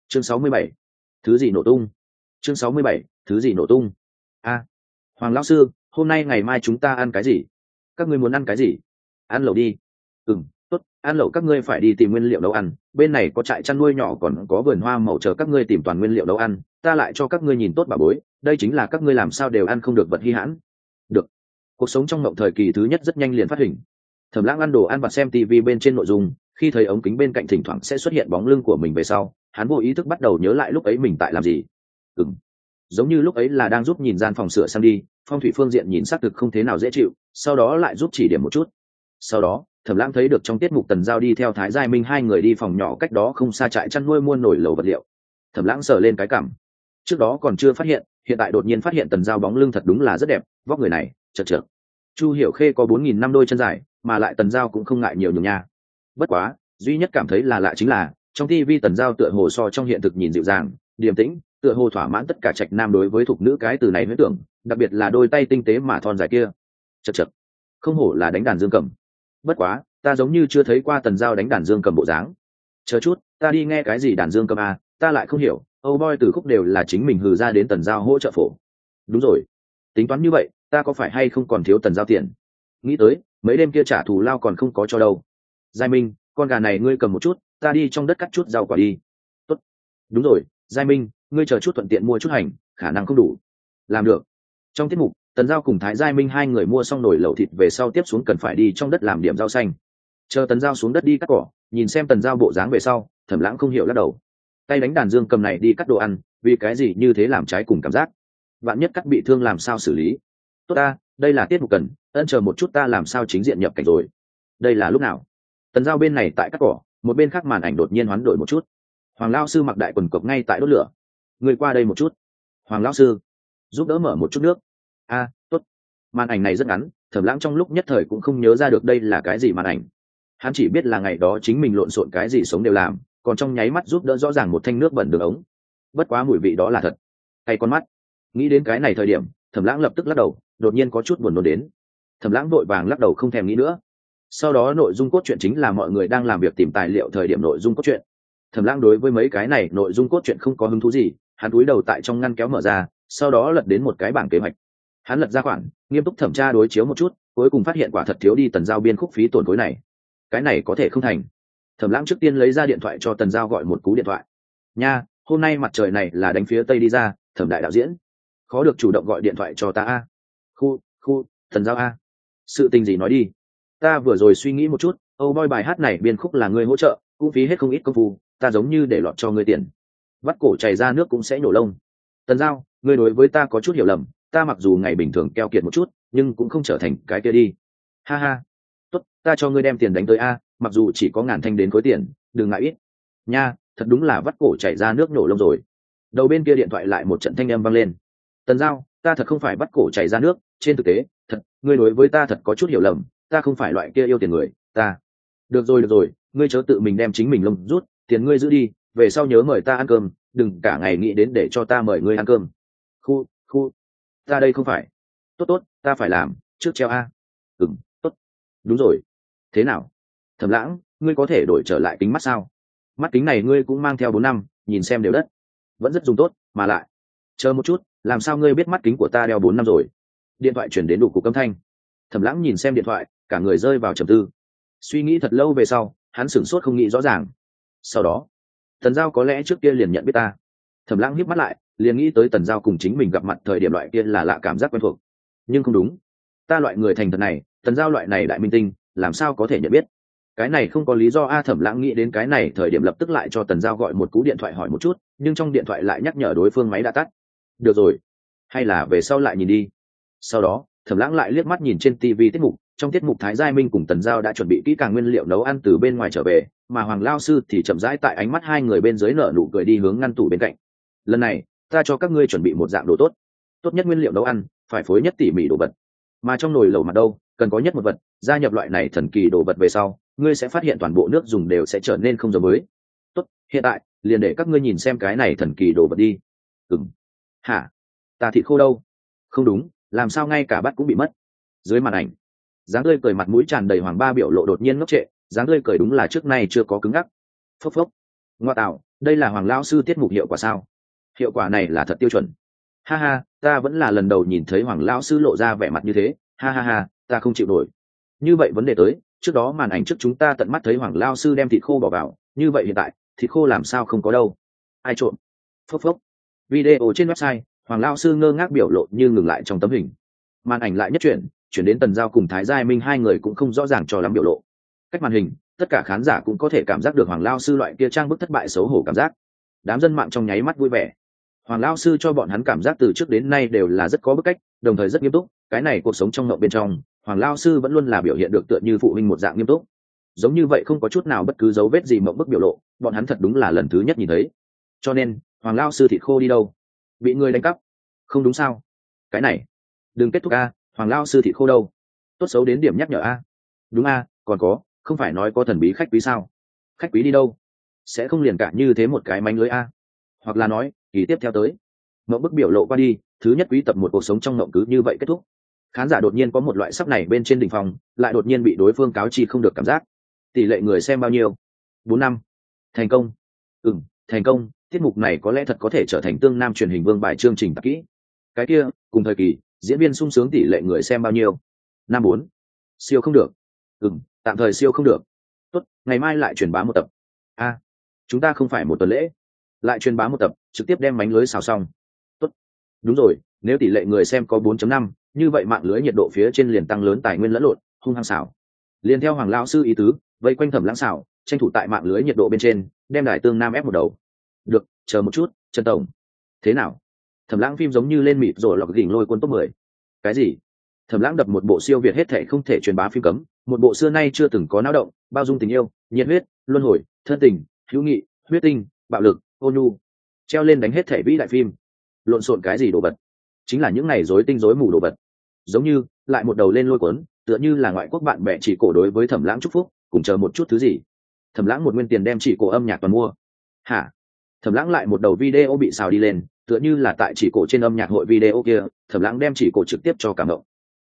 chương 67. Thứ gì nổ tung? Chương 67. Thứ gì nổ tung? Hoàng lão sư, hôm nay ngày mai chúng ta ăn cái gì? Các ngươi muốn ăn cái gì? Ăn lẩu đi. Tốt, ăn lẩu các ngươi phải đi tìm nguyên liệu nấu ăn, bên này có trại chăn nuôi nhỏ còn có vườn hoa màu, chờ các ngươi tìm toàn nguyên liệu nấu ăn, ta lại cho các ngươi nhìn tốt bà bối, đây chính là các ngươi làm sao đều ăn không được vật hi hãn. Được. Cuộc sống trong mộng thời kỳ thứ nhất rất nhanh liền phát hình. Thẩm Lãng ăn đồ ăn và xem tivi bên trên nội dung, khi thấy ống kính bên cạnh thỉnh thoảng sẽ xuất hiện bóng lưng của mình về sau, hắn vô ý thức bắt đầu nhớ lại lúc ấy mình tại làm gì. Giống như lúc ấy là đang giúp nhìn gian phòng sửa sang đi, phong thủy phương diện nhìn xác thực không thế nào dễ chịu, sau đó lại giúp chỉ điểm một chút. Sau đó Thẩm Lãng thấy được trong tiết mục Tần Giao đi theo Thái Giai Minh hai người đi phòng nhỏ cách đó không xa trại chăn nuôi mua nổi lẩu vật liệu. Thẩm Lãng sờ lên cái cảm, trước đó còn chưa phát hiện, hiện tại đột nhiên phát hiện Tần Giao bóng lưng thật đúng là rất đẹp, vóc người này chật chật. Chu Hiểu Khê có 4.000 năm đôi chân dài, mà lại Tần Giao cũng không ngại nhiều nhường nha. Bất quá duy nhất cảm thấy là lạ chính là trong TV Tần Giao tựa hồ so trong hiện thực nhìn dịu dàng điềm tĩnh, tựa hồ thỏa mãn tất cả trạch nam đối với thục nữ cái từ này huyễn tưởng, đặc biệt là đôi tay tinh tế mà thon dài kia. Chật chật, không hổ là đánh đàn dương cầm. Bất quá ta giống như chưa thấy qua Tần Giao đánh đàn dương cầm bộ dáng. Chờ chút, ta đi nghe cái gì đàn dương cầm à, ta lại không hiểu. Âu Boy từ khúc đều là chính mình hừ ra đến Tần Giao hỗ trợ phổ. Đúng rồi, tính toán như vậy ta có phải hay không còn thiếu Tần Giao tiền? Nghĩ tới mấy đêm kia trả thù lao còn không có cho đâu. Giai Minh, con gà này ngươi cầm một chút, ta đi trong đất cắt chút rau quả đi. Tốt. Đúng rồi, Giai Minh, ngươi chờ chút thuận tiện mua chút hành, khả năng không đủ. Làm được. Trong tiết mục Tần Giao cùng Thái Giai Minh hai người mua xong nồi lẩu thịt về sau tiếp xuống cần phải đi trong đất làm điểm rau xanh. Chờ Tần Giao xuống đất đi cắt cỏ, nhìn xem Tần Giao bộ dáng về sau, Thẩm Lãng không hiểu lắc đầu. Tay đánh đàn dương cầm này đi cắt đồ ăn, vì cái gì như thế làm trái cùng cảm giác? Vạn nhất cắt bị thương làm sao xử lý? Tốt ta, đây là tiết mục cần, chờ một chút ta làm sao chính diện nhập cảnh rồi. Đây là lúc nào? Tần Giao bên này tại cắt cỏ, một bên khác màn ảnh đột nhiên hoán đổi một chút. Hoàng lão sư mặc đại quần cộc ngay tại đốt lửa. Người qua đây một chút. Hoàng lão sư, giúp đỡ mở một chút nước. Tốt. Màn ảnh này rất ngắn, Thẩm Lãng trong lúc nhất thời cũng không nhớ ra được đây là cái gì màn ảnh. Hắn chỉ biết là ngày đó chính mình lộn xộn cái gì sống đều làm, còn trong nháy mắt giúp đỡ rõ ràng một thanh nước bẩn đường ống. Bất quá mùi vị đó là thật. Hay con mắt. Nghĩ đến cái này thời điểm, Thẩm Lãng lập tức lắc đầu, đột nhiên có chút buồn nôn đến. Thẩm Lãng vội vàng lắc đầu không thèm nghĩ nữa. Sau đó nội dung cốt truyện chính là mọi người đang làm việc tìm tài liệu thời điểm nội dung cốt truyện. Thẩm Lãng đối với mấy cái này nội dung cốt truyện không có hứng thú gì, hắn cúi đầu tại trong ngăn kéo mở ra, sau đó lật đến một cái bảng kế hoạch. Hắn lật ra khoản, nghiêm túc thẩm tra đối chiếu một chút, cuối cùng phát hiện quả thật thiếu đi Tần Giao biên khúc phí tổn khối này. Cái này có thể không thành. Thẩm Lãng trước tiên lấy ra điện thoại cho Tần Giao gọi một cú điện thoại. Nha, hôm nay mặt trời này là đánh phía tây đi ra, Thẩm đại đạo diễn, khó được chủ động gọi điện thoại cho ta a. Khu, Tần Giao a. Sự tình gì nói đi. Ta vừa rồi suy nghĩ một chút, Âu Boy bài hát này biên khúc là ngươi hỗ trợ, cũng phí hết không ít công phu, ta giống như để lọt cho ngươi tiền. Vắt cổ chảy ra nước cũng sẽ nổ lông. Tần Giao, ngươi đối với ta có chút hiểu lầm, ta mặc dù ngày bình thường keo kiệt một chút, nhưng cũng không trở thành cái kia đi. Ha ha. Tốt, ta cho ngươi đem tiền đánh tới a, mặc dù chỉ có ngàn thanh đến khối tiền, đừng ngại ít. Nha, thật đúng là vắt cổ chảy ra nước nổ lông rồi. Đầu bên kia điện thoại lại một trận thanh âm vang lên. Tần Giao, ta thật không phải vắt cổ chảy ra nước, trên thực tế, thật, ngươi đối với ta thật có chút hiểu lầm, ta không phải loại kia yêu tiền người, ta. Được rồi, ngươi chớ tự mình đem chính mình lông rút, tiền ngươi giữ đi, về sau nhớ mời ta ăn cơm, đừng cả ngày nghĩ đến để cho ta mời ngươi ăn cơm. Khu, ta đây không phải. Tốt, ta phải làm, trước treo a. Tốt. Đúng rồi. Thế nào? Thẩm Lãng, ngươi có thể đổi trở lại kính mắt sao? Mắt kính này ngươi cũng mang theo 4 năm, nhìn xem đều đất. Vẫn rất dùng tốt, mà lại. Chờ một chút, làm sao ngươi biết mắt kính của ta đeo 4 năm rồi? Điện thoại chuyển đến đủ cục âm thanh. Thẩm Lãng nhìn xem điện thoại, cả người rơi vào trầm tư. Suy nghĩ thật lâu về sau, hắn sửng sốt không nghĩ rõ ràng. Sau đó, Tần Giao có lẽ trước kia liền nhận biết ta. Thẩm Lãng híp mắt lại, liền nghĩ tới Tần Giao cùng chính mình gặp mặt thời điểm loại kia là lạ cảm giác quen thuộc. Nhưng không đúng, ta loại người thành thật này, Tần Giao loại này đại minh tinh, làm sao có thể nhận biết? Cái này không có lý do a. Thẩm Lãng nghĩ đến cái này thời điểm lập tức lại cho Tần Giao gọi một cú điện thoại hỏi một chút, nhưng trong điện thoại lại nhắc nhở đối phương máy đã tắt. Được rồi, hay là về sau lại nhìn đi. Sau đó, Thẩm Lãng lại liếc mắt nhìn trên TV tiết mục, trong tiết mục Thái Giai Minh cùng Tần Giao đã chuẩn bị kỹ càng nguyên liệu nấu ăn từ bên ngoài trở về, mà Hoàng Lao sư thì chậm rãi tại ánh mắt hai người bên dưới nở nụ cười đi hướng ngăn tủ bên cạnh. Lần này, ta cho các ngươi chuẩn bị một dạng đồ tốt nhất nguyên liệu nấu ăn, phải phối nhất tỉ mỉ đồ vật. Mà trong nồi lẩu mặt đâu, cần có nhất một vật, gia nhập loại này thần kỳ đồ vật về sau, ngươi sẽ phát hiện toàn bộ nước dùng đều sẽ trở nên không giống mới. Tốt, hiện tại, liền để các ngươi nhìn xem cái này thần kỳ đồ vật đi. Hả? Ta thịt khô đâu? Không đúng, làm sao ngay cả bát cũng bị mất. Dưới màn ảnh, dáng tươi cười mặt mũi tràn đầy Hoàng Ba biểu lộ đột nhiên ngốc trệ, dáng tươi cười đúng là trước nay chưa có cứng ngắc. Phốc. Ngoa tạo, đây là Hoàng lão sư tiết mục hiệu quả sao? Hiệu quả này là thật tiêu chuẩn. Ha ha, ta vẫn là lần đầu nhìn thấy Hoàng lão sư lộ ra vẻ mặt như thế. Ha ha ha, ta không chịu nổi. Như vậy vấn đề tới, trước đó màn ảnh trước chúng ta tận mắt thấy Hoàng lão sư đem thịt khô bỏ vào, như vậy hiện tại, thịt khô làm sao không có đâu? Ai trộm? Phốc phốc. Video trên website, Hoàng lão sư ngơ ngác biểu lộ như ngừng lại trong tấm hình. Màn ảnh lại nhất chuyển đến Tần Giao cùng Thái Giai Minh hai người cũng không rõ ràng cho lắm biểu lộ. Cách màn hình, tất cả khán giả cũng có thể cảm giác được Hoàng lão sư loại kia trang bức thất bại xấu hổ cảm giác. Đám dân mạng trong nháy mắt vui vẻ. Hoàng lão sư cho bọn hắn cảm giác từ trước đến nay đều là rất có bức cách, đồng thời rất nghiêm túc. Cái này cuộc sống trong mộng bên trong, Hoàng lão sư vẫn luôn là biểu hiện được tựa như phụ huynh một dạng nghiêm túc. Giống như vậy không có chút nào bất cứ dấu vết gì mộng bức biểu lộ, bọn hắn thật đúng là lần thứ nhất nhìn thấy. Cho nên, Hoàng lão sư thịt khô đi đâu? Bị người đánh cắp? Không đúng sao? Cái này, đừng kết thúc a, Hoàng lão sư thịt khô đâu? Tốt xấu đến điểm nhắc nhở a. Đúng a, còn có, không phải nói có thần bí khách quý sao? Khách quý đi đâu? Sẽ không liền cả như thế một cái mánh lưới a? Hoặc là nói, kỳ tiếp theo tới. Mộng bức biểu lộ qua đi, thứ nhất quý tập một cuộc sống trong mộng cứ như vậy kết thúc. Khán giả đột nhiên có một loại sắp này bên trên đỉnh phòng, lại đột nhiên bị đối phương cáo chi không được cảm giác. Tỷ lệ người xem bao nhiêu? 4-5. Thành công. Thành công, tiết mục này có lẽ thật có thể trở thành tương nam truyền hình vương bài chương trình tập kỹ. Cái kia, cùng thời kỳ, diễn viên sung sướng tỷ lệ người xem bao nhiêu? 5-4. Siêu không được. Tạm thời siêu không được. Tốt, ngày mai lại truyền bá một tập. Chúng ta không phải một tuần lễ, lại truyền bá một tập, trực tiếp đem mánh lưới xào xong. Tốt. Đúng rồi, nếu tỷ lệ người xem có 4.5, như vậy mạng lưới nhiệt độ phía trên liền tăng lớn tài nguyên lẫn lộn, hung hăng xào. Liền theo Hoàng lão sư ý tứ, vây quanh Thẩm Lãng xào, tranh thủ tại mạng lưới nhiệt độ bên trên, đem Đài Tương Nam ép một đầu. Được, chờ một chút, Trần tổng. Thế nào? Thẩm Lãng phim giống như lên mịt rồi lọc đỉnh lôi quân top 10. Cái gì? Thẩm Lãng đập một bộ siêu việt hết thảy không thể truyền bá phim cấm, một bộ xưa nay chưa từng có náo động, bao dung tình yêu, nhiệt huyết, luân hồi, thân tình, hữu nghị, huyết tinh, bạo lực, ôn nhu, treo lên đánh hết thảy vĩ đại phim. Lộn xộn cái gì đồ vật? Chính là những này rối tinh rối mù đồ vật. Giống như lại một đầu lên lôi cuốn, tựa như là ngoại quốc bạn bè chỉ cổ đối với Thẩm Lãng chúc phúc, cùng chờ một chút thứ gì. Thẩm Lãng một nguyên tiền đem chỉ cổ âm nhạc toàn mua. Hả? Thẩm Lãng lại một đầu video bị xào đi lên, tựa như là tại chỉ cổ trên âm nhạc hội video kia, Thẩm Lãng đem chỉ cổ trực tiếp cho cảm động.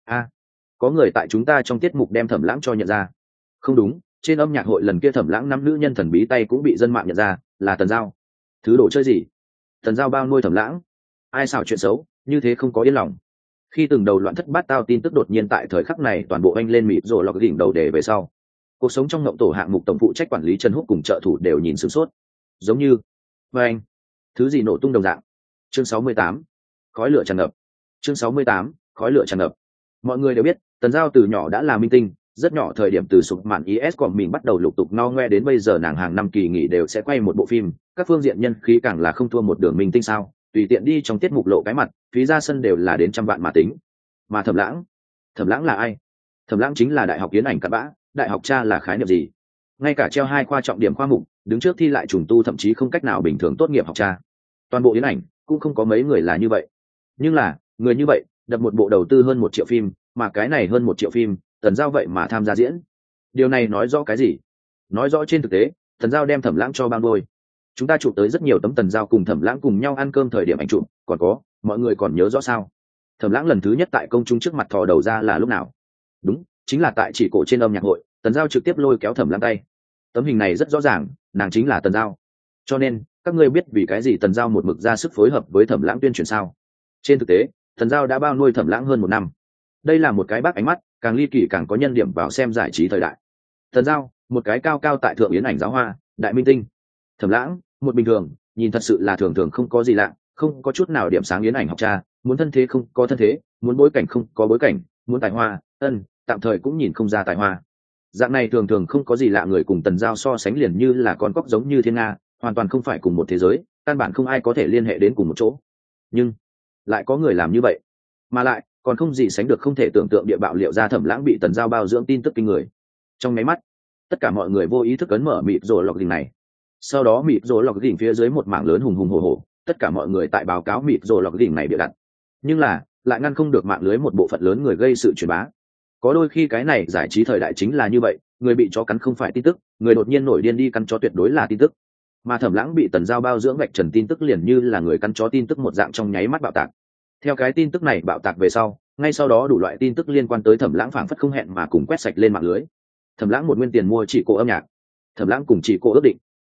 Có người tại chúng ta trong tiết mục đem Thẩm Lãng cho nhận ra. Không đúng, trên âm nhạc hội lần kia Thẩm Lãng năm nữ nhân thần bí tay cũng bị dân mạng nhận ra, là Tần Giao. Thứ đồ chơi gì? Tần Giao bao nuôi Thẩm Lãng? Ai xào chuyện xấu, như thế không có yên lòng. Khi từng đầu loạn thất bát tao tin tức đột nhiên tại thời khắc này toàn bộ anh lên mịt rồi lọc đỉnh đầu đề về sau. Cuộc sống trong ngộng tổ hạng mục tổng phụ trách quản lý Trần Húc cùng trợ thủ đều nhìn sửng sốt. Giống như, anh, thứ gì nổ tung đồng dạng. Chương 68, khói lửa tràn ngập. Chương 68, khói lửa tràn ngập. Mọi người đều biết, Tần Giao từ nhỏ đã là minh tinh, rất nhỏ thời điểm từ sụp mạn is còn mình bắt đầu lục tục no ngoe đến bây giờ nàng hàng năm kỳ nghỉ đều sẽ quay một bộ phim, các phương diện nhân khí càng là không thua một đường minh tinh sao, tùy tiện đi trong tiết mục lộ cái mặt, phí ra sân đều là đến trăm vạn mà tính. Mà Thẩm Lãng là ai? Thẩm Lãng chính là đại học yến ảnh cặn bã, đại học cha là khái niệm gì? Ngay cả treo 2 khoa trọng điểm khoa mục, đứng trước thi lại trùng tu thậm chí không cách nào bình thường tốt nghiệp học cha. Toàn bộ yến ảnh cũng không có mấy người là như vậy. Nhưng là, người như vậy, đập một bộ đầu tư hơn 1 triệu phim, mà cái này hơn 1 triệu phim, Tần Giao vậy mà tham gia diễn. Điều này nói rõ cái gì? Nói rõ trên thực tế, Tần Giao đem Thẩm Lãng cho bang đôi. Chúng ta chụp tới rất nhiều tấm Tần Giao cùng Thẩm Lãng cùng nhau ăn cơm thời điểm ảnh chụp, còn có, mọi người còn nhớ rõ sao? Thẩm Lãng lần thứ nhất tại công chúng trước mặt thò đầu ra là lúc nào? Đúng, chính là tại chỉ cổ trên âm nhạc hội, Tần Giao trực tiếp lôi kéo Thẩm Lãng tay. Tấm hình này rất rõ ràng, nàng chính là Tần Giao. Cho nên, các ngươi biết vì cái gì Tần Giao một mực ra sức phối hợp với Thẩm Lãng tuyên truyền sao? Trên thực tế, Tần Giao đã bao nuôi Thẩm Lãng hơn 1 năm. Đây là một cái bác ánh mắt, càng ly kỳ càng có nhân điểm vào xem giải trí thời đại. Tần Giao, một cái cao cao tại thượng yến ảnh giáo hoa, đại minh tinh. Thẩm Lãng, một bình thường, nhìn thật sự là thường thường không có gì lạ, không có chút nào điểm sáng yến ảnh học cha, muốn thân thế không có thân thế, muốn bối cảnh không có bối cảnh, muốn tài hoa, tạm thời cũng nhìn không ra tài hoa. Dạng này thường thường không có gì lạ người cùng Tần Giao so sánh liền như là con cóc giống như thiên nga, hoàn toàn không phải cùng một thế giới, căn bản không ai có thể liên hệ đến cùng một chỗ. Nhưng lại có người làm như vậy, mà lại còn không gì sánh được không thể tưởng tượng địa bạo liệu ra Thẩm Lãng bị Tần Giao bao dưỡng tin tức kinh người. Trong máy mắt, tất cả mọi người vô ý thức ấn mở mịt rồi lọc đỉnh này. Sau đó mịt rồi lọc đỉnh phía dưới một mảng lớn hùng hùng hổ hổ, tất cả mọi người tại báo cáo mịt rồi lọc đỉnh này bịa đặt. Nhưng là lại ngăn không được mạng lưới một bộ phận lớn người gây sự truyền bá. Có đôi khi cái này giải trí thời đại chính là như vậy, người bị chó cắn không phải tin tức, người đột nhiên nổi điên đi cắn chó tuyệt đối là tin tức. Mà Thẩm Lãng bị Tần Giao bao dưỡng vạch trần tin tức liền như là người cắn chó tin tức một dạng trong nháy mắt bạo tạc. Theo cái tin tức này bạo tạc về sau, ngay sau đó đủ loại tin tức liên quan tới Thẩm Lãng phảng phất không hẹn mà cùng quét sạch lên mạng lưới. Thẩm Lãng một nguyên tiền mua chỉ cổ âm nhạc, Thẩm Lãng cùng chỉ cổ ước định,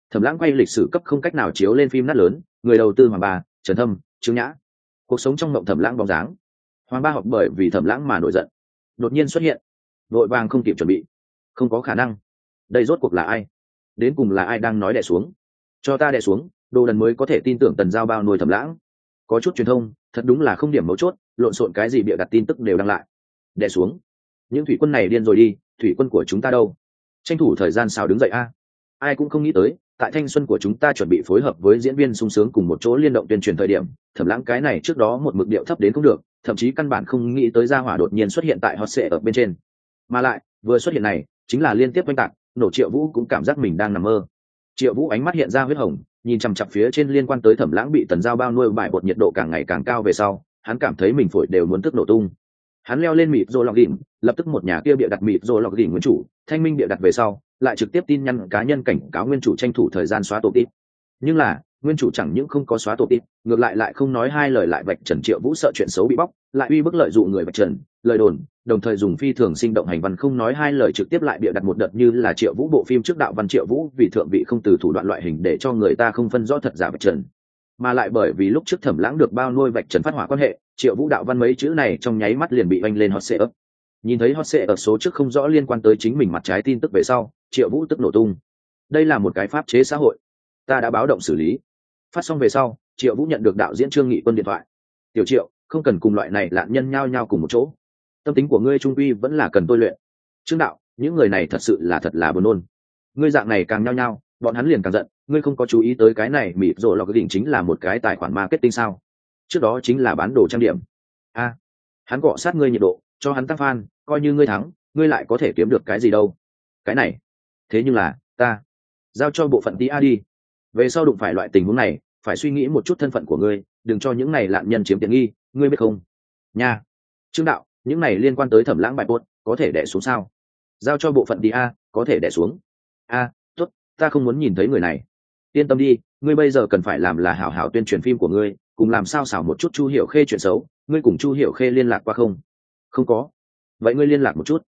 Thẩm Lãng quay lịch sử cấp không cách nào chiếu lên phim nát lớn, người đầu tư Hoàng Ba, Trần Thâm, Trương Nhã. Cuộc sống trong mộng Thẩm Lãng bóng dáng. Hoàng Ba họp bởi vì Thẩm Lãng mà nổi giận, đột nhiên xuất hiện, vội vàng không kịp chuẩn bị. Không có khả năng. Đây rốt cuộc là ai? Đến cùng là ai đang nói đè xuống? Cho ta đè xuống, Đồ Đần mới có thể tin tưởng Tần Giao bao nuôi Thẩm Lãng. Có chút truyền thông, thật đúng là không điểm mấu chốt, lộn xộn cái gì bịa đặt tin tức đều đăng lại. Đè xuống. Những thủy quân này điên rồi đi, thủy quân của chúng ta đâu? Tranh thủ thời gian sao đứng dậy a. Ai cũng không nghĩ tới, tại thanh xuân của chúng ta chuẩn bị phối hợp với diễn viên sung sướng cùng một chỗ liên động tuyên truyền thời điểm, Thẩm Lãng cái này trước đó một mực điệu thấp đến không được, thậm chí căn bản không nghĩ tới gia hỏa đột nhiên xuất hiện tại hot sệ ở bên trên. Mà lại, vừa xuất hiện này, chính là liên tiếp oanh tạc, nổ. Triệu Vũ cũng cảm giác mình đang nằm mơ. Triệu Vũ ánh mắt hiện ra huyết hồng, nhìn chằm chằm phía trên liên quan tới Thẩm Lãng bị Tần Giao bao nuôi bài bột nhiệt độ càng ngày càng cao về sau, hắn cảm thấy mình phổi đều muốn tức nổ tung. Hắn leo lên mịp rồi lọc đỉnh, lập tức một nhà kia bịa đặt mịp rồi lọc đỉnh nguyên chủ, Thanh Minh bịa đặt về sau, lại trực tiếp tin nhắn cá nhân cảnh cáo nguyên chủ tranh thủ thời gian xóa tổ tip. Nhưng là, nguyên chủ chẳng những không có xóa tổ tip, ngược lại không nói hai lời lại vạch trần Triệu Vũ sợ chuyện xấu bị bóc, lại uy bức lợi dụng người vạch trần, lời đồn, đồng thời dùng phi thường sinh động hành văn không nói hai lời trực tiếp lại bịa đặt một đợt như là Triệu Vũ bộ phim trước đạo văn Triệu Vũ vì thượng vị không từ thủ đoạn loại hình để cho người ta không phân rõ thật giả vạch trần. Mà lại bởi vì lúc trước Thẩm Lãng được bao nuôi vạch trần phát hỏa quan hệ, Triệu Vũ đạo văn mấy chữ này trong nháy mắt liền bị oanh lên hot sệ ấp. Nhìn thấy hot sệ ở số trước không rõ liên quan tới chính mình mặt trái tin tức về sau, Triệu Vũ tức nổ tung. Đây là một cái pháp chế xã hội, ta đã báo động xử lý. Phát xong về sau, Triệu Vũ nhận được đạo diễn Trương Nghị Quân điện thoại. Tiểu Triệu, không cần cùng loại này lạn nhân nhao nhao cùng một chỗ, tâm tính của ngươi trung quy vẫn là cần tôi luyện. Trương đạo, những người này thật sự là thật là buồn nôn. Ngươi dạng này càng nhao nhao, bọn hắn liền càng giận. Ngươi không có chú ý tới cái này mịt rồi lọc cái đỉnh chính là một cái tài khoản marketing sao? Trước đó chính là bán đồ trang điểm. A, hắn cọ sát ngươi nhiệt độ, cho hắn tăng fan, coi như ngươi thắng, ngươi lại có thể kiếm được cái gì đâu? Cái này, thế nhưng là ta giao cho bộ phận tí a đi. Về sau đụng phải loại tình huống này, phải suy nghĩ một chút thân phận của ngươi, đừng cho những này lạn nhân chiếm tiện nghi, ngươi biết không? Nha, Trương đạo, những này liên quan tới Thẩm Lãng bài post, có thể đè xuống sao? Giao cho bộ phận tí a, có thể đè xuống. A, tốt, ta không muốn nhìn thấy người này. Yên tâm đi, ngươi bây giờ cần phải làm là hảo hảo tuyên truyền phim của ngươi, cùng làm sao xảo một chút Chu Hiểu Khê chuyện xấu. Ngươi cùng Chu Hiểu Khê liên lạc qua không? Không có. Vậy ngươi liên lạc một chút.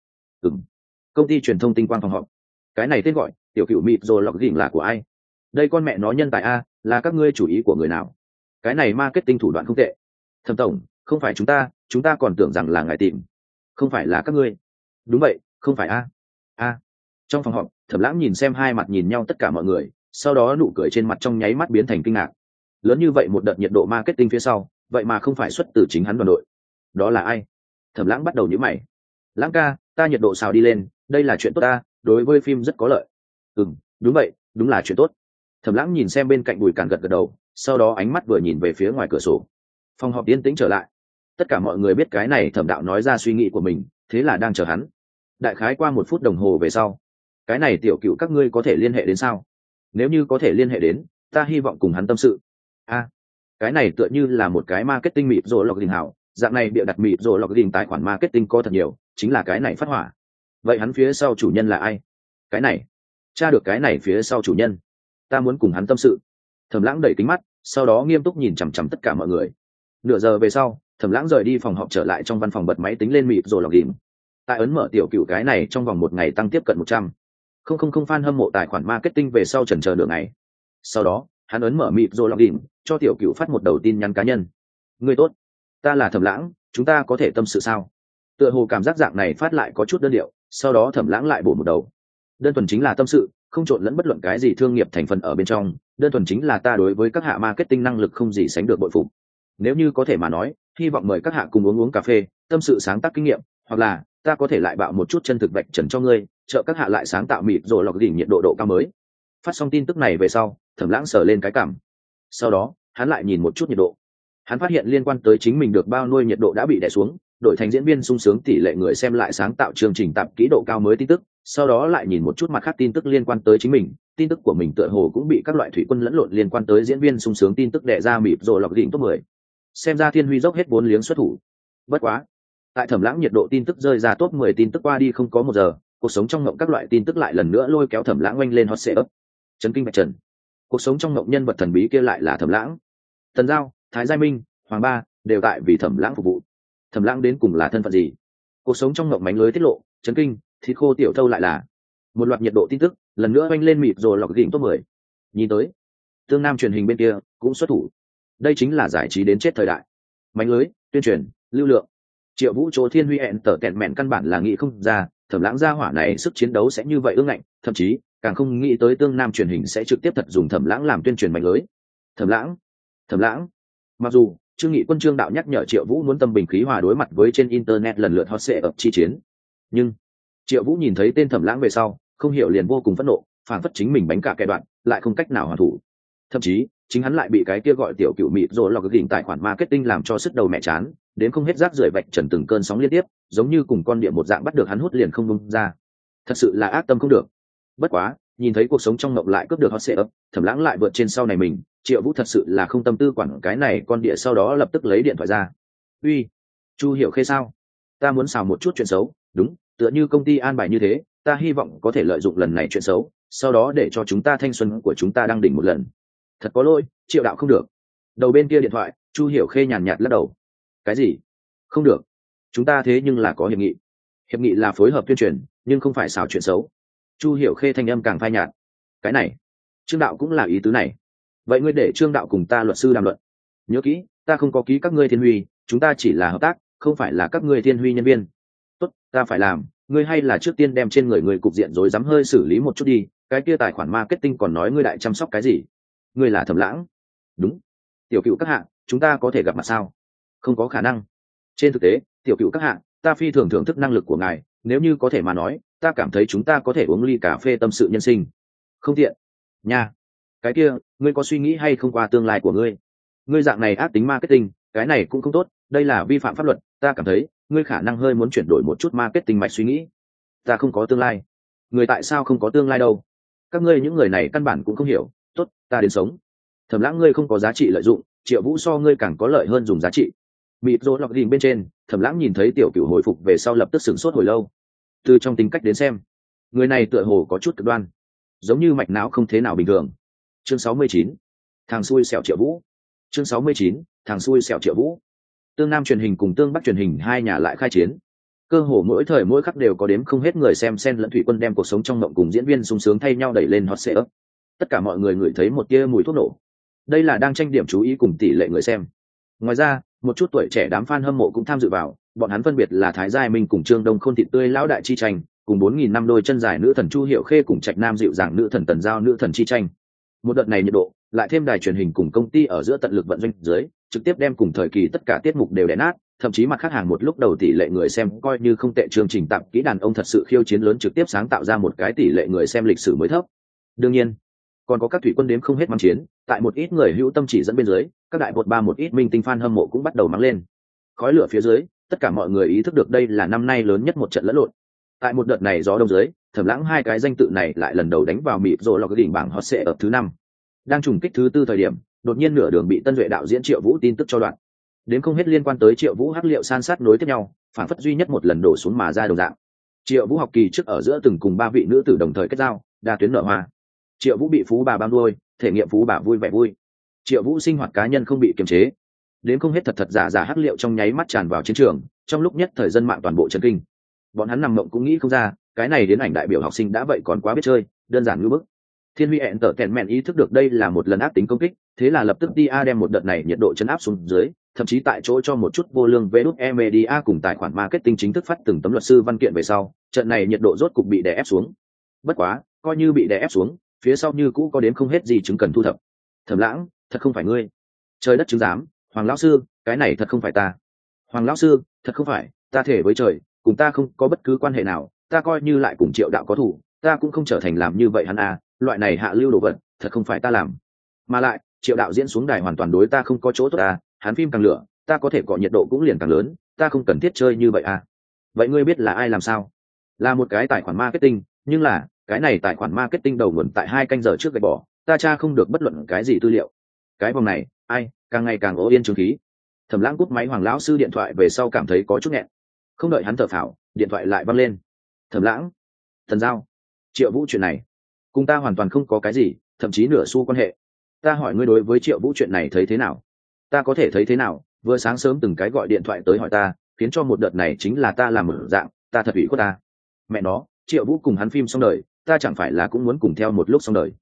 Công ty truyền thông Tinh Quang phòng họp. Cái này tên gọi tiểu cựu mịt rồi lọc gỉnh là của ai? Đây con mẹ nó nhân tài a, là các ngươi chủ ý của người nào? Cái này marketing thủ đoạn không tệ. Thẩm tổng, không phải chúng ta còn tưởng rằng là ngài tìm. Không phải là các ngươi. Đúng vậy, không phải a. Trong phòng họp, Thẩm Lãng nhìn xem hai mặt nhìn nhau tất cả mọi người, sau đó nụ cười trên mặt trong nháy mắt biến thành kinh ngạc. Lớn như vậy một đợt nhiệt độ marketing phía sau, vậy mà không phải xuất từ chính hắn đoàn đội. Đó là ai? Thẩm Lãng bắt đầu nhíu mày. Lãng ca, ta nhiệt độ xào đi lên, đây là chuyện tốt ta, đối với phim rất có lợi. Đúng vậy, đúng là chuyện tốt. Thẩm Lãng nhìn xem bên cạnh Bùi Càn gật gật đầu, sau đó ánh mắt vừa nhìn về phía ngoài cửa sổ. Phòng họp yên tĩnh trở lại. Tất cả mọi người biết cái này Thẩm đạo nói ra suy nghĩ của mình, thế là đang chờ hắn. Đại khái qua 1 phút đồng hồ về sau, cái này tiểu cựu các ngươi có thể liên hệ đến sao? Nếu như có thể liên hệ đến, ta hy vọng cùng hắn tâm sự. Cái này tựa như là một cái marketing mịt rồi lọc đình hảo, dạng này bịa đặt mịt rồi lọc đình tài khoản marketing có thật nhiều, chính là cái này phát hỏa. Vậy hắn phía sau chủ nhân là ai? Cái này, tra được cái này phía sau chủ nhân, ta muốn cùng hắn tâm sự. Thẩm Lãng đẩy kính mắt, sau đó nghiêm túc nhìn chằm chằm tất cả mọi người. Nửa giờ về sau, Thẩm Lãng rời đi phòng họp trở lại trong văn phòng, bật máy tính lên mịt rồi lọc đình. Tại ấn mở tiểu cựu cái này trong vòng 1 ngày tăng tiếp cận 100 không fan hâm mộ tài khoản marketing về sau chần chờ nửa ngày. Sau đó, hắn ấn mở mịt rồi lọc đình, cho tiểu cựu phát một đầu tin nhắn cá nhân. Người tốt, ta là Thẩm Lãng, chúng ta có thể tâm sự sao? Tựa hồ cảm giác dạng này phát lại có chút đơn điệu, sau đó Thẩm Lãng lại bổ một đầu. Đơn thuần chính là tâm sự, không trộn lẫn bất luận cái gì thương nghiệp thành phần ở bên trong, đơn thuần chính là ta đối với các hạ marketing năng lực không gì sánh được bội phục. Nếu như có thể mà nói, hy vọng mời các hạ cùng uống cà phê, tâm sự sáng tác kinh nghiệm, hoặc là ta có thể lại bạo một chút chân thực vạch trần cho ngươi, trợ các hạ lại sáng tạo mịt rồi lọc đỉnh nhiệt độ cao mới. Phát xong tin tức này về sau, Thẩm Lãng sờ lên cái cằm. Sau đó, hắn lại nhìn một chút nhiệt độ. Hắn phát hiện liên quan tới chính mình được bao nuôi nhiệt độ đã bị đè xuống, đổi thành diễn viên sung sướng tỷ lệ người xem lại sáng tạo chương trình tạp kỹ độ cao mới tin tức, sau đó lại nhìn một chút mặt khác tin tức liên quan tới chính mình, tin tức của mình tựa hồ cũng bị các loại thủy quân lẫn lộn liên quan tới diễn viên sung sướng tin tức đè ra mịt rồi lọc đỉnh top 10. Xem ra Thiên Huy dốc hết 4 liếng xuất thủ. Bất quá, tại Thẩm Lãng nhiệt độ tin tức rơi ra top 10 tin tức qua đi không có 1 giờ, cuộc sống trong mộng các loại tin tức lại lần nữa lôi kéo Thẩm Lãng oanh lên hot search. Chấn kinh bạch trần. Cuộc sống trong mộng nhân vật thần bí kia lại là Thẩm Lãng. Tần Giao, Thái Giai Minh, Hoàng Ba đều tại vì Thẩm Lãng phục vụ. Thẩm Lãng đến cùng là thân phận gì? Cuộc sống trong mộng mánh lưới tiết lộ, chấn kinh, thịt khô tiểu thâu lại là. Một loạt nhiệt độ tin tức lần nữa oanh lên mịt rồi lọc đỉnh top 10. nhìn tới tương nam truyền hình bên kia cũng xuất thủ. Đây chính là giải trí đến chết thời đại, mánh lưới tuyên truyền lưu lượng. Triệu Vũ chỗ Thiên Huy hẹn tở tẹn mẹn căn bản là nghĩ không ra Thẩm Lãng gia hỏa này sức chiến đấu sẽ như vậy ương ngạnh, thậm chí càng không nghĩ tới tương nam truyền hình sẽ trực tiếp thật dùng Thẩm Lãng làm tuyên truyền mánh lưới. Thẩm Lãng. Mặc dù Trương Nghị Quân Trương đạo nhắc nhở Triệu Vũ muốn tâm bình khí hòa đối mặt với trên internet lần lượt hot sẽ ập chi chiến, nhưng Triệu Vũ nhìn thấy tên Thẩm Lãng về sau, không hiểu liền vô cùng phẫn nộ, phản phất chính mình bánh cả cái đoạn, lại không cách nào hoàn thủ. Thậm chí chính hắn lại bị cái kia gọi tiểu cựu mịt rồi lọc cái đỉnh tài khoản marketing làm cho sức đầu mẹ chán, đến không hết rác rưởi vạch trần từng cơn sóng liên tiếp, giống như cùng con địa một dạng bắt được hắn hút liền không buông ra. Thật sự là ác tâm không được. Bất quá nhìn thấy cuộc sống trong ngộng lại cướp được hot sẽ ấp, Thẩm Lãng lại vượt trên sau này mình, Triệu Vũ thật sự là không tâm tư quản cái này con địa, sau đó lập tức lấy điện thoại ra. Uy, Chu Hiểu Khê sao? Ta muốn xào một chút chuyện xấu, đúng, tựa như công ty an bài như thế, ta hy vọng có thể lợi dụng lần này chuyện xấu, sau đó để cho chúng ta thanh xuân của chúng ta đăng đỉnh một lần. Thật có lỗi, Triệu đạo không được. Đầu bên kia điện thoại, Chu Hiểu Khê nhàn nhạt lắc đầu. Cái gì? Không được. Chúng ta thế nhưng là có hiệp nghị. Hiệp nghị là phối hợp tuyên truyền, nhưng không phải xào chuyện xấu. Chu Hiểu Khê thanh âm càng phai nhạt. Cái này, Trương đạo cũng là ý tứ này. Vậy ngươi để Trương đạo cùng ta luật sư đàm luận. Nhớ kỹ, ta không có ký các ngươi Thiên Huy, chúng ta chỉ là hợp tác, không phải là các ngươi Thiên Huy nhân viên. Tốt, ta phải làm, ngươi hay là trước tiên đem trên người người cục diện rối rắm hơi xử lý một chút đi, cái kia tài khoản marketing còn nói ngươi đại chăm sóc cái gì? Ngươi là Thẩm Lãng. Đúng. Tiểu Cựu các hạ, chúng ta có thể gặp mặt sao? Không có khả năng. Trên thực tế, Tiểu Cựu các hạ, ta phi thường thưởng thức năng lực của ngài, nếu như có thể mà nói, ta cảm thấy chúng ta có thể uống ly cà phê tâm sự nhân sinh. Không tiện. Nha. Cái kia, ngươi có suy nghĩ hay không qua tương lai của ngươi? Ngươi dạng này ác tính marketing, cái này cũng không tốt, đây là vi phạm pháp luật, ta cảm thấy, ngươi khả năng hơi muốn chuyển đổi một chút marketing mạch suy nghĩ. Ta không có tương lai. Người tại sao không có tương lai đâu? Các ngươi những người này căn bản cũng không hiểu, tốt, ta đến sống. Thẩm Lãng ngươi không có giá trị lợi dụng, Triệu Vũ so ngươi càng có lợi hơn dùng giá trị. Mịt rô lọc đỉnh bên trên, Thẩm Lãng nhìn thấy Tiểu Cựu hồi phục về sau lập tức sửng sốt hồi lâu. Từ trong tính cách đến xem, người này tựa hồ có chút cực đoan, giống như mạch não không thế nào bình thường. Chương 69, thằng xui xẻo Triệu Vũ. Chương 69, thằng xui xẻo Triệu Vũ. Tương Nam truyền hình cùng Tương Bắc truyền hình hai nhà lại khai chiến. Cơ hồ mỗi thời mỗi khắc đều có đếm không hết người xem xen lẫn thủy quân đem cuộc sống trong mộng cùng diễn viên sung sướng thay nhau đẩy lên hot seat. Tất cả mọi người ngửi thấy một tia mùi thuốc nổ. Đây là đang tranh điểm chú ý cùng tỷ lệ người xem. Ngoài ra, một chút tuổi trẻ đám fan hâm mộ cũng tham dự vào, bọn hắn phân biệt là Thái Giai Minh cùng Trương Đông Khôn thịt tươi lão đại chi tranh, cùng 4000 năm đôi chân dài nữ thần Chu Hiểu Khê cùng Trạch Nam dịu dàng nữ thần Tần Giao nữ thần chi tranh. Một đợt này nhiệt độ, lại thêm đài truyền hình cùng công ty ở giữa tận lực vận doanh dưới, trực tiếp đem cùng thời kỳ tất cả tiết mục đều đè nát, thậm chí mặt khác hàng một lúc đầu tỷ lệ người xem coi như không tệ, chương trình tạm kỹ đàn ông thật sự khiêu chiến lớn trực tiếp sáng tạo ra một cái tỷ lệ người xem lịch sử mới thấp. Đương nhiên, còn có các thủy quân đếm không hết mắng chiến, tại một ít người hữu tâm chỉ dẫn bên dưới, các đại bột ba một ít minh tinh fan hâm mộ cũng bắt đầu mắng lên. Khói lửa phía dưới, tất cả mọi người ý thức được đây là năm nay lớn nhất một trận lẫn lộn. Tại một đợt này gió đông dưới, Thẩm Lãng hai cái danh tự này lại lần đầu đánh vào mịt rồi lọc cái đỉnh bảng hot sẽ ở thứ 5. Đang trùng kích thứ 4 thời điểm, đột nhiên nửa đường bị Tân Duệ đạo diễn Triệu Vũ tin tức cho đoạn. Đến không hết liên quan tới Triệu Vũ hắc liệu san sát nối tiếp nhau, phản phất duy nhất một lần đổ xuống mà ra đồng dạng. Triệu Vũ học kỳ trước ở giữa từng cùng 3 vị nữ tử đồng thời kết giao, đa tuyến nở hoa. Triệu Vũ bị phú bà bám đuôi, thể nghiệm phú bà vui vẻ vui. Triệu Vũ sinh hoạt cá nhân không bị kiềm chế. Đến không hết thật giả giả hắc liệu trong nháy mắt tràn vào chiến trường, trong lúc nhất thời dân mạng toàn bộ chấn kinh. Bọn hắn nằm mộng cũng nghĩ không ra, cái này đến ảnh đại biểu học sinh đã vậy còn quá biết chơi, đơn giản như bức. Thiên Huy hẹn tở tèn mẹn ý thức được đây là một lần ác tính công kích, thế là lập tức đi đem một đợt này nhiệt độ chấn áp xuống dưới, thậm chí tại chỗ cho một chút vô lương media cùng tài khoản marketing chính thức phát từng tấm luật sư văn kiện về sau, trận này nhiệt độ rốt cục bị đè ép xuống. Bất quá, coi như bị đè ép xuống, phía sau như cũ có đến không hết gì chứng cần thu thập. Thẩm Lãng, thật không phải ngươi. Trời đất chứng giám, Hoàng lão sư, cái này thật không phải ta. Hoàng lão sư, thật không phải, ta thể với trời, cùng ta không có bất cứ quan hệ nào, ta coi như lại cùng Triệu đạo có thủ, ta cũng không trở thành làm như vậy hắn loại này hạ lưu đồ vật, thật không phải ta làm. Mà lại, Triệu đạo diễn xuống đài hoàn toàn đối ta không có chỗ tốt hắn phim càng lửa, ta có thể cọ nhiệt độ cũng liền càng lớn, ta không cần thiết chơi như vậy Vậy ngươi biết là ai làm sao? Là một cái tài khoản marketing, nhưng là, cái này tài khoản marketing đầu nguồn tại 2 canh giờ trước gạch bỏ, ta tra không được bất luận cái gì tư liệu. Cái vòng này, ai, càng ngày càng ố yên chứng khí. Thẩm Lãng cúp máy Hoàng lão sư điện thoại về sau cảm thấy có chút nghẹn. Không đợi hắn thở phào, điện thoại lại văng lên. Thẩm Lãng, Thần Giao, Triệu Vũ chuyện này, cùng ta hoàn toàn không có cái gì, thậm chí nửa xu quan hệ. Ta hỏi ngươi đối với Triệu Vũ chuyện này thấy thế nào? Ta có thể thấy thế nào? Vừa sáng sớm từng cái gọi điện thoại tới hỏi ta, khiến cho một đợt này chính là ta làm mở dạng, ta thật ủy khuất ta. Mẹ nó, Triệu Vũ cùng hắn phim xong đời, ta chẳng phải là cũng muốn cùng theo một lúc xong đời.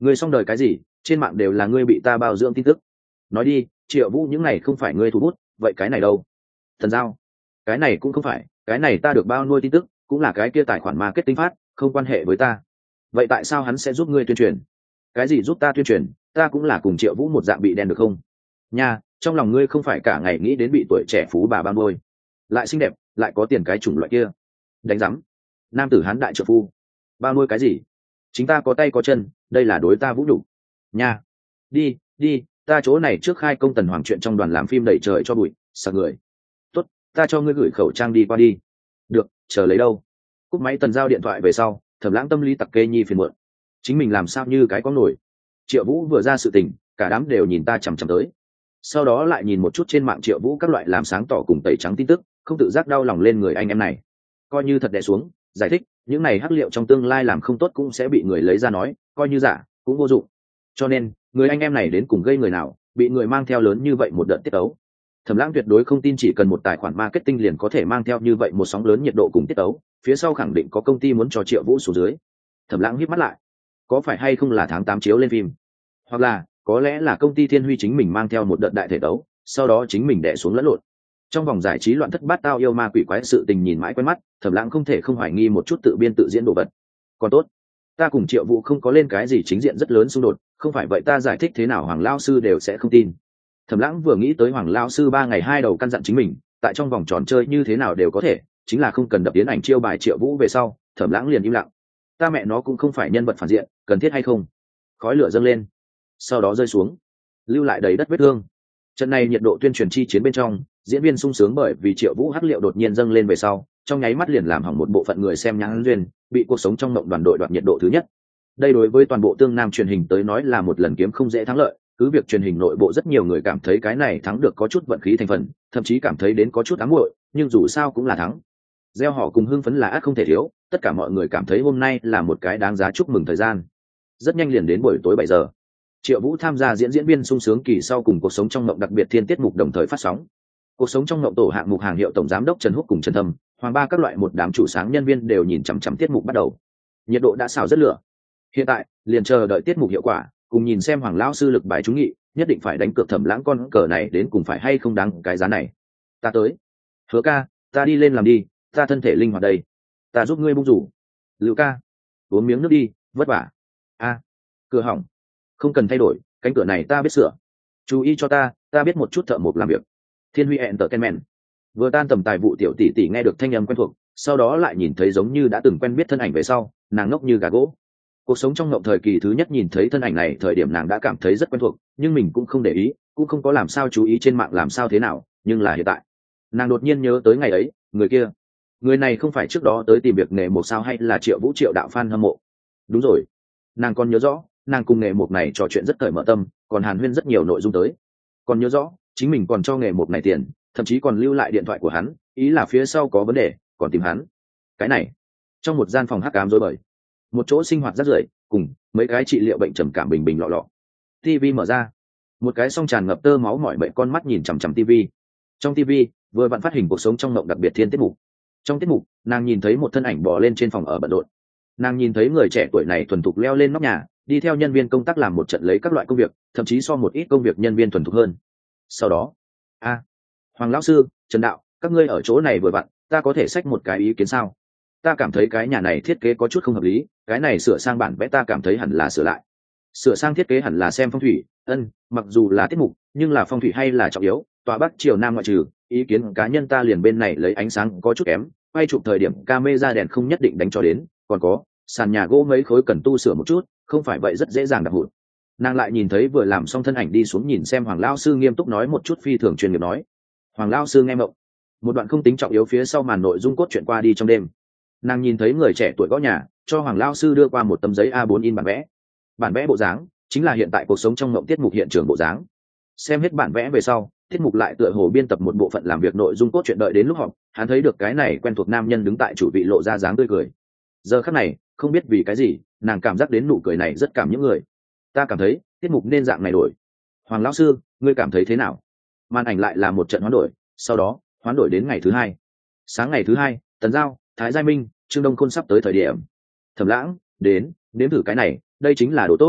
Ngươi xong đời cái gì, trên mạng đều là ngươi bị ta bao dưỡng tin tức. Nói đi, Triệu Vũ những này không phải ngươi thủ bút, vậy cái này đâu? Thần Giao, cái này cũng không phải, cái này ta được bao nuôi tin tức, cũng là cái kia tài khoản marketing phát, không quan hệ với ta. Vậy tại sao hắn sẽ giúp ngươi tuyên truyền? Cái gì giúp ta tuyên truyền, ta cũng là cùng Triệu Vũ một dạng bị đen được không? Nha, trong lòng ngươi không phải cả ngày nghĩ đến bị tuổi trẻ phú bà bao nuôi, lại xinh đẹp, lại có tiền cái chủng loại kia. Đánh rắm. Nam tử hán đại trợ phu. Bao nuôi cái gì? Chính ta có tay có chân, đây là đối ta vũ đủ. Nha. Đi, đi, ta chỗ này trước khai công Tần Hoàng chuyện trong đoàn làm phim đẩy trời cho bụi, sợ người. Tốt, ta cho ngươi gửi khẩu trang đi qua đi. Được, chờ lấy đâu? Cúp máy Tần Giao điện thoại về sau, Thẩm Lãng tâm lý tặc kê nhi phiền muộn. Chính mình làm sao như cái có nổi. Triệu Vũ vừa ra sự tình, cả đám đều nhìn ta chằm chằm tới. Sau đó lại nhìn một chút trên mạng Triệu Vũ các loại làm sáng tỏ cùng tẩy trắng tin tức, không tự giác đau lòng lên người anh em này. Coi như thật đè xuống, giải thích, những này hắc liệu trong tương lai làm không tốt cũng sẽ bị người lấy ra nói, coi như giả, cũng vô dụng. Cho nên, người anh em này đến cùng gây người nào, bị người mang theo lớn như vậy một đợt tiết ấu. Thẩm Lãng tuyệt đối không tin chỉ cần một tài khoản marketing liền có thể mang theo như vậy một sóng lớn nhiệt độ cùng tiết ấu, phía sau khẳng định có công ty muốn cho Triệu Vũ xuống dưới. Thẩm Lãng híp mắt lại, có phải hay không là tháng 8 chiếu lên phim, hoặc là có lẽ là công ty Thiên Huy chính mình mang theo một đợt đại thể tấu, sau đó chính mình đè xuống lẫn lộn. Trong vòng giải trí loạn thất bát tao yêu ma quỷ quái sự tình nhìn mãi quen mắt, Thẩm Lãng không thể không hoài nghi một chút tự biên tự diễn đồ vật. Còn tốt, ta cùng Triệu Vũ không có lên cái gì chính diện rất lớn xung đột, không phải vậy ta giải thích thế nào Hoàng lão sư đều sẽ không tin. Thẩm Lãng vừa nghĩ tới Hoàng lão sư 3 ngày 2 đầu căn dặn chính mình, tại trong vòng tròn chơi như thế nào đều có thể, chính là không cần đập tiến ảnh chiêu bài Triệu Vũ về sau, Thẩm Lãng liền im lặng. Ta mẹ nó cũng không phải nhân vật phản diện, cần thiết hay không? Khói lửa dâng lên, sau đó rơi xuống, lưu lại đầy đất vết thương. Trận này nhiệt độ tuyên truyền chi chiến bên trong, diễn viên sung sướng bởi vì Triệu Vũ hắc liệu đột nhiên dâng lên về sau, trong nháy mắt liền làm hỏng một bộ phận người xem nhãn duyên, bị cuộc sống trong mộng đoàn đội đoạt nhiệt độ thứ nhất. Đây đối với toàn bộ tương nam truyền hình tới nói là một lần kiếm không dễ thắng lợi, cứ việc truyền hình nội bộ rất nhiều người cảm thấy cái này thắng được có chút vận khí thành phần, thậm chí cảm thấy đến có chút ám muội, nhưng dù sao cũng là thắng. Gieo họ cùng hưng phấn là ắt không thể thiếu, tất cả mọi người cảm thấy hôm nay là một cái đáng giá chúc mừng thời gian. Rất nhanh liền đến buổi tối 7 giờ. Triệu Vũ tham gia diễn viên sung sướng kỳ sau cùng cuộc sống trong mộng đặc biệt thiên tiết mục đồng thời phát sóng. Cuộc sống trong mộng tổ hạng mục hàng hiệu tổng giám đốc Trần Húc cùng Trần Thâm, Hoàng Ba các loại một đám chủ sáng nhân viên đều nhìn chằm chằm tiết mục bắt đầu. Nhiệt độ đã xào rất lửa. Hiện tại, liền chờ đợi tiết mục hiệu quả, cùng nhìn xem Hoàng lão sư lực bài trúng nghị, nhất định phải đánh cược Thẩm Lãng con cờ này đến cùng phải hay không đáng cái giá này. Ta tới. Hứa ca, ta đi lên làm đi, ta thân thể linh hoạt đây. Ta giúp ngươi bung rủ. Lưu ca, uống miếng nước đi, vất vả. Cửa hỏng, không cần thay đổi, cánh cửa này ta biết sửa. Chú ý cho ta biết một chút thợ mộc làm việc. Thiên Huy Entertainment. Vừa tan tầm tài vụ tiểu tỷ tỷ nghe được thanh âm quen thuộc, sau đó lại nhìn thấy giống như đã từng quen biết thân ảnh về sau, nàng ngốc như gà gỗ. Cuộc sống trong ngộng thời kỳ thứ nhất nhìn thấy thân ảnh này, thời điểm nàng đã cảm thấy rất quen thuộc, nhưng mình cũng không để ý, cũng không có làm sao chú ý trên mạng làm sao thế nào, nhưng là hiện tại, nàng đột nhiên nhớ tới ngày ấy, người này không phải trước đó tới tìm việc nghề một sao hay là Triệu Vũ Triệu đạo fan hâm mộ. Đúng rồi, nàng còn nhớ rõ, nàng cùng nghề một này trò chuyện rất cởi mở tâm, còn hàn huyên rất nhiều nội dung tới. Còn nhớ rõ, chính mình còn cho nghề một này tiền, thậm chí còn lưu lại điện thoại của hắn, ý là phía sau có vấn đề còn tìm hắn. Cái này, trong một gian phòng hắc ám rối bời, một chỗ sinh hoạt rất rưởi, cùng mấy cái trị liệu bệnh trầm cảm bình bình lọ lọ. TV mở ra, một cái song tràn ngập tơ máu mỏi bệnh con mắt nhìn chằm chằm TV. Trong TV vừa vặn phát hình cuộc sống trong mộng đặc biệt thiên tiết mục. Trong tiết mục, nàng nhìn thấy một thân ảnh bò lên trên phòng ở bận rộn. Nàng nhìn thấy người trẻ tuổi này thuần thục leo lên nóc nhà, đi theo nhân viên công tác làm một trận lấy các loại công việc, thậm chí so một ít công việc nhân viên thuần thục hơn. Sau đó, Hoàng lão sư, Trần đạo, các ngươi ở chỗ này vừa vặn, ta có thể xách một cái ý kiến sao? Ta cảm thấy cái nhà này thiết kế có chút không hợp lý, cái này sửa sang bản vẽ ta cảm thấy hẳn là sửa lại. Sửa sang thiết kế hẳn là xem phong thủy, mặc dù là tiết mục, nhưng là phong thủy hay là trọng yếu, tòa bắc triều nam ngoại trừ, ý kiến cá nhân ta liền bên này lấy ánh sáng có chút kém, quay chụp thời điểm camera đèn không nhất định đánh cho đến, còn có, sàn nhà gỗ mấy khối cần tu sửa một chút, không phải vậy rất dễ dàng đập hụt. Nàng lại nhìn thấy vừa làm xong thân ảnh đi xuống nhìn xem Hoàng lão sư nghiêm túc nói một chút phi thường chuyên nghiệp nói. Hoàng lão sư nghe mộng, một đoạn không tính trọng yếu phía sau màn nội dung cốt truyện qua đi trong đêm. Nàng nhìn thấy người trẻ tuổi gõ nhà, cho Hoàng lão sư đưa qua một tấm giấy A4 in bản vẽ bộ dáng chính là hiện tại cuộc sống trong mộng tiết mục hiện trường bộ dáng. Xem hết bản vẽ về sau, tiết mục lại tựa hồ biên tập một bộ phận làm việc nội dung cốt truyện, đợi đến lúc họp, hắn thấy được cái này quen thuộc nam nhân đứng tại chủ vị lộ ra dáng tươi cười. Giờ khắc này, không biết vì cái gì, nàng cảm giác đến nụ cười này rất cảm những người. Ta cảm thấy tiết mục nên dạng này đổi. Hoàng lão sư, ngươi cảm thấy thế nào? Màn ảnh lại là một trận hoán đổi, sau đó hoán đổi đến ngày thứ hai. Sáng ngày thứ hai, Tần Giao, Thái Giai Minh, Trương Đông Khôn sắp tới thời điểm. Thẩm Lãng đến thử cái này, đây chính là đồ tốt,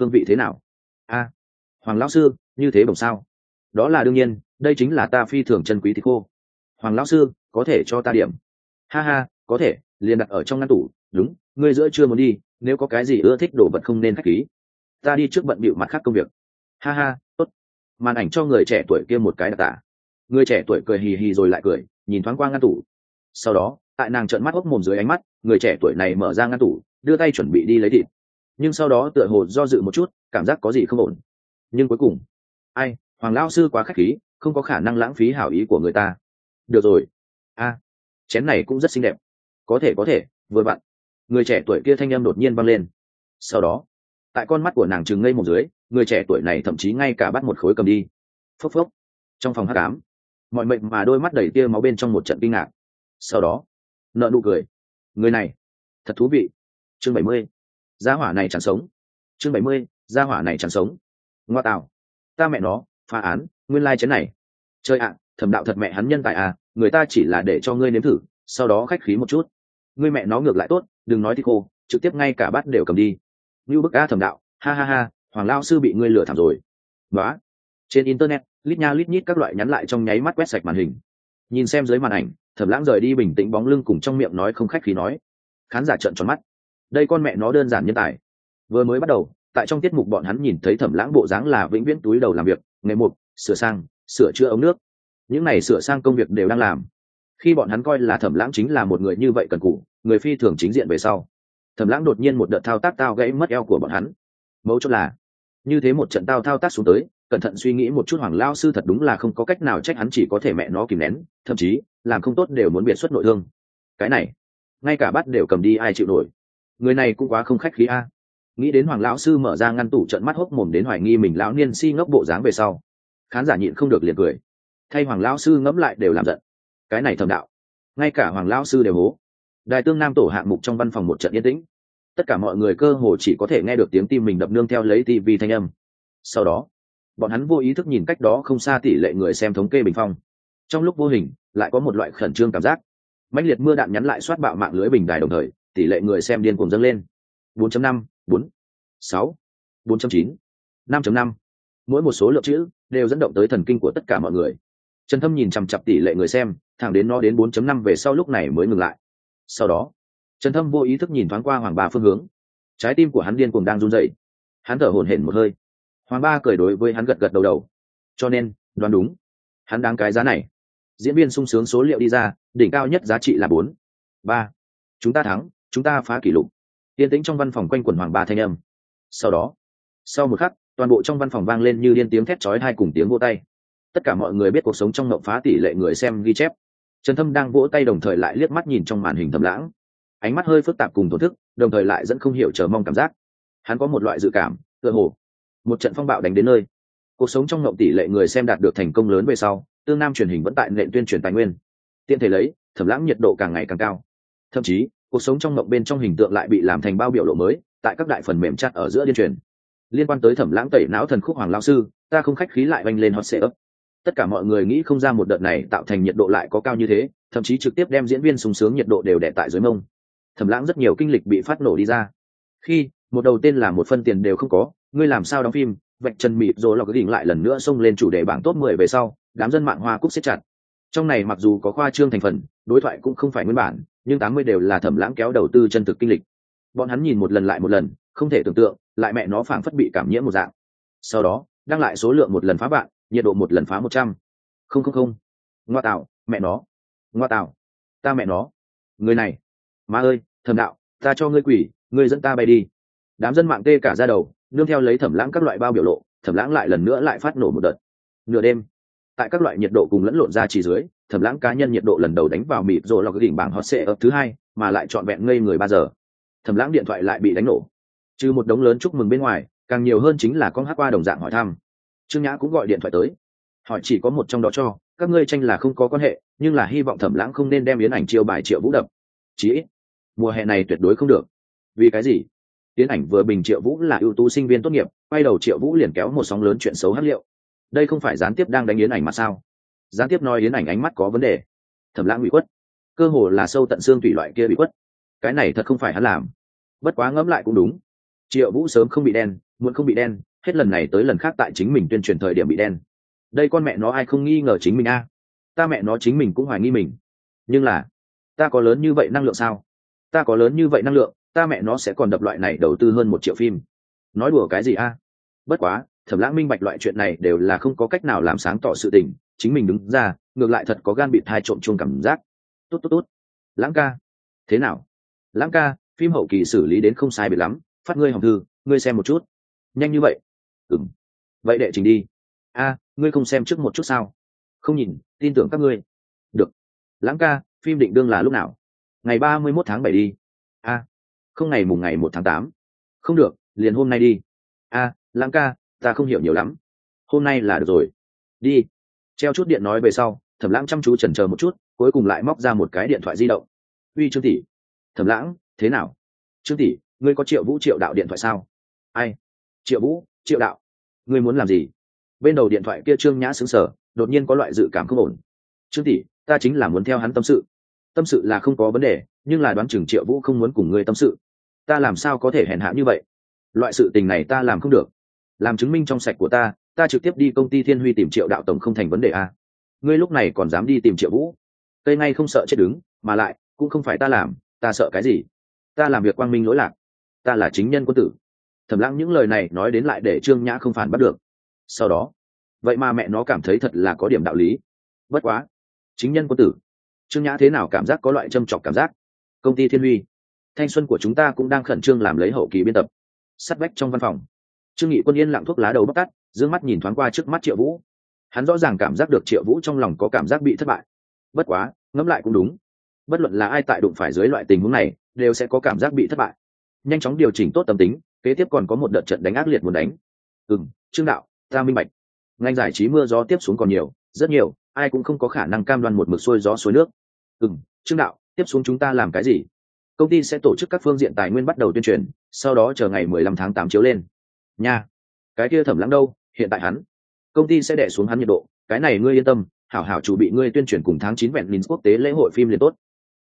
hương vị thế nào? A, Hoàng lão sư, như thế bổng sao? Đó là đương nhiên, đây chính là ta phi thường chân quý thịt khô. Hoàng lão sư, có thể cho ta điểm? Ha ha, có thể, liền đặt ở trong ngăn tủ. Đúng, ngươi giữa trưa muốn đi, nếu có cái gì ưa thích đồ vật không nên khách khí. Ta đi trước bận bịu mặt khác công việc. Ha ha, tốt. Màn ảnh cho người trẻ tuổi kia một cái đặc tả. Người trẻ tuổi cười hì hì rồi lại cười, nhìn thoáng qua ngăn tủ. Sau đó, tại nàng trợn mắt hốc mồm dưới ánh mắt, người trẻ tuổi này mở ra ngăn tủ, đưa tay chuẩn bị đi lấy thịt. Nhưng sau đó tựa hồ do dự một chút, cảm giác có gì không ổn. Nhưng cuối cùng, ai, Hoàng lão sư quá khách khí, không có khả năng lãng phí hảo ý của người ta. Được rồi. A, chén này cũng rất xinh đẹp. Có thể, vừa vặn. Người trẻ tuổi kia thanh âm đột nhiên vang lên. Sau đó, tại con mắt của nàng trừng ngây một dưới, người trẻ tuổi này thậm chí ngay cả bắt một khối cầm đi. Phốc phốc. Trong phòng hắc ám, mọi mệnh mà đôi mắt đầy tia máu bên trong một trận kinh ngạc. Sau đó, nợ nụ cười. Người này, thật thú vị. Chương 70. Gia hỏa này chẳng sống. Chương 70. Gia hỏa này chẳng sống. Ngoa tạo. Ta mẹ nó, phá án, nguyên lai chén này. Chơi ạ, Thẩm đạo thật mẹ hắn nhân tài à, người ta chỉ là để cho ngươi nếm thử, sau đó khách khí một chút. Ngươi mẹ nó ngược lại tốt, đừng nói thì khô, trực tiếp ngay cả bát đều cầm đi. Như bức a Thẩm đạo, ha ha ha, Hoàng lao sư bị ngươi lừa thảm rồi. Đó. Trên internet, lít nha lít nhít các loại nhắn lại trong nháy mắt quét sạch màn hình. Nhìn xem dưới màn ảnh, Thẩm lãng rời đi bình tĩnh bóng lưng cùng trong miệng nói không khách khí nói. Khán giả trợn tròn mắt. Đây con mẹ nó đơn giản nhân tài. Vừa mới bắt đầu, tại trong tiết mục bọn hắn nhìn thấy Thẩm lãng bộ dáng là vĩnh viễn túi đầu làm việc, nghề mục, sửa sang, sửa chữa ống nước. Những này sửa sang công việc đều đang làm. Khi bọn hắn coi là Thẩm lãng chính là một người như vậy cần cù, người phi thường chính diện về sau, Thẩm lãng đột nhiên một đợt thao tác tao gãy mất eo của bọn hắn. Mấu chốt là, như thế một trận thao tác xuống tới, cẩn thận suy nghĩ một chút, Hoàng lao sư thật đúng là không có cách nào trách hắn, chỉ có thể mẹ nó kìm nén, thậm chí làm không tốt đều muốn biệt xuất nội thương. Cái này, ngay cả bắt đều cầm đi ai chịu nổi. Người này cũng quá không khách khí a. Nghĩ đến Hoàng lão sư mở ra ngăn tủ trận mắt hốc mồm đến hoài nghi mình lão niên si ngốc bộ dáng về sau, khán giả nhịn không được liền cười. Thay Hoàng lão sư ngẫm lại đều làm giận. Cái này Thẩm đạo, ngay cả Hoàng lão sư đều hố. Đài tương nam tổ hạng mục trong văn phòng một trận yên tĩnh, tất cả mọi người cơ hồ chỉ có thể nghe được tiếng tim mình đập nương theo lấy tivi thanh âm. Sau đó, bọn hắn vô ý thức nhìn cách đó không xa tỷ lệ người xem thống kê bình phong. Trong lúc vô hình, lại có một loại khẩn trương cảm giác. Mãnh liệt mưa đạn nhắn lại xoát bạo mạng lưới bình đài đồng thời, tỷ lệ người xem điên cuồng dâng lên. 4.5, 4, 6, 4.9, 5.5. Mỗi một số lượng chữ đều dẫn động tới thần kinh của tất cả mọi người. Trần Thâm nhìn chằm chằm tỷ lệ người xem, thẳng đến nó đến 4.5 về sau lúc này mới ngừng lại. Sau đó, Trần Thâm vô ý thức nhìn thoáng qua Hoàng Ba phương hướng. Trái tim của hắn điên cuồng đang run rẩy. Hắn thở hổn hển một hơi. Hoàng Ba cười đối với hắn gật gật đầu. Cho nên, đoán đúng. Hắn đáng cái giá này. Diễn viên sung sướng số liệu đi ra, đỉnh cao nhất giá trị là 4. 3. Chúng ta thắng, chúng ta phá kỷ lục. Yên tĩnh trong văn phòng quanh quẩn Hoàng Ba thanh âm. Sau đó, sau một khắc, toàn bộ trong văn phòng vang lên như điên tiếng thét chói tai cùng tiếng vỗ tay. Tất cả mọi người biết cuộc sống trong ngộng phá tỷ lệ người xem ghi chép. Trần Thâm đang vỗ tay đồng thời lại liếc mắt nhìn trong màn hình Thẩm lãng. Ánh mắt hơi phức tạp cùng thổn thức, đồng thời lại dẫn không hiểu chờ mong cảm giác. Hắn có một loại dự cảm, tựa hồ một trận phong bạo đánh đến nơi. Cuộc sống trong ngộng tỷ lệ người xem đạt được thành công lớn về sau, tương nam truyền hình vẫn tại nền tuyên truyền tài nguyên. Tiện thể lấy, Thẩm lãng nhiệt độ càng ngày càng cao. Thậm chí, cuộc sống trong ngộng bên trong hình tượng lại bị làm thành bao biểu lộ mới, tại các đại phần mềm chat ở giữa điên truyền. Liên quan tới Thẩm lãng tẩy não thần khúc Hoàng lão sư, ta không khách khí lại vang lên hot search. Tất cả mọi người nghĩ không ra một đợt này tạo thành nhiệt độ lại có cao như thế, thậm chí trực tiếp đem diễn viên sung sướng nhiệt độ đều đè tại dưới mông. Thẩm lãng rất nhiều kinh lịch bị phát nổ đi ra. Khi một đầu tên là một phân tiền đều không có, ngươi làm sao đóng phim, vạch trần mịt rồi lọc đỉnh lại lần nữa xông lên chủ đề bảng top 10 về sau, đám dân mạng hoa cúc siết chặt. Trong này mặc dù có khoa trương thành phần, đối thoại cũng không phải nguyên bản, nhưng 80 đều là Thẩm lãng kéo đầu tư chân thực kinh lịch. Bọn hắn nhìn một lần lại một lần, không thể tưởng tượng, lại mẹ nó phảng phất bị cảm nhiễm một dạng. Sau đó, đăng lại số lượng một lần phá vạn, nhiệt độ một lần phá 100. Không. Ngoa tạo, mẹ nó. Ngoa tạo. Ta mẹ nó. Người này. Má ơi, Thẩm đạo, ta cho ngươi quỷ, ngươi dẫn ta bay đi. Đám dân mạng tê cả da đầu, nương theo lấy Thẩm lãng các loại bao biểu lộ, Thẩm lãng lại lần nữa lại phát nổ một đợt. Nửa đêm, tại các loại nhiệt độ cùng lẫn lộn ra chỉ dưới, Thẩm lãng cá nhân nhiệt độ lần đầu đánh vào mịt rồi lọc đỉnh bảng hot search thứ 2, mà lại trọn vẹn ngây người 3 giờ. Thẩm lãng điện thoại lại bị đánh nổ. Trừ một đống lớn chúc mừng bên ngoài, càng nhiều hơn chính là con hát qua đồng dạng hỏi thăm. Trương Nhã cũng gọi điện thoại tới, hỏi chỉ có một trong đó cho các ngươi tranh là không có quan hệ, nhưng là hy vọng Thẩm lãng không nên đem Yến Ảnh chiêu bài Triệu Vũ đập. Chí ít mùa hè này tuyệt đối không được. Vì cái gì? Yến Ảnh vừa bình Triệu Vũ là ưu tú sinh viên tốt nghiệp, quay đầu Triệu Vũ liền kéo một sóng lớn chuyện xấu hắc liệu. Đây không phải gián tiếp đang đánh Yến Ảnh mà sao? Gián tiếp nói Yến Ảnh ánh mắt có vấn đề. Thẩm lãng bị khuất, cơ hồ là sâu tận xương tủy loại kia bị khuất. Cái này thật không phải hắn làm. Bất quá ngẫm lại cũng đúng. Triệu Vũ sớm không bị đen, muộn không bị đen, hết lần này tới lần khác tại chính mình tuyên truyền thời điểm bị đen. Đây con mẹ nó ai không nghi ngờ chính mình a? Ta mẹ nó chính mình cũng hoài nghi mình. Nhưng là ta có lớn như vậy năng lượng sao? Ta có lớn như vậy năng lượng, ta mẹ nó sẽ còn đập loại này đầu tư hơn 1 triệu phim. Nói đùa cái gì a? Bất quá Thẩm Lãng minh bạch loại chuyện này đều là không có cách nào làm sáng tỏ sự tình, chính mình đứng ra ngược lại thật có gan bị thai trộm chuông cảm giác. Tốt tốt tốt. Lãng ca, thế nào? Lãng ca, phim hậu kỳ xử lý đến không sai biệt lắm, phát ngươi hòm thư, ngươi xem một chút. Nhanh như vậy? Ừm. Vậy đệ trình đi. A, ngươi không xem trước một chút sao? Không nhìn, tin tưởng các ngươi. Được. Lãng ca, phim định đương là lúc nào? Ngày 31 tháng 7 đi. A, không ngày mùng ngày 1 tháng 8. Không được, liền hôm nay đi. A, Lãng ca, ta không hiểu nhiều lắm. Hôm nay là được rồi. Đi. Treo chút điện nói về sau, Thẩm Lãng chăm chú chần chờ một chút, cuối cùng lại móc ra một cái điện thoại di động. Uy Trương tỷ. Thẩm Lãng, thế nào? Trương tỷ, ngươi có Triệu Vũ Triệu đạo điện thoại sao? Ai? Triệu Vũ, Triệu đạo. Ngươi muốn làm gì? Bên đầu điện thoại kia Trương Nhã sững sờ, đột nhiên có loại dự cảm không ổn. Trương tỷ, ta chính là muốn theo hắn tâm sự. Tâm sự là không có vấn đề, nhưng là đoán chừng Triệu Vũ không muốn cùng ngươi tâm sự. Ta làm sao có thể hèn hạ như vậy? Loại sự tình này ta làm không được. Làm chứng minh trong sạch của ta trực tiếp đi công ty Thiên Huy tìm Triệu đạo tổng không thành vấn đề a. Ngươi lúc này còn dám đi tìm Triệu Vũ? Cây ngay không sợ chết đứng, mà lại cũng không phải ta làm, ta sợ cái gì? Ta làm việc quang minh lỗi lạc, ta là chính nhân quân tử. Thẩm Lãng những lời này nói đến lại để Trương Nhã không phản bắt được. Sau đó, vậy mà mẹ nó cảm thấy thật là có điểm đạo lý. Bất quá, chính nhân quân tử, Trương Nhã thế nào cảm giác có loại châm chọc cảm giác. Công ty Thiên Huy, thanh xuân của chúng ta cũng đang khẩn trương làm lấy hậu kỳ biên tập. Sắt vách trong văn phòng, Trương Nghị Quân yên lặng thuốc lá đầu bóc tắt, dương mắt nhìn thoáng qua trước mắt Triệu Vũ. Hắn rõ ràng cảm giác được Triệu Vũ trong lòng có cảm giác bị thất bại. Bất quá, ngẫm lại cũng đúng. Bất luận là ai tại đụng phải dưới loại tình huống này, đều sẽ có cảm giác bị thất bại. Nhanh chóng điều chỉnh tốt tâm tính, kế tiếp còn có một đợt trận đánh ác liệt muốn đánh. Trương đạo, ta minh bạch. Ngành giải trí mưa gió tiếp xuống còn nhiều, rất nhiều, ai cũng không có khả năng cam đoan một mực xuôi gió xuôi nước. Trương đạo, tiếp xuống chúng ta làm cái gì? Công ty sẽ tổ chức các phương diện tài nguyên bắt đầu tuyên truyền, sau đó chờ ngày 15 tháng 8 chiếu lên. Nha, cái kia Thẩm Lãng đâu? Hiện tại hắn, công ty sẽ đè xuống hắn nhiệt độ, cái này ngươi yên tâm, hảo hảo chủ bị ngươi tuyên truyền cùng tháng 9 Venice quốc tế lễ hội phim liền tốt.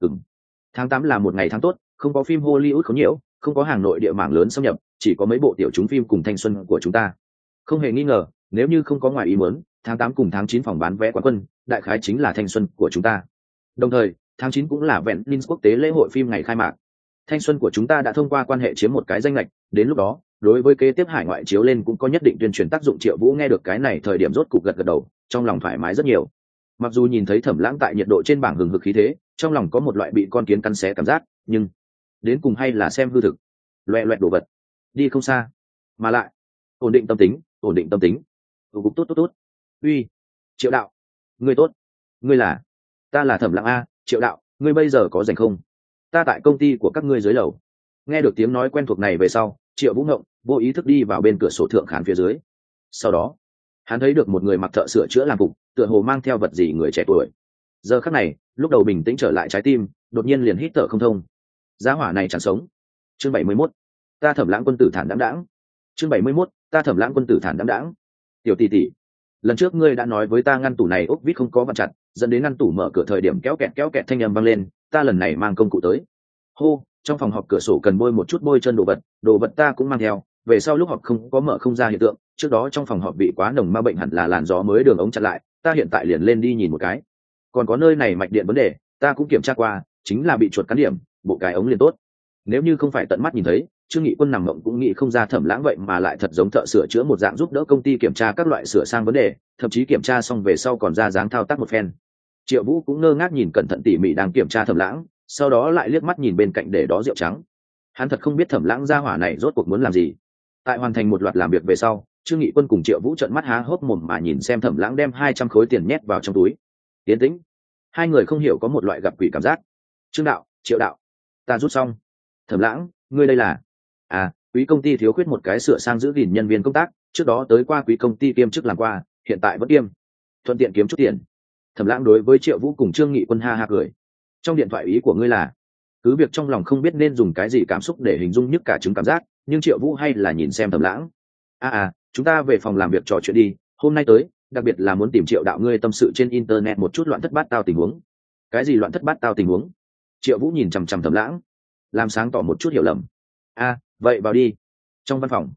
Tháng 8 là một ngày tháng tốt, không có phim Hollywood khốn nhiễu, không có hàng nội địa mảng lớn xâm nhập, chỉ có mấy bộ tiểu chúng phim cùng thanh xuân của chúng ta. Không hề nghi ngờ, nếu như không có ngoài ý muốn, tháng 8 cùng tháng 9 phòng bán vé quán quân, đại khái chính là thanh xuân của chúng ta. Đồng thời, tháng 9 cũng là Venice quốc tế lễ hội phim ngày khai mạc. Thanh xuân của chúng ta đã thông qua quan hệ chiếm một cái danh lệch, đến lúc đó, đối với kế tiếp hải ngoại chiếu lên cũng có nhất định tuyên truyền tác dụng. Triệu Vũ nghe được cái này thời điểm rốt cục gật gật đầu, trong lòng thoải mái rất nhiều. Mặc dù nhìn thấy Thẩm Lãng tại nhiệt độ trên bảng hừng hực khí thế, trong lòng có một loại bị con kiến cắn xé cảm giác, nhưng đến cùng hay là xem hư thực. Loẹ loẹt đồ vật, đi không xa, mà lại ổn định tâm tính, ổn định tâm tính. Tốt tốt tốt. Uy, Triệu đạo, ngươi tốt. Ngươi là? Ta là Thẩm Lãng a. Triệu đạo, ngươi bây giờ có rảnh không? Ta tại công ty của các ngươi dưới lầu. Nghe được tiếng nói quen thuộc này về sau, Triệu Vũ ngộng, vô ý thức đi vào bên cửa sổ thượng khán phía dưới. Sau đó, hắn thấy được một người mặc thợ sửa chữa làm phục, tựa hồ mang theo vật gì người trẻ tuổi. Giờ khắc này, lúc đầu bình tĩnh trở lại trái tim, đột nhiên liền hít thở không thông. Giá hỏa này chẳng sống. Chương 71. Ta Thẩm Lãng quân tử thản đãng đãng. Chương 71. Ta Thẩm Lãng quân tử thản đãng đãng. Tiểu tỷ tỷ, lần trước ngươi đã nói với ta ngăn tủ này ốc vít không có vặn chặt, dẫn đến ngăn tủ mở cửa thời điểm kéo kẹt thanh âm vang lên, ta lần này mang công cụ tới. Hô, trong phòng họp cửa sổ cần bôi một chút bôi chân đồ vật ta cũng mang theo, về sau lúc họp không có mở không ra hiện tượng, trước đó trong phòng họp bị quá nồng ma bệnh hẳn là làn gió mới đường ống chặn lại, ta hiện tại liền lên đi nhìn một cái. Còn có nơi này mạch điện vấn đề, ta cũng kiểm tra qua, chính là bị chuột cắn điểm, bộ cái ống liền tốt. Nếu như không phải tận mắt nhìn thấy, Trương Nghị Quân nằm mộng cũng nghĩ không ra Thẩm Lãng vậy mà lại thật giống thợ sửa chữa một dạng giúp đỡ công ty kiểm tra các loại sửa sang vấn đề, thậm chí kiểm tra xong về sau còn ra dáng thao tác một phen. Triệu Vũ cũng ngơ ngác nhìn cẩn thận tỉ mỉ đang kiểm tra Thẩm Lãng, sau đó lại liếc mắt nhìn bên cạnh để đó rượu trắng. Hắn thật không biết Thẩm Lãng gia hỏa này rốt cuộc muốn làm gì. Tại hoàn thành một loạt làm việc về sau, Trương Nghị Quân cùng Triệu Vũ trợn mắt há hốc mồm mà nhìn xem Thẩm Lãng đem 200 khối tiền nhét vào trong túi. Tiến tĩnh. Hai người không hiểu có một loại gặp quỷ cảm giác. Trương đạo, Triệu đạo, ta rút xong. Thẩm Lãng, ngươi đây là? À, quý công ty thiếu khuyết một cái sửa sang giữ gìn nhân viên công tác, trước đó tới qua quý công ty kiêm chức làm qua, hiện tại vẫn kiêm, thuận tiện kiếm chút tiền. Thẩm Lãng đối với Triệu Vũ cùng Trương Nghị Quân ha ha cười. Trong điện thoại ý của ngươi là? Cứ việc trong lòng không biết nên dùng cái gì cảm xúc để hình dung nhất cả chứng cảm giác, nhưng Triệu Vũ hay là nhìn xem Thẩm Lãng. Chúng ta về phòng làm việc trò chuyện đi, hôm nay tới, đặc biệt là muốn tìm Triệu đạo ngươi tâm sự trên internet một chút loạn thất bát tao tình huống. Cái gì loạn thất bát tao tình huống? Triệu Vũ nhìn chằm chằm Thẩm Lãng, làm sáng tỏ một chút hiểu lầm. Vậy vào đi. Trong văn phòng,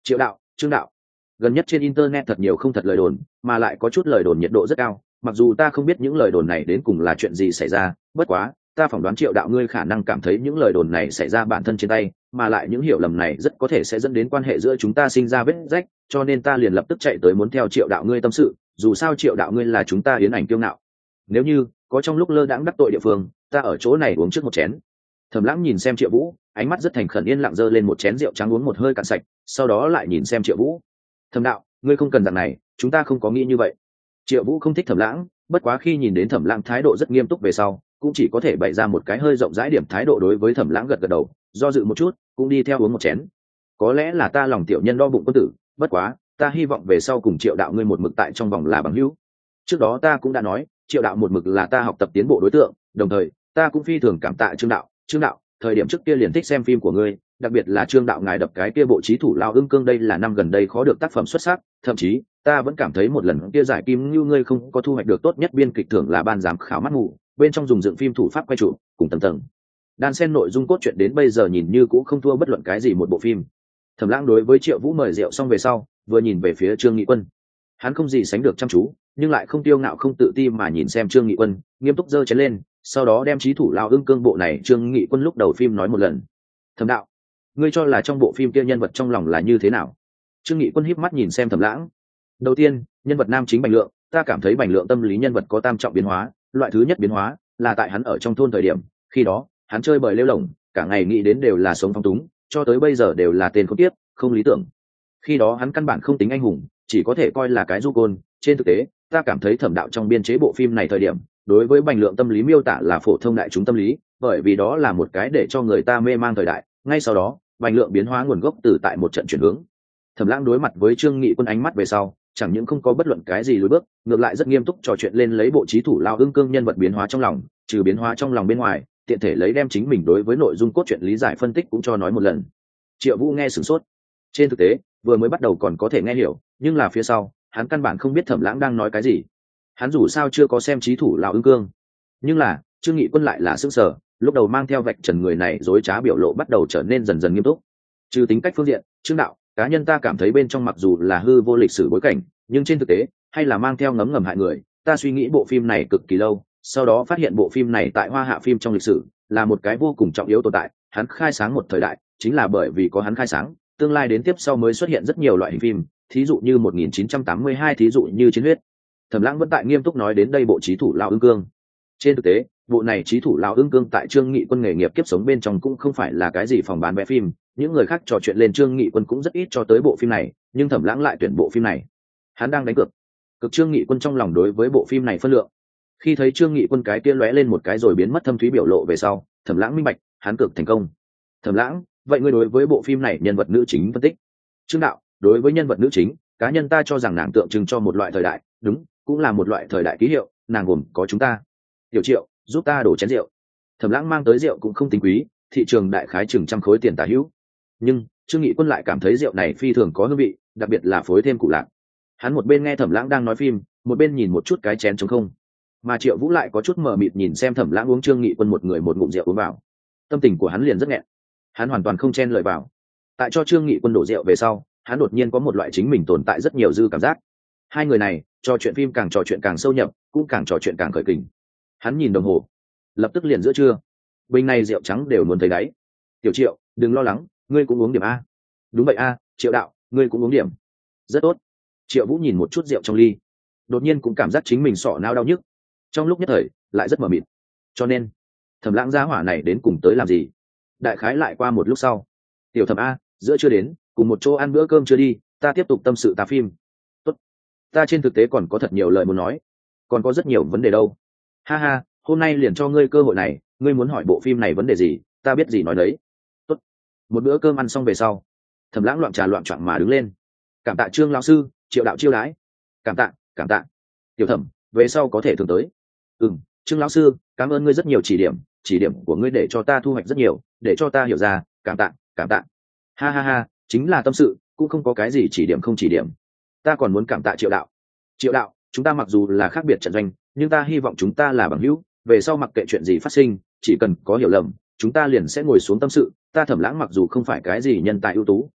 Triệu đạo, Trương đạo. Gần nhất trên internet thật nhiều không thật lời đồn, mà lại có chút lời đồn nhiệt độ rất cao, mặc dù ta không biết những lời đồn này đến cùng là chuyện gì xảy ra, bất quá ta phỏng đoán Triệu đạo ngươi khả năng cảm thấy những lời đồn này xảy ra bản thân trên tay, mà lại những hiểu lầm này rất có thể sẽ dẫn đến quan hệ giữa chúng ta sinh ra vết rách, cho nên ta liền lập tức chạy tới muốn theo Triệu đạo ngươi tâm sự, dù sao Triệu đạo ngươi là chúng ta Yến Ảnh kiêu ngạo. Nếu như có trong lúc lơ đãng đắc tội địa phương, ta ở chỗ này uống trước một chén. Thẩm Lãng nhìn xem Triệu Vũ, ánh mắt rất thành khẩn, yên lặng giơ lên một chén rượu trắng uống một hơi cạn sạch, sau đó lại nhìn xem Triệu Vũ. Thẩm đạo, ngươi không cần dạng này, chúng ta không có nghĩ như vậy. Triệu Vũ không thích Thẩm Lãng, bất quá khi nhìn đến Thẩm Lãng thái độ rất nghiêm túc về sau, cũng chỉ có thể bày ra một cái hơi rộng rãi điểm thái độ đối với Thẩm Lãng gật gật đầu, do dự một chút, cũng đi theo uống một chén. Có lẽ là ta lòng tiểu nhân đo bụng quân tử, bất quá, ta hy vọng về sau cùng Triệu đạo ngươi một mực tại trong vòng là bằng hữu. Trước đó ta cũng đã nói, Triệu đạo một mực là ta học tập tiến bộ đối tượng, đồng thời, ta cũng phi thường cảm tạ Trương đạo, thời điểm trước kia liền thích xem phim của ngươi, đặc biệt là Trương đạo ngài đập cái kia bộ Chí Thủ Lao Ưng Cương, đây là năm gần đây khó được tác phẩm xuất sắc, thậm chí ta vẫn cảm thấy một lần kia giải kim như ngươi không có thu hoạch được tốt nhất biên kịch thưởng là ban giám khảo mắt mù, bên trong dùng dựng phim thủ pháp quay trụ cùng tầng tầng đan xen nội dung cốt truyện đến bây giờ nhìn như cũng không thua bất luận cái gì một bộ phim. Thẩm Lãng đối với Triệu Vũ mời rượu xong về sau, vừa nhìn về phía Trương Nghị Quân, hắn không gì sánh được chăm chú, nhưng lại không tiêu ngạo không tự ti mà nhìn xem Trương Nghị Quân, nghiêm túc giơ chén lên, sau đó đem Chí Thủ Lao Ưng Cương bộ này Trương Nghị Quân lúc đầu phim nói một lần. Thẩm đạo, ngươi cho là trong bộ phim kia nhân vật trong lòng là như thế nào? Trương Nghị Quân híp mắt nhìn xem Thẩm Lãng. Đầu tiên, nhân vật nam chính Bành Lượng, ta cảm thấy Bành Lượng tâm lý nhân vật có tam trọng biến hóa, loại thứ nhất biến hóa là tại hắn ở trong thôn thời điểm, khi đó hắn chơi bời lêu lổng, cả ngày nghĩ đến đều là sống phong túng, cho tới bây giờ đều là tên khốn kiếp, không lý tưởng. Khi đó hắn căn bản không tính anh hùng, chỉ có thể coi là cái du côn. Trên thực tế, ta cảm thấy Thẩm đạo trong biên chế bộ phim này thời điểm, đối với Bành Lượng tâm lý miêu tả là phổ thông đại chúng tâm lý, bởi vì đó là một cái để cho người ta mê mang thời đại. Ngay sau đó, Bành Lượng biến hóa nguồn gốc từ tại một trận chuyển hướng. Thẩm Lãng đối mặt với Trương Nghị Quân ánh mắt về sau, chẳng những không có bất luận cái gì lùi bước, ngược lại rất nghiêm túc trò chuyện lên lấy bộ Chí Thủ Lao Ưng Cương nhân vật biến hóa trong lòng, trừ biến hóa trong lòng bên ngoài, tiện thể lấy đem chính mình đối với nội dung cốt truyện lý giải phân tích cũng cho nói một lần. Triệu Vũ nghe sửng sốt. Trên thực tế, vừa mới bắt đầu còn có thể nghe hiểu, nhưng là phía sau, hắn căn bản không biết Thẩm Lãng đang nói cái gì. Hắn dù sao chưa có xem Chí Thủ Lao Ưng Cương, nhưng là Trương Nghị Quân lại là sững sờ, lúc đầu mang theo vạch trần người này dối trá biểu lộ bắt đầu trở nên dần dần nghiêm túc. Trừ tính cách phương diện, Trương đạo, cá nhân ta cảm thấy bên trong mặc dù là hư vô lịch sử bối cảnh, nhưng trên thực tế hay là mang theo ngấm ngầm hại người. Ta suy nghĩ bộ phim này cực kỳ lâu, sau đó phát hiện bộ phim này tại Hoa Hạ phim trong lịch sử là một cái vô cùng trọng yếu tồn tại. Hắn khai sáng một thời đại, chính là bởi vì có hắn khai sáng, tương lai đến tiếp sau mới xuất hiện rất nhiều loại hình phim, thí dụ như 1982, thí dụ như Chiến huyết. Thẩm Lãng vẫn tại nghiêm túc nói đến đây bộ Chí Thủ Lao Ưng Cương. Trên thực tế, bộ này Chí Thủ Lao Ưng Cương tại Trương Nghị Quân nghề nghiệp kiếp sống bên trong cũng không phải là cái gì phòng bán vé phim, những người khác trò chuyện lên Trương Nghị Quân cũng rất ít cho tới bộ phim này, nhưng Thẩm Lãng lại tuyển bộ phim này. Hắn đang đánh cược Trương Nghị Quân trong lòng đối với bộ phim này phân lượng. Khi thấy Trương Nghị Quân cái kia lóe lên một cái rồi biến mất thâm thúy biểu lộ về sau, Thẩm Lãng minh bạch, hắn cược thành công. Thẩm Lãng, vậy ngươi đối với bộ phim này nhân vật nữ chính phân tích? Trương đạo, đối với nhân vật nữ chính, cá nhân ta cho rằng nàng tượng trưng cho một loại thời đại, đúng, cũng là một loại thời đại ký hiệu, nàng gồm có chúng ta. Tiểu Triệu, giúp ta đổ chén rượu. Thẩm Lãng mang tới rượu cũng không tính quý, thị trường đại khái chừng 100 khối tiền tả hữu. Nhưng Trương Nghị Quân lại cảm thấy rượu này phi thường có hương vị, đặc biệt là phối thêm củ lạc. Hắn một bên nghe Thẩm Lãng đang nói phim, một bên nhìn một chút cái chén trống không. Mà Triệu Vũ lại có chút mờ mịt nhìn xem Thẩm Lãng uống Trương Nghị Quân một người một ngụm rượu uống vào. Tâm tình của hắn liền rất nghẹn. Hắn hoàn toàn không chen lời vào. Tại cho Trương Nghị Quân đổ rượu về sau, hắn đột nhiên có một loại chính mình tồn tại rất nhiều dư cảm giác. Hai người này, trò chuyện phim càng trò chuyện càng sâu nhập, cũng càng trò chuyện càng khởi kình. Hắn nhìn đồng hồ, lập tức liền giữa trưa. Bình này rượu trắng đều muốn thấy đáy. Tiểu Triệu, đừng lo lắng, ngươi cũng uống điểm a. Đúng vậy a, Triệu đạo, ngươi cũng uống điểm. Rất tốt. Triệu Vũ nhìn một chút rượu trong ly, đột nhiên cũng cảm giác chính mình sọ não đau nhức, trong lúc nhất thời lại rất mờ mịt. Cho nên Thẩm Lãng gia hỏa này đến cùng tới làm gì? Đại khái lại qua một lúc sau, Tiểu Thẩm a, giữa chưa đến, cùng một chỗ ăn bữa cơm chưa đi, ta tiếp tục tâm sự ta phim. Tốt, ta trên thực tế còn có thật nhiều lời muốn nói, còn có rất nhiều vấn đề đâu. Ha ha, hôm nay liền cho ngươi cơ hội này, ngươi muốn hỏi bộ phim này vấn đề gì, ta biết gì nói đấy. Tốt. Một bữa cơm ăn xong về sau, Thẩm Lãng loạn trà loạn choạng mà đứng lên. Cảm tạ Trương lão sư, Triệu đạo chiêu đãi. Cảm tạ. Tiểu Thẩm, về sau có thể thường tới. Trương lão sư, cảm ơn ngươi rất nhiều chỉ điểm của ngươi để cho ta thu hoạch rất nhiều, để cho ta hiểu ra, cảm tạ. Ha ha ha, chính là tâm sự, cũng không có cái gì chỉ điểm không chỉ điểm. Ta còn muốn cảm tạ Triệu đạo, chúng ta mặc dù là khác biệt trận doanh, nhưng ta hy vọng chúng ta là bằng hữu, về sau mặc kệ chuyện gì phát sinh, chỉ cần có hiểu lầm, chúng ta liền sẽ ngồi xuống tâm sự. Ta Thẩm Lãng mặc dù không phải cái gì nhân tài ưu tú,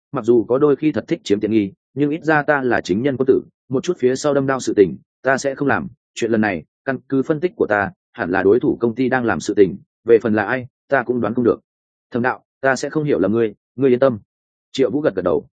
mặc dù có đôi khi thật thích chiếm tiện nghi, nhưng ít ra ta là chính nhân quân tử, một chút phía sau đâm đao sự tình ta sẽ không làm. Chuyện lần này căn cứ phân tích của ta hẳn là đối thủ công ty đang làm sự tình, về phần là ai ta cũng đoán không được. Thẩm đạo, ta sẽ không hiểu là ngươi yên tâm. Triệu Vũ gật gật đầu.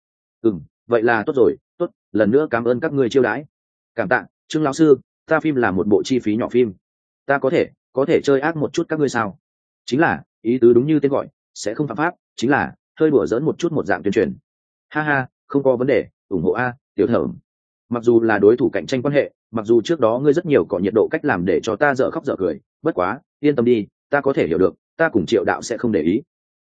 Vậy là tốt rồi. Tốt, lần nữa cảm ơn các ngươi chiêu đãi. Cảm tạ Trương lão sư, ta phim là một bộ chi phí nhỏ phim, ta có thể chơi ác một chút các ngươi sao? Chính là ý tứ đúng như tên gọi, sẽ không phạm pháp, chính là hơi đùa giỡn một chút, một dạng tuyên truyền. Ha ha, không có vấn đề, ủng hộ a, Tiểu Thẩm. Mặc dù là đối thủ cạnh tranh quan hệ, mặc dù trước đó ngươi rất nhiều có nhiệt độ cách làm để cho ta dở khóc dở cười, bất quá yên tâm đi, ta có thể hiểu được, ta cùng Triệu đạo sẽ không để ý.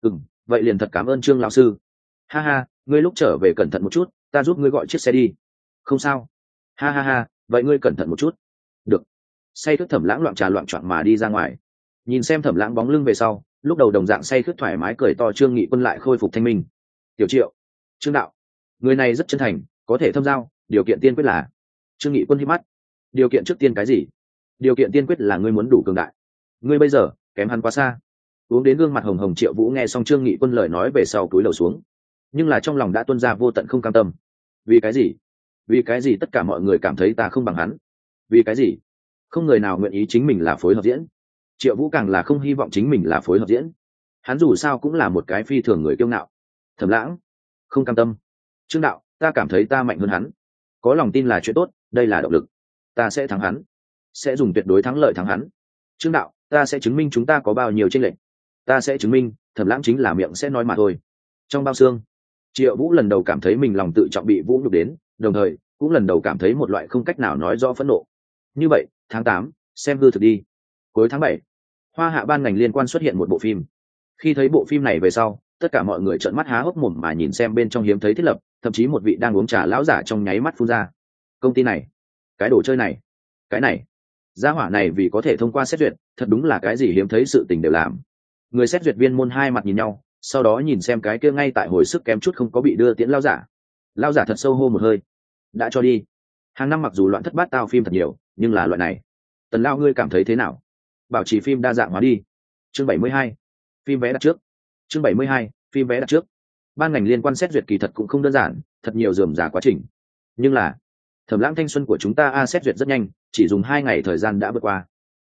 Vậy liền thật cảm ơn Trương lão sư. Ha ha, ngươi lúc trở về cẩn thận một chút, ta giúp ngươi gọi chiếc xe đi. Không sao. Ha ha ha, vậy ngươi cẩn thận một chút. Được. Say thức Thẩm Lãng loạn trà loạn choạng mà đi ra ngoài. Nhìn xem Thẩm Lãng bóng lưng về sau, lúc đầu đồng dạng say thức thoải mái cười to Trương Nghị Quân lại khôi phục thanh minh. Tiểu Triệu, Trương đạo, người này rất chân thành, có thể thâm giao, điều kiện tiên quyết là. Trương Nghị Quân hí mắt. Điều kiện trước tiên cái gì? Điều kiện tiên quyết là ngươi muốn đủ cường đại. Ngươi bây giờ kém hắn quá xa. Uống đến gương mặt hồng hồng Triệu Vũ nghe xong Trương Nghị Quân lời nói về sau cúi đầu xuống, nhưng là trong lòng đã tuôn ra vô tận không cam tâm. Vì cái gì? Vì cái gì tất cả mọi người cảm thấy ta không bằng hắn? Vì cái gì không người nào nguyện ý chính mình là phối hợp diễn? Triệu Vũ càng là không hy vọng chính mình là phối hợp diễn. Hắn dù sao cũng là một cái phi thường người kiêu ngạo. Thẩm Lãng không cam tâm. Trương đạo, ta cảm thấy ta mạnh hơn hắn, có lòng tin là chuyện tốt, đây là động lực. Ta sẽ thắng hắn, sẽ dùng tuyệt đối thắng lợi thắng hắn. Trương đạo, ta sẽ chứng minh chúng ta có bao nhiêu chênh lệch. Ta sẽ chứng minh. Thẩm Lãng chính là miệng sẽ nói mà thôi. Trong bao xương, Triệu Vũ lần đầu cảm thấy mình lòng tự trọng bị vũ nhục đến, đồng thời cũng lần đầu cảm thấy một loại không cách nào nói rõ phẫn nộ. Như vậy, tháng 8, xem hư thực đi. Cuối tháng 7, Hoa Hạ ban ngành liên quan xuất hiện một bộ phim. Khi thấy bộ phim này về sau, tất cả mọi người trợn mắt há hốc mồm mà nhìn xem bên trong hiếm thấy thiết lập, thậm chí một vị đang uống trà lão giả trong nháy mắt phun ra. Công ty này, cái đồ chơi này, cái này, gia hỏa này vì có thể thông qua xét duyệt, thật đúng là cái gì hiếm thấy sự tình đều làm. Người xét duyệt viên môn hai mặt nhìn nhau, sau đó nhìn xem cái kia ngay tại hồi sức kém chút không có bị đưa tiễn lão giả. Lão giả thật sâu hô một hơi, đã cho đi. Hàng năm mặc dù loạn thất bát tao phim thật nhiều, nhưng là loại này, Tần lão ngươi cảm thấy thế nào? Bảo trì phim đa dạng hóa đi. Chương 72, phim vé đặt trước. Chương 72, phim vé đặt trước. Ban ngành liên quan xét duyệt kỳ thật cũng không đơn giản, thật nhiều rườm rà quá trình. Nhưng là, Thẩm Lãng thanh xuân của chúng ta xét duyệt rất nhanh, chỉ dùng 2 ngày thời gian đã vượt qua.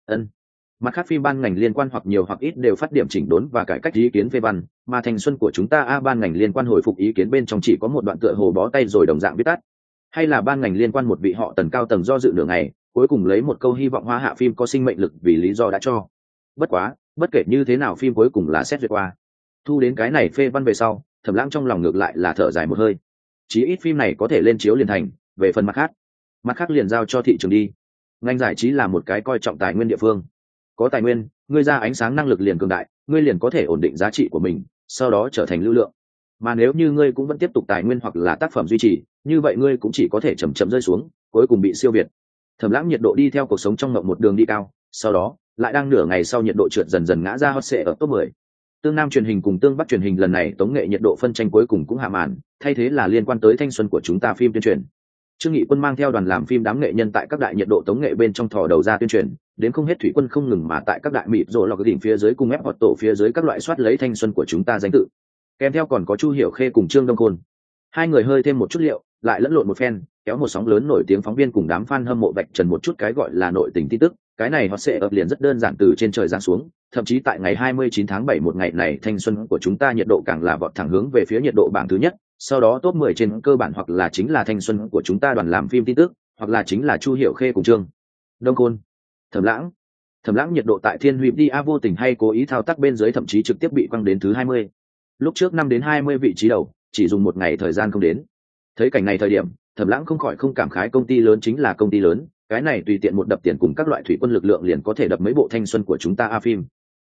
Mặt khác phim ban ngành liên quan hoặc nhiều hoặc ít đều phát điểm chỉnh đốn và cải cách ý kiến phê văn, mà thanh xuân của chúng ta ban ngành liên quan hồi phục ý kiến bên trong chỉ có một đoạn tựa hồ bó tay rồi đồng dạng viết tắt. Hay là ban ngành liên quan một vị họ Tần cao tầng do dự nửa ngày, cuối cùng lấy một câu hy vọng Hoa Hạ phim có sinh mệnh lực vì lý do đã cho. Bất quá, bất kể như thế nào phim cuối cùng là xét duyệt qua. Thu đến cái này phê văn về sau, Thẩm Lãng trong lòng ngược lại là thở dài một hơi. Chí ít phim này có thể lên chiếu liền thành, về phần mặt khác liền giao cho thị trường đi. Ngành giải trí là một cái coi trọng tài nguyên địa phương. Có tài nguyên, ngươi ra ánh sáng năng lực liền cường đại, ngươi liền có thể ổn định giá trị của mình, sau đó trở thành lưu lượng. Mà nếu như ngươi cũng vẫn tiếp tục tài nguyên hoặc là tác phẩm duy trì, như vậy ngươi cũng chỉ có thể chậm chậm rơi xuống, cuối cùng bị siêu việt. Thẩm Lãng nhiệt độ đi theo cuộc sống trong ngộng một đường đi cao, sau đó lại đang nửa ngày sau nhiệt độ trượt dần dần ngã ra hot seat ở top 10. Tương Nam truyền hình cùng Tương Bắc truyền hình lần này tống nghệ nhiệt độ phân tranh cuối cùng cũng hạ màn, thay thế là liên quan tới thanh xuân của chúng ta phim tuyên truyền. Trương Nghị Quân mang theo đoàn làm phim đám nghệ nhân tại các đại nhiệt độ tống nghệ bên trong thò đầu ra tuyên truyền, đến không hết thủy quân không ngừng mà tại các đại mịp rồi lọc đỉnh phía dưới cùng ép hoặc tổ phía dưới các loại soát lấy thanh xuân của chúng ta danh tự. Kèm theo còn có Chu Hiểu Khê cùng Trương Đông Khôn. Hai người hơi thêm một chút liệu, lại lẫn lộn một phen, kéo một sóng lớn nổi tiếng phóng viên cùng đám fan hâm mộ vạch trần một chút cái gọi là nội tình tin tức. Cái này họ sẽ ập liền rất đơn giản từ trên trời giáng xuống, thậm chí tại ngày 29 tháng 7 một ngày này thanh xuân của chúng ta nhiệt độ càng là vọt thẳng hướng về phía nhiệt độ bảng thứ nhất, sau đó top 10 trên cơ bản hoặc là chính là thanh xuân của chúng ta đoàn làm phim tin tức, hoặc là chính là Chu Hiểu Khê cùng Trương Đông Khôn. Thẩm Lãng nhiệt độ tại Thiên Huy Dia vô tình hay cố ý thao tác bên dưới thậm chí trực tiếp bị quăng đến thứ 20. Lúc trước 5 đến 20 vị trí đầu, chỉ dùng một ngày thời gian không đến. Thấy cảnh này thời điểm, Thẩm Lãng không khỏi không cảm khái công ty lớn chính là công ty lớn, cái này tùy tiện một đập tiền cùng các loại thủy quân lực lượng liền có thể đập mấy bộ thanh xuân của chúng ta phim.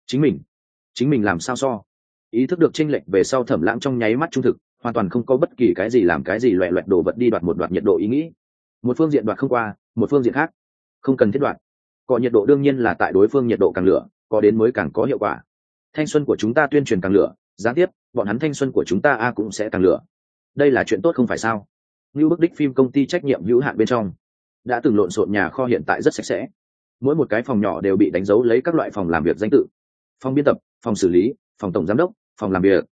Chính mình làm sao so? Ý thức được chênh lệch về sau Thẩm Lãng trong nháy mắt trung thực, hoàn toàn không có bất kỳ cái gì làm cái gì loẹt loẹt đồ vật đi đoạt một đoạt nhiệt độ ý nghĩ. Một phương diện đoạt không qua, một phương diện khác không cần thiết đoạt. Có nhiệt độ đương nhiên là tại đối phương nhiệt độ càng lửa, có đến mới càng có hiệu quả. Thanh xuân của chúng ta tuyên truyền càng lửa, gián tiếp bọn hắn thanh xuân của chúng ta cũng sẽ càng lửa. Đây là chuyện tốt không phải sao? Như bức đích phim công ty trách nhiệm hữu hạn bên trong đã từng lộn xộn nhà kho hiện tại rất sạch sẽ, mỗi một cái phòng nhỏ đều bị đánh dấu lấy các loại phòng làm việc danh tự: phòng biên tập, phòng xử lý, phòng tổng giám đốc, phòng làm việc.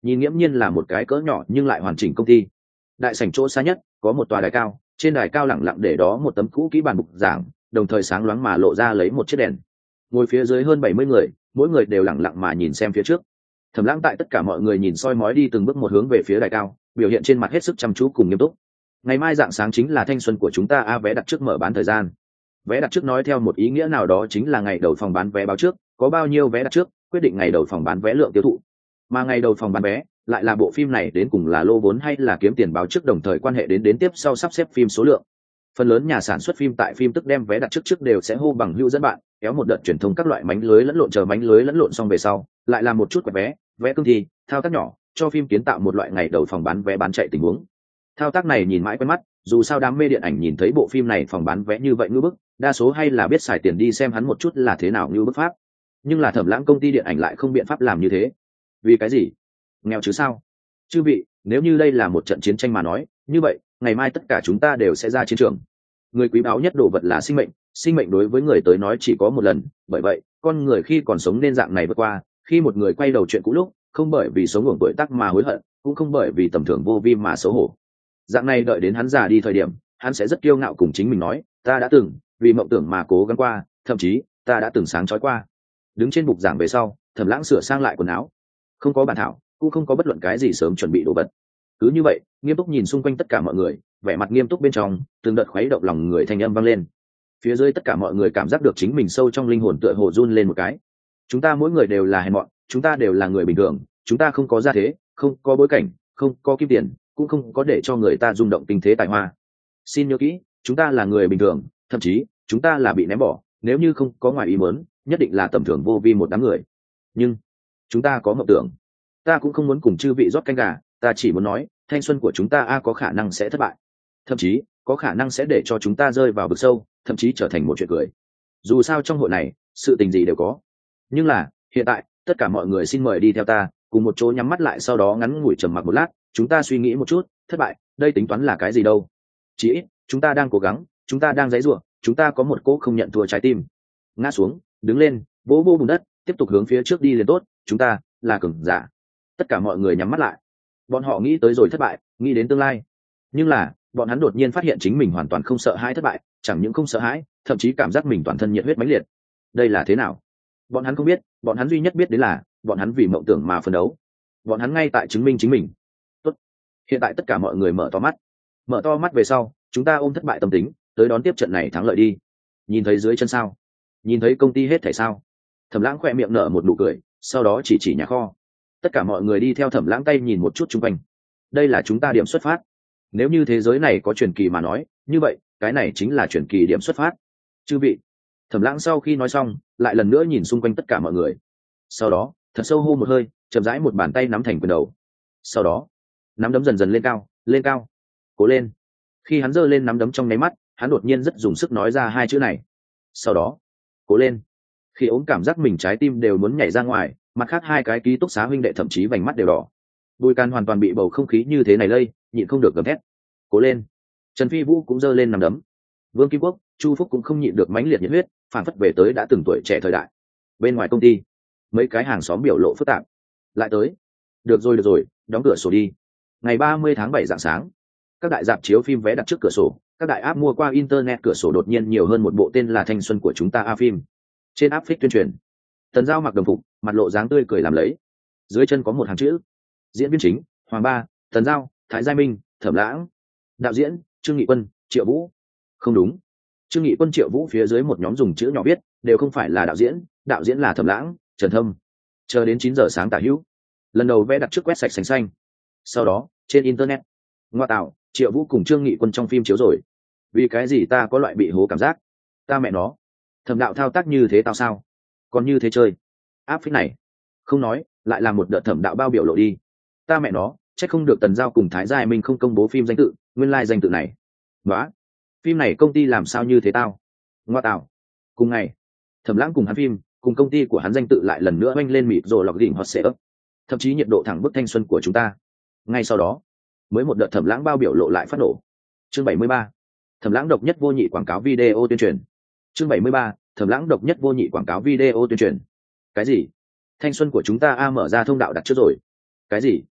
nhìn nghiễm nhiên là một cái cỡ nhỏ nhưng lại hoàn chỉnh công ty. Đại sảnh chỗ xa nhất có một tòa đài cao, trên đài cao lẳng lặng để đó một tấm cũ kỹ bàn bục giảng, đồng thời sáng loáng mà lộ ra lấy một chiếc đèn. Ngồi phía dưới hơn 70 người, mỗi người đều lẳng lặng mà nhìn xem phía trước. Thẩm Lãng tại tất cả mọi người nhìn soi mói đi từng bước một hướng về phía đài cao, biểu hiện trên mặt hết sức chăm chú cùng nghiêm túc. Ngày mai rạng sáng chính là thanh xuân của chúng ta, vé đặt trước mở bán thời gian. Vé đặt trước nói theo một ý nghĩa nào đó chính là ngày đầu phòng bán vé báo trước, có bao nhiêu vé đặt trước, quyết định ngày đầu phòng bán vé lượng tiêu thụ. Mà ngày đầu phòng bán vé lại là bộ phim này đến cùng là lô vốn hay là kiếm tiền báo trước, đồng thời quan hệ đến tiếp sau sắp xếp phim số lượng. Phần lớn nhà sản xuất phim tại phim tức đem vé đặt trước đều sẽ hô bằng hữu dẫn bạn, kéo một đợt truyền thông các loại mánh lưới lẫn lộn, chờ mánh lưới lẫn lộn xong về sau, lại làm một chút quẹt vé, vé cương thi, thao tác nhỏ, cho phim kiến tạo một loại ngày đầu phòng bán vé bán chạy tình huống. Thao tác này nhìn mãi quen mắt, dù sao đám mê điện ảnh nhìn thấy bộ phim này phòng bán vé như vậy ngưỡng bức, đa số hay là biết xài tiền đi xem hắn một chút là thế nào ngưỡng bức pháp. Nhưng là Thẩm Lãng công ty điện ảnh lại không biện pháp làm như thế. Vì cái gì? Nghèo chứ sao? Chư vị, nếu như đây là một trận chiến tranh mà nói, như vậy ngày mai tất cả chúng ta đều sẽ ra chiến trường. Người quý báu nhất đồ vật là sinh mệnh, sinh mệnh đối với người tới nói chỉ có một lần, bởi vậy con người khi còn sống nên dạng này vượt qua. Khi một người quay đầu chuyện cũ lúc, không bởi vì sống uổng tuổi tác mà hối hận, cũng không bởi vì tầm thường vô vi mà xấu hổ. Dạng này đợi đến hắn già đi thời điểm, hắn sẽ rất kiêu ngạo cùng chính mình nói, ta đã từng vì mộng tưởng mà cố gắng qua, thậm chí ta đã từng sáng chói qua. Đứng trên bục giảng về sau, Thẩm Lãng sửa sang lại quần áo, không có bản thảo, cũng không có bất luận cái gì sớm chuẩn bị đồ vật. Cứ như vậy, nghiêm túc nhìn xung quanh tất cả mọi người, vẻ mặt nghiêm túc bên trong, từng đợt khuấy động lòng người thanh âm vang lên. Phía dưới tất cả mọi người cảm giác được chính mình sâu trong linh hồn tựa hồ run lên một cái. Chúng ta mỗi người đều là hèn mọn, chúng ta đều là người bình thường, chúng ta không có gia thế, không có bối cảnh, không có kim tiền, cũng không có để cho người ta rung động kinh thế tài hoa. Xin nhớ kỹ, chúng ta là người bình thường, thậm chí chúng ta là bị ném bỏ, nếu như không có ngoài ý muốn, nhất định là tầm thường vô vi một đám người. Nhưng chúng ta có mộng tưởng. Ta cũng không muốn cùng chư vị rót canh gà, ta chỉ muốn nói, thanh xuân của chúng ta có khả năng sẽ thất bại, thậm chí có khả năng sẽ để cho chúng ta rơi vào vực sâu, thậm chí trở thành một chuyện cười. Dù sao trong hội này, sự tình gì đều có. Nhưng là, hiện tại, tất cả mọi người xin mời đi theo ta, cùng một chỗ nhắm mắt lại, sau đó ngắn ngủi trầm mặc một lát, chúng ta suy nghĩ một chút, thất bại, đây tính toán là cái gì đâu? Chỉ ít, chúng ta đang cố gắng, chúng ta đang giãy giụa, chúng ta có một cỗ không nhận thua trái tim. Ngã xuống, đứng lên, vỗ vỗ bùn đất, tiếp tục hướng phía trước đi liền tốt, chúng ta là cường giả. Tất cả mọi người nhắm mắt lại. Bọn họ nghĩ tới rồi thất bại, nghĩ đến tương lai. Nhưng là, bọn hắn đột nhiên phát hiện chính mình hoàn toàn không sợ hãi thất bại, chẳng những không sợ hãi, thậm chí cảm giác mình toàn thân nhiệt huyết mãnh liệt. Đây là thế nào? Bọn hắn không biết, bọn hắn duy nhất biết đến là, bọn hắn vì mộng tưởng mà phấn đấu. Bọn hắn ngay tại chứng minh chính mình. Tốt. Hiện tại tất cả mọi người mở to mắt. Mở to mắt về sau, chúng ta ôm thất bại tâm tính, tới đón tiếp trận này thắng lợi đi. Nhìn thấy dưới chân sao? Nhìn thấy công ty hết thảy sao? Thẩm Lãng khỏe miệng nở một nụ cười, sau đó chỉ nhà kho. Tất cả mọi người đi theo Thẩm Lãng tay nhìn một chút xung quanh. Đây là chúng ta điểm xuất phát. Nếu như thế giới này có truyền kỳ mà nói, như vậy cái này chính là truyền kỳ điểm xuất phát. Chư vị. Thẩm Lãng sau khi nói xong, lại lần nữa nhìn xung quanh tất cả mọi người. Sau đó, thật sâu hô một hơi, chậm rãi một bàn tay nắm thành quyền đầu. Sau đó, nắm đấm dần dần lên cao, lên cao. Cố lên. Khi hắn giơ lên nắm đấm trong nháy mắt, hắn đột nhiên rất dùng sức nói ra hai chữ này. Sau đó, cố lên. Khi ống cảm giác mình trái tim đều muốn nhảy ra ngoài, mặt khác hai cái ký túc xá huynh đệ thậm chí vành mắt đều đỏ. Bùi Can hoàn toàn bị bầu không khí như thế này lây, nhịn không được gầm thét. Cố lên. Trần Phi Vũ cũng giơ lên nắm đấm. Vương Kim Quốc, Chu Phúc cũng không nhịn được mãnh liệt nhiệt huyết, phản phất về tới đã từng tuổi trẻ thời đại. Bên ngoài công ty, mấy cái hàng xóm biểu lộ phức tạp. Lại tới. Được rồi, đóng cửa sổ đi. Ngày 30 tháng 7 rạng sáng, các đại rạp chiếu phim vé đặt trước cửa sổ, các đại app mua qua internet cửa sổ đột nhiên nhiều hơn một bộ tên là Thanh xuân của chúng ta a phim. Trên app phích tuyên truyền, Tần Giao mặc đồng phục, mặt lộ dáng tươi cười làm lấy. Dưới chân có một hàng chữ. Diễn viên chính: Hoàng Ba, Tần Giao, Thái Giai Minh, Thẩm Lãng. Đạo diễn: Trương Nghị Quân, Triệu Vũ. Không đúng. Trương Nghị Quân, Triệu Vũ phía dưới một nhóm dùng chữ nhỏ viết, đều không phải là đạo diễn là Thẩm Lãng, Trần Thâm. Chờ đến 9 giờ sáng tả hữu, lần đầu vé đặt trước quét sạch sành xanh. Sau đó, trên internet, ngoa tạo, Triệu Vũ cùng Trương Nghị Quân trong phim chiếu rồi. Vì cái gì ta có loại bị hố cảm giác? Ta mẹ nó, Thẩm đạo thao tác như thế tao sao? Còn như thế chơi. Áp phích này, không nói, lại là một đợt Thẩm đạo bao biểu lộ đi. Ta mẹ nó, chắc không được Tần Giao cùng Thái Giai Minh không công bố phim danh tự, nguyên lai danh tự này. Nóa, phim này công ty làm sao như thế tao? Ngoa tạo. Cùng ngày, Thẩm Lãng cùng hắn phim, cùng công ty của hắn danh tự lại lần nữa oanh lên mịt rồi lọc đỉnh hot sale, thậm chí nhiệt độ thẳng bức thanh xuân của chúng ta. Ngay sau đó, mới một đợt Thẩm Lãng bao biểu lộ lại phát nổ. Chương 73. Thẩm Lãng độc nhất vô nhị quảng cáo video tuyên truyền. Chương 73. Thẩm Lãng độc nhất vô nhị quảng cáo video tuyên truyền. Cái gì? Thanh xuân của chúng ta mở ra thông đạo đặt trước rồi. Cái gì?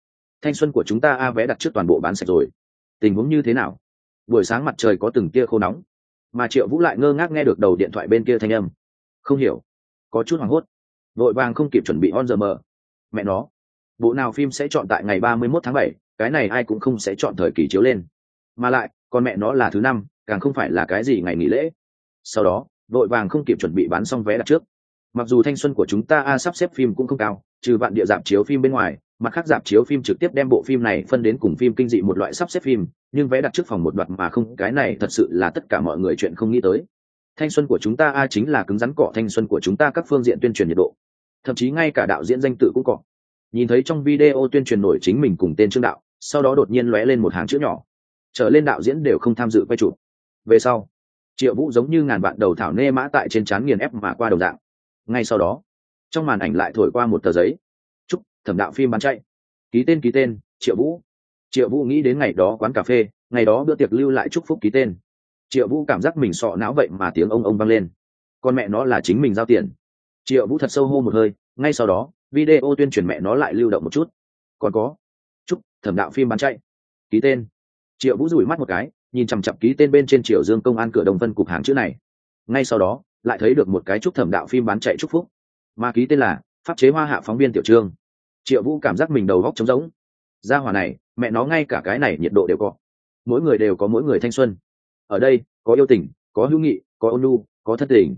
thanh xuân của chúng ta vé đặt trước toàn bộ bán sạch rồi. Tình huống như thế nào? Buổi sáng mặt trời có từng tia khô nóng, mà Triệu Vũ lại ngơ ngác nghe được đầu điện thoại bên kia thanh âm, không hiểu, có chút hoảng hốt, vội vàng không kịp chuẩn bị on giờ mờ. Mẹ nó, bộ nào phim sẽ chọn tại ngày 31 tháng 7, cái này ai cũng không sẽ chọn thời kỳ chiếu lên, mà lại còn mẹ nó là thứ năm, càng không phải là cái gì ngày nghỉ lễ. Sau đó vội vàng không kịp chuẩn bị bán xong vé đặt trước. Mặc dù thanh xuân của chúng ta sắp xếp phim cũng không cao, trừ vạn địa dạp chiếu phim bên ngoài, mặt khác dạp chiếu phim trực tiếp đem bộ phim này phân đến cùng phim kinh dị một loại sắp xếp phim, nhưng vé đặt trước phòng một đoạt mà không, cái này thật sự là tất cả mọi người chuyện không nghĩ tới. Thanh xuân của chúng ta chính là cứng rắn cọ thanh xuân của chúng ta các phương diện tuyên truyền nhiệt độ, thậm chí ngay cả đạo diễn danh tự cũng cọ. Nhìn thấy trong video tuyên truyền nổi chính mình cùng tên Trương Đạo, sau đó đột nhiên lóe lên một hàng chữ nhỏ, trở lên đạo diễn đều không tham dự quay chụp. Về sau, Triệu Vũ giống như ngàn vạn đầu thảo nê mã tại trên trán nghiền ép mà qua đầu dạng. Ngay sau đó, trong màn ảnh lại thổi qua một tờ giấy, chúc Thẩm Đạo phim bán chạy, ký tên Triệu Vũ. Triệu Vũ nghĩ đến ngày đó quán cà phê, ngày đó bữa tiệc lưu lại chúc phúc ký tên. Triệu Vũ cảm giác mình sọ não vậy mà tiếng ông vang lên, con mẹ nó là chính mình giao tiền. Triệu Vũ thật sâu hô một hơi, ngay sau đó video tuyên truyền mẹ nó lại lưu động một chút, còn có chúc Thẩm Đạo phim bán chạy, ký tên. Triệu Vũ rủi mắt một cái, nhìn chằm chằm ký tên bên trên Triều Dương công an cửa Đông Vân cục hàng chữ này. Ngay sau đó lại thấy được một cái chúc Thẩm Đạo phim bán chạy chúc phúc, mà ký tên là pháp chế hoa hạ phóng viên Tiểu Trương. Triệu Vũ cảm giác mình đầu góc trống rỗng. Gia hỏa này mẹ nó ngay cả cái này nhiệt độ đều có, mỗi người đều có mỗi người thanh xuân. Ở đây có yêu tình, có hữu nghị, có ôn nhu, có thất tình.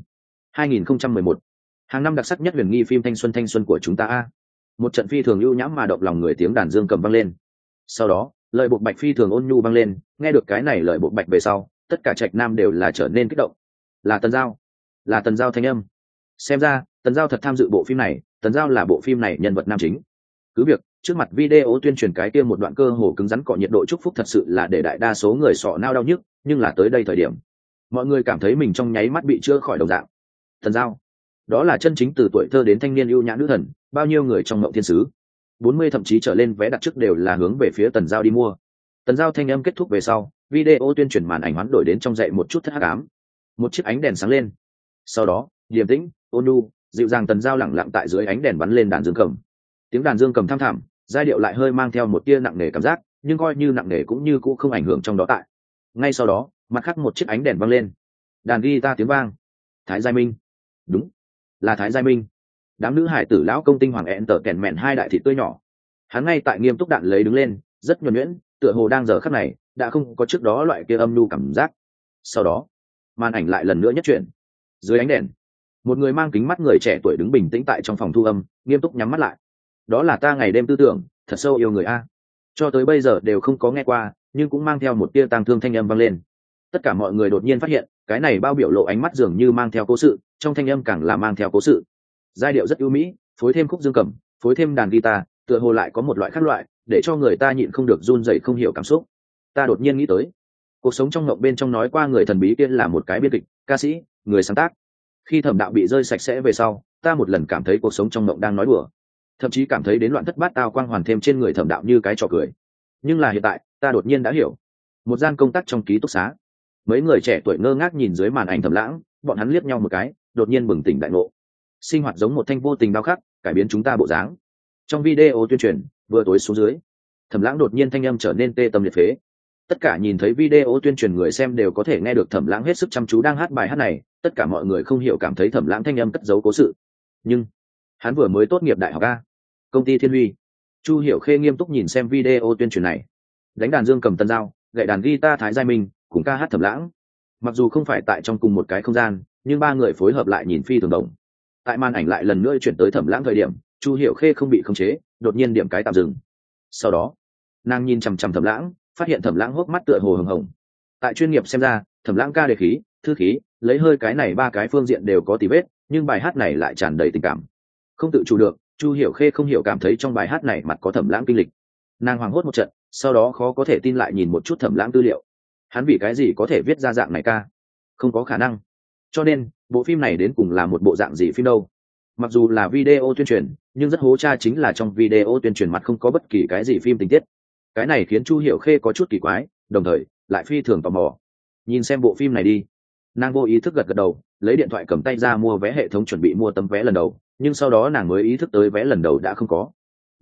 2011, hàng năm đặc sắc nhất huyền nghi phim thanh xuân của chúng ta. Một trận phi thường ưu nhãm mà động lòng người tiếng đàn dương cầm vang lên. Sau đó lời buộc bạch phi thường ôn nhu vang lên. Nghe được cái này lời buộc bạch về sau, tất cả trạch nam đều là trở nên kích động. Là Tần Giao, là Tần Giao thanh âm. Xem ra Tần Giao thật tham dự bộ phim này, Tần Giao là bộ phim này nhân vật nam chính. Cứ việc trước mặt video tuyên truyền cái kia một đoạn cơ hồ cứng rắn cọ nhiệt độ chúc phúc thật sự là để đại đa số người sọ nao đau nhức, nhưng là tới đây thời điểm mọi người cảm thấy mình trong nháy mắt bị chữa khỏi đồng dạng. Tần Giao, đó là chân chính từ tuổi thơ đến thanh niên ưu nhã nữ thần, bao nhiêu người trong mộng thiên sứ 40 thậm chí trở lên vé đặt trước đều là hướng về phía Tần Giao đi mua. Tần Giao thanh âm kết thúc về sau, video tuyên truyền màn ảnh hoán đổi đến trong dậy một chút hắc ám, một chiếc ánh đèn sáng lên. Sau đó điềm tĩnh, ôn nhu, dịu dàng Tần Giao lẳng lặng tại dưới ánh đèn bắn lên đàn dương cầm. Tiếng đàn dương cầm thăm thẳm, giai điệu lại hơi mang theo một tia nặng nề cảm giác, nhưng coi như nặng nề cũng như cũ không ảnh hưởng trong đó tại. Ngay sau đó mặt khác một chiếc ánh đèn văng lên, đàn guitar tiếng vang. Thái Giai Minh, đúng là Thái Giai Minh. Đám nữ hải tử lão công tinh hoàng ẹn tở kèn mẹn hai đại thị tươi nhỏ, hắn ngay tại nghiêm túc đạn lấy đứng lên, rất nhuần nhuyễn, tựa hồ đang giờ khắc này đã không có trước đó loại kia âm nhu cảm giác. Sau đó màn ảnh lại lần nữa nhất chuyển, dưới ánh đèn một người mang kính mắt người trẻ tuổi đứng bình tĩnh tại trong phòng thu âm, nghiêm túc nhắm mắt lại. Đó là ta ngày đêm tư tưởng thật sâu yêu người a, cho tới bây giờ đều không có nghe qua, nhưng cũng mang theo một tia tang thương thanh âm vang lên. Tất cả mọi người đột nhiên phát hiện cái này bao biểu lộ ánh mắt dường như mang theo cố sự, trong thanh âm càng là mang theo cố sự. Giai điệu rất ưu mỹ, phối thêm khúc dương cầm, phối thêm đàn guitar, tựa hồ lại có một loại khác loại, để cho người ta nhịn không được run rẩy không hiểu cảm xúc. Ta đột nhiên nghĩ tới, cuộc sống trong mộng bên trong nói qua người thần bí kia là một cái biên kịch, ca sĩ, người sáng tác. Khi Thẩm Đạo bị rơi sạch sẽ về sau, ta một lần cảm thấy cuộc sống trong mộng đang nói đùa, thậm chí cảm thấy đến loạn thất bát tao quang hoàn thêm trên người Thẩm Đạo như cái trò cười. Nhưng là hiện tại ta đột nhiên đã hiểu. Một gian công tác trong ký túc xá, mấy người trẻ tuổi ngơ ngác nhìn dưới màn ảnh Thẩm Lãng, bọn hắn liếc nhau một cái, đột nhiên bừng tỉnh đại ngộ. Sinh hoạt giống một thanh vô tình đao khắc, cải biến chúng ta bộ dáng. Trong video tuyên truyền vừa tối xuống dưới, Thẩm Lãng đột nhiên thanh âm trở nên tê tâm liệt phế. Tất cả nhìn thấy video tuyên truyền người xem đều có thể nghe được Thẩm Lãng hết sức chăm chú đang hát bài hát này, tất cả mọi người không hiểu cảm thấy Thẩm Lãng thanh âm cất giấu cố sự. Nhưng hắn vừa mới tốt nghiệp đại học a, công ty Thiên Huy. Chu Hiểu Khê nghiêm túc nhìn xem video tuyên truyền này, đánh đàn dương cầm Tần Giao, gậy đàn guitar Thái Giai Minh, cùng ca hát Thẩm Lãng. Mặc dù không phải tại trong cùng một cái không gian, nhưng ba người phối hợp lại nhìn phi thường đồng. Tại màn ảnh lại lần nữa chuyển tới Thẩm Lãng thời điểm, Chu Hiểu Khê không bị khống chế, đột nhiên điểm cái tạm dừng. Sau đó nàng nhìn chằm chằm Thẩm Lãng, phát hiện Thẩm Lãng hốc mắt tựa hồ hồng hồng. Tại chuyên nghiệp xem ra, Thẩm Lãng ca đề khí, thư khí, lấy hơi cái này ba cái phương diện đều có tì vết, nhưng bài hát này lại tràn đầy tình cảm. Không tự chủ được, Chu Hiểu Khê không hiểu cảm thấy trong bài hát này mặt có Thẩm Lãng kinh lịch. Nàng hoảng hốt một trận, sau đó khó có thể tin lại nhìn một chút Thẩm Lãng tư liệu. Hắn vì cái gì có thể viết ra dạng này ca? Không có khả năng. Cho nên bộ phim này đến cùng là một bộ dạng gì phim đâu? Mặc dù là video tuyên truyền, nhưng rất hố cha chính là trong video tuyên truyền mặt không có bất kỳ cái gì phim tình tiết. Cái này khiến Chu Hiểu Khê có chút kỳ quái, đồng thời lại phi thường tò mò. Nhìn xem bộ phim này đi. Nàng vô ý thức gật gật đầu, lấy điện thoại cầm tay ra mua vé hệ thống chuẩn bị mua tấm vé lần đầu, nhưng sau đó nàng mới ý thức tới vé lần đầu đã không có.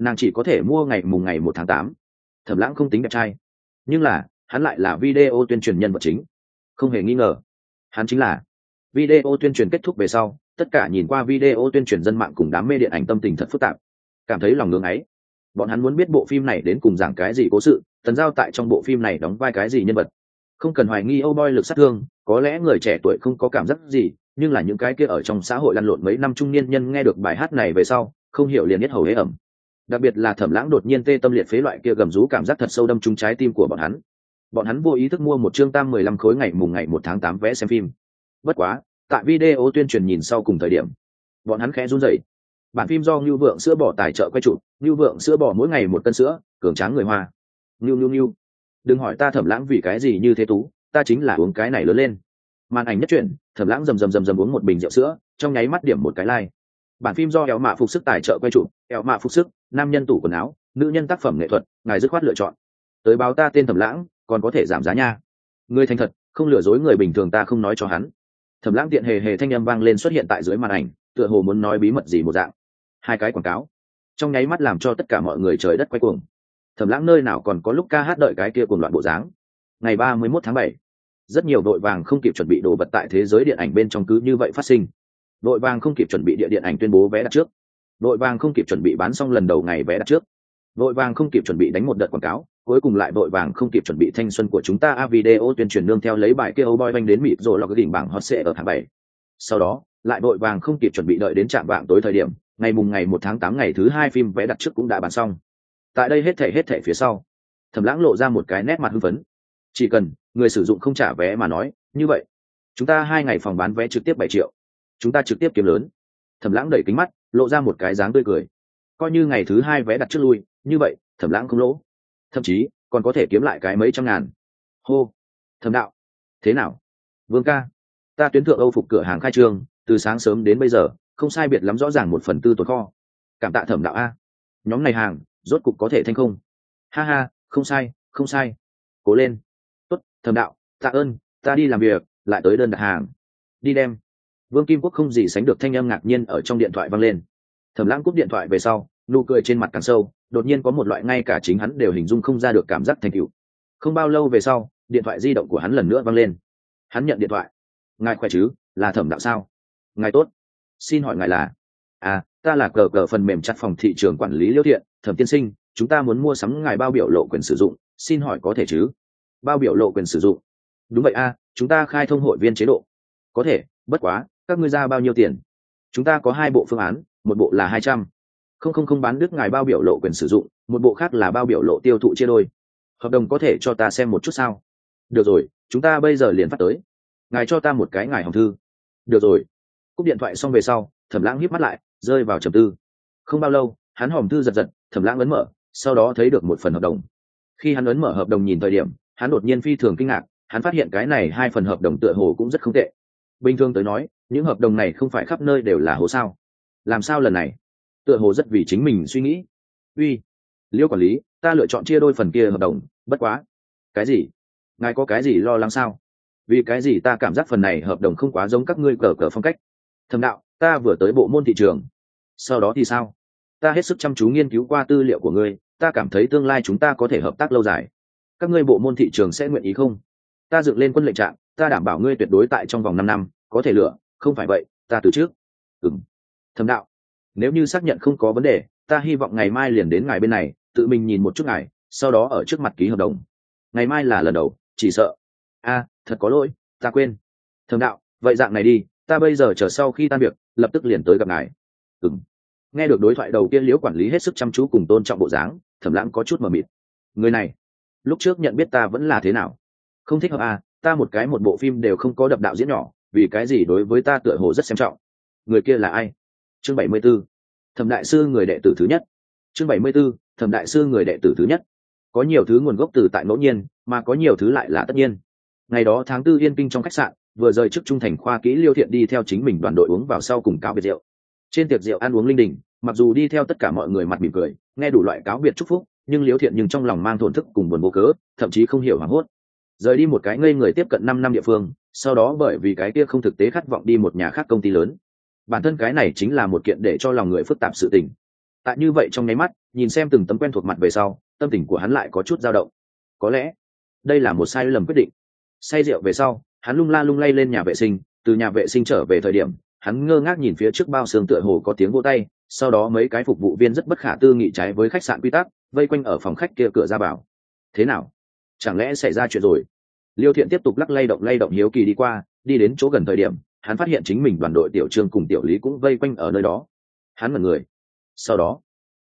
nàng chỉ có thể mua ngày 1 tháng 8. Thẩm Lãng không tính đẹp trai, nhưng là hắn lại là video tuyên truyền nhân vật chính, không hề nghi ngờ hắn chính là. Video tuyên truyền kết thúc về sau, tất cả nhìn qua video tuyên truyền dân mạng cùng đám mê điện ảnh tâm tình thật phức tạp, cảm thấy lòng ngưỡng ấy. Bọn hắn muốn biết bộ phim này đến cùng giảng cái gì cố sự, Tần Giao tại trong bộ phim này đóng vai cái gì nhân vật. Không cần hoài nghi Boy lực sát thương, có lẽ người trẻ tuổi không có cảm giác gì, nhưng là những cái kia ở trong xã hội lăn lộn mấy năm trung niên nhân nghe được bài hát này về sau, không hiểu liền biết hầu hế ẩm. Đặc biệt là Thẩm Lãng đột nhiên tê tâm liệt phế loại kia gầm rú cảm giác thật sâu đâm trúng trái tim của bọn hắn. Bọn hắn vô ý thức mua một chương tam 15 khối ngày 1 tháng 8 vé xem phim. Bất quá, tại video tuyên truyền nhìn sau cùng thời điểm, bọn hắn khẽ run rẩy. Bản phim do Nưu Vượng sữa bò tài trợ quay chụp, Nưu Vượng sữa bò mỗi ngày 1 cân sữa, cường tráng người Hoa. Nưu. Đừng hỏi ta Thẩm Lãng vì cái gì như thế tú, ta chính là uống cái này lớn lên. Màn ảnh nhất truyện, Thẩm Lãng rầm uống một bình rượu sữa, trong nháy mắt điểm một cái like. Bản phim do Éo Mạ Phục Sức tài trợ quay chụp, Éo Mạ Phục Sức, nam nhân tủ quần áo, nữ nhân tác phẩm nghệ thuật, ngài dứt khoát lựa chọn. Tới báo ta tên Thẩm Lãng, còn có thể giảm giá nha. Người thành thật, không lừa dối người bình thường ta không nói cho hắn. Thẩm Lãng tiện hề thanh âm vang lên xuất hiện tại dưới màn ảnh, tựa hồ muốn nói bí mật gì một dạng. Hai cái quảng cáo, trong nháy mắt làm cho tất cả mọi người trời đất quay cuồng. Thẩm Lãng nơi nào còn có lúc ca hát đợi cái kia cuồng loạn bộ dáng. Ngày 31 tháng 7, rất nhiều vội vàng không kịp chuẩn bị đồ vật tại thế giới điện ảnh bên trong cứ như vậy phát sinh. Vội vàng không kịp chuẩn bị địa điện ảnh tuyên bố vé đặt trước, vội vàng không kịp chuẩn bị bán xong lần đầu ngày vé đặt trước, vội vàng không kịp chuẩn bị đánh một đợt quảng cáo, cuối cùng lại vội vàng không kịp chuẩn bị thanh xuân của chúng ta video tuyên truyền nương theo lấy bài kia Boy banh đến mịt rồi lọt cái đỉnh bảng hot sẽ ở tháng 7. Sau đó lại vội vàng không kịp chuẩn bị đợi đến trạm vạng tối thời điểm ngày 1 tháng 8 ngày thứ 2 phim vé đặt trước cũng đã bán xong. Tại đây hết thảy phía sau, Thẩm Lãng lộ ra một cái nét mặt hưng phấn. Chỉ cần người sử dụng không trả vé mà nói, như vậy chúng ta 2 ngày phòng bán vé trực tiếp 7 triệu, chúng ta trực tiếp kiếm lớn. Thẩm Lãng đẩy kính mắt, lộ ra một cái dáng tươi cười. Coi như ngày thứ 2 vé đặt trước lui, như vậy Thẩm Lãng không lỗ, thậm chí còn có thể kiếm lại cái mấy trăm ngàn. Hô, Thẩm đạo, thế nào? Vương ca, ta tuyến thượng Âu phục cửa hàng khai trương, từ sáng sớm đến bây giờ, không sai biệt lắm rõ ràng 1/4 tồn kho. Cảm tạ Thẩm đạo a. Nhóm này hàng, rốt cục có thể thành không? Ha ha, không sai. Cố lên. Tốt, Thẩm đạo, tạ ơn, ta đi làm việc, lại tới đơn đặt hàng. Đi đem. Vương Kim Quốc không gì sánh được thanh âm ngạc nhiên ở trong điện thoại vang lên. Thẩm Lãng cúp điện thoại về sau, nụ cười trên mặt càng sâu, đột nhiên có một loại ngay cả chính hắn đều hình dung không ra được cảm giác thành tựu. Không bao lâu về sau, điện thoại di động của hắn lần nữa vang lên. Hắn nhận điện thoại. Ngài khỏe chứ, là Thẩm đạo sao? Ngài tốt. Xin hỏi ngài là? Ta là cờ phần mềm chặt phòng thị trường quản lý Liêu Thiện, Thẩm tiên sinh, chúng ta muốn mua sắm ngài bao biểu lộ quyền sử dụng, xin hỏi có thể chứ? Bao biểu lộ quyền sử dụng? Đúng vậy chúng ta khai thông hội viên chế độ. Có thể, bất quá, các ngươi ra bao nhiêu tiền? Chúng ta có 2 bộ phương án, một bộ là 200. Không bán đứt ngài bao biểu lộ quyền sử dụng, một bộ khác là bao biểu lộ tiêu thụ chia đôi. Hợp đồng có thể cho ta xem một chút sao? Được rồi, chúng ta bây giờ liền phát tới. Ngài cho ta một cái ngài hòm thư. Được rồi. Cúp điện thoại xong về sau, Thẩm Lãng híp mắt lại, rơi vào trầm tư. Không bao lâu, hắn hòm thư giật, Thẩm Lãng ấn mở, sau đó thấy được một phần hợp đồng. Khi hắn ấn mở hợp đồng nhìn thời điểm, hắn đột nhiên phi thường kinh ngạc, hắn phát hiện cái này 2 phần hợp đồng tựa hồ cũng rất không tệ. Bình thường tới nói, những hợp đồng này không phải khắp nơi đều là hồ sao? Làm sao lần này? Tựa hồ rất vì chính mình suy nghĩ. Uy, Liêu quản lý, ta lựa chọn chia đôi phần kia hợp đồng, bất quá. Cái gì? Ngài có cái gì lo lắng sao? Vì cái gì ta cảm giác phần này hợp đồng không quá giống các ngươi cờ phong cách? Thẩm đạo, ta vừa tới bộ môn thị trường. Sau đó thì sao? Ta hết sức chăm chú nghiên cứu qua tư liệu của ngươi, ta cảm thấy tương lai chúng ta có thể hợp tác lâu dài. Các ngươi bộ môn thị trường sẽ nguyện ý không? Ta dựng lên quân lệnh trạng, ta đảm bảo ngươi tuyệt đối tại trong vòng 5 năm, có thể lựa, không phải vậy, ta từ trước. Thẩm đạo, nếu như xác nhận không có vấn đề, ta hy vọng ngày mai liền đến ngài bên này, tự mình nhìn một chút ngài, sau đó ở trước mặt ký hợp đồng. Ngày mai là lần đầu, chỉ sợ. Thật có lỗi, ta quên. Thẩm đạo, vậy dạng này đi, ta bây giờ chờ sau khi tan việc, lập tức liền tới gặp ngài. Nghe được đối thoại đầu tiên, Liễu quản lý hết sức chăm chú cùng tôn trọng bộ dáng, Thẩm Lãng có chút mờ mịt. Người này, lúc trước nhận biết ta vẫn là thế nào? Không thích hợp ta một bộ phim đều không có đập đạo diễn nhỏ, vì cái gì đối với ta tựa hồ rất xem trọng. Người kia là ai? Chương 74. Thẩm đại sư người đệ tử thứ nhất. Chương 74. Thẩm đại sư người đệ tử thứ nhất. Có nhiều thứ nguồn gốc từ tại ngẫu nhiên, mà có nhiều thứ lại là tất nhiên. Ngày đó tháng 4 Yên Kinh trong khách sạn, vừa rời chức trung thành khoa kỹ Liêu Thiện đi theo chính mình đoàn đội uống vào sau cùng cáo biệt rượu. Trên tiệc rượu ăn uống linh đình, mặc dù đi theo tất cả mọi người mặt mỉm cười, nghe đủ loại cáo biệt chúc phúc, nhưng Liêu Thiện trong lòng mang thổn thức cùng buồn vô cớ, thậm chí không hiểu hoảng hốt. Rời đi một cái ngây người tiếp cận 5 năm địa phương, sau đó bởi vì cái kia không thực tế khát vọng đi một nhà khác công ty lớn. Bản thân cái này chính là một kiện để cho lòng người phức tạp sự tình. Tại như vậy trong nháy mắt, nhìn xem từng tấm quen thuộc mặt về sau, tâm tình của hắn lại có chút dao động. Có lẽ đây là một sai lầm quyết định. Say rượu về sau, hắn lung la lung lay lên nhà vệ sinh, từ nhà vệ sinh trở về thời điểm, hắn ngơ ngác nhìn phía trước bao xương tựa hồ có tiếng vỗ tay, sau đó mấy cái phục vụ viên rất bất khả tư nghị trái với khách sạn quy tắc, vây quanh ở phòng khách kia cửa ra vào. Thế nào? Chẳng lẽ xảy ra chuyện rồi? Liêu Thiện tiếp tục lay động hiếu kỳ đi qua, đi đến chỗ gần thời điểm, hắn phát hiện chính mình đoàn đội tiểu Trương cùng tiểu Lý cũng vây quanh ở nơi đó. Hắn ngẩn người. Sau đó,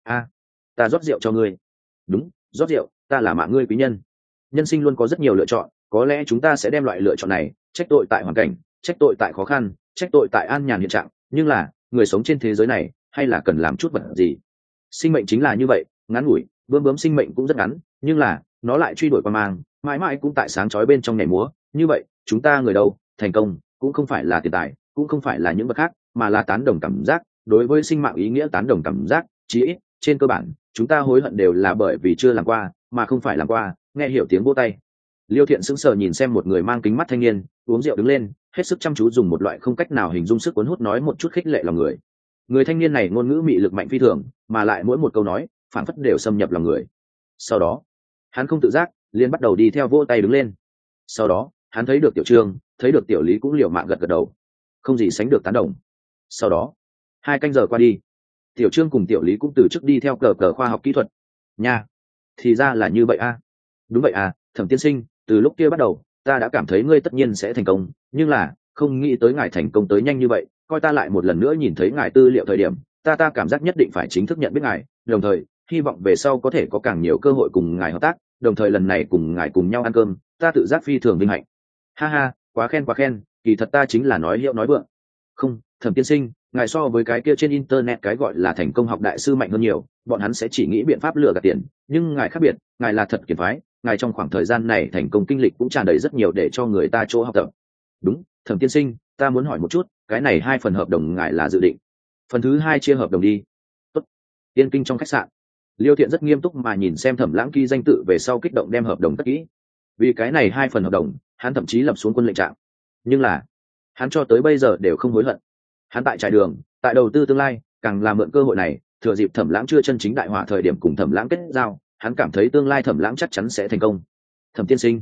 ta rót rượu cho ngươi. Đúng, rót rượu, ta là mạng ngươi quý nhân. Nhân sinh luôn có rất nhiều lựa chọn, có lẽ chúng ta sẽ đem loại lựa chọn này trách tội tại hoàn cảnh, trách tội tại khó khăn, trách tội tại an nhàn hiện trạng, nhưng là người sống trên thế giới này hay là cần làm chút vật gì. Sinh mệnh chính là như vậy, ngắn ngủi, bướm bướm sinh mệnh cũng rất ngắn, nhưng là nó lại truy đuổi qua mang, mãi mãi cũng tại sáng chói bên trong nhảy múa. Như vậy chúng ta người đâu, thành công cũng không phải là tiền tài, cũng không phải là những vật khác, mà là tán đồng cảm giác. Đối với sinh mạng ý nghĩa tán đồng cảm giác, chí ít trên cơ bản chúng ta hối hận đều là bởi vì chưa làm qua, mà không phải làm qua. Nghe hiểu tiếng vỗ tay, Liêu Thiện sững sờ nhìn xem một người mang kính mắt thanh niên uống rượu đứng lên, hết sức chăm chú dùng một loại không cách nào hình dung sức cuốn hút nói một chút khích lệ lòng người. Người thanh niên này ngôn ngữ mị lực mạnh phi thường, mà lại mỗi một câu nói phản phất đều xâm nhập lòng người. Sau đó hắn không tự giác liền bắt đầu đi theo vỗ tay đứng lên. Sau đó hắn thấy được tiểu Trương, thấy được tiểu Lý cũng liều mạng gật gật đầu, không gì sánh được tán đồng. Sau đó 2 canh giờ qua đi, tiểu Trương cùng tiểu Lý cũng từ chức đi theo cờ khoa học kỹ thuật nha. Thì ra là như vậy a. Đúng vậy à, Thẩm tiên sinh, từ lúc kia bắt đầu ta đã cảm thấy ngươi tất nhiên sẽ thành công, nhưng là không nghĩ tới ngài thành công tới nhanh như vậy. Coi ta lại một lần nữa nhìn thấy ngài tư liệu thời điểm, ta cảm giác nhất định phải chính thức nhận biết ngài, đồng thời hy vọng về sau có thể có càng nhiều cơ hội cùng ngài hợp tác, đồng thời lần này cùng ngài cùng nhau ăn cơm, ta tự giác phi thường vinh hạnh. Ha ha, quá khen, kỳ thật ta chính là nói hiệu nói vượng. Không, Thẩm tiên sinh, ngài so với cái kia trên internet cái gọi là thành công học đại sư mạnh hơn nhiều, bọn hắn sẽ chỉ nghĩ biện pháp lừa gạt tiền, nhưng ngài khác biệt, ngài là thật kiệt phái, ngài trong khoảng thời gian này thành công kinh lịch cũng tràn đầy rất nhiều để cho người ta chỗ học tập. Đúng, Thẩm tiên sinh, ta muốn hỏi một chút, cái này 2 phần hợp đồng ngài là dự định phần thứ 2 chia hợp đồng đi? Tốt. Tiên Kinh trong khách sạn, Liêu Thiện rất nghiêm túc mà nhìn xem Thẩm Lãng ký danh tự về sau kích động đem hợp đồng tất kỹ. Vì cái này 2 phần hợp đồng, hắn thậm chí lập xuống quân lệnh trạng, nhưng là hắn cho tới bây giờ đều không hối hận. Hắn tại trải đường, tại đầu tư tương lai, càng là mượn cơ hội này, thừa dịp Thẩm Lãng chưa chân chính đại hỏa thời điểm cùng Thẩm Lãng kết giao, hắn cảm thấy tương lai Thẩm Lãng chắc chắn sẽ thành công. Thẩm tiên sinh,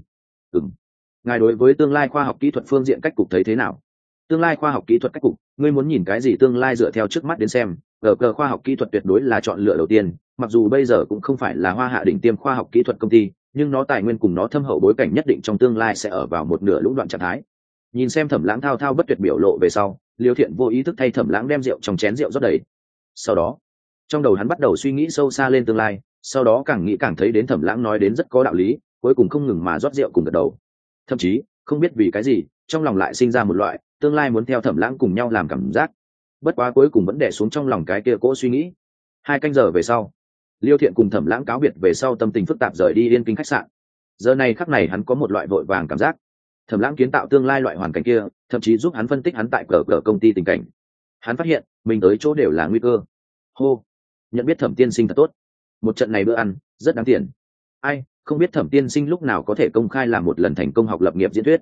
ngài đối với tương lai khoa học kỹ thuật phương diện cách cục thấy thế nào? Tương lai khoa học kỹ thuật cách cục, ngươi muốn nhìn cái gì tương lai dựa theo trước mắt đến xem, GG khoa học kỹ thuật tuyệt đối là chọn lựa đầu tiên, mặc dù bây giờ cũng không phải là hoa hạ đỉnh tiêm khoa học kỹ thuật công ty, nhưng nó tài nguyên cùng nó thâm hậu bối cảnh nhất định trong tương lai sẽ ở vào một nửa lũng đoạn trạng thái. Nhìn xem Thẩm Lãng thao thao bất tuyệt biểu lộ về sau, Liêu Thiện vô ý thức thay Thẩm Lãng đem rượu trong chén rượu rót đầy. Sau đó trong đầu hắn bắt đầu suy nghĩ sâu xa lên tương lai, sau đó càng nghĩ càng thấy đến Thẩm Lãng nói đến rất có đạo lý, cuối cùng không ngừng mà rót rượu cùng gật đầu. Thậm chí không biết vì cái gì, trong lòng lại sinh ra một loại tương lai muốn theo Thẩm Lãng cùng nhau làm cảm giác. Bất quá cuối cùng vẫn đè xuống trong lòng cái kia cỗ suy nghĩ. 2 canh giờ về sau, Liêu Thiện cùng Thẩm Lãng cáo biệt về sau, tâm tình phức tạp rời đi Yên Kinh khách sạn. Giờ này khắc này hắn có một loại vội vàng cảm giác. Thẩm Lãng kiến tạo tương lai loại hoàn cảnh kia, thậm chí giúp hắn phân tích hắn tại cờ công ty tình cảnh. Hắn phát hiện mình tới chỗ đều là nguy cơ. Hô, nhận biết Thẩm tiên sinh thật tốt. Một trận này bữa ăn rất đáng tiền. Ai, không biết Thẩm tiên sinh lúc nào có thể công khai làm một lần thành công học lập nghiệp diễn thuyết.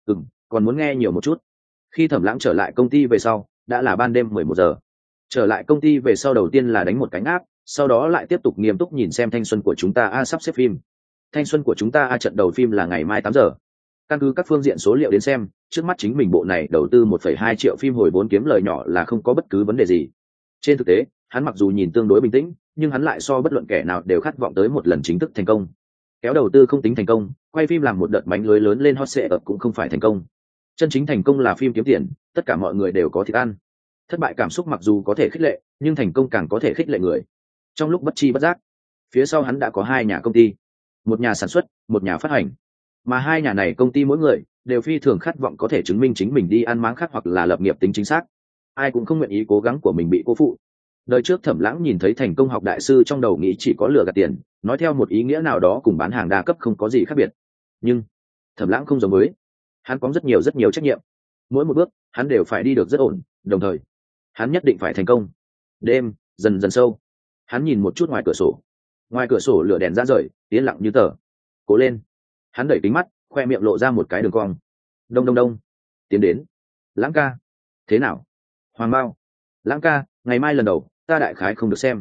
Còn muốn nghe nhiều một chút. Khi Thẩm Lãng trở lại công ty về sau, đã là ban đêm 11 giờ. Trở lại công ty về sau đầu tiên là đánh một cái áp, sau đó lại tiếp tục nghiêm túc nhìn xem Thanh xuân của chúng ta sắp xếp phim. Thanh xuân của chúng ta trận đầu phim là ngày mai 8 giờ. Căn cứ các phương diện số liệu đến xem, trước mắt chính mình bộ này đầu tư 1,2 triệu phim hồi vốn kiếm lời nhỏ là không có bất cứ vấn đề gì. Trên thực tế, hắn mặc dù nhìn tương đối bình tĩnh, nhưng hắn lại so bất luận kẻ nào đều khát vọng tới một lần chính thức thành công. Kéo đầu tư không tính thành công, quay phim làm một đợt bánh lưới lớn lên hot search cũng không phải thành công. Chân chính thành công là phim kiếm tiền, tất cả mọi người đều có thịt ăn. Thất bại cảm xúc mặc dù có thể khích lệ, nhưng thành công càng có thể khích lệ người. Trong lúc bất chi bất giác, phía sau hắn đã có 2 nhà công ty, một nhà sản xuất, một nhà phát hành. Mà 2 nhà này công ty mỗi người đều phi thường khát vọng có thể chứng minh chính mình đi ăn máng khác hoặc là lập nghiệp tính chính xác. Ai cũng không nguyện ý cố gắng của mình bị cố phụ. Đời trước Thẩm Lãng nhìn thấy thành công học đại sư trong đầu nghĩ chỉ có lừa gạt tiền, nói theo một ý nghĩa nào đó cùng bán hàng đa cấp không có gì khác biệt. Nhưng Thẩm Lãng không giống với, hắn có rất nhiều trách nhiệm. Mỗi một bước hắn đều phải đi được rất ổn, đồng thời hắn nhất định phải thành công. Đêm dần dần sâu, hắn nhìn một chút ngoài cửa sổ lửa đèn ra rời, yên lặng như tờ. Cố lên. Hắn đẩy kính mắt, khoe miệng lộ ra một cái đường cong. Đông tiến đến. Lãng ca. Thế nào? Hoàng Bao. Lãng ca, ngày mai lần đầu ta đại khái không được xem.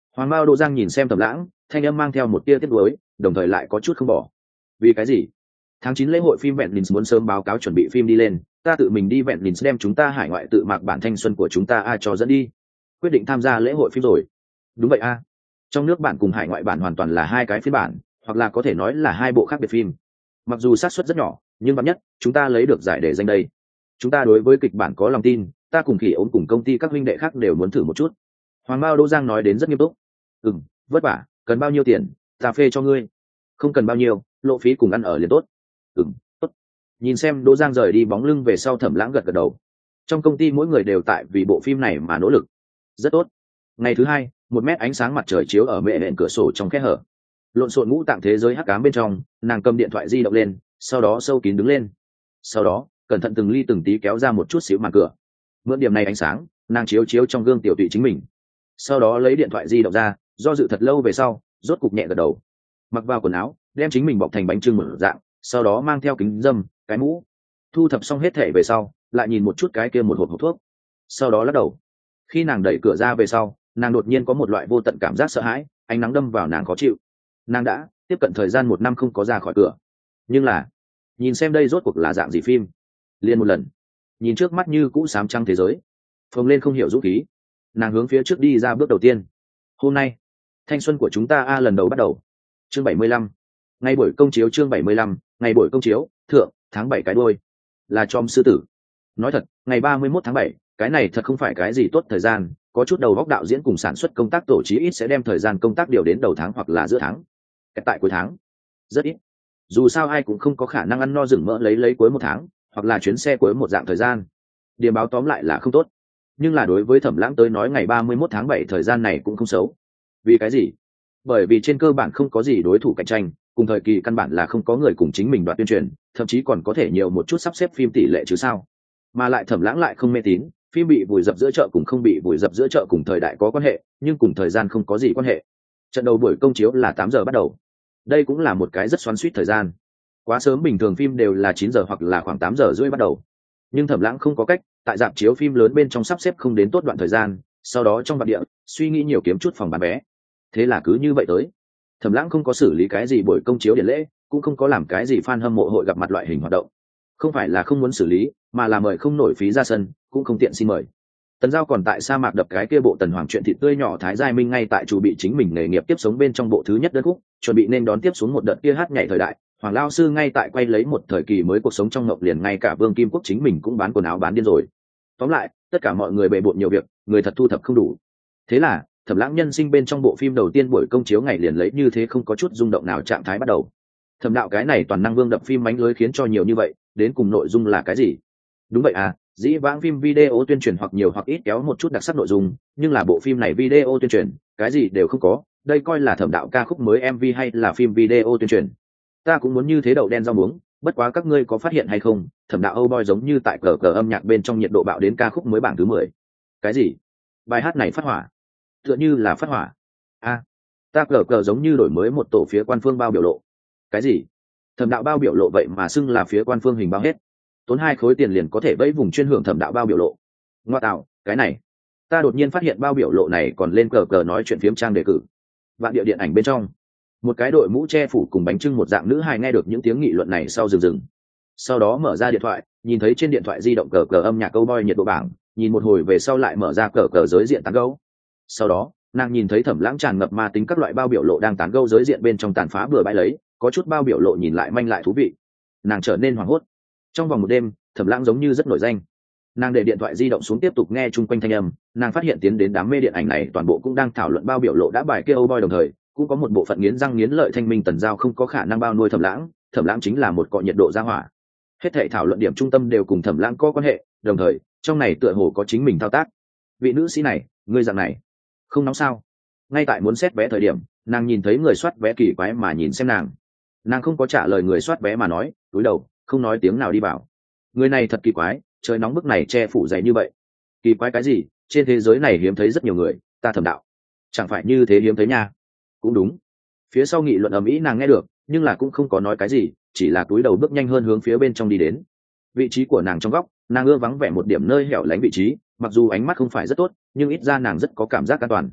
Hoàng Mao Đỗ Giang nhìn xem Thẩm Lãng, thanh âm mang theo một tia tiếc nuối, đồng thời lại có chút không bỏ. Vì cái gì? Tháng 9 lễ hội phim Venice muốn sớm báo cáo chuẩn bị phim đi lên, ta tự mình đi Venice đem chúng ta hải ngoại tự mạc bản thanh xuân của chúng ta cho dẫn đi. Quyết định tham gia lễ hội phim rồi. Đúng vậy a. Trong nước bản cùng hải ngoại bản hoàn toàn là hai cái phiên bản, hoặc là có thể nói là hai bộ khác biệt phim. Mặc dù xác suất rất nhỏ, nhưng vạn nhất chúng ta lấy được giải để danh đây. Chúng ta đối với kịch bản có lòng tin, ta cùng Khỉ Ổn cùng công ty các huynh đệ khác đều muốn thử một chút. Hoàng Mao Đỗ Giang nói đến rất nghiêm túc. Vất vả, cần bao nhiêu tiền, ta phê cho ngươi. Không cần bao nhiêu, lộ phí cùng ăn ở liền tốt. Tốt. Nhìn xem Đỗ Giang rời đi bóng lưng về sau, Thẩm Lãng gật gật đầu. Trong công ty mỗi người đều tại vì bộ phim này mà nỗ lực. Rất tốt. Ngày thứ hai, 1 mét ánh sáng mặt trời chiếu ở mệ nện cửa sổ trong khe hở. Lộn xộn ngũ tạng thế giới hắc ám bên trong, nàng cầm điện thoại di động lên, sau đó sâu kín đứng lên. Sau đó, cẩn thận từng ly từng tí kéo ra một chút xíu màn cửa. Mượn điểm này ánh sáng, nàng chiếu trong gương tiểu tụy chính mình. Sau đó lấy điện thoại di động ra, do dự thật lâu về sau, rốt cục nhẹ gật đầu. Mặc vào quần áo, đem chính mình bọc thành bánh trưng mở dạng, sau đó mang theo kính dâm, cái mũ. Thu thập xong hết thể về sau, lại nhìn một chút cái kia một hộp thuốc. Sau đó lắc đầu. Khi nàng đẩy cửa ra về sau, nàng đột nhiên có một loại vô tận cảm giác sợ hãi, ánh nắng đâm vào nàng khó chịu. Nàng đã tiếp cận thời gian 1 năm không có ra khỏi cửa. Nhưng là, nhìn xem đây rốt cuộc là dạng gì phim. Liền một lần, nhìn trước mắt như cũ xám trăng thế giới, phồng lên không hiểu dũng khí, nàng hướng phía trước đi ra bước đầu tiên. Hôm nay, thanh xuân của chúng ta lần đầu bắt đầu. Chương 75. Ngày buổi công chiếu. Chương 75. Ngày buổi công chiếu, thượng, tháng 7 cái đuôi. Là Chom sư tử. Nói thật, ngày 31 tháng 7, cái này thật không phải cái gì tốt thời gian, có chút đầu góc đạo diễn cùng sản xuất công tác tổ chí ít sẽ đem thời gian công tác điều đến đầu tháng hoặc là giữa tháng. Tại cuối tháng, rất ít. Dù sao ai cũng không có khả năng ăn no rừng mỡ lấy cuối 1 tháng, hoặc là chuyến xe cuối một dạng thời gian. Điểm báo tóm lại là không tốt. Nhưng là đối với Thẩm Lãng tới nói ngày 31 tháng 7 thời gian này cũng không xấu. Vì cái gì? Bởi vì trên cơ bản không có gì đối thủ cạnh tranh, cùng thời kỳ căn bản là không có người cùng chính mình đoạt tuyên truyền, thậm chí còn có thể nhiều một chút sắp xếp phim tỷ lệ chứ sao. Mà lại Thẩm Lãng lại không mê tín, phim bị vùi dập giữa chợ cùng không bị vùi dập giữa chợ cùng thời đại có quan hệ, nhưng cùng thời gian không có gì quan hệ. Trận đầu buổi công chiếu là 8 giờ bắt đầu. Đây cũng là một cái rất xoắn xuýt thời gian. Quá sớm bình thường phim đều là 9 giờ hoặc là khoảng 8 giờ rưỡi bắt đầu. Nhưng Thẩm Lãng không có cách, tại rạp chiếu phim lớn bên trong sắp xếp không đến tốt đoạn thời gian, sau đó trong bản địa, suy nghĩ nhiều kiếm chút phòng bán vé. Thế là cứ như vậy tới. Thẩm Lãng không có xử lý cái gì buổi công chiếu điện lễ, cũng không có làm cái gì fan hâm mộ hội gặp mặt loại hình hoạt động. Không phải là không muốn xử lý, mà là mời không nổi phí ra sân, cũng không tiện xin mời. Tần Giao còn tại sa mạc đập cái kia bộ Tần Hoàng chuyện thịt tươi nhỏ Thái Giai Minh ngay tại chủ bị chính mình nghề nghiệp tiếp sống bên trong bộ thứ nhất đơn khúc, chuẩn bị nên đón tiếp xuống một đợt kia hát nhảy thời đại. Hoàng Lao sư ngay tại quay lấy một thời kỳ mới cuộc sống trong ngộng, liền ngay cả Vương Kim Quốc chính mình cũng bán quần áo bán điên rồi. Tóm lại, tất cả mọi người bề bộn nhiều việc, người thật thu thập không đủ. Thế là, Thẩm Lãng nhân sinh bên trong bộ phim đầu tiên buổi công chiếu ngày liền lấy như thế không có chút rung động nào trạng thái bắt đầu. Thẩm đạo cái này toàn năng vương đập phim mánh lưới khiến cho nhiều như vậy, đến cùng nội dung là cái gì? Đúng vậy à, dĩ vãng phim video tuyên truyền hoặc nhiều hoặc ít kéo một chút đặc sắc nội dung, nhưng là bộ phim này video tuyên truyền, cái gì đều không có, đây coi là Thẩm đạo ca khúc mới MV hay là phim video tuyên truyền. Ta cũng muốn như thế đậu đen rau muống, bất quá các ngươi có phát hiện hay không, Thẩm đạo Âu Boy giống như tại cờ âm nhạc bên trong nhiệt độ bạo đến ca khúc mới bảng thứ 10. Cái gì? Bài hát này phát hỏa? Tựa như là phát hỏa. Ta cờ giống như đổi mới một tổ phía quan phương bao biểu lộ. Cái gì? Thẩm đạo bao biểu lộ vậy mà xưng là phía quan phương hình bao hết, tốn 2 khối tiền liền có thể vẫy vùng chuyên hưởng Thẩm đạo bao biểu lộ. Ngoa tạo, cái này, ta đột nhiên phát hiện bao biểu lộ này còn lên cờ nói chuyện phiếm trang đề cử. Vạn địa điện ảnh bên trong, một cái đội mũ che phủ cùng bánh trưng một dạng nữ hài nghe được những tiếng nghị luận này sau dừng, sau đó mở ra điện thoại, nhìn thấy trên điện thoại di động cờ âm nhạc Âu Boy nhiệt độ bảng, nhìn một hồi về sau lại mở ra cờ giới diện tán gẫu. Sau đó nàng nhìn thấy Thẩm Lãng tràn ngập ma tính các loại bao biểu lộ đang tán gẫu giới diện bên trong tàn phá bừa bãi lấy, có chút bao biểu lộ nhìn lại manh lại thú vị, nàng trở nên hoảng hốt. Trong vòng một đêm, Thẩm Lãng giống như rất nổi danh. Nàng để điện thoại di động xuống tiếp tục nghe chung quanh thanh âm, nàng phát hiện tiến đến đám mê điện ảnh này toàn bộ cũng đang thảo luận bao biểu lộ đã bài kia Âu Boy, đồng thời cũng có một bộ phận nghiến răng nghiến lợi thanh minh Tần Giao không có khả năng bao nuôi Thẩm Lãng chính là một cọ nhiệt độ ra hỏa. Hết thảy thảo luận điểm trung tâm đều cùng Thẩm Lãng có quan hệ, đồng thời trong này tựa hồ có chính mình thao tác. Vị nữ sĩ này, ngươi dạng này không nóng sao? Ngay tại muốn xét vé thời điểm, nàng nhìn thấy người soát vé kỳ quái mà nhìn xem nàng không có trả lời người soát vé mà nói, cúi đầu không nói tiếng nào đi vào. Người này thật kỳ quái, trời nóng bức này che phủ dày như vậy. Kỳ quái cái gì? Trên thế giới này hiếm thấy rất nhiều người, ta Thẩm đạo chẳng phải như thế hiếm thấy nha. Cũng đúng. Phía sau nghị luận ầm ĩ nàng nghe được, nhưng là cũng không có nói cái gì, chỉ là cúi đầu bước nhanh hơn hướng phía bên trong đi đến. Vị trí của nàng trong góc, nàng ưa vắng vẻ một điểm nơi hẻo lánh vị trí, mặc dù ánh mắt không phải rất tốt, nhưng ít ra nàng rất có cảm giác an toàn.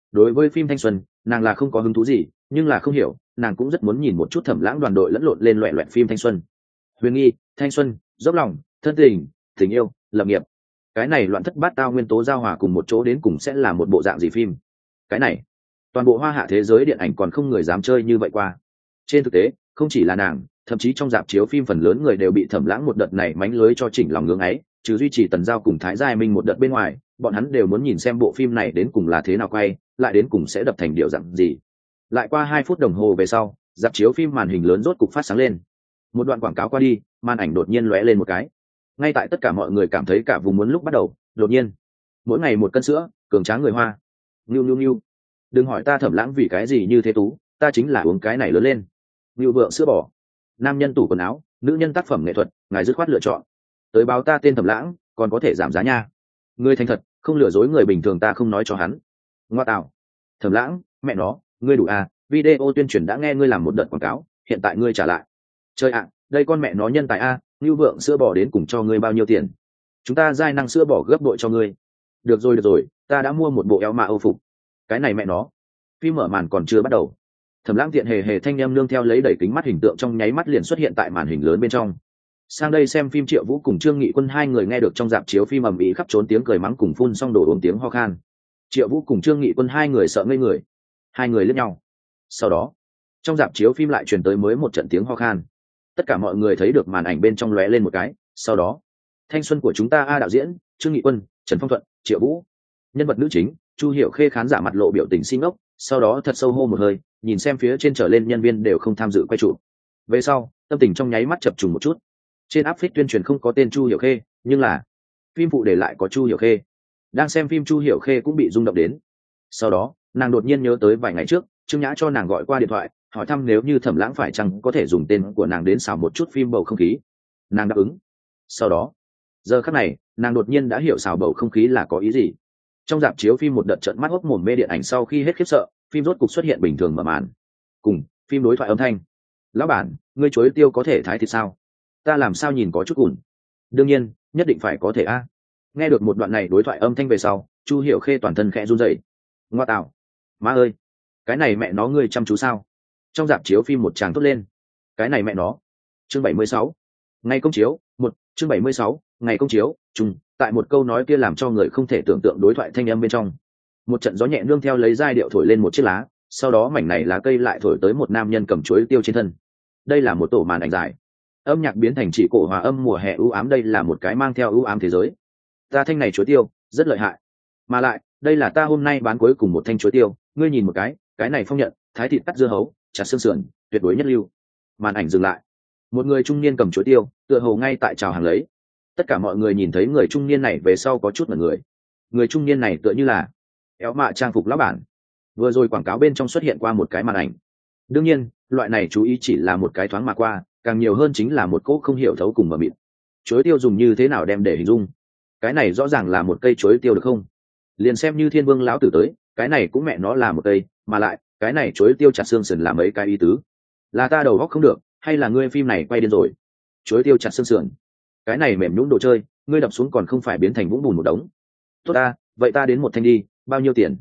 đối với phim thanh xuân nàng là không có hứng thú gì, nhưng là không hiểu nàng cũng rất muốn nhìn một chút Thẩm Lãng đoàn đội lẫn lộn lên loẹ loẹt phim thanh xuân. Huyền nghi, thanh xuân, dốc lòng, thân tình, tình yêu, lập nghiệp, cái này loạn thất bát tao nguyên tố giao hòa cùng một chỗ đến cùng sẽ là một bộ dạng gì phim. Cái này toàn bộ hoa hạ thế giới điện ảnh còn không người dám chơi như vậy qua. Trên thực tế không chỉ là nàng, thậm chí trong rạp chiếu phim phần lớn người đều bị Thẩm Lãng một đợt này mánh lưới cho chỉnh lòng ngưỡng ấy, trừ duy trì Tần Giao cùng Thái Gia Minh một đợt bên ngoài, bọn hắn đều muốn nhìn xem bộ phim này đến cùng là thế nào quay, lại đến cùng sẽ đập thành điều dạng gì. Lại qua 2 phút đồng hồ về sau, rạp chiếu phim màn hình lớn rốt cục phát sáng lên. Một đoạn quảng cáo qua đi, màn ảnh đột nhiên lóe lên một cái. Ngay tại tất cả mọi người cảm thấy cả vùng muốn lúc bắt đầu, đột nhiên, mỗi ngày 1 cân sữa, cường tráng người Hoa. Niu. Đừng hỏi ta Thẩm Lãng vì cái gì như thế tú, ta chính là uống cái này lớn lên. Niu vượng sữa bò. Nam nhân tủ quần áo, nữ nhân tác phẩm nghệ thuật, ngài dứt khoát lựa chọn. Tới báo ta tên Thẩm Lãng, còn có thể giảm giá nha. Ngươi thành thật, không lừa dối người bình thường ta không nói cho hắn. Ngoa tạo. Thẩm Lãng, mẹ nó, ngươi đủ à, video tuyên truyền đã nghe ngươi làm một đợt quảng cáo, hiện tại ngươi trả lại. Trời ạ, đây con mẹ nó nhân tài a, Niu vượng sữa bò đến cùng cho ngươi bao nhiêu tiền? Chúng ta giai năng sữa bò gấp bội cho ngươi. Được rồi, ta đã mua một bộ áo mạ Âu phục. Cái này mẹ nó. Phim mở màn còn chưa bắt đầu. Thẩm Lãng tiện hề thanh em nương theo lấy đẩy kính mắt hình tượng trong nháy mắt liền xuất hiện tại màn hình lớn bên trong. Sang đây xem phim Triệu Vũ cùng Trương Nghị Quân hai người nghe được trong rạp chiếu phim ầm ĩ khắp trốn tiếng cười mắng cùng phun xong đổ uống tiếng ho khan. Triệu Vũ cùng Trương Nghị Quân hai người sợ ngây người. Hai người liếc nhau. Sau đó, trong rạp chiếu phim lại truyền tới mới một trận tiếng ho khan. Tất cả mọi người thấy được màn ảnh bên trong lóe lên một cái, sau đó, thanh xuân của chúng ta a đạo diễn, Trương Nghị Quân, Trần Phong Thuận, Triệu Vũ. Nhân vật nữ chính, Chu Hiểu Khê khán giả mặt lộ biểu tình xin ngốc, sau đó thật sâu hô một hơi, nhìn xem phía trên trở lên nhân viên đều không tham dự quay trụ. Về sau, tâm tình trong nháy mắt chập trùng một chút. Trên áp phích tuyên truyền không có tên Chu Hiểu Khê, nhưng là phim phụ để lại có Chu Hiểu Khê. Đang xem phim Chu Hiểu Khê cũng bị rung động đến. Sau đó, nàng đột nhiên nhớ tới vài ngày trước, Trương Nhã cho nàng gọi qua điện thoại, hỏi thăm nếu như Thẩm Lãng phải chăng có thể dùng tên của nàng đến xào một chút phim bầu không khí. Nàng đáp ứng. Sau đó, giờ khắc này, nàng đột nhiên đã hiểu xào bầu không khí là có ý gì. Trong rạp chiếu phim một đợt trợn mắt hốc mồm mê điện ảnh sau khi hết khiếp sợ, phim rốt cục xuất hiện bình thường mở màn. Cùng phim đối thoại âm thanh. Lão bản, ngươi chuối tiêu có thể thái thịt sao? Ta làm sao nhìn có chút ủn. Đương nhiên, nhất định phải có thể a. Nghe được một đoạn này đối thoại âm thanh về sau, Chu Hiểu Khê toàn thân khẽ run rẩy. Ngoa tạo, má ơi, cái này mẹ nó ngươi chăm chú sao? Trong rạp chiếu phim một tràng thốt lên. Cái này mẹ nó. Chương 76. Ngày công chiếu, chương 76, ngày công chiếu, trùng, tại một câu nói kia làm cho người không thể tưởng tượng đối thoại thanh âm bên trong. Một trận gió nhẹ nương theo lấy giai điệu thổi lên một chiếc lá, sau đó mảnh này lá cây lại thổi tới một nam nhân cầm chuối tiêu trên thân. Đây là một tổ màn ảnh dài. Âm nhạc biến thành chỉ cổ hòa âm mùa hè ưu ám, đây là một cái mang theo ưu ám thế giới. Ta thanh này chuối tiêu, rất lợi hại. Mà lại, đây là ta hôm nay bán cuối cùng một thanh chuối tiêu, ngươi nhìn một cái này phong nhận, thái thịt cắt dưa hấu, chặt xương sườn, tuyệt đối nhất lưu. Màn ảnh dừng lại. Một người trung niên cầm chuối tiêu, tựa hồ ngay tại chào hàng lấy. Tất cả mọi người nhìn thấy người trung niên này về sau có chút ngẩn người. Người trung niên này tựa như là éo mạ trang phục lão bản. Vừa rồi quảng cáo bên trong xuất hiện qua một cái màn ảnh. Đương nhiên, loại này chú ý chỉ là một cái thoáng mà qua, càng nhiều hơn chính là một cỗ không hiểu thấu cùng mờ mịt. Chuối tiêu dùng như thế nào đem để hình dung? Cái này rõ ràng là một cây chuối tiêu được không? Liền xem như Thiên Vương lão tử tới, cái này cũng mẹ nó là một cây, mà lại, cái này chuối tiêu chặt xương sườn là mấy cái ý tứ? Là ta đầu óc không được, hay là ngươi phim này quay điên rồi? Chuối tiêu chặt xương sườn, cái này mềm nhũn đồ chơi, ngươi đập xuống còn không phải biến thành vũng bùn một đống. Tốt ta, vậy ta đến một thanh đi, bao nhiêu tiền?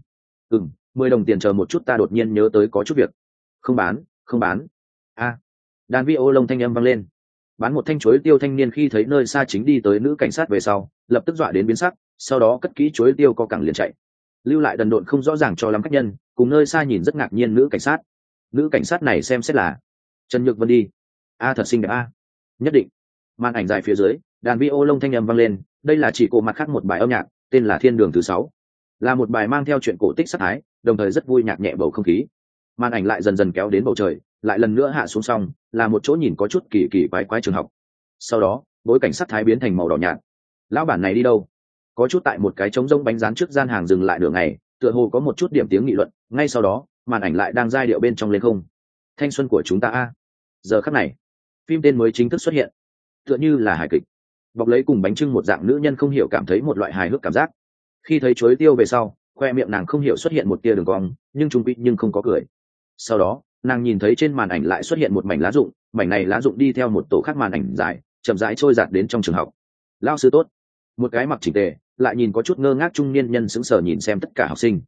10 đồng tiền, chờ một chút, ta đột nhiên nhớ tới có chút việc. Không bán. Đàn vi ô lông thanh âm vang lên. Bán một thanh chuối tiêu thanh niên khi thấy nơi xa chính đi tới nữ cảnh sát về sau, lập tức dọa đến biến sắc, sau đó cất kỹ chuối tiêu co cẳng liền chạy. Lưu lại đần độn không rõ ràng cho lắm khách nhân, cùng nơi xa nhìn rất ngạc nhiên nữ cảnh sát. Nữ cảnh sát này xem xét là Trần Nhược Vân đi. Thật xinh đẹp a. Nhất định. Màn ảnh dài phía dưới, đàn vi ô lông thanh âm vang lên, đây là chỉ cổ mặt khác một bài âm nhạc, tên là Thiên Đường thứ 6. Là một bài mang theo chuyện cổ tích sắc thái, đồng thời rất vui nhạc nhẹ bầu không khí. Màn ảnh lại dần dần kéo đến bầu trời, lại lần nữa hạ xuống, xong là một chỗ nhìn có chút kỳ kỳ quái quái trường học. Sau đó, bối cảnh sắc thái biến thành màu đỏ nhạt. Lão bản này đi đâu? Có chút tại một cái trống rỗng bánh rán trước gian hàng dừng lại nửa ngày, tựa hồ có một chút điểm tiếng nghị luận, ngay sau đó, màn ảnh lại đang giai điệu bên trong lên không. Thanh xuân của chúng ta a. Giờ khắc này, phim tên mới chính thức xuất hiện. Tựa như là hài kịch. Bọc lấy cùng bánh trưng một dạng nữ nhân không hiểu cảm thấy một loại hài hước cảm giác. Khi thấy chuối tiêu về sau, khoe miệng nàng không hiểu xuất hiện một tia đường cong, nhưng trung quy nhưng không có cười. Sau đó, nàng nhìn thấy trên màn ảnh lại xuất hiện một mảnh lá rụng, mảnh này lá rụng đi theo một tổ khác màn ảnh dài, chậm rãi trôi giạt đến trong trường học. Lao sư tốt. Một cái mặc chỉnh tề, lại nhìn có chút ngơ ngác trung niên nhân sững sờ nhìn xem tất cả học sinh.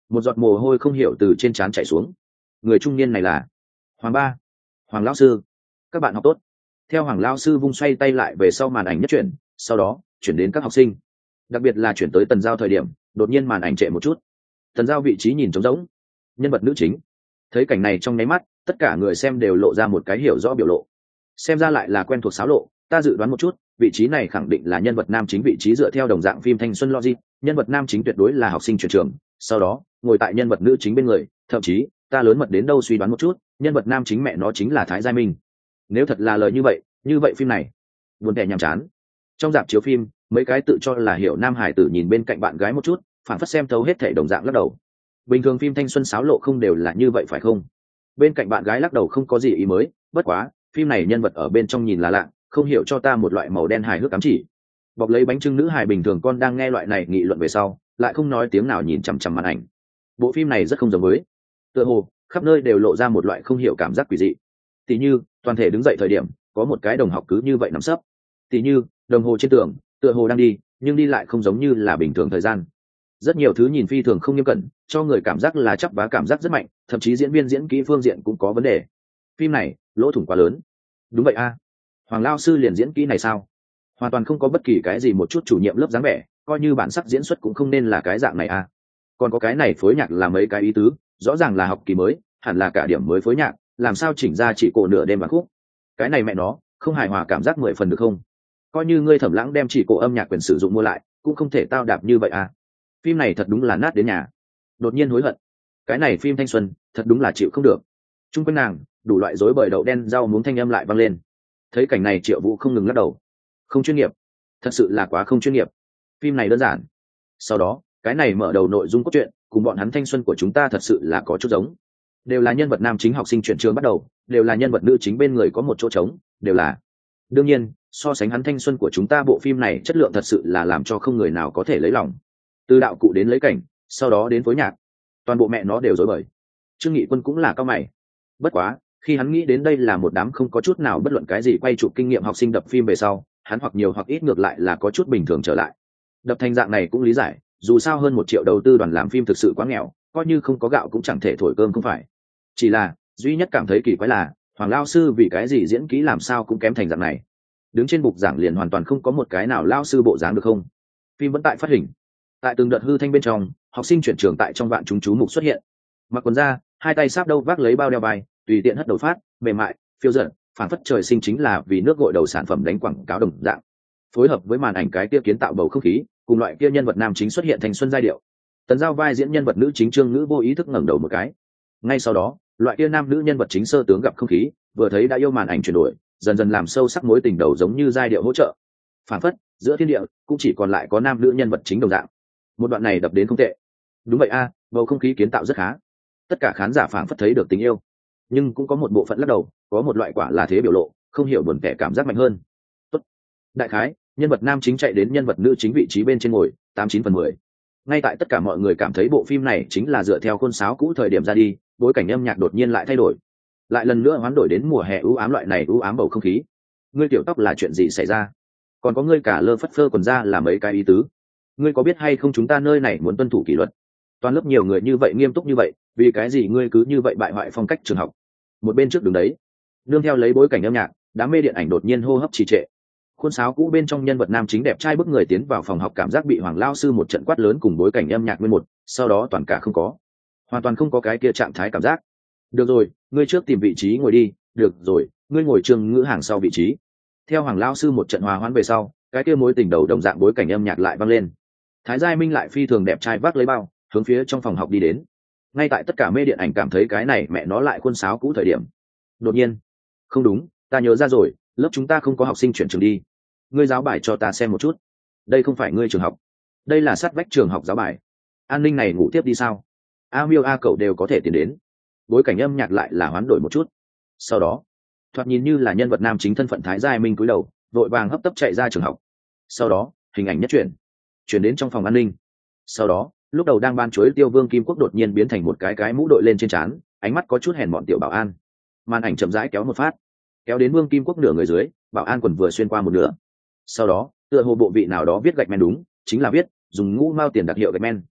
một giọt mồ hôi không hiểu từ trên trán chảy xuống. Người trung niên này là Hoàng Ba, Hoàng lão sư. Các bạn học tốt. Theo Hoàng lão sư vung xoay tay lại về sau màn ảnh nhất chuyển, sau đó chuyển đến các học sinh, đặc biệt là chuyển tới Tần Giao thời điểm, đột nhiên màn ảnh trệ một chút. Tần Giao vị trí nhìn trống rỗng. Nhân vật nữ chính thấy cảnh này trong nháy mắt, tất cả người xem đều lộ ra một cái hiểu rõ biểu lộ. Xem ra lại là quen thuộc xáo lộ, ta dự đoán một chút, vị trí này khẳng định là nhân vật nam chính vị trí dựa theo đồng dạng phim thanh xuân logic, nhân vật nam chính tuyệt đối là học sinh chuyển trường, sau đó ngồi tại nhân vật nữ chính bên người, thậm chí ta lớn mật đến đâu suy đoán một chút, nhân vật nam chính mẹ nó chính là Thái Gia Minh. Nếu thật là lời như vậy phim này buồn tẻ nhàm chán. Trong dạp chiếu phim, mấy cái tự cho là hiểu nam hải tử nhìn bên cạnh bạn gái một chút, phản phất xem thấu hết thể đồng dạng lắc đầu. Bình thường phim thanh xuân xáo lộ không đều là như vậy phải không? Bên cạnh bạn gái lắc đầu không có gì ý mới, bất quá phim này nhân vật ở bên trong nhìn là lạ, không hiểu cho ta một loại màu đen hài hước ám chỉ. Bọc lấy bánh trưng nữ hài bình thường con đang nghe loại này nghị luận về sau, lại không nói tiếng nào nhìn chằm chằm màn ảnh. Bộ phim này rất không giống với, tựa hồ khắp nơi đều lộ ra một loại không hiểu cảm giác quỷ dị. Tỷ như toàn thể đứng dậy thời điểm, có một cái đồng học cứ như vậy nằm sấp. Tỷ như đồng hồ trên tường, tựa hồ đang đi, nhưng đi lại không giống như là bình thường thời gian. Rất nhiều thứ nhìn phi thường không nghiêm cẩn, cho người cảm giác là chắp vá cảm giác rất mạnh, thậm chí diễn viên diễn kỹ phương diện cũng có vấn đề. Phim này lỗ thủng quá lớn. Đúng vậy a, Hoàng lao sư liền diễn kỹ này sao? Hoàn toàn không có bất kỳ cái gì một chút chủ nhiệm lớp dáng vẻ, coi như bản sắc diễn xuất cũng không nên là cái dạng này a. Còn có cái này phối nhạc là mấy cái ý tứ, rõ ràng là học kỳ mới, hẳn là cả điểm mới phối nhạc, làm sao chỉnh ra chỉ cổ nửa đêm và khúc. Cái này mẹ nó không hài hòa cảm giác 10 phần được không? Coi như ngươi Thẩm Lãng đem chỉ cổ âm nhạc quyền sử dụng mua lại, cũng không thể tao đạp như vậy a. Phim này thật đúng là nát đến nhà. Đột nhiên hối hận, cái này phim thanh xuân thật đúng là chịu không được. Trung quanh nàng đủ loại rối bời đậu đen rau muống thanh âm lại vang lên. Thấy cảnh này Triệu Vũ không ngừng lắc đầu. Không chuyên nghiệp, thật sự là quá không chuyên nghiệp. Phim này đơn giản. Sau đó cái này mở đầu nội dung cốt truyện cùng bọn hắn thanh xuân của chúng ta thật sự là có chút giống, đều là nhân vật nam chính học sinh chuyển trường bắt đầu, đều là nhân vật nữ chính bên người có một chỗ trống, đều là. Đương nhiên so sánh hắn thanh xuân của chúng ta, bộ phim này chất lượng thật sự là làm cho không người nào có thể lấy lòng. Từ đạo cụ đến lấy cảnh, sau đó đến phối nhạc, toàn bộ mẹ nó đều rối bời. Trương Nghị Quân cũng là cao mày. Bất quá khi hắn nghĩ đến đây là một đám không có chút nào bất luận cái gì quay chụp kinh nghiệm học sinh đập phim về sau, hắn hoặc nhiều hoặc ít ngược lại là có chút bình thường trở lại. Đập thành dạng này cũng lý giải, dù sao hơn 1 triệu đầu tư đoàn làm phim thực sự quá nghèo, coi như không có gạo cũng chẳng thể thổi cơm không phải. Chỉ là duy nhất cảm thấy kỳ quái là Hoàng lao sư vì cái gì diễn kỹ làm sao cũng kém thành dạng này. Đứng trên bục giảng liền hoàn toàn không có một cái nào lao sư bộ dáng được không? Phim vẫn tại phát hình, tại từng đợt hư thanh bên trong, học sinh chuyển trường tại trong vạn chúng chú mục xuất hiện, mặc quần ra, hai tay sáp đâu vác lấy bao đeo bài, tùy tiện hất đầu phát, mềm mại phiêu dật, phản phất trời sinh chính là vì nước gội đầu sản phẩm đánh quảng cáo đồng dạng. Phối hợp với màn ảnh cái kia kiến tạo bầu không khí, cùng loại kia nhân vật nam chính xuất hiện thành xuân giai điệu. Tần Giao vai diễn nhân vật nữ chính Trương Ngữ vô ý thức ngẩng đầu một cái. Ngay sau đó loại kia nam nữ nhân vật chính sơ tướng gặp không khí, vừa thấy đã yêu màn ảnh chuyển đổi, dần dần làm sâu sắc mối tình đầu giống như giai điệu hỗ trợ. Phản phất giữa thiên địa cũng chỉ còn lại có nam nữ nhân vật chính đồng dạng. Một đoạn này đập đến không tệ. Đúng vậy a, bầu không khí kiến tạo rất khá. Tất cả khán giả phản phất thấy được tình yêu, nhưng cũng có một bộ phận lắc đầu, có một loại quả là thế biểu lộ, không hiểu buồn kẻ cảm giác mạnh hơn. Tốt. Đại khái nhân vật nam chính chạy đến nhân vật nữ chính vị trí bên trên ngồi 89/10. Ngay tại tất cả mọi người cảm thấy bộ phim này chính là dựa theo khuôn sáo cũ thời điểm ra đi, bối cảnh âm nhạc đột nhiên lại thay đổi, lại lần nữa hoán đổi đến mùa hè ưu ám, loại này ưu ám bầu không khí. Ngươi tiểu tóc là chuyện gì xảy ra? Còn có ngươi cả lơ phất phơ quần ra là mấy cái ý tứ? Ngươi có biết hay không chúng ta nơi này muốn tuân thủ kỷ luật, toàn lớp nhiều người như vậy nghiêm túc như vậy, vì cái gì ngươi cứ như vậy bại hoại phong cách trường học? Một bên trước đứng đấy nương theo lấy bối cảnh âm nhạc, đám mê điện ảnh đột nhiên hô hấp trì trệ. Khuôn sáo cũ bên trong nhân vật nam chính đẹp trai bức người tiến vào phòng học, cảm giác bị Hoàng lao sư một trận quát lớn cùng bối cảnh âm nhạc nguyên một, sau đó toàn cả không có, hoàn toàn không có cái kia trạng thái cảm giác. Được rồi, ngươi trước tìm vị trí ngồi đi. Được rồi, ngươi ngồi Trương Ngữ hàng sau vị trí. Theo Hoàng lao sư một trận hòa hoãn về sau, cái kia mối tình đầu đồng dạng bối cảnh âm nhạc lại vang lên. Thái Gia Minh lại phi thường đẹp trai vác lấy bao, hướng phía trong phòng học đi đến. Ngay tại tất cả mê điện ảnh cảm thấy cái này mẹ nó lại khuôn sáo cũ thời điểm, đột nhiên, không đúng, ta nhớ ra rồi, lớp chúng ta không có học sinh chuyển trường đi. Ngươi giáo bài cho ta xem một chút. Đây không phải ngươi trường học, đây là sát vách trường học giáo bài. An ninh này ngủ tiếp đi sao? A Miêu A Cậu đều có thể tiến đến. Bối cảnh âm nhạc lại là hoán đổi một chút. Sau đó thoạt nhìn như là nhân vật nam chính thân phận Thái Gia Minh cúi đầu vội vàng hấp tấp chạy ra trường học. Sau đó hình ảnh nhất chuyển đến trong phòng an ninh. Sau đó lúc đầu đang ban chuối tiêu Vương Kim Quốc đột nhiên biến thành một cái mũ đội lên trên trán, ánh mắt có chút hèn mọn tiểu bảo an. Màn ảnh chậm rãi kéo một phát, kéo đến Vương Kim Quốc nửa người dưới, bảo an quần vừa xuyên qua một nửa. Sau đó tựa hồ bộ vị nào đó viết gạch men, đúng, chính là viết dùng ngũ mao tiền đặc hiệu gạch men.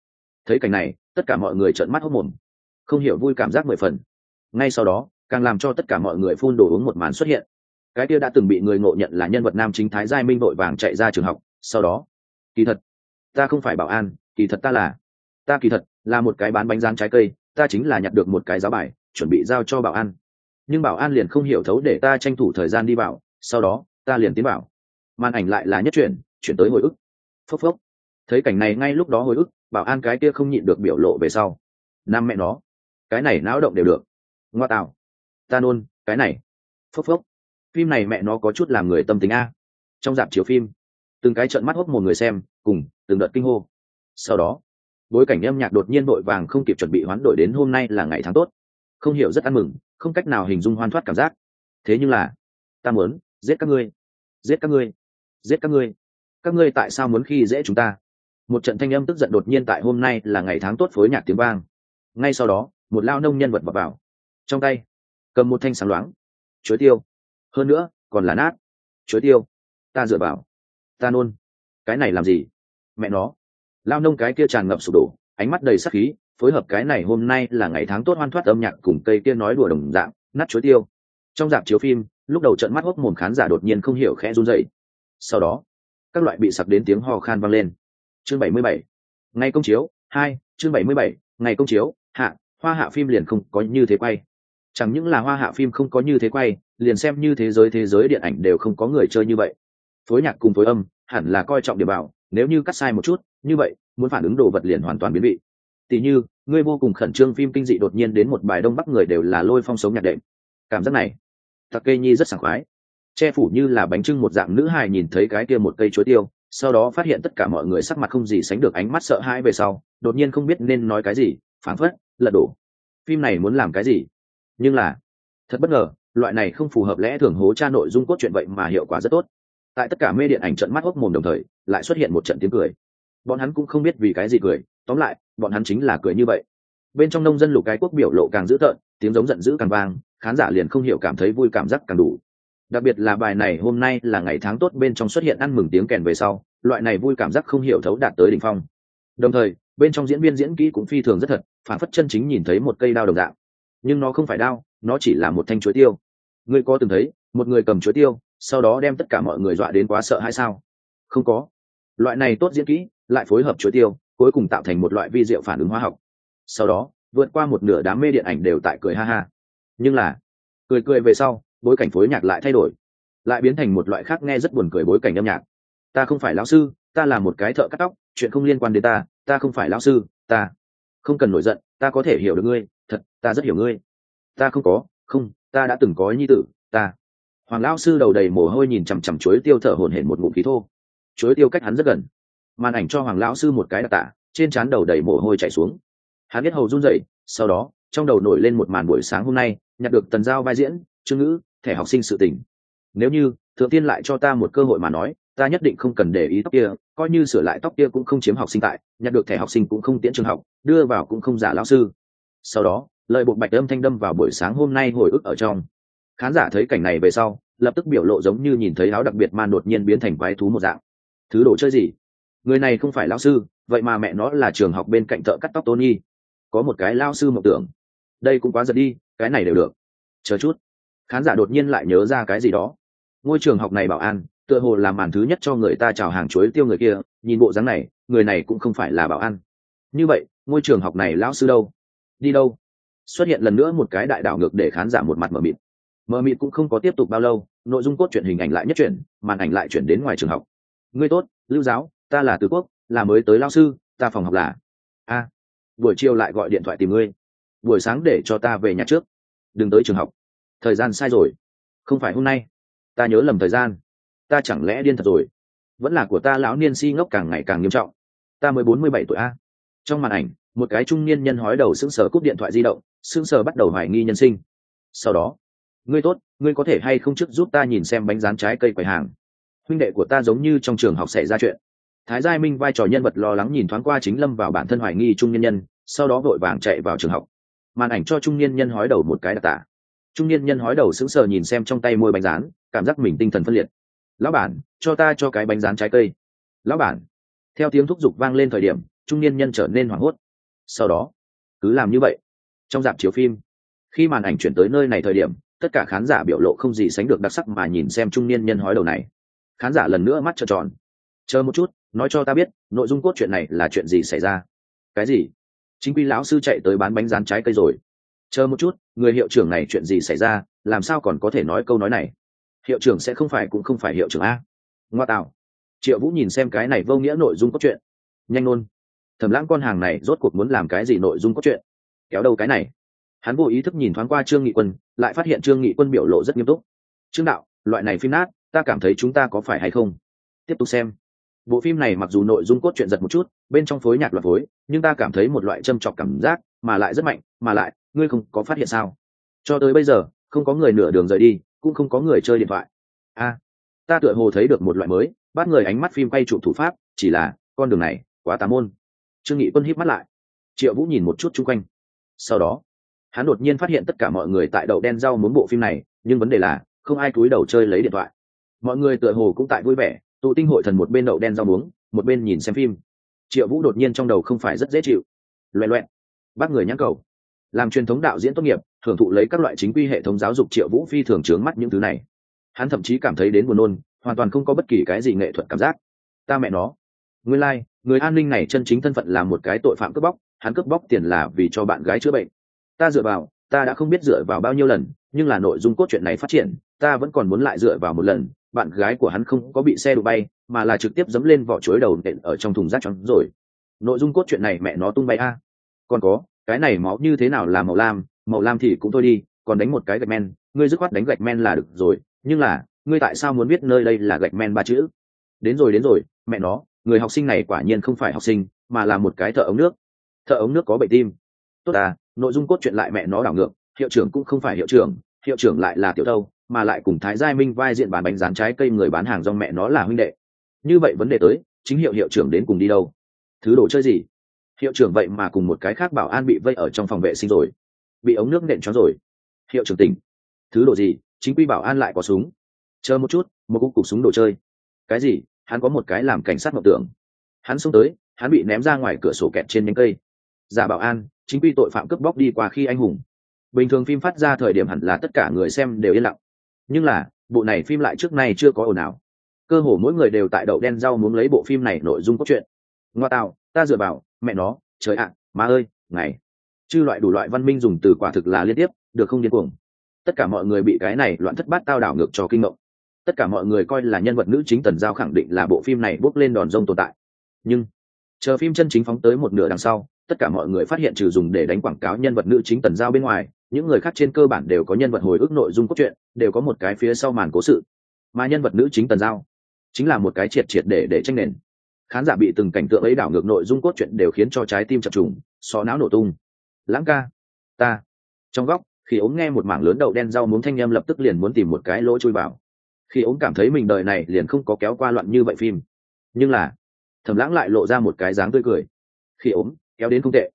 Thấy cảnh này, tất cả mọi người trợn mắt hốt mồm, không hiểu vui cảm giác mười phần. Ngay sau đó, càng làm cho tất cả mọi người phun đồ uống một màn xuất hiện. Cái kia đã từng bị người ngộ nhận là nhân vật nam chính Thái Giai Minh vội vàng chạy ra trường học, sau đó, kỳ thật, ta không phải bảo an, kỳ thật ta kỳ thật là một cái bán bánh rán trái cây, ta chính là nhặt được một cái giáo bài, chuẩn bị giao cho bảo an. Nhưng bảo an liền không hiểu thấu để ta tranh thủ thời gian đi vào, sau đó, ta liền tiến vào. Màn ảnh lại là nhất chuyển tới hồi ức. Phốc phốc. Thấy cảnh này ngay lúc đó hồi ức, bảo an cái kia không nhịn được biểu lộ về sau. Nam mẹ nó, cái này náo động đều được. Ngoa tạo. Ta nôn, cái này. Phốc phốc. Phim này mẹ nó có chút làm người tâm tính a. Trong dạp chiếu phim, từng cái trợn mắt hốc một người xem, cùng từng đợt kinh hô. Sau đó, bối cảnh âm nhạc đột nhiên vội vàng không kịp chuẩn bị hoán đổi đến hôm nay là ngày tháng tốt. Không hiểu rất ăn mừng, không cách nào hình dung hoan thoát cảm giác. Thế nhưng là, ta muốn giết các ngươi, giết các ngươi, giết các ngươi tại sao muốn khi dễ chúng ta? Một trận thanh âm tức giận đột nhiên tại hôm nay là ngày tháng tốt phối nhạc tiếng vang. Ngay sau đó, một lao nông nhân vật vào trong tay cầm một thanh sáng loáng chuối tiêu, hơn nữa còn là nát chuối tiêu. Ta dựa vào, ta nôn, cái này làm gì? Mẹ nó, lao nông cái kia tràn ngập sụp đổ, ánh mắt đầy sắc khí, phối hợp cái này hôm nay là ngày tháng tốt hoan thoát âm nhạc cùng cây kia nói đùa đồng dạng nát chuối tiêu. Trong dạp chiếu phim, lúc đầu trận mắt hốc mồm khán giả đột nhiên không hiểu khẽ run rẩy. Sau đó, các loại bị sặc đến tiếng ho khan vang lên. Chương 77, ngày công chiếu 2, chương 77, ngày công chiếu hạ. Hoa hạ phim liền không có như thế quay. Chẳng những là hoa hạ phim không có như thế quay, liền xem như thế giới điện ảnh đều không có người chơi như vậy. Phối nhạc cùng phối âm hẳn là coi trọng điểm bảo, nếu như cắt sai một chút như vậy, muốn phản ứng đồ vật liền hoàn toàn biến vị. Tỷ như ngươi vô cùng khẩn trương phim kinh dị đột nhiên đến một bài đông bắc người đều là lôi phong sống nhạc đệm. Cảm giác này Takeshi rất sảng khoái. Che phủ như là bánh trưng một dạng nữ hài nhìn thấy cái kia một cây chuối tiêu, sau đó phát hiện tất cả mọi người sắc mặt không gì sánh được ánh mắt sợ hãi về sau, đột nhiên không biết nên nói cái gì, phảng phất lật đổ. Phim này muốn làm cái gì? Nhưng là thật bất ngờ, loại này không phù hợp lẽ thường hố tra nội dung cốt truyện vậy mà hiệu quả rất tốt. Tại tất cả mê điện ảnh trợn mắt hốc mồm đồng thời, lại xuất hiện một trận tiếng cười. Bọn hắn cũng không biết vì cái gì cười, tóm lại, bọn hắn chính là cười như vậy. Bên trong nông dân Lục Cái Quốc biểu lộ càng dữ tợn, tiếng giống giận dữ càng vang, khán giả liền không hiểu cảm thấy vui cảm giác càng đủ. Đặc biệt là bài này hôm nay là ngày tháng tốt bên trong xuất hiện ăn mừng tiếng kèn về sau, loại này vui cảm giác không hiểu thấu đạt tới đỉnh phong. Đồng thời, bên trong diễn viên diễn kỹ cũng phi thường rất thật, phản phất chân chính nhìn thấy một cây đao đồng dạng. Nhưng nó không phải đao, nó chỉ là một thanh chuối tiêu. Ngươi có từng thấy một người cầm chuối tiêu, sau đó đem tất cả mọi người dọa đến quá sợ hay sao? Không có. Loại này tốt diễn kỹ, lại phối hợp chuối tiêu, cuối cùng tạo thành một loại vi diệu phản ứng hóa học. Sau đó, vượt qua một nửa đám mê điện ảnh đều tại cười ha ha. Nhưng là, cười về sau, bối cảnh phối nhạc lại thay đổi, lại biến thành một loại khác nghe rất buồn cười bối cảnh âm nhạc. Ta không phải lão sư, ta là một cái thợ cắt tóc, chuyện không liên quan đến ta, ta không phải lão sư, ta không cần nổi giận, ta có thể hiểu được ngươi, thật, ta rất hiểu ngươi. Ta không, ta đã từng có nhi tử, ta. Hoàng lão sư đầu đầy mồ hôi nhìn chằm chằm chuối tiêu thở hổn hển một ngụm khí thô. Chuối tiêu cách hắn rất gần, màn ảnh cho Hoàng lão sư một cái đặc tả, trên trán đầu đầy mồ hôi chảy xuống. Hắn biết hầu run rẩy, sau đó trong đầu nổi lên một màn buổi sáng hôm nay nhặt được Tần Giao vai diễn Trương Ngữ thẻ học sinh sự tình. Nếu như thượng tiên lại cho ta một cơ hội mà nói, ta nhất định không cần để ý tóc kia, coi như sửa lại tóc kia cũng không chiếm học sinh tại, nhặt được thẻ học sinh cũng không tiễn trường học, đưa vào cũng không giả lão sư. Sau đó lời buộc bạch âm thanh đâm vào buổi sáng hôm nay hồi ức ở trong. Khán giả thấy cảnh này về sau, lập tức biểu lộ giống như nhìn thấy áo đặc biệt man đột nhiên biến thành quái thú một dạng. Thứ đồ chơi gì? Người này không phải lão sư, vậy mà mẹ nó là trường học bên cạnh thợ cắt tóc Tony. Có một cái lao sư mộng tưởng, đây cũng quá giật đi, cái này đều được. Chờ chút, khán giả đột nhiên lại nhớ ra cái gì đó. Ngôi trường học này bảo an, tựa hồ làm màn thứ nhất cho người ta chào hàng chuối tiêu người kia, nhìn bộ dáng này, người này cũng không phải là bảo an. Như vậy, ngôi trường học này lão sư đâu? Đi đâu? Xuất hiện lần nữa một cái đại đảo ngược để khán giả một mặt mờ mịt. Mờ mịt cũng không có tiếp tục bao lâu, nội dung cốt truyện hình ảnh lại nhất chuyển, màn ảnh lại chuyển đến ngoài trường học. Ngươi tốt, Lưu giáo, ta là Từ Quốc, là mới tới lão sư, ta phòng học là. A, buổi chiều lại gọi điện thoại tìm ngươi, buổi sáng để cho ta về nhà trước, đừng tới trường học. Thời gian sai rồi, không phải hôm nay, ta nhớ lầm thời gian, ta chẳng lẽ điên thật rồi? Vẫn là của ta lão niên si ngốc càng ngày càng nghiêm trọng. Ta mới 47 tuổi a. Trong màn ảnh, một cái trung niên nhân hói đầu sững sờ cúp điện thoại di động, sững sờ bắt đầu hoài nghi nhân sinh. Sau đó, ngươi tốt, ngươi có thể hay không trước giúp ta nhìn xem bánh rán trái cây quầy hàng? Huynh đệ của ta giống như trong trường học xảy ra chuyện. Thái Giai Minh vai trò nhân vật lo lắng nhìn thoáng qua chính lâm vào bản thân hoài nghi trung niên nhân, sau đó vội vàng chạy vào trường học. Màn ảnh cho trung niên nhân hói đầu một cái đặc tả. Trung niên nhân hói đầu sững sờ nhìn xem trong tay môi bánh rán, cảm giác mình tinh thần phân liệt. Lão bản, cho ta cho cái bánh rán trái cây. Lão bản. Theo tiếng thúc giục vang lên thời điểm, trung niên nhân trở nên hoảng hốt. Sau đó cứ làm như vậy. Trong rạp chiếu phim, khi màn ảnh chuyển tới nơi này thời điểm, tất cả khán giả biểu lộ không gì sánh được đặc sắc mà nhìn xem trung niên nhân hói đầu này. Khán giả lần nữa mắt trợn tròn. Chờ một chút, nói cho ta biết nội dung cốt truyện này là chuyện gì xảy ra. Cái gì? Chính quy lão sư chạy tới bán bánh rán trái cây rồi. Chờ một chút, người hiệu trưởng này chuyện gì xảy ra, làm sao còn có thể nói câu nói này? Hiệu trưởng sẽ không phải cũng không phải hiệu trưởng a? Ngoa tạo. Triệu Vũ nhìn xem cái này vô nghĩa nội dung cốt truyện. Nhanh nôn. Thẩm Lãng con hàng này rốt cuộc muốn làm cái gì nội dung cốt truyện? Kéo đầu cái này. Hắn vô ý thức nhìn thoáng qua Trương Nghị Quân, lại phát hiện Trương Nghị Quân biểu lộ rất nghiêm túc. Trương đạo, loại này phim nát, ta cảm thấy chúng ta có phải hay không? Tiếp tục xem. Bộ phim này mặc dù nội dung cốt truyện giật một chút, bên trong phối nhạc loạt phối, nhưng ta cảm thấy một loại châm chọc cảm giác, mà lại rất mạnh, mà lại, ngươi không có phát hiện sao? Cho tới bây giờ, không có người nửa đường rời đi, cũng không có người chơi điện thoại. Ta tựa hồ thấy được một loại mới, bắt người ánh mắt phim quay chụp thủ pháp, chỉ là con đường này quá tà môn. Trương Nghị Quân híp mắt lại. Triệu Vũ nhìn một chút xung quanh. Sau đó, hắn đột nhiên phát hiện tất cả mọi người tại đậu đen rau muốn bộ phim này, nhưng vấn đề là không ai cúi đầu chơi lấy điện thoại. Mọi người tựa hồ cũng tại vui vẻ, tụ tinh hội thần một bên đậu đen rau muống, một bên nhìn xem phim. Triệu Vũ đột nhiên trong đầu không phải rất dễ chịu. Loẹt loẹt. Bác người nhãn cầu. Làm truyền thống đạo diễn tốt nghiệp, hưởng thụ lấy các loại chính quy hệ thống giáo dục, Triệu Vũ phi thường trướng mắt những thứ này. Hắn thậm chí cảm thấy đến buồn nôn, hoàn toàn không có bất kỳ cái gì nghệ thuật cảm giác. Ta mẹ nó. Nguyên lai, người an ninh này chân chính thân phận là một cái tội phạm cướp bóc, hắn cướp bóc tiền là vì cho bạn gái chữa bệnh. Ta đã không biết dựa vào bao nhiêu lần, nhưng là nội dung cốt truyện này phát triển, ta vẫn còn muốn lại dựa vào một lần. Bạn gái của hắn không có bị xe đụng bay, mà là trực tiếp giẫm lên vỏ chuối đầu nện ở trong thùng rác trắng rồi. Nội dung cốt truyện này mẹ nó tung bay a. Còn có, cái này máu như thế nào là màu lam thì cũng thôi đi, còn đánh một cái gạch men, ngươi dứt khoát đánh gạch men là được rồi, nhưng là, ngươi tại sao muốn biết nơi đây là gạch men ba chữ? Đến rồi, mẹ nó, người học sinh này quả nhiên không phải học sinh, mà là một cái thợ ống nước. Thợ ống nước có bệnh tim. Tốt à, nội dung cốt truyện lại mẹ nó đảo ngược, hiệu trưởng cũng không phải hiệu trưởng lại là tiểu thâu, mà lại cùng Thái Giai Minh vai diện bán bánh rán trái cây người bán hàng rong mẹ nó là huynh đệ. Như vậy vấn đề tới, chính hiệu trưởng đến cùng đi đâu? Thứ đồ chơi gì? Hiệu trưởng vậy mà cùng một cái khác bảo an bị vây ở trong phòng vệ sinh rồi, bị ống nước nện choáng rồi. Hiệu trưởng tỉnh. Thứ đồ gì? Chính quy bảo an lại có súng. Chờ một chút, một cục súng đồ chơi. Cái gì? Hắn có một cái làm cảnh sát mộng tưởng. Hắn xông tới, hắn bị ném ra ngoài cửa sổ kẹt trên nhánh cây. Giả bảo an, chính quy tội phạm cướp bóc đi qua khi anh hùng. Bình thường phim phát ra thời điểm hẳn là tất cả người xem đều yên lặng, nhưng là bộ này phim lại trước nay chưa có ồn ào, cơ hồ mỗi người đều tại đậu đen rau muốn lấy bộ phim này nội dung cốt truyện. Ngoa tạo, ta dựa vào mẹ nó, trời ạ, má ơi, ngày chư loại đủ loại văn minh dùng từ quả thực là liên tiếp, được không điên cuồng. Tất cả mọi người bị cái này loạn thất bát tao đảo ngược cho kinh ngộng. Tất cả mọi người coi là nhân vật nữ chính Tần Giao khẳng định là bộ phim này bước lên đòn rông tồn tại, nhưng chờ phim chân chính phóng tới một nửa đằng sau, tất cả mọi người phát hiện trừ dùng để đánh quảng cáo nhân vật nữ chính Tần Giao bên ngoài, những người khác trên cơ bản đều có nhân vật hồi ức nội dung cốt truyện, đều có một cái phía sau màn cố sự, mà nhân vật nữ chính Tần Giao chính là một cái triệt để tranh nền. Khán giả bị từng cảnh tượng ấy đảo ngược nội dung cốt truyện đều khiến cho trái tim chập trùng, xó não nổ tung. Lãng ca, ta. Trong góc, khi ống nghe một mảng lớn đậu đen rau muống thanh em lập tức liền muốn tìm một cái lỗ chui vào. Khi ống cảm thấy mình đời này liền không có kéo qua loạn như vậy phim, nhưng là Thẩm Lãng lại lộ ra một cái dáng tươi cười. Khi ống kéo đến không tệ,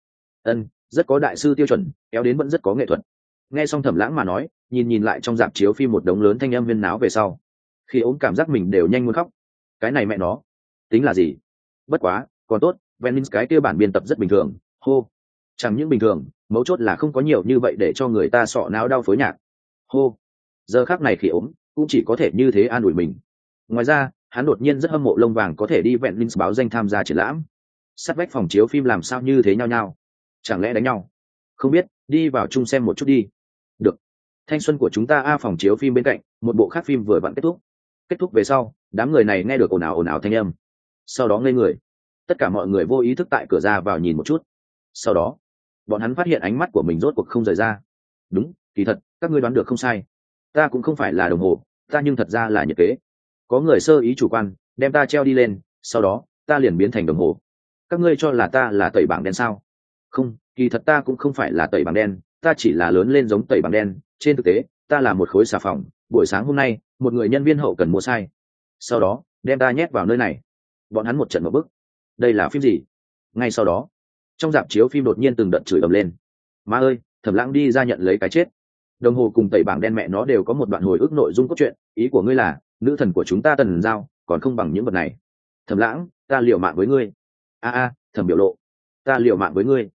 rất có đại sư tiêu chuẩn, kéo đến vẫn rất có nghệ thuật. Nghe xong Thẩm Lãng mà nói, nhìn lại trong rạp chiếu phim một đống lớn thanh em huyên náo về sau, khi ống cảm giác mình đều nhanh muốn khóc. Cái này mẹ nó tính là gì? Bất quá còn tốt, Venice cái kia bản biên tập rất bình thường, hô. Chẳng những bình thường, mấu chốt là không có nhiều như vậy để cho người ta sọ não đau phối nhạc, hô. Giờ khắc này khi ống cũng chỉ có thể như thế an ủi mình. Ngoài ra, hắn đột nhiên rất hâm mộ Lông Vàng có thể đi Venice báo danh tham gia triển lãm. Sát vách phòng chiếu phim làm sao như thế nhau, chẳng lẽ đánh nhau? Không biết, đi vào chung xem một chút đi. Được. Thanh xuân của chúng ta phòng chiếu phim bên cạnh, một bộ khác phim vừa vặn kết thúc về sau, đám người này nghe được ồn ào thanh âm, sau đó ngây người. Tất cả mọi người vô ý thức tại cửa ra vào nhìn một chút, sau đó bọn hắn phát hiện ánh mắt của mình rốt cuộc không rời ra. Đúng, kỳ thật các ngươi đoán được không sai, ta cũng không phải là đồng hồ, ta nhưng thật ra là nhiệt kế. Có người sơ ý chủ quan đem ta treo đi lên, sau đó ta liền biến thành đồng hồ. Các ngươi cho là ta là tẩy bảng đen sao? Không, kỳ thật ta cũng không phải là tẩy bảng đen, ta chỉ là lớn lên giống tẩy bảng đen. Trên thực tế, ta là một khối xà phòng. Buổi sáng hôm nay, một người nhân viên hậu cần mua sai, sau đó đem ta nhét vào nơi này. Bọn hắn một trận một bức. Đây là phim gì? Ngay sau đó, trong rạp chiếu phim đột nhiên từng đợt chửi ầm lên. Má ơi, Thẩm Lãng đi ra nhận lấy cái chết. Đồng hồ cùng tẩy bảng đen mẹ nó đều có một đoạn hồi ức nội dung cốt truyện, ý của ngươi là nữ thần của chúng ta Tần Giao còn không bằng những vật này. Thẩm Lãng, ta liều mạng với ngươi. Thẩm biểu lộ, ta liều mạng với ngươi.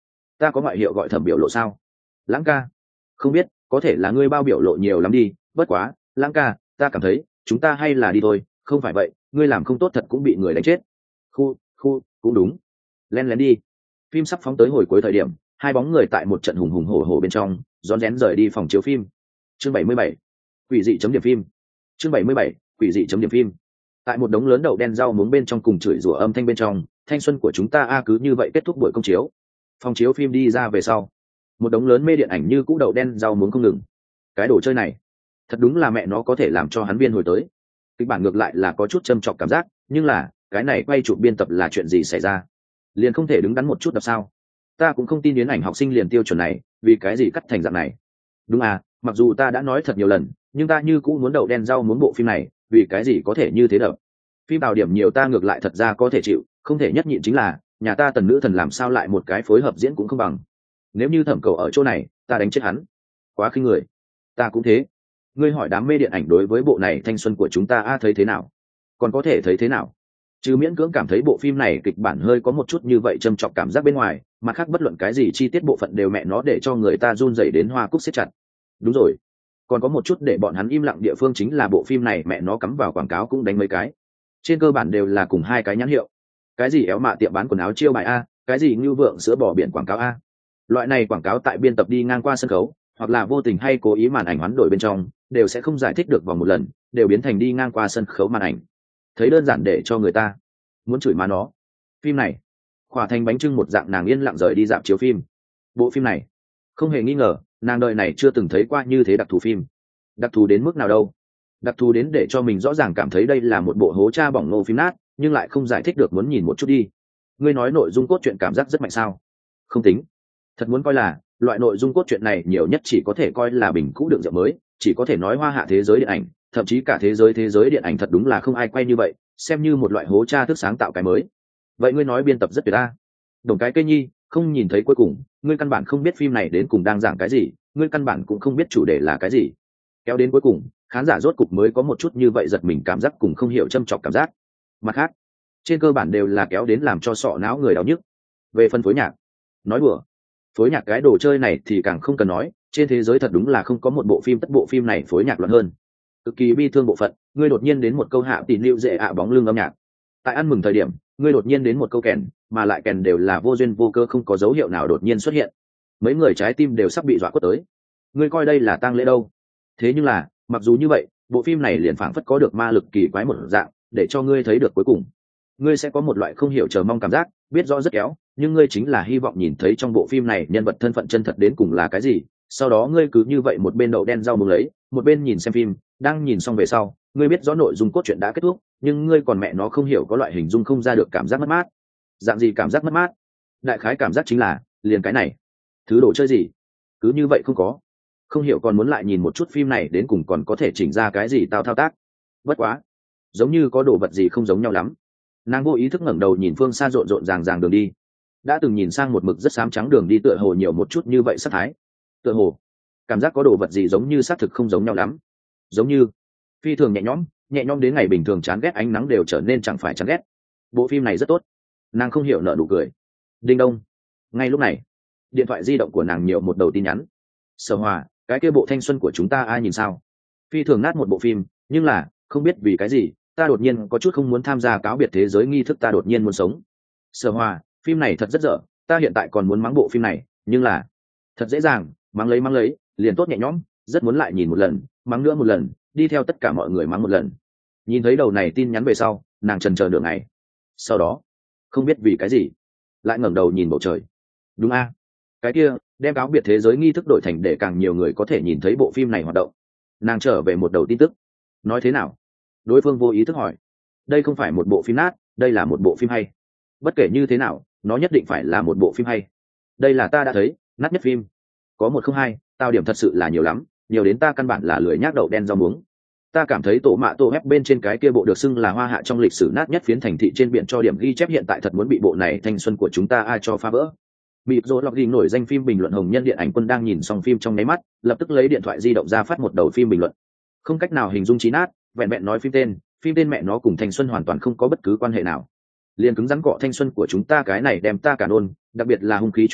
ta có ngoại hiệu gọi Thẩm biểu lộ sao? Lãng ca, không biết, có thể là ngươi bao biểu lộ nhiều lắm đi, bất quá Lãng ca, ta cảm thấy chúng ta hay là đi thôi, không phải vậy ngươi làm không tốt thật cũng bị người đánh chết. Khu, cũng đúng, len lén đi. Phim sắp phóng tới hồi cuối thời điểm, hai bóng người tại một trận hùng hùng hổ hổ bên trong rón rén rời đi phòng chiếu phim. Chương 77, quỷ dị chấm điểm phim. Chương 77, quỷ dị chấm điểm phim. Tại một đống lớn đậu đen rau muống bên trong cùng chửi rủa âm thanh bên trong, thanh xuân của chúng ta cứ như vậy kết thúc buổi công chiếu. Phòng chiếu phim đi ra về sau, một đống lớn mê điện ảnh như cũ đậu đen rau muống không ngừng. Cái đồ chơi này thật đúng là mẹ nó có thể làm cho hắn biên hồi tới. Kịch bản ngược lại là có chút châm chọc cảm giác, nhưng là cái này quay chụp biên tập là chuyện gì xảy ra, liền không thể đứng đắn một chút đập sao? Ta cũng không tin yến ảnh học sinh liền tiêu chuẩn này, vì cái gì cắt thành dạng này? Đúng à, mặc dù ta đã nói thật nhiều lần, nhưng ta như cũng muốn đậu đen rau muốn bộ phim này, vì cái gì có thể như thế đập? Phim tạo điểm nhiều ta ngược lại thật ra có thể chịu, không thể nhất nhịn chính là nhà ta tần nữ thần làm sao lại một cái phối hợp diễn cũng không bằng. Nếu như Thẩm Cầu ở chỗ này, ta đánh chết hắn. Quá khinh người. Ta cũng thế. Ngươi hỏi đám mê điện ảnh đối với bộ này thanh xuân của chúng ta thấy thế nào? Còn có thể thấy thế nào? Chứ miễn cưỡng cảm thấy bộ phim này kịch bản hơi có một chút như vậy châm chọc cảm giác bên ngoài, mà khác bất luận cái gì chi tiết bộ phận đều mẹ nó để cho người ta run rẩy đến hoa cúc siết chặt. Đúng rồi, còn có một chút để bọn hắn im lặng địa phương chính là bộ phim này mẹ nó cắm vào quảng cáo cũng đánh mấy cái, trên cơ bản đều là cùng hai cái nhãn hiệu. Cái gì éo mạ tiệm bán quần áo chiêu bài a, cái gì ngưu vượng sữa bò biển quảng cáo a. Loại này quảng cáo tại biên tập đi ngang qua sân khấu, hoặc là vô tình hay cố ý màn ảnh hoán đổi bên trong, đều sẽ không giải thích được vào một lần, đều biến thành đi ngang qua sân khấu màn ảnh. Thấy đơn giản để cho người ta muốn chửi má nó. Phim này khỏa thành bánh trưng một dạng, nàng yên lặng rời đi dạp chiếu phim. Bộ phim này không hề nghi ngờ, nàng đời này chưa từng thấy qua như thế đặc thù phim. Đặc thù đến mức nào đâu? Đặc thù đến để cho mình rõ ràng cảm thấy đây là một bộ hố cha bỏng nô phim nát, nhưng lại không giải thích được, muốn nhìn một chút đi. Ngươi nói nội dung cốt truyện cảm giác rất mạnh sao? Không tính. Thật muốn coi là loại nội dung cốt truyện này nhiều nhất chỉ có thể coi là bình cũ đựng rượu mới, chỉ có thể nói hoa hạ thế giới điện ảnh, thậm chí cả thế giới điện ảnh thật đúng là không ai quay như vậy, xem như một loại hố cha thức sáng tạo cái mới. Vậy ngươi nói biên tập rất tuyệt a. Đồng cái cây nhi, không nhìn thấy cuối cùng, ngươi căn bản không biết phim này đến cùng đang giảng cái gì, ngươi căn bản cũng không biết chủ đề là cái gì. Kéo đến cuối cùng, khán giả rốt cục mới có một chút như vậy giật mình cảm giác cùng không hiểu châm chọc cảm giác. Mặt khác, trên cơ bản đều là kéo đến làm cho sọ não người đau nhức. Về phân phối nhạc, nói đùa, phối nhạc cái đồ chơi này thì càng không cần nói, trên thế giới thật đúng là không có một bộ phim tất bộ phim này phối nhạc loạn hơn. Cực kỳ bi thương bộ phận, ngươi đột nhiên đến một câu hạ tỷ lưu dễ bóng lưng âm nhạc. Tại ăn mừng thời điểm, ngươi đột nhiên đến một câu kèn, mà lại kèn đều là vô duyên vô cơ, không có dấu hiệu nào đột nhiên xuất hiện. Mấy người trái tim đều sắp bị dọa quất tới. Ngươi coi đây là tang lễ đâu? Thế nhưng là, mặc dù như vậy, bộ phim này liền phảng phất có được ma lực kỳ quái một dạng, để cho ngươi thấy được cuối cùng. Ngươi sẽ có một loại không hiểu chờ mong cảm giác, biết rõ rất kéo, nhưng ngươi chính là hy vọng nhìn thấy trong bộ phim này nhân vật thân phận chân thật đến cùng là cái gì. Sau đó ngươi cứ như vậy một bên đậu đen rau muống lấy, một bên nhìn xem phim. Đang nhìn xong về sau, ngươi biết rõ nội dung cốt truyện đã kết thúc, nhưng ngươi còn mẹ nó không hiểu, có loại hình dung không ra được cảm giác mất mát. Dạng gì cảm giác mất mát? Đại khái cảm giác chính là liền cái này thứ đồ chơi gì cứ như vậy không hiểu, còn muốn lại nhìn một chút phim này đến cùng còn có thể chỉnh ra cái gì tao thao tác. Bất quá giống như có đồ vật gì không giống nhau lắm. Nàng vô ý thức ngẩng đầu nhìn phương xa rộn rộn ràng ràng đường đi. Đã từng nhìn sang một mực rất xám trắng đường đi tựa hồ nhiều một chút như vậy sắc thái, tựa hồ cảm giác có đồ vật gì giống như xác thực không giống nhau lắm, giống như phi thường nhẹ nhõm đến ngày bình thường chán ghét ánh nắng đều trở nên chẳng phải chán ghét. Bộ phim này rất tốt. Nàng không hiểu nở nụ cười. Đinh đông. Ngay lúc này, điện thoại di động của nàng nhiều một đầu tin nhắn. Sở Hòa, cái kia bộ thanh xuân của chúng ta ai nhìn sao? Phi thường nát một bộ phim, nhưng là không biết vì cái gì ta đột nhiên có chút không muốn tham gia cáo biệt thế giới nghi thức, ta đột nhiên muốn sống. Sở Hòa, phim này thật rất dở, ta hiện tại còn muốn mắng bộ phim này, nhưng là thật dễ dàng, mắng lấy liền tốt nhẹ nhõm, rất muốn lại nhìn một lần, mắng nữa một lần, đi theo tất cả mọi người mắng một lần. Nhìn thấy đầu này tin nhắn về sau, nàng chần chờ nửa ngày, sau đó không biết vì cái gì lại ngẩng đầu nhìn bầu trời. Đúng a, cái kia đem cáo biệt thế giới nghi thức đổi thành để càng nhiều người có thể nhìn thấy bộ phim này hoạt động. Nàng trở về một đầu tin tức. Nói thế nào? Đối phương vô ý thức hỏi. Đây không phải một bộ phim nát, đây là một bộ phim hay. Bất kể như thế nào, nó nhất định phải là một bộ phim hay. Đây là ta đã thấy nát nhất phim. Có một không hai, tao điểm thật sự là nhiều lắm, nhiều đến ta căn bản là lười nhác đậu đen rau muống. Ta cảm thấy tổ mạ tổ ép bên trên cái kia bộ được xưng là hoa hạ trong lịch sử nát nhất phiến thành thị trên biển cho điểm ghi chép hiện tại thật muốn bị bộ này thanh xuân của chúng ta ai cho phá vỡ. Mịp rồi lọc ghi nổi danh phim bình luận hồng nhân điện ảnh quân đang nhìn xong phim trong nháy mắt, lập tức lấy điện thoại di động ra phát một đầu phim bình luận. Không cách nào hình dung chí nát, vẹn vẹn nói phim tên mẹ nó cùng thanh xuân hoàn toàn không có bất cứ quan hệ nào. Liền cứng rắn cọ thanh xuân của chúng ta cái này đem ta cả nôn, đặc biệt là hung khí chối tiêu,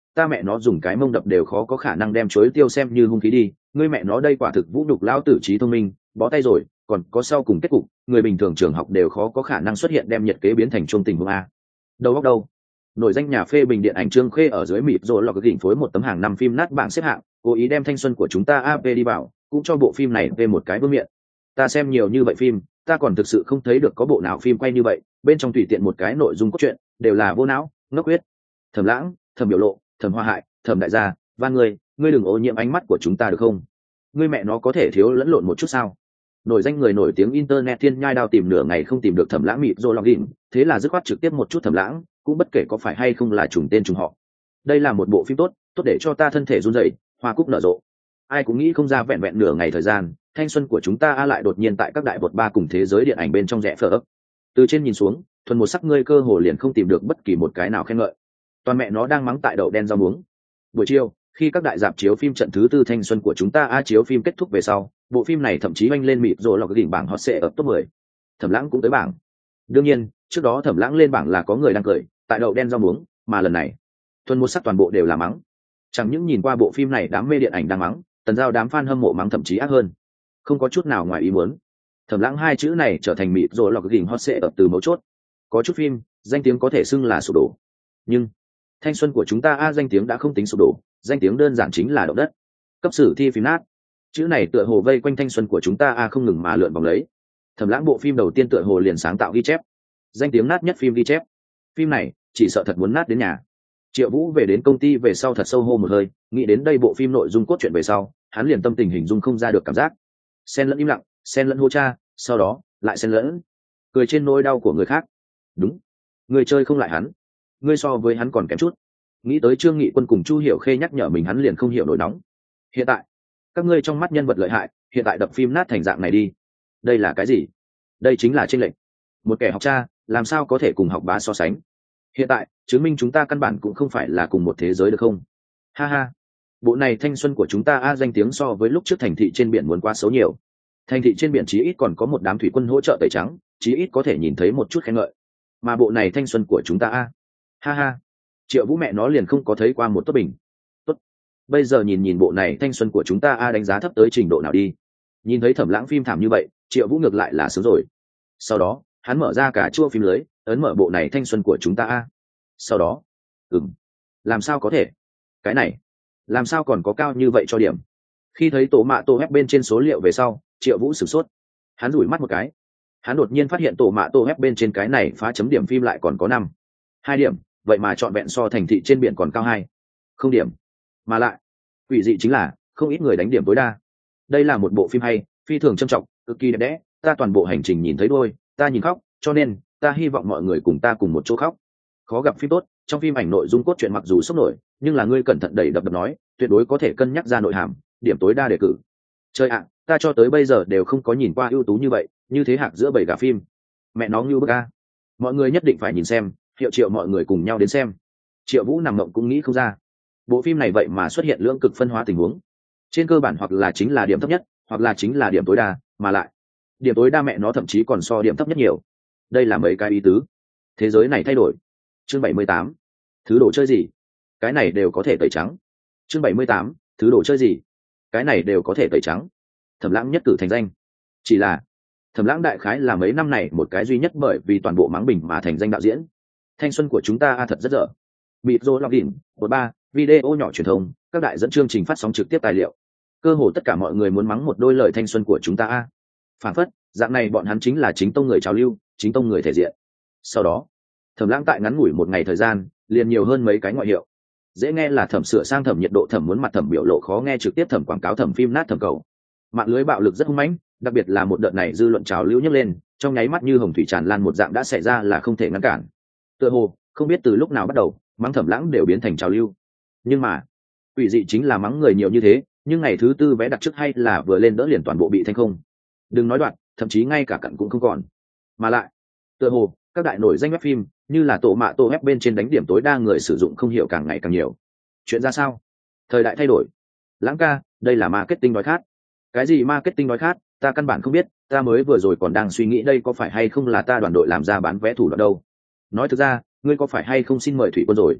ta mẹ nó dùng cái mông đập đều khó có khả năng đem chuối tiêu xem như hung khí đi, ngươi mẹ nó đây quả thực vũ nhục lão tử trí thông minh, bó tay rồi, còn có sau cùng kết cục, người bình thường trường học đều khó có khả năng xuất hiện đem nhiệt kế biến thành trung tình huống a. Đầu óc đâu? Nổi danh nhà phê bình điện ảnh Trương Khê ở dưới mịp rồi lọc gỉnh phối một tấm hàng năm phim nát bảng xếp hạng, cố ý đem thanh xuân của chúng ta AP đi vào, cũng cho bộ phim này về một cái vương miện. Ta xem nhiều như vậy phim, ta còn thực sự không thấy được có bộ nào phim quay như vậy, bên trong tùy tiện một cái nội dung cốt truyện đều là vô não, ngốc huyết. Thẩm Lãng, Thẩm Biểu Lộ, Thẩm Hoa Hại, Thẩm Đại Gia, van ngươi đừng ô nhiễm ánh mắt của chúng ta được không? Ngươi mẹ nó có thể thiếu lẫn lộn một chút sao? Nổi danh người nổi tiếng internet thiên nhai đao tìm nửa ngày không tìm được Thẩm Lãng mịp rồi lọc gỉnh, thế là dứt khoát trực tiếp một chút Thẩm Lãng, cũng bất kể có phải hay không là trùng tên trùng họ. Đây là một bộ phim tốt, tốt để cho ta thân thể run rẩy, hoa cúc nở rộ. Ai cũng nghĩ không ra vẹn vẹn nửa ngày thời gian, thanh xuân của chúng ta lại đột nhiên tại các đại bột ba cùng thế giới điện ảnh bên trong rẽ phở ấp. Từ trên nhìn xuống, thuần một sắc ngươi cơ hồ liền không tìm được bất kỳ một cái nào khen ngợi. Toàn mẹ nó đang mắng tại đậu đen rau muống. Buổi chiều, khi các đại dạp chiếu phim trận thứ tư thanh xuân của chúng ta chiếu phim kết thúc về sau, bộ phim này thậm chí oanh lên mịp rồi lọc cái đỉnh bảng hot search ở top 10. Thẩm Lãng cũng tới bảng. Đương nhiên, trước đó Thẩm Lãng lên bảng là có người đang cười, tại đậu đen rau muống, mà lần này, thuần một sắc toàn bộ đều là mắng. Chẳng những nhìn qua bộ phim này đám mê điện ảnh đang mắng, tần giao đám fan hâm mộ mắng thậm chí ác hơn. Không có chút nào ngoài ý muốn. Thẩm Lãng hai chữ này trở thành mịp rồi lọc cái đỉnh hot search ở từ mấu chốt. Có chút phim, danh tiếng có thể xưng là sụp đổ. Nhưng thanh xuân của chúng ta danh tiếng đã không tính sụp đổ, danh tiếng đơn giản chính là động đất. Cấp sử thi phim nát. Chữ này tựa hồ vây quanh thanh xuân của chúng ta không ngừng mà lượn vòng lấy. Thẩm Lãng bộ phim đầu tiên tựa hồ liền sáng tạo ghi chép, danh tiếng nát nhất phim ghi chép. Phim này chỉ sợ thật muốn nát đến nhà. Triệu Vũ về đến công ty về sau thật sâu hô một hơi, nghĩ đến đây bộ phim nội dung cốt truyện về sau, hắn liền tâm tình hình dung không ra được cảm giác. Xen lẫn im lặng, xen lẫn hô cha, sau đó lại xen lẫn cười trên nỗi đau của người khác. Đúng, người chơi không lại hắn, ngươi so với hắn còn kém chút. Nghĩ tới Trương Nghị Quân cùng Chu Hiểu Khê nhắc nhở mình, hắn liền không hiểu nổi nóng. Hiện tại, các ngươi trong mắt nhân vật lợi hại, hiện tại đập phim nát thành dạng này đi. Đây là cái gì? Đây chính là chênh lệch. Một kẻ học cha, làm sao có thể cùng học bá so sánh? Hiện tại, chứng minh chúng ta căn bản cũng không phải là cùng một thế giới được không? Ha ha. Bộ này thanh xuân của chúng ta danh tiếng so với lúc trước thành thị trên biển muốn quá xấu nhiều. Thành thị trên biển chí ít còn có một đám thủy quân hỗ trợ tẩy trắng, chí ít có thể nhìn thấy một chút khen ngợi. Mà bộ này thanh xuân của chúng ta ha ha. Triệu Vũ mẹ nó liền không có thấy qua một tốt bình. Tốt. Bây giờ nhìn bộ này thanh xuân của chúng ta đánh giá thấp tới trình độ nào đi. Nhìn thấy Thẩm Lãng phim thảm như vậy, Triệu Vũ ngược lại là sướng rồi. Sau đó, hắn mở ra cả chua phim lưới, ấn mở bộ này thanh xuân của chúng ta Sau đó, làm sao có thể? Cái này, làm sao còn có cao như vậy cho điểm? Khi thấy tổ mạ tô web bên trên số liệu về sau, Triệu Vũ sửng sốt. Hắn rủi mắt một cái. Hắn đột nhiên phát hiện tổ mạ tô web bên trên cái này phá chấm điểm phim lại còn có 2 điểm, vậy mà trọn vẹn so thành thị trên biển còn cao 0 điểm. Mà lại, quỷ dị chính là không ít người đánh điểm tối đa. Đây là một bộ phim hay, phi thường trân trọng, cực kỳ đẹp đẽ, ta toàn bộ hành trình nhìn thấy đôi, ta nhìn khóc, cho nên ta hy vọng mọi người cùng ta cùng một chỗ khóc. Khó gặp phim tốt, trong phim ảnh nội dung cốt truyện mặc dù sốc nổi, nhưng là ngươi cẩn thận đẩy đập nói, tuyệt đối có thể cân nhắc ra nội hàm, điểm tối đa đề cử. Chơi ạ, ta cho tới bây giờ đều không có nhìn qua ưu tú như vậy, như thế hạc giữa bầy gà phim. Mẹ nó như bức a. Mọi người nhất định phải nhìn xem, Triệu mọi người cùng nhau đến xem. Triệu Vũ nằm mộng cũng nghĩ không ra, bộ phim này vậy mà xuất hiện lưỡng cực phân hóa tình huống. Trên cơ bản hoặc là chính là điểm thấp nhất, hoặc là chính là điểm tối đa, mà lại điểm tối đa mẹ nó thậm chí còn so điểm thấp nhất nhiều. Đây là mấy cái ý tứ. Thế giới này thay đổi. Chương 78. Thứ đồ chơi gì? Cái này đều có thể tẩy trắng. Chương 78. Thứ đồ chơi gì? Cái này đều có thể tẩy trắng. Thẩm Lãng nhất cử thành danh. Chỉ là Thẩm Lãng đại khái là mấy năm này một cái duy nhất bởi vì toàn bộ mắng bình mà thành danh đạo diễn. Thanh xuân của chúng ta thật rất dở. Bịt rô lọc đỉnh, một ba, video nhỏ truyền thông, các đại dẫn chương trình phát sóng trực tiếp tài liệu. Cơ hồ tất cả mọi người muốn mắng một đôi lời thanh xuân của chúng ta phản phất, dạng này bọn hắn chính là chính tông người trào lưu, chính tông người thể diện. Sau đó, Thẩm Lãng tại ngắn ngủi một ngày thời gian, liền nhiều hơn mấy cái ngoại hiệu. Dễ nghe là thẩm sửa sang thẩm nhiệt độ thẩm muốn mặt thẩm biểu lộ khó nghe trực tiếp thẩm quảng cáo thẩm phim nát thẩm cầu. Mạng lưới bạo lực rất hung mãnh, đặc biệt là một đợt này dư luận trào lưu nhấc lên, trong nháy mắt như hồng thủy tràn lan một dạng đã xảy ra là không thể ngăn cản. Tựa hồ, không biết từ lúc nào bắt đầu, mắng Thẩm Lãng đều biến thành trào lưu. Nhưng mà, quỷ dị chính là mắng người nhiều như thế, nhưng ngày thứ tư vé đặt trước hay là vừa lên đỡ liền toàn bộ bị thanh không. Đừng nói đoạn, thậm chí ngay cả cặn cũng không còn. Mà lại, tựa hồ, các đại nổi danh web phim, như là tổ mạ tô web bên trên đánh điểm tối đa người sử dụng không hiểu càng ngày càng nhiều. Chuyện ra sao? Thời đại thay đổi. Lãng ca, đây là marketing đói khát. Cái gì marketing đói khát, ta căn bản không biết, ta mới vừa rồi còn đang suy nghĩ đây có phải hay không là ta đoàn đội làm ra bán vé thủ đoạn đâu. Nói thực ra, ngươi có phải hay không xin mời Thủy Quân rồi?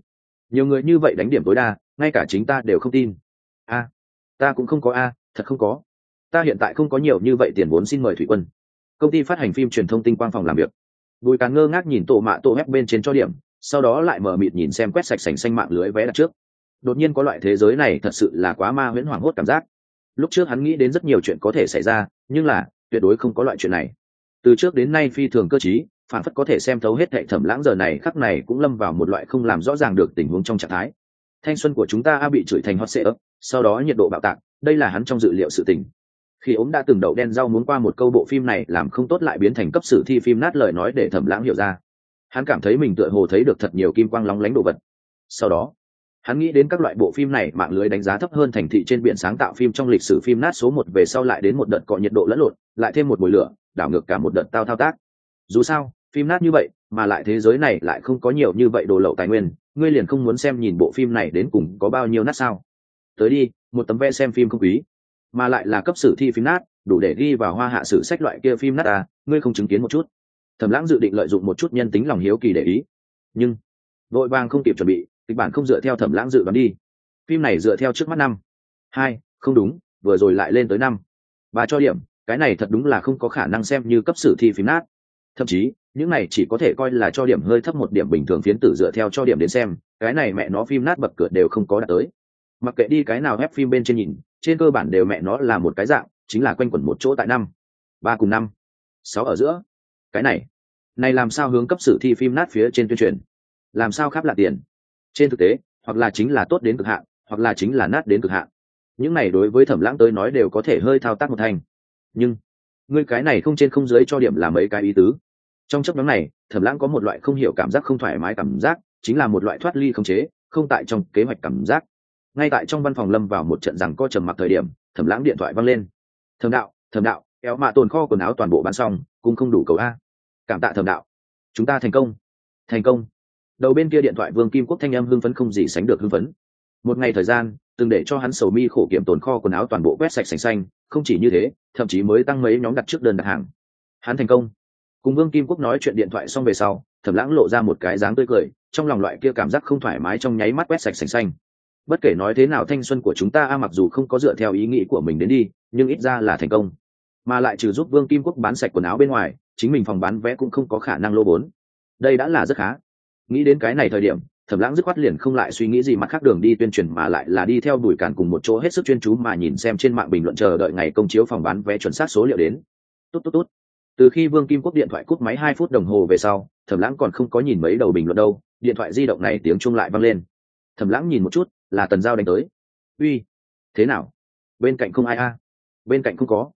nhiều người như vậy đánh điểm tối đa, ngay cả chính ta đều không tin. A, ta cũng không có a, thật không có. Ta hiện tại không có nhiều như vậy tiền vốn, xin mời Thủy Quân. Công ty phát hành phim truyền thông Tinh Quang phòng làm việc. Bùi Càn ngơ ngác nhìn tổ mạ tổ hép bên trên cho điểm, sau đó lại mở mịt nhìn xem quét sạch sành xanh mạng lưới vé đặt trước. Đột nhiên có loại thế giới này thật sự là quá ma huyễn hoảng hốt cảm giác. Lúc trước hắn nghĩ đến rất nhiều chuyện có thể xảy ra, nhưng là tuyệt đối không có loại chuyện này. Từ trước đến nay phi thường cơ trí, phản phất có thể xem thấu hết thảy. Thẩm Lãng giờ này khắc này cũng lâm vào một loại không làm rõ ràng được tình huống trong trạng thái. Thanh xuân của chúng ta bị chửi thành hot seat, sau đó nhiệt độ bạo tạc, đây là hắn trong dự liệu sự tình. Khi ốm đã từng đậu đen rau muốn qua một câu bộ phim này làm không tốt lại biến thành cấp sử thi phim nát lời nói để Thẩm Lãng hiểu ra. Hắn cảm thấy mình tựa hồ thấy được thật nhiều kim quang lóng lánh đồ vật. Sau đó, hắn nghĩ đến các loại bộ phim này mạng lưới đánh giá thấp hơn thành thị trên biển sáng tạo phim trong lịch sử phim nát số 1 về sau lại đến một đợt cọ nhiệt độ lẫn lộn, lại thêm một mùi lửa, đảo ngược cả một đợt thao tác. Dù sao, phim nát như vậy, mà lại thế giới này lại không có nhiều như vậy đồ lậu tài nguyên, ngươi liền không muốn xem nhìn bộ phim này đến cùng có bao nhiêu nát sao? Tới đi, một tấm vé xem phim không quý, mà lại là cấp sử thi phim nát, đủ để ghi vào hoa hạ sử sách loại kia phim nát à, ngươi không chứng kiến một chút. Thẩm Lãng dự định lợi dụng một chút nhân tính lòng hiếu kỳ để ý, nhưng vội vàng không kịp chuẩn bị, kịch bản không dựa theo Thẩm Lãng dự đoán đi. Phim này dựa theo trước mắt năm hai, không đúng, vừa rồi lại lên tới năm và cho điểm, cái này thật đúng là không có khả năng xem như cấp sử thi phim nát. Thậm chí những này chỉ có thể coi là cho điểm hơi thấp một điểm bình thường phiến tử dựa theo cho điểm đến xem, cái này mẹ nó phim nát bậc cửa đều không có đạt tới. Mặc kệ đi cái nào ép phim bên trên nhìn, trên cơ bản đều mẹ nó là một cái dạng, chính là quanh quẩn một chỗ tại năm ba cùng năm sáu ở giữa. Cái này làm sao hướng cấp sử thi phim nát phía trên tuyên truyền, làm sao khắp lạ tiền. Trên thực tế, hoặc là chính là tốt đến cực hạn, hoặc là chính là nát đến cực hạn. Những này đối với Thẩm Lãng tới nói đều có thể hơi thao tác một thành. Nhưng ngươi cái này không trên không dưới cho điểm là mấy cái ý tứ. Trong chấp nhóm này, Thẩm Lãng có một loại không hiểu cảm giác không thoải mái cảm giác, chính là một loại thoát ly không chế, không tại trong kế hoạch cảm giác. Ngay tại trong văn phòng lâm vào một trận rằng co trầm mặc thời điểm, Thẩm Lãng điện thoại vang lên. Thẩm đạo, kéo mạ tồn kho quần áo toàn bộ bán xong, cũng không đủ cầu a. Cảm tạ Thẩm đạo, chúng ta thành công. Đầu bên kia điện thoại Vương Kim Quốc thanh âm hưng phấn không gì sánh được hưng phấn. Một ngày thời gian, từng để cho hắn sầu mi khổ kiểm tồn kho quần áo toàn bộ quét sạch sành xanh, không chỉ như thế, thậm chí mới tăng mấy nhóm đặt trước đơn đặt hàng. Hắn thành công. Cùng Vương Kim Quốc nói chuyện điện thoại xong về sau, Thẩm Lãng lộ ra một cái dáng tươi cười, trong lòng loại kia cảm giác không thoải mái trong nháy mắt quét sạch sành xanh. Bất kể nói thế nào thanh xuân của chúng ta mặc dù không có dựa theo ý nghĩ của mình đến đi, nhưng ít ra là thành công. Mà lại trừ giúp Vương Kim Quốc bán sạch quần áo bên ngoài, chính mình phòng bán vé cũng không có khả năng lô vốn. Đây đã là rất khá. Nghĩ đến cái này thời điểm, Thẩm Lãng dứt khoát liền không lại suy nghĩ gì mặt khác đường đi tuyên truyền mà lại là đi theo Bùi Càn cùng một chỗ hết sức chuyên chú mà nhìn xem trên mạng bình luận chờ đợi ngày công chiếu phòng bán vé chuẩn xác số liệu đến. Tốt. Từ khi Vương Kim Quốc điện thoại cúp máy 2 phút đồng hồ về sau, Thẩm Lãng còn không có nhìn mấy đầu bình luận đâu, điện thoại di động này tiếng chuông lại vang lên. Thẩm Lãng nhìn một chút, là Tần Giao đánh tới. Uy, thế nào? Bên cạnh không ai a? Bên cạnh không có.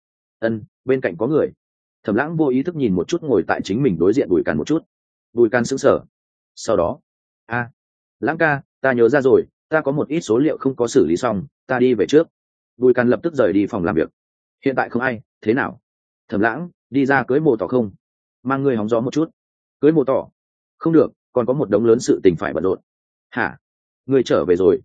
Bên cạnh có người. Thẩm Lãng vô ý thức nhìn một chút ngồi tại chính mình đối diện Bùi Càn một chút. Bùi Càn sững sờ. Sau đó, Lãng ca, ta nhớ ra rồi, ta có một ít số liệu không có xử lý xong, ta đi về trước. Bùi Càn lập tức rời đi phòng làm việc. Hiện tại không ai, thế nào? Thẩm Lãng, đi ra cưới mồ tỏ không? Mang ngươi hóng gió một chút. Cưới mồ tỏ? Không được, còn có một đống lớn sự tình phải bận rộn. Hả? Ngươi trở về rồi?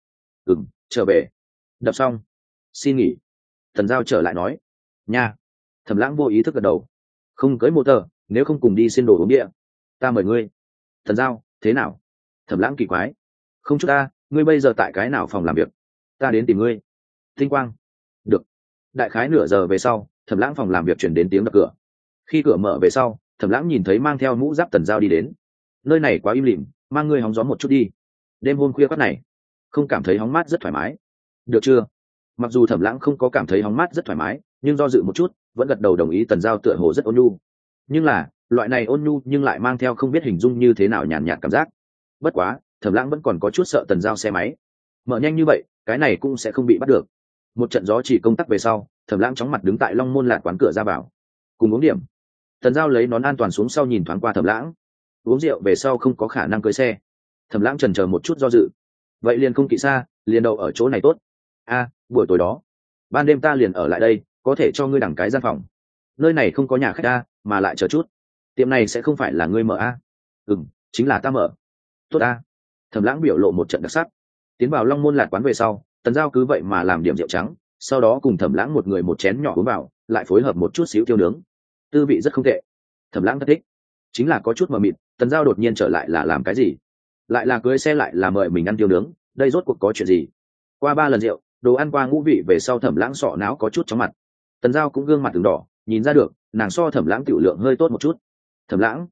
Trở về. Đập xong. Xin nghỉ. Thần Giao trở lại nói. Nha. Thẩm Lãng vô ý thức gật đầu. Không cưới mồ tờ, nếu không cùng đi xin đồ uống địa. Ta mời ngươi. Thần Giao, thế nào? Thẩm Lãng kỳ quái. Không chút ta, ngươi bây giờ tại cái nào phòng làm việc? Ta đến tìm ngươi. Tinh Quang. Được. Đại khái nửa giờ về sau, Thẩm Lãng phòng làm việc chuyển đến tiếng đập cửa. Khi cửa mở về sau, Thẩm Lãng nhìn thấy mang theo mũ giáp Tần Giao đi đến. Nơi này quá im lìm, mang ngươi hóng gió một chút đi. Đêm hôm khuya quát này, không cảm thấy hóng mát rất thoải mái. Được chưa? Mặc dù Thẩm Lãng không có cảm thấy hóng mát rất thoải mái, nhưng do dự một chút, vẫn gật đầu đồng ý. Tần Giao tựa hồ rất ôn nhu, nhưng là loại này ôn nhu nhưng lại mang theo không biết hình dung như thế nào nhàn nhạt cảm giác. Bất quá, Thẩm Lãng vẫn còn có chút sợ Tần Giao xe máy mở nhanh như vậy, cái này cũng sẽ không bị bắt được. Một trận gió chỉ công tắc về sau, Thẩm Lãng chóng mặt đứng tại Long Môn Lạt quán cửa ra vào, cùng uống điểm. Tần Giao lấy nón an toàn xuống sau nhìn thoáng qua Thẩm Lãng. Uống rượu về sau không có khả năng cưới xe. Thẩm Lãng chần chờ một chút do dự. Vậy liền không kỵ xa, liền đậu ở chỗ này tốt. Buổi tối đó, ban đêm ta liền ở lại đây, có thể cho ngươi đẳng cái gian phòng. Nơi này không có nhà khách mà lại chờ chút. Tiệm này sẽ không phải là ngươi mở chính là ta mở. Tốt Thẩm Lãng biểu lộ một trận đặc sắc. Tiến vào Long Môn Lạt quán về sau, Tần Giao cứ vậy mà làm điểm rượu trắng, sau đó cùng Thẩm Lãng một người một chén nhỏ uống vào, lại phối hợp một chút xíu tiêu nướng. Tư vị rất không tệ. Thẩm Lãng rất thích. Chính là có chút mờ mịt, Tần Giao đột nhiên trở lại là làm cái gì? lại là cưới xe lại là mời mình ăn tiêu nướng, đây rốt cuộc có chuyện gì? Qua 3 lần rượu, đồ ăn qua ngũ vị về sau, Thẩm Lãng sọ não có chút chóng mặt. Tần Giao cũng gương mặt từng đỏ, nhìn ra được nàng so Thẩm Lãng tiểu lượng hơi tốt một chút. Thẩm Lãng,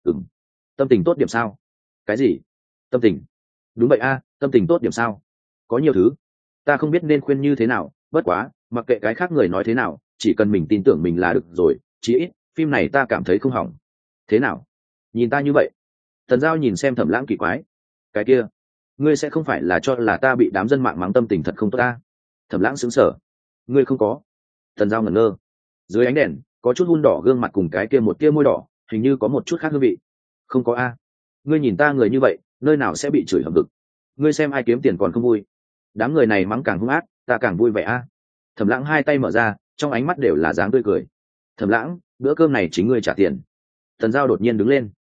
tâm tình tốt điểm sao? Cái gì? Tâm tình? Đúng vậy a, tâm tình tốt điểm sao? Có nhiều thứ ta không biết nên khuyên như thế nào, bất quá mặc kệ cái khác người nói thế nào, chỉ cần mình tin tưởng mình là được rồi, chí ít phim này ta cảm thấy không hỏng. Thế nào, nhìn ta như vậy? Tần Giao nhìn xem Thẩm Lãng kỳ quái. Cái kia, ngươi sẽ không phải là cho là ta bị đám dân mạng mắng tâm tình thật không tốt ta? Thẩm Lãng sững sờ. Ngươi không có. Tần Giao ngẩn ngơ. Dưới ánh đèn có chút hun đỏ gương mặt cùng cái kia một tia môi đỏ, hình như có một chút khác hương vị. Không có a. Ngươi nhìn ta người như vậy, nơi nào sẽ bị chửi hầm vực? Ngươi xem ai kiếm tiền còn không vui. Đám người này mắng càng hung ác, ta càng vui vẻ a. Thẩm Lãng hai tay mở ra, trong ánh mắt đều là dáng tươi cười. Thẩm Lãng, bữa cơm này chính ngươi trả tiền. Tần Giao đột nhiên đứng lên.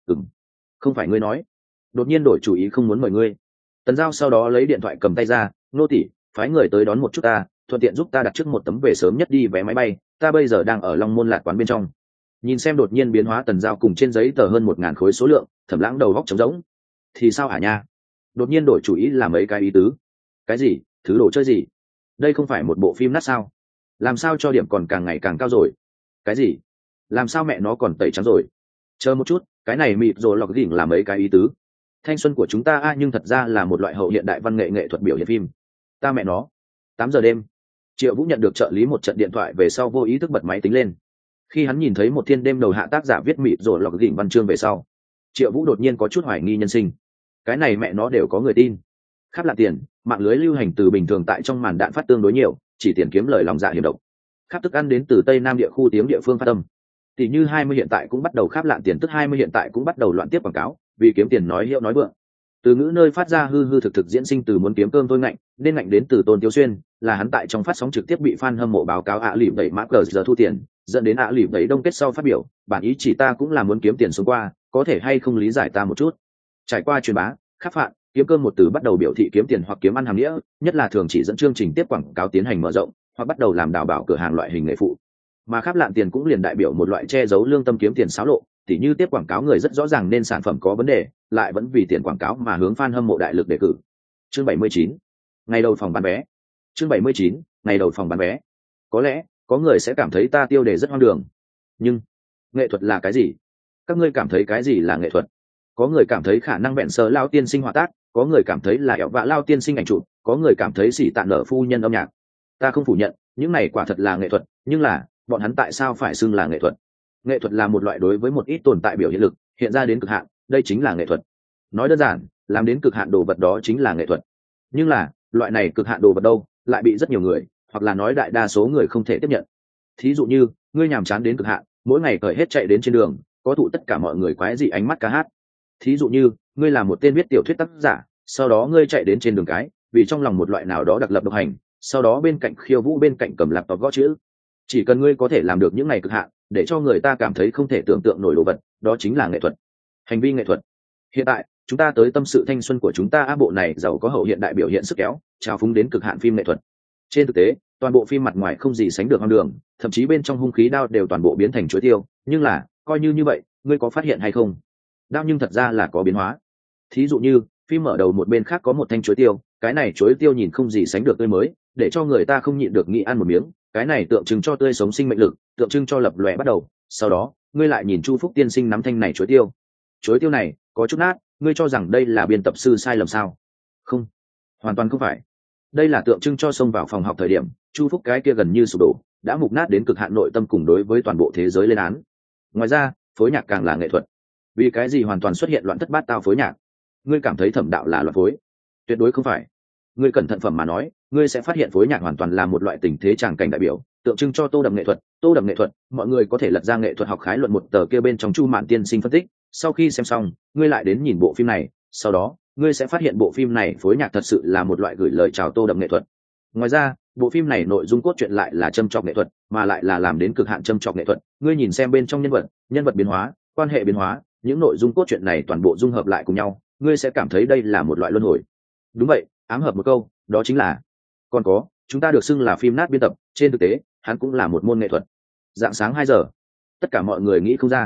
Không phải ngươi nói. Đột nhiên đổi chủ ý không muốn mời ngươi. Tần Giao sau đó lấy điện thoại cầm tay ra, nô tỷ, phái người tới đón một chút ta, thuận tiện giúp ta đặt trước một tấm về sớm nhất đi vé máy bay, ta bây giờ đang ở Long Môn Lạc quán bên trong. Nhìn xem đột nhiên biến hóa Tần Giao cùng trên giấy tờ hơn 1.000 khối số lượng, Thẩm Lãng đầu góc trống rỗng. Thì sao hả nha? Đột nhiên đổi chủ ý là mấy cái ý tứ? Cái gì? Thứ đồ chơi gì? Đây không phải một bộ phim nát sao? Làm sao cho điểm còn càng ngày càng cao rồi? Cái gì? Làm sao mẹ nó còn tẩy trắng rồi? Chờ một chút, cái này mịt rồi lọc đỉnh là mấy cái ý tứ? Thanh xuân của chúng ta nhưng thật ra là một loại hậu hiện đại văn nghệ nghệ thuật biểu hiện phim. Ta mẹ nó. 8 giờ đêm, Triệu Vũ nhận được trợ lý một trận điện thoại về sau vô ý thức bật máy tính lên. Khi hắn nhìn thấy một thiên đêm đầu hạ tác giả viết mịt rồi lọc đỉnh văn chương về sau, Triệu Vũ đột nhiên có chút hoài nghi nhân sinh. Cái này mẹ nó đều có người tin. Khắp là tiền, mạng lưới lưu hành từ bình thường tại trong màn đạn phát tương đối nhiều, chỉ tiền kiếm lời lòng dạ hiểm độc. Khắp thức ăn đến từ Tây Nam địa khu tiếng địa phương phát tâm. Tỷ như 20 hiện tại cũng bắt đầu khắp lạn tiền, tức 20 hiện tại cũng bắt đầu loạn tiếp quảng cáo, vì kiếm tiền nói hiệu nói vượng. Từ ngữ nơi phát ra hư hư thực thực diễn sinh từ muốn kiếm cơm tôi ngạnh, nên ngạnh đến từ Tôn Tiêu Xuyên, là hắn tại trong phát sóng trực tiếp bị fan hâm mộ báo cáo lỉm đẩy mã cờ giờ thu tiền, dẫn đến lỉm đẩy đông kết sau phát biểu, bản ý chỉ ta cũng là muốn kiếm tiền xuống qua, có thể hay không lý giải ta một chút. Trải qua truyền bá, khắc phạn, kiếm cơm một từ bắt đầu biểu thị kiếm tiền hoặc kiếm ăn hàm nghĩa, nhất là thường chỉ dẫn chương trình tiếp quảng cáo tiến hành mở rộng, hoặc bắt đầu làm đào bảo cửa hàng loại hình nghề phụ. Mà khắp lạn tiền cũng liền đại biểu một loại che giấu lương tâm kiếm tiền xáo lộ, tỉ như tiếp quảng cáo người rất rõ ràng nên sản phẩm có vấn đề, lại vẫn vì tiền quảng cáo mà hướng fan hâm mộ đại lực đề cử. Chương 79. Ngày đầu phòng bán vé. Chương 79. Ngày đầu phòng bán vé. Có lẽ có người sẽ cảm thấy ta tiêu đề rất hoang đường, nhưng nghệ thuật là cái gì? Các ngươi cảm thấy cái gì là nghệ thuật? Có người cảm thấy khả năng vẹn sờ lao tiên sinh họa tác, có người cảm thấy là ẻo vạ lao tiên sinh ảnh chụp, có người cảm thấy xỉ tạn nở phu nhân âm nhạc. Ta không phủ nhận những này quả thật là nghệ thuật, nhưng là bọn hắn tại sao phải xưng là nghệ thuật? Nghệ thuật là một loại đối với một ít tồn tại biểu hiện lực hiện ra đến cực hạn, đây chính là nghệ thuật. Nói đơn giản, làm đến cực hạn đồ vật đó chính là nghệ thuật. Nhưng là loại này cực hạn đồ vật đâu lại bị rất nhiều người, hoặc là nói đại đa số người không thể tiếp nhận. Thí dụ như ngươi nhàm chán đến cực hạn, mỗi ngày cởi hết chạy đến trên đường, có thụ tất cả mọi người quái dị ánh mắt ca hát. Thí dụ như ngươi là một tên viết tiểu thuyết tác giả, sau đó ngươi chạy đến trên đường cái, vì trong lòng một loại nào đó đặc lập độc hành, sau đó bên cạnh khiêu vũ bên cạnh cầm laptop gõ chữ. Chỉ cần ngươi có thể làm được những ngày cực hạn, để cho người ta cảm thấy không thể tưởng tượng nổi đồ vật, đó chính là nghệ thuật. Hành vi nghệ thuật. Hiện tại chúng ta tới tâm sự thanh xuân của chúng ta, bộ này giàu có hậu hiện đại biểu hiện sức kéo trào phúng đến cực hạn phim nghệ thuật. Trên thực tế toàn bộ phim mặt ngoài không gì sánh được hoang đường, thậm chí bên trong hung khí đao đều toàn bộ biến thành chuối tiêu, nhưng là coi như vậy ngươi có phát hiện hay không, đao nhưng thật ra là có biến hóa. Thí dụ như phim mở đầu một bên khác có một thanh chuối tiêu, cái này chuối tiêu nhìn không gì sánh được tươi mới, để cho người ta không nhịn được nghĩ ăn một miếng, cái này tượng trưng cho tươi sống sinh mệnh lực, tượng trưng cho lập lòe bắt đầu. Sau đó ngươi lại nhìn Chu Phúc tiên sinh nắm thanh này chuối tiêu này có chút nát, ngươi cho rằng đây là biên tập sư sai lầm sao? Không, hoàn toàn không phải. Đây là tượng trưng cho xông vào phòng học thời điểm Chu Phúc cái kia gần như sụp đổ, đã mục nát đến cực hạn nội tâm cùng đối với toàn bộ thế giới lên án. Ngoài ra phối nhạc càng là nghệ thuật. Vì cái gì hoàn toàn xuất hiện loạn thất bát tao phối nhạc? Ngươi cảm thấy thẩm đạo là loạn phối? Tuyệt đối không phải. Ngươi cẩn thận phẩm mà nói, ngươi sẽ phát hiện phối nhạc hoàn toàn là một loại tình thế tràng cảnh đại biểu, tượng trưng cho tô đậm nghệ thuật. Tô đậm nghệ thuật, mọi người có thể lật ra nghệ thuật học khái luận một tờ kia bên trong Chu Mạn tiên sinh phân tích. Sau khi xem xong ngươi lại đến nhìn bộ phim này, sau đó ngươi sẽ phát hiện bộ phim này phối nhạc thật sự là một loại gửi lời chào tô đậm nghệ thuật. Ngoài ra bộ phim này nội dung cốt truyện lại là châm chọc nghệ thuật, mà lại là làm đến cực hạn châm chọc nghệ thuật. Ngươi nhìn xem bên trong nhân vật biến hóa, quan hệ biến hóa, những nội dung cốt truyện này toàn bộ dung hợp lại cùng nhau, ngươi sẽ cảm thấy đây là một loại luân hồi. Đúng vậy, ám hợp một câu, đó chính là. Còn có, chúng ta được xưng là phim nát biên tập, trên thực tế hắn cũng là một môn nghệ thuật. Dạng sáng 2 giờ, tất cả mọi người nghĩ không ra.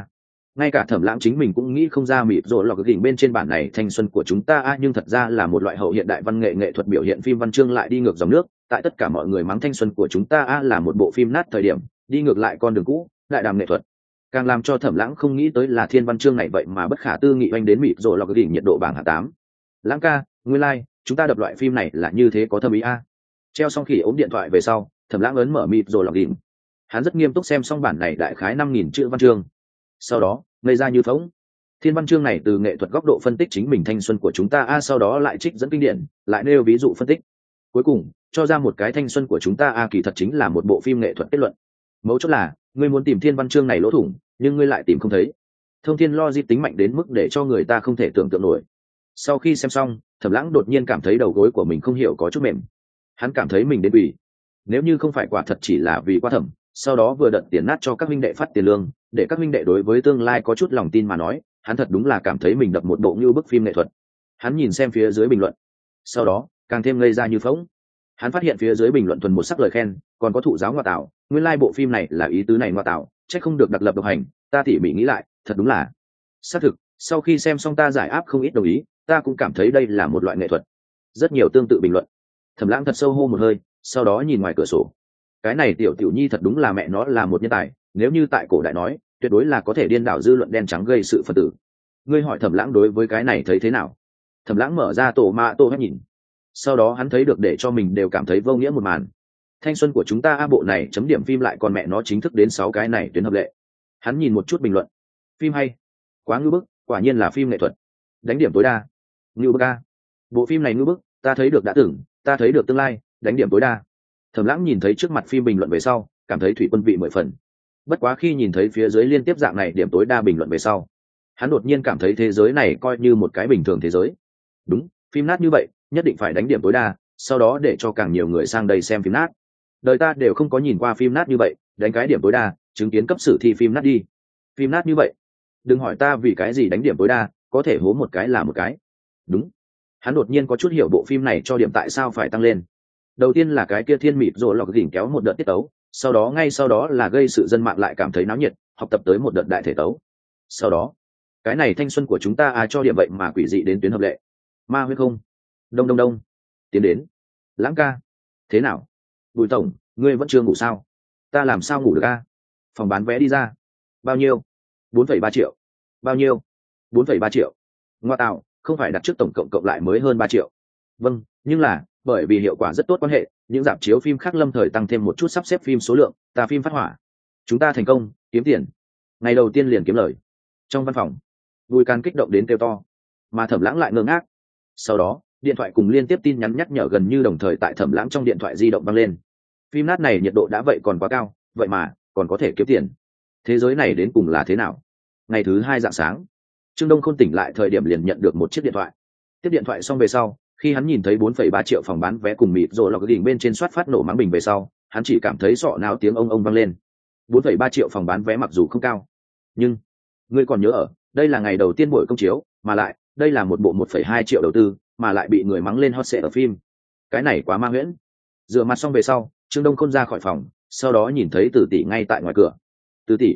ngay cả Thẩm Lãng chính mình cũng nghĩ không ra mịp rồi lọc gỉnh bên trên bản này thanh xuân của chúng ta nhưng thật ra là một loại hậu hiện đại văn nghệ nghệ thuật biểu hiện phim văn chương lại đi ngược dòng nước. Tại tất cả mọi người mắng thanh xuân của chúng ta là một bộ phim nát thời điểm, đi ngược lại con đường cũ, đại đàm nghệ thuật. Càng làm cho Thẩm Lãng không nghĩ tới là thiên văn chương này vậy mà bất khả tư nghị oanh đến mịp rồi lọc gỉnh nhiệt độ bảng hạng 8. Lãng ca, nguyên lai, chúng ta đập loại phim này là như thế có thâm ý a. Treo xong khỉ ốm điện thoại về sau, Thẩm Lãng ấn mở mịp rồi lọc gỉnh. Hắn rất nghiêm túc xem xong bản này đại khái 5.000 chữ văn chương. Sau đó ngây ra như phóng. Thiên văn chương này từ nghệ thuật góc độ phân tích chính mình thanh xuân của chúng ta sau đó lại trích dẫn kinh điển, lại nêu ví dụ phân tích, cuối cùng cho ra một cái thanh xuân của chúng ta kỳ thật chính là một bộ phim nghệ thuật kết luận. Mấu chốt là ngươi muốn tìm thiên văn chương này lỗ thủng, nhưng ngươi lại tìm không thấy. Thông thiên logic tính mạnh đến mức để cho người ta không thể tưởng tượng nổi. Sau khi xem xong, Thẩm Lãng đột nhiên cảm thấy đầu gối của mình không hiểu có chút mềm. Hắn cảm thấy mình đến quỷ. Nếu như không phải quả thật chỉ là vì quá thẩm, sau đó vừa đợt tiền nát cho các huynh đệ phát tiền lương, để các huynh đệ đối với tương lai có chút lòng tin mà nói, hắn thật đúng là cảm thấy mình đập một bộ như bức phim nghệ thuật. Hắn nhìn xem phía dưới bình luận, sau đó càng thêm ngây ra như phỗng. Hắn phát hiện phía dưới bình luận thuần một sắc lời khen, còn có thụ giáo ngoa tạo, nguyên lai bộ phim này là ý tứ này ngoa tạo, chắc không được đặc lập độc hành. Ta tỉ mỉ nghĩ lại, thật đúng là xác thực. Sau khi xem xong ta giải áp không ít đồng ý, ta cũng cảm thấy đây là một loại nghệ thuật. Rất nhiều tương tự bình luận. Thẩm Lãng thật sâu hô một hơi, sau đó nhìn ngoài cửa sổ. Cái này tiểu tiểu nhi thật đúng là mẹ nó là một nhân tài, nếu như tại cổ đại nói, tuyệt đối là có thể điên đảo dư luận đen trắng gây sự phân tử. Ngươi hỏi Thẩm Lãng đối với cái này thấy thế nào? Thẩm Lãng mở ra tổ mạ tô hết nhìn, sau đó hắn thấy được để cho mình đều cảm thấy vô nghĩa một màn. Thanh xuân của chúng ta bộ này chấm điểm phim lại còn mẹ nó chính thức đến 6 cái này tuyến hợp lệ. Hắn nhìn một chút bình luận, phim hay, quá ngưu bức, quả nhiên là phim nghệ thuật, đánh điểm tối đa, ngưu bức a, bộ phim này ngưu bức, ta thấy được đã tưởng, ta thấy được tương lai, đánh điểm tối đa. Thẩm Lãng nhìn thấy trước mặt phim bình luận về sau, cảm thấy thủy quân vị 10 phần. Bất quá khi nhìn thấy phía dưới liên tiếp dạng này điểm tối đa bình luận về sau, hắn đột nhiên cảm thấy thế giới này coi như một cái bình thường thế giới. Đúng, phim nát như vậy, nhất định phải đánh điểm tối đa, sau đó để cho càng nhiều người sang đây xem phim nát. Đời ta đều không có nhìn qua phim nát như vậy, đánh cái điểm tối đa, chứng kiến cấp sử thi phim nát đi. Phim nát như vậy, đừng hỏi ta vì cái gì đánh điểm tối đa, có thể hố một cái là một cái. Đúng. Hắn đột nhiên có chút hiểu bộ phim này cho điểm tại sao phải tăng lên. Đầu tiên là cái kia thiên mịt rồi lọc đỉnh kéo một đợt tiết tấu, sau đó ngay sau đó là gây sự dân mạng lại cảm thấy náo nhiệt, học tập tới một đợt đại thể tấu. Sau đó, cái này thanh xuân của chúng ta cho điểm vậy mà quỷ dị đến tuyến hợp lệ. Ma huyết không? Đông đông đông. Tiến đến. Lãng ca. Thế nào? Bùi tổng, ngươi vẫn chưa ngủ sao? Ta làm sao ngủ được a? Phòng bán vé đi ra. Bao nhiêu? 4,3 triệu. Bao nhiêu? 4,3 triệu. Ngoa tạo, không phải đặt trước tổng cộng lại mới hơn 3 triệu. Vâng, nhưng là bởi vì hiệu quả rất tốt quan hệ, những rạp chiếu phim khác lâm thời tăng thêm một chút sắp xếp phim số lượng, ta phim phát hỏa. Chúng ta thành công, kiếm tiền. Ngày đầu tiên liền kiếm lời. Trong văn phòng, Bùi Can kích động đến kêu to, mà Thẩm Lãng lại ngơ ngác. Sau đó, điện thoại cùng liên tiếp tin nhắn nhắc nhở gần như đồng thời tại Thẩm Lãng trong điện thoại di động vang lên. Phim nát này nhiệt độ đã vậy còn quá cao, vậy mà còn có thể kiếm tiền. Thế giới này đến cùng là thế nào? Ngày thứ 2 rạng sáng, Trương Đông Khôn tỉnh lại thời điểm liền nhận được một chiếc điện thoại. Tiếp điện thoại xong về sau, khi hắn nhìn thấy 4,3 triệu phòng bán vé cùng mịt rồi lọc đỉnh bên trên soát phát nổ mắng bình về sau, hắn chỉ cảm thấy sọ não tiếng ông vang lên. 4,3 triệu phòng bán vé mặc dù không cao, nhưng ngươi còn nhớ ở, đây là ngày đầu tiên buổi công chiếu, mà lại, đây là một bộ 1,2 triệu đầu tư, mà lại bị người mắng lên hot search ở phim. Cái này quá ma huyễn. Rửa mặt xong về sau, Trương Đông Khôn ra khỏi phòng, sau đó nhìn thấy Từ tỷ ngay tại ngoài cửa. Từ tỷ,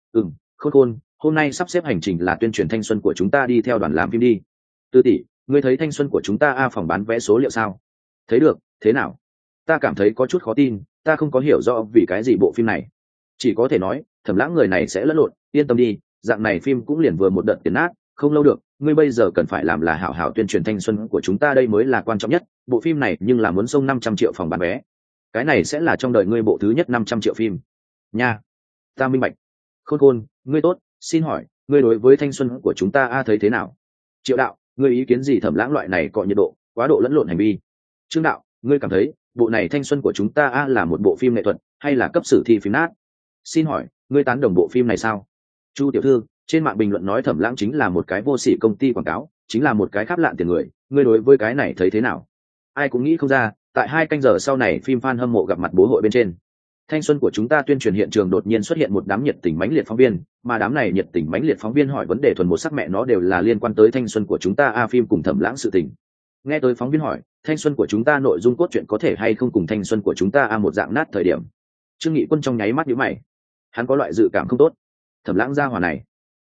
Khôn Khôn, hôm nay sắp xếp hành trình là tuyên truyền thanh xuân của chúng ta đi theo đoàn làm phim đi. Từ tỷ, ngươi thấy thanh xuân của chúng ta phòng bán vé số liệu sao? Thấy được, thế nào? Ta cảm thấy có chút khó tin, ta không có hiểu rõ vì cái gì bộ phim này. Chỉ có thể nói, Thẩm Lãng người này sẽ lẫn lộn, yên tâm đi, dạng này phim cũng liền vừa một đợt tiền nát, không lâu được, ngươi bây giờ cần phải làm là hảo hảo tuyên truyền thanh xuân của chúng ta đây mới là quan trọng nhất, bộ phim này nhưng là muốn xông 500 triệu phòng bán vé. Cái này sẽ là trong đời ngươi bộ thứ nhất 500 triệu phim. Nha. Ta minh bạch. Khôn Khôn, ngươi tốt, xin hỏi, ngươi đối với thanh xuân của chúng ta thấy thế nào? Triệu đạo, ngươi ý kiến gì Thẩm Lãng loại này cọ nhiệt độ, quá độ lẫn lộn hành vi? Trương đạo, ngươi cảm thấy bộ này thanh xuân của chúng ta là một bộ phim nghệ thuật hay là cấp sử thi phim nát? Xin hỏi, ngươi tán đồng bộ phim này sao? Chu tiểu thư, trên mạng bình luận nói Thẩm Lãng chính là một cái vô sỉ công ty quảng cáo, chính là một cái khắp lạn tiền người, ngươi đối với cái này thấy thế nào? Ai cũng nghĩ không ra, tại 2 canh giờ sau này phim fan hâm mộ gặp mặt bố hội bên trên. Thanh xuân của chúng ta tuyên truyền hiện trường đột nhiên xuất hiện một đám nhiệt tình mãnh liệt phóng viên, mà đám này nhiệt tình mãnh liệt phóng viên hỏi vấn đề thuần một sắc mẹ nó đều là liên quan tới thanh xuân của chúng ta phim cùng Thẩm Lãng sự tình. Nghe tới phóng viên hỏi, thanh xuân của chúng ta nội dung cốt truyện có thể hay không cùng thanh xuân của chúng ta một dạng nát thời điểm. Trương Nghị Quân trong nháy mắt nhíu mày. Hắn có loại dự cảm không tốt. Thẩm Lãng gia hỏa này,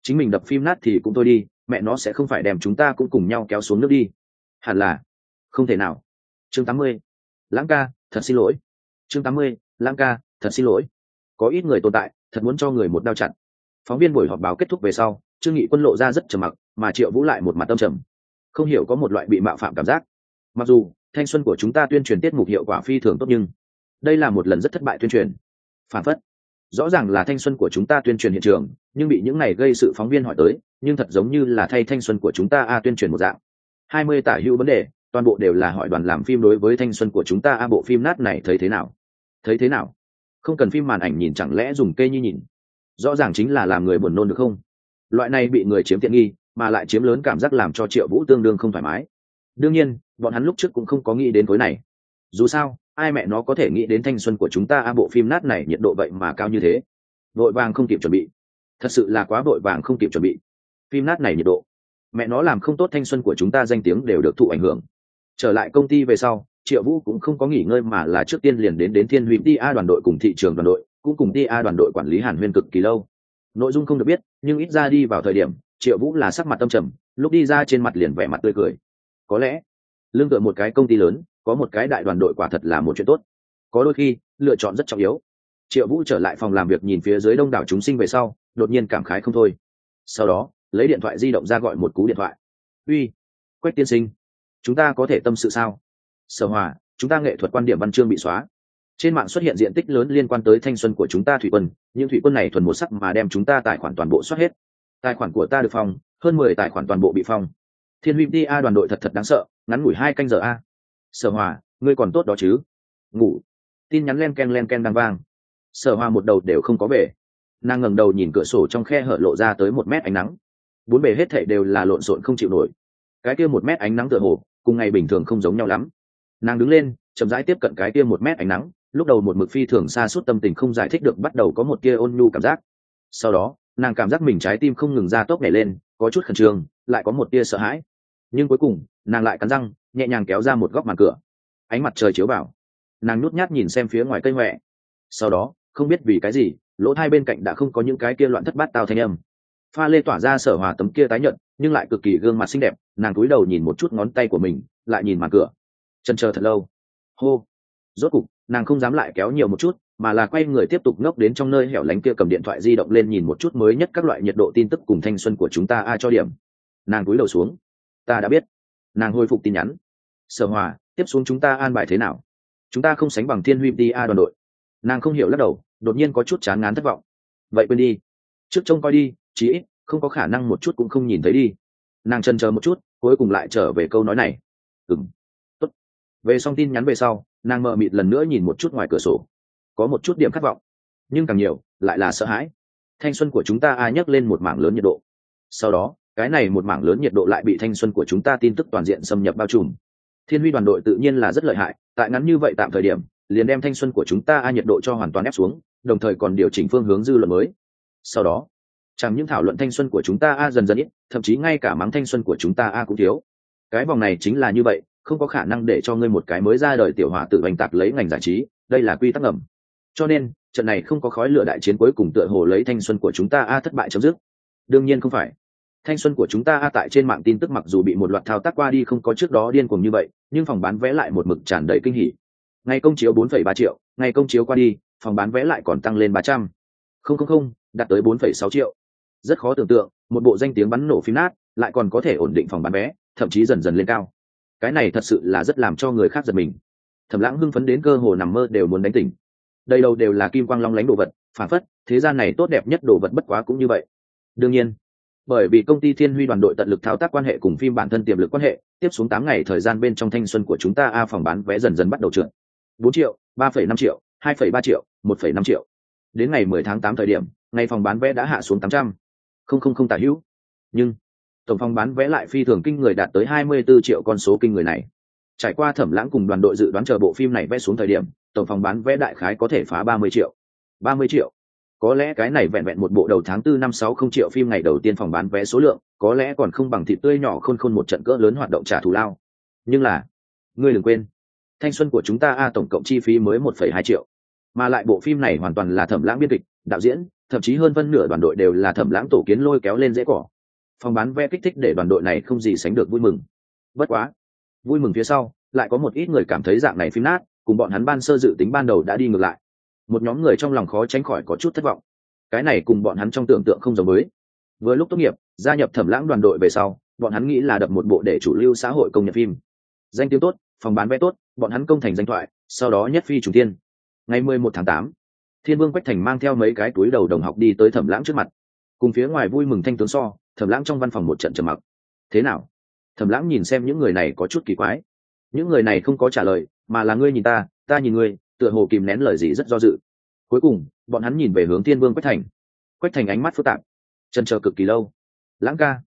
chính mình đập phim nát thì cũng thôi đi, mẹ nó sẽ không phải đem chúng ta cũng cùng nhau kéo xuống nước đi. Hẳn là không thể nào. Chương 80. Lãng ca thật xin lỗi. Chương 80. Lãng ca thật xin lỗi. Có ít người tồn tại thật muốn cho người một đao chặt. Phóng viên buổi họp báo kết thúc về sau, Trương Nghị Quân lộ ra rất trầm mặc, mà Triệu Vũ lại một mặt tâm trầm, không hiểu có một loại bị mạo phạm cảm giác. Mặc dù thanh xuân của chúng ta tuyên truyền tiết mục hiệu quả phi thường tốt, nhưng đây là một lần rất thất bại tuyên truyền. Phản phất rõ ràng là thanh xuân của chúng ta tuyên truyền hiện trường, nhưng bị những này gây sự phóng viên hỏi tới, nhưng thật giống như là thay thanh xuân của chúng ta tuyên truyền một dạng. 20 tả hữu vấn đề, toàn bộ đều là hỏi đoàn làm phim đối với thanh xuân của chúng ta bộ phim nát này thấy thế nào. Thấy thế nào? Không cần phim màn ảnh nhìn, chẳng lẽ dùng cây như nhìn? Rõ ràng chính là làm người buồn nôn được không? Loại này bị người chiếm tiện nghi mà lại chiếm lớn cảm giác làm cho Triệu Vũ tương đương không thoải mái. Đương nhiên bọn hắn lúc trước cũng không có nghĩ đến tối này. Dù sao ai mẹ nó có thể nghĩ đến thanh xuân của chúng ta bộ phim nát này nhiệt độ vậy mà cao như thế. Vội vàng không kịp chuẩn bị, thật sự là quá vội vàng không kịp chuẩn bị. Phim nát này nhiệt độ, mẹ nó làm không tốt thanh xuân của chúng ta danh tiếng đều được thụ ảnh hưởng. Trở lại công ty về sau, Triệu Vũ cũng không có nghỉ ngơi mà là trước tiên liền đến Thiên Huy TA đoàn đội cùng thị trường đoàn đội, cũng cùng TA đoàn đội quản lý Hàn Huyên cực kỳ lâu. Nội dung không được biết, nhưng ít ra đi vào thời điểm Triệu Vũ là sắc mặt tâm trầm, lúc đi ra trên mặt liền vẻ mặt tươi cười. Có lẽ lương tựa một cái công ty lớn, có một cái đại đoàn đội quả thật là một chuyện tốt. Có đôi khi lựa chọn rất trọng yếu. Triệu Vũ trở lại phòng làm việc, nhìn phía dưới đông đảo chúng sinh về sau, đột nhiên cảm khái không thôi. Sau đó lấy điện thoại di động ra gọi một cú điện thoại. Uy, Quách tiên sinh, chúng ta có thể tâm sự sao? Sở Hòa, chúng ta nghệ thuật quan điểm văn chương bị xóa. Trên mạng xuất hiện diện tích lớn liên quan tới thanh xuân của chúng ta thủy quân, những thủy quân này thuần một sắc mà đem chúng ta tài khoản toàn bộ soát hết. Tài khoản của ta được phong, hơn 10 tài khoản toàn bộ bị phong. Thiên Huy TA đoàn đội thật thật đáng sợ, ngắn ngủi 2 canh giờ a. Sở Hòa, ngươi còn tốt đó chứ? Ngủ. Tin nhắn len ken đang vang. Sở Hòa một đầu đều không có về. Nàng ngẩng đầu nhìn cửa sổ, trong khe hở lộ ra tới 1 mét ánh nắng. Bốn bề hết thảy đều là lộn xộn không chịu nổi. Cái kia 1 mét ánh nắng tựa hồ cùng ngày bình thường không giống nhau lắm. Nàng đứng lên, chậm rãi tiếp cận cái kia 1 mét ánh nắng, lúc đầu một mực phi thường xa suốt tâm tình không giải thích được bắt đầu có một kia ôn nhu cảm giác. Sau đó nàng cảm giác mình trái tim không ngừng ra tốc nhảy lên, có chút khẩn trương, lại có một tia sợ hãi. Nhưng cuối cùng nàng lại cắn răng nhẹ nhàng kéo ra một góc màn cửa. Ánh mặt trời chiếu vào, nàng nhút nhát nhìn xem phía ngoài cây huệ. Sau đó không biết vì cái gì, lỗ tai bên cạnh đã không có những cái kia loạn thất bát tao thanh âm. Pha lê tỏa ra Sở Hòa tấm kia tái nhợt nhưng lại cực kỳ gương mặt xinh đẹp. Nàng cúi đầu nhìn một chút ngón tay của mình, lại nhìn màn cửa, chần chờ thật lâu. Hô, rốt cục nàng không dám lại kéo nhiều một chút, mà là quay người tiếp tục ngốc đến trong nơi hẻo lánh kia, cầm điện thoại di động lên nhìn một chút mới nhất các loại nhiệt độ tin tức cùng thanh xuân của chúng ta cho điểm. Nàng cúi đầu xuống. Ta đã biết. Nàng hồi phục tin nhắn. Sở Hòa, tiếp xuống chúng ta an bài thế nào? Chúng ta không sánh bằng Thiên Huy TA đoàn đội. Nàng không hiểu lắc đầu, đột nhiên có chút chán ngán thất vọng. Vậy quên đi, trước trông coi đi, chí ít không có khả năng một chút cũng không nhìn thấy đi. Nàng chần chờ một chút, cuối cùng lại trở về câu nói này. Tốt. Về xong tin nhắn về sau, nàng mờ mịt lần nữa nhìn một chút ngoài cửa sổ, có một chút điểm khát vọng, nhưng càng nhiều lại là sợ hãi. Thanh xuân của chúng ta nhấc lên một mảng lớn nhiệt độ, sau đó cái này một mảng lớn nhiệt độ lại bị thanh xuân của chúng ta tin tức toàn diện xâm nhập bao trùm. Thiên Huy đoàn đội tự nhiên là rất lợi hại, tại ngắn như vậy tạm thời điểm liền đem thanh xuân của chúng ta nhiệt độ cho hoàn toàn ép xuống, đồng thời còn điều chỉnh phương hướng dư luận mới. Sau đó chẳng những thảo luận thanh xuân của chúng ta dần dần ít, thậm chí ngay cả mắng thanh xuân của chúng ta cũng thiếu. Cái vòng này chính là như vậy, không có khả năng để cho ngươi một cái mới ra đời tiểu hòa tự hành tạc lấy ngành giải trí, đây là quy tắc ngầm. Cho nên trận này không có khói lửa đại chiến cuối cùng tựa hồ lấy thanh xuân của chúng ta thất bại chấm dứt. Đương nhiên không phải. Thanh xuân của chúng ta tại trên mạng tin tức mặc dù bị một loạt thao tác qua đi không có trước đó điên cuồng như vậy, nhưng phòng bán vé lại một mực tràn đầy kinh hỉ. Ngày công chiếu 4,3 triệu, ngày công chiếu qua đi phòng bán vé lại còn tăng lên 300 000, đạt tới 4,6 triệu. Rất khó tưởng tượng một bộ danh tiếng bắn nổ phim nát lại còn có thể ổn định phòng bán vé, thậm chí dần dần lên cao. Cái này thật sự là rất làm cho người khác giật mình. Thẩm Lãng hưng phấn đến cơ hồ nằm mơ đều muốn đánh tỉnh. Đây đâu đều là kim quang long lánh đồ vật, phản phất thế gian này tốt đẹp nhất đồ vật bất quá cũng như vậy. Đương nhiên bởi vì công ty Thiên Huy đoàn đội tận lực thao tác quan hệ cùng phim bản thân tiềm lực quan hệ, tiếp xuống 8 ngày thời gian bên trong thanh xuân của chúng ta phòng bán vé dần dần bắt đầu trượt. 4 triệu, 3,5 triệu, 2,3 triệu, 1,5 triệu. Đến ngày 10 tháng 8 thời điểm, ngày phòng bán vé đã hạ xuống 800 000 tả hữu. Nhưng tổng phòng bán vé lại phi thường kinh người, đạt tới 24 triệu, con số kinh người này. Trải qua Thẩm Lãng cùng đoàn đội dự đoán chờ bộ phim này vé xuống thời điểm, tổng phòng bán vé đại khái có thể phá 30 triệu. 30 triệu. Có lẽ cái này vẹn vẹn một bộ đầu tháng 4 năm 60 triệu phim ngày đầu tiên phòng bán vé số lượng, có lẽ còn không bằng thịt tươi nhỏ khôn một trận cỡ lớn hoạt động trả thù lao. Nhưng là, ngươi đừng quên, thanh xuân của chúng ta tổng cộng chi phí mới 1,2 triệu. Mà lại bộ phim này hoàn toàn là Thẩm Lãng biên kịch, đạo diễn, thậm chí hơn phân nửa đoàn đội đều là Thẩm Lãng tổ kiến lôi kéo lên dễ cỏ. Phòng bán vé kích thích để đoàn đội này không gì sánh được vui mừng. Bất quá, vui mừng phía sau, lại có một ít người cảm thấy dạng này phim nát, cùng bọn hắn ban sơ dự tính ban đầu đã đi ngược lại. Một nhóm người trong lòng khó tránh khỏi có chút thất vọng. Cái này cùng bọn hắn trong tưởng tượng không giống với. Vừa lúc tốt nghiệp, gia nhập Thẩm Lãng đoàn đội về sau, bọn hắn nghĩ là đập một bộ để chủ lưu xã hội công nhận phim. Danh tiếng tốt, phòng bán vé tốt, bọn hắn công thành danh thoại, sau đó nhất phi trùng thiên. Ngày 11 tháng 8, Thiên Vương Quách Thành mang theo mấy cái túi đầu đồng học đi tới Thẩm Lãng trước mặt. Cùng phía ngoài vui mừng thanh tướng so, Thẩm Lãng trong văn phòng một trận trầm mặc. Thế nào? Thẩm Lãng nhìn xem những người này có chút kỳ quái. Những người này không có trả lời, mà là ngươi nhìn ta, ta nhìn ngươi, tựa hồ kìm nén lời gì rất do dự. Cuối cùng, bọn hắn nhìn về hướng Thiên Vương Quách Thành. Quách Thành ánh mắt phức tạp, chần chờ cực kỳ lâu. Lãng ca,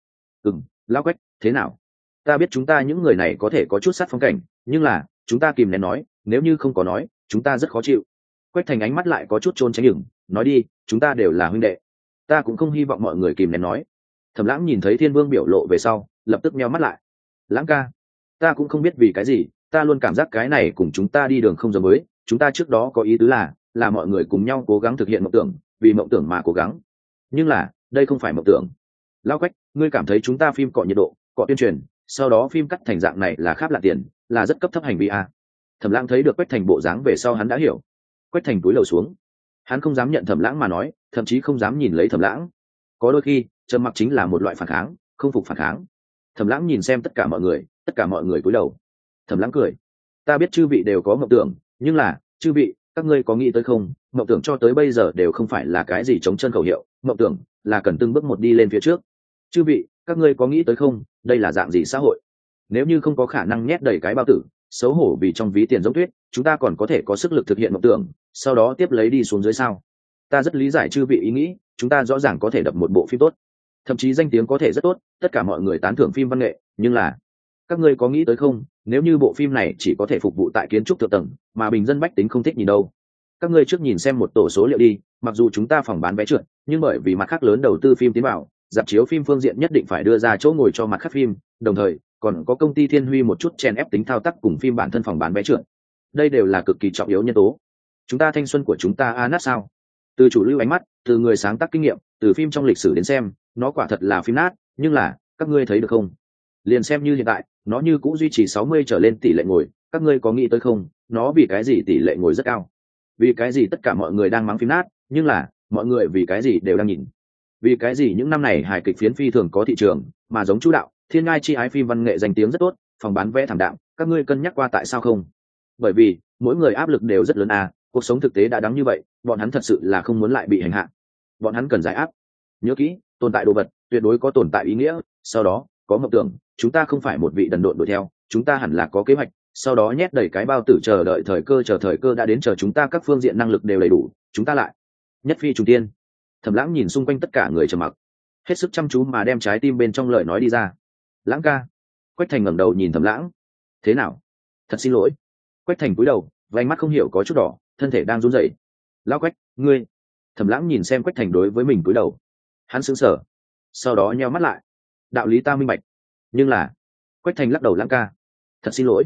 lão Quách, thế nào? Ta biết chúng ta những người này có thể có chút sát phong cảnh, nhưng là chúng ta kìm nén nói, nếu như không có nói, chúng ta rất khó chịu. Quách Thành ánh mắt lại có chút trôn tránh nhửng, nói đi, chúng ta đều là huynh đệ, ta cũng không hy vọng mọi người kìm nén nói. Thẩm Lãng nhìn thấy Thiên Vương biểu lộ về sau, lập tức nheo mắt lại. Lãng ca, ta cũng không biết vì cái gì, ta luôn cảm giác cái này cùng chúng ta đi đường không giống với, chúng ta trước đó có ý tứ là mọi người cùng nhau cố gắng thực hiện mộng tưởng, vì mộng tưởng mà cố gắng. Nhưng là, đây không phải mộng tưởng. Lão Quách, ngươi cảm thấy chúng ta phim cọ nhiệt độ, cọ tuyên truyền, sau đó phim cắt thành dạng này là kháp lạ tiền, là rất cấp thấp hành vi à? Thẩm Lãng thấy được Quách Thành bộ dáng về sau hắn đã hiểu. Quách Thành cúi đầu xuống, hắn không dám nhận Thẩm Lãng mà nói, thậm chí không dám nhìn lấy Thẩm Lãng. Có đôi khi, trầm mặc chính là một loại phản kháng, không phục phản kháng. Thẩm Lãng nhìn xem tất cả mọi người cúi đầu. Thẩm Lãng cười, ta biết chư vị đều có mộng tưởng, nhưng là chư vị, các ngươi có nghĩ tới không, mộng tưởng cho tới bây giờ đều không phải là cái gì chống chân khẩu hiệu, mộng tưởng là cần từng bước một đi lên phía trước. Chư vị, các ngươi có nghĩ tới không, đây là dạng gì xã hội? Nếu như không có khả năng nhét đầy cái bao tử, xấu hổ vì trong ví tiền giống tuyết, chúng ta còn có thể có sức lực thực hiện mộng tưởng, sau đó tiếp lấy đi xuống dưới sao? Ta rất lý giải chư vị ý nghĩ, chúng ta rõ ràng có thể đập một bộ phim tốt, thậm chí danh tiếng có thể rất tốt, tất cả mọi người tán thưởng phim văn nghệ, nhưng là các ngươi có nghĩ tới không, nếu như bộ phim này chỉ có thể phục vụ tại kiến trúc thượng tầng, mà bình dân bách tính không thích nhìn đâu. Các ngươi trước nhìn xem một tổ số liệu đi, mặc dù chúng ta phòng bán vé trượt, nhưng bởi vì mặt khác lớn đầu tư phim tiến vào, rạp chiếu phim phương diện nhất định phải đưa ra chỗ ngồi cho mặt khác phim, đồng thời còn có công ty Thiên Huy một chút chèn ép tính thao tác cùng phim bản thân phòng bán vé trượt. Đây đều là cực kỳ trọng yếu nhân tố. Chúng ta thanh xuân của chúng ta nát sao? Từ chủ lưu ánh mắt, từ người sáng tác kinh nghiệm, từ phim trong lịch sử đến xem, nó quả thật là phim nát, nhưng là các ngươi thấy được không? Liền xem như hiện tại, nó như cũng duy trì 60 trở lên tỷ lệ ngồi, các ngươi có nghĩ tới không, nó vì cái gì tỷ lệ ngồi rất cao? Vì cái gì tất cả mọi người đang mắng phim nát, nhưng là mọi người vì cái gì đều đang nhìn? Vì cái gì những năm này hài kịch phiến phi thường có thị trường, mà giống Chú Đạo, Thiên Ngai chi ái phim văn nghệ danh tiếng rất tốt, phòng bán vé thảm đạm, các ngươi cân nhắc qua tại sao không? Bởi vì mỗi người áp lực đều rất lớn cuộc sống thực tế đã đáng như vậy, bọn hắn thật sự là không muốn lại bị hành hạ, bọn hắn cần giải áp. Nhớ kỹ, tồn tại đồ vật tuyệt đối có tồn tại ý nghĩa, sau đó có mộng tưởng, chúng ta không phải một vị đần độn đuổi theo, chúng ta hẳn là có kế hoạch, sau đó nhét đầy cái bao tử chờ đợi chờ thời cơ đã đến, chờ chúng ta các phương diện năng lực đều đầy đủ, chúng ta lại nhất phi trùng tiên. Thẩm Lãng nhìn xung quanh tất cả người trầm mặc, hết sức chăm chú mà đem trái tim bên trong lời nói đi ra. Lãng ca. Quách Thành ngẩng đầu nhìn Thẩm Lãng. Thế nào? Thật xin lỗi. Quách Thành cúi đầu, vành mắt không hiểu có chút đỏ, thân thể đang run rẩy. Lão Quách, ngươi. Thẩm Lãng nhìn xem Quách Thành đối với mình cúi đầu, hắn sững sờ, sau đó nheo mắt lại. Đạo lý ta minh bạch, nhưng là. Quách Thành lắc đầu. Lãng ca, thật xin lỗi,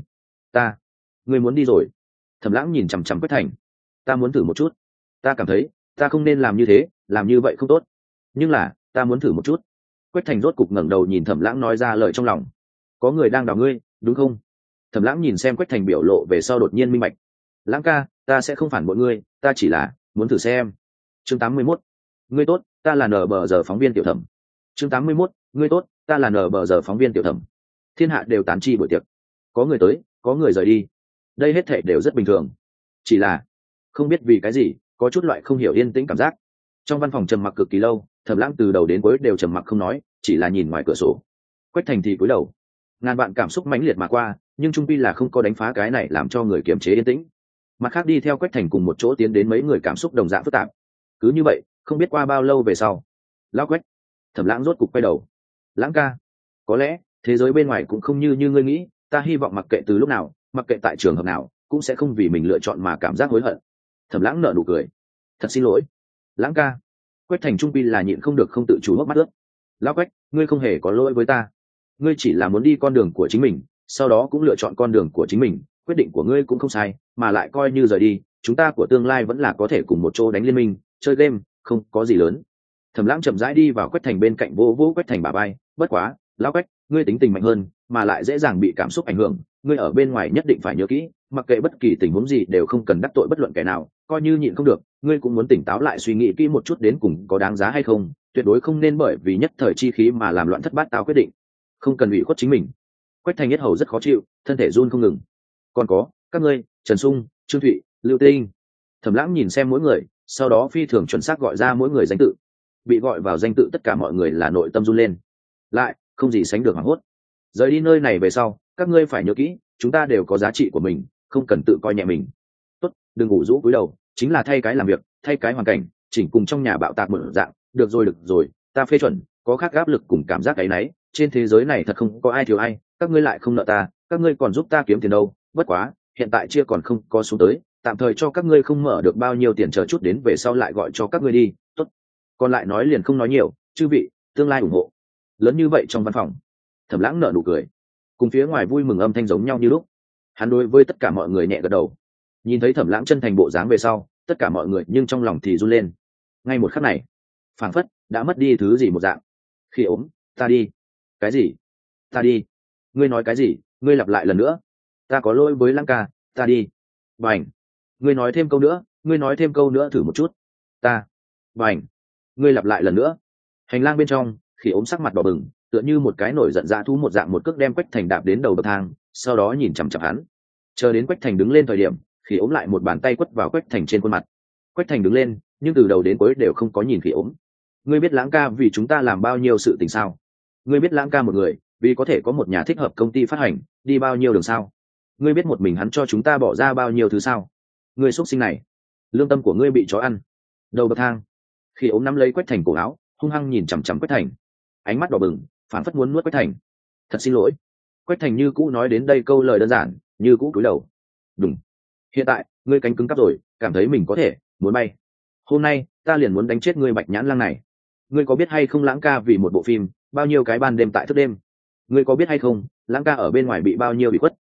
ngươi muốn đi rồi? Thẩm Lãng nhìn chằm chằm Quách Thành. Ta muốn thử một chút, ta cảm thấy ta không nên làm như thế, làm như vậy không tốt, nhưng là ta muốn thử một chút. Quách Thành rốt cục ngẩng đầu nhìn Thẩm Lãng nói ra lời trong lòng. Có người đang đào ngươi, đúng không? Thẩm Lãng nhìn xem Quách Thành biểu lộ về sau đột nhiên minh bạch. Lãng ca, ta sẽ không phản bội ngươi, ta chỉ là muốn thử xem. Chương 81. Ngươi tốt, ta là nở bờ giờ phóng viên Tiểu Thẩm. Chương 81. Ngươi tốt, ta là nở bờ giờ phóng viên Tiểu Thẩm. Thiên hạ đều tán chi buổi tiệc, có người tới, có người rời đi, đây hết thảy đều rất bình thường. Chỉ là không biết vì cái gì, có chút loại không hiểu yên tĩnh cảm giác. Trong văn phòng trầm mặc cực kỳ lâu, Thẩm Lãng từ đầu đến cuối đều trầm mặc không nói, chỉ là nhìn ngoài cửa sổ. Quách Thành thì cúi đầu. Ngàn vạn cảm xúc mãnh liệt mà qua, nhưng trung quy là không có đánh phá cái này làm cho người kiềm chế yên tĩnh. Mặt khác đi theo Quách Thành cùng một chỗ tiến đến mấy người cảm xúc đồng dạng phức tạp. Cứ như vậy, không biết qua bao lâu về sau, lão Quách. Thẩm Lãng rốt cục quay đầu. Lãng ca, có lẽ thế giới bên ngoài cũng không như ngươi nghĩ, ta hy vọng mặc kệ từ lúc nào, mặc kệ tại trường hợp nào, cũng sẽ không vì mình lựa chọn mà cảm giác hối hận. Thẩm Lãng nở nụ cười. Thật xin lỗi, Lãng ca. Quách Thành trung quy là nhịn không được không tự chủ hốc mắt ướt. Lão Quách, ngươi không hề có lỗi với ta, ngươi chỉ là muốn đi con đường của chính mình, sau đó cũng lựa chọn con đường của chính mình, quyết định của ngươi cũng không sai, mà lại coi như rời đi, chúng ta của tương lai vẫn là có thể cùng một chỗ đánh liên minh, chơi game, không có gì lớn. Thẩm Lãng chậm rãi đi vào Quách Thành bên cạnh, vỗ vỗ Quách Thành bả vai, bất quá, lão Quách, ngươi tính tình mạnh hơn, mà lại dễ dàng bị cảm xúc ảnh hưởng, ngươi ở bên ngoài nhất định phải nhớ kỹ, mặc kệ bất kỳ tình huống gì đều không cần đắc tội bất luận kẻ nào, coi như nhịn không được, ngươi cũng muốn tỉnh táo lại suy nghĩ kỹ một chút đến cùng có đáng giá hay không, tuyệt đối không nên bởi vì nhất thời chi khí mà làm loạn thất bát táo quyết định, không cần ủy khuất chính mình. Quách Thành nhất hầu rất khó chịu, thân thể run không ngừng. Còn có, các ngươi, Trần Sung, Trương Thụy, Lưu Tinh. Thẩm Lãng nhìn xem mỗi người, sau đó phi thường chuẩn xác gọi ra mỗi người danh tự. Bị gọi vào danh tự tất cả mọi người là nội tâm run lên, lại không gì sánh được hoảng hốt. Rời đi nơi này về sau, các ngươi phải nhớ kỹ, chúng ta đều có giá trị của mình, không cần tự coi nhẹ mình. Tốt, đừng ngủ rũ cúi đầu, chính là thay cái làm việc, thay cái hoàn cảnh, chỉnh cùng trong nhà bạo tạc một dạng. Được rồi, ta phê chuẩn, có khác áp lực cùng cảm giác cái nấy, trên thế giới này thật không có ai thiếu ai, các ngươi lại không nợ ta, các ngươi còn giúp ta kiếm tiền đâu. Bất quá, hiện tại chia còn không có xuống tới, tạm thời cho các ngươi không mở được bao nhiêu tiền, chờ chút đến về sau lại gọi cho các ngươi đi. Tốt, còn lại nói liền không nói nhiều, chư vị, tương lai ủng hộ. Lớn như vậy trong văn phòng, Thẩm Lãng nở nụ cười, cùng phía ngoài vui mừng âm thanh giống nhau như lúc. Hắn đối với tất cả mọi người nhẹ gật đầu. Nhìn thấy Thẩm Lãng chân thành bộ dáng về sau, tất cả mọi người nhưng trong lòng thì run lên. Ngay một khắc này, phảng phất đã mất đi thứ gì một dạng. Khi ốm, ta đi. Cái gì? Ta đi. Ngươi nói cái gì? Ngươi lặp lại lần nữa. Ta có lỗi với Lãng ca, ta đi. Bảnh. Ngươi nói thêm câu nữa, ngươi nói thêm câu nữa thử một chút. Ta. Bảnh. Ngươi lặp lại lần nữa. Hành lang bên trong, Khi ốm sắc mặt đỏ bừng, tựa như một cái nổi giận dã thú một dạng, một cước đem Quách Thành đạp đến đầu bậc thang, sau đó nhìn chằm chằm hắn. Chờ đến Quách Thành đứng lên thời điểm, Khi ốm lại một bàn tay quất vào Quách Thành trên khuôn mặt. Quách Thành đứng lên, nhưng từ đầu đến cuối đều không có nhìn Khi ốm. Ngươi biết Lãng ca vì chúng ta làm bao nhiêu sự tình sao? Ngươi biết Lãng ca một người vì có thể có một nhà thích hợp công ty phát hành đi bao nhiêu đường sao? Ngươi biết một mình hắn cho chúng ta bỏ ra bao nhiêu thứ sao? Ngươi xuất sinh này, lương tâm của ngươi bị chó ăn. Đầu bậc thang, Khi ốm nắm lấy Quách Thành cổ áo, hung hăng nhìn chằm chằm Quách Thành, ánh mắt đỏ bừng, phản phất muốn nuốt Quách Thành. Thật xin lỗi. Quách Thành như cũ nói đến đây câu lời đơn giản, như cũ cúi đầu. Đúng. Hiện tại, ngươi cánh cứng cắp rồi, cảm thấy mình có thể muốn bay. Hôm nay, ta liền muốn đánh chết ngươi Bạch Nhãn Lang này. Ngươi có biết hay không Lãng ca vì một bộ phim, bao nhiêu cái ban đêm tại thức đêm? Ngươi có biết hay không, Lãng ca ở bên ngoài bị bao nhiêu bị khuất?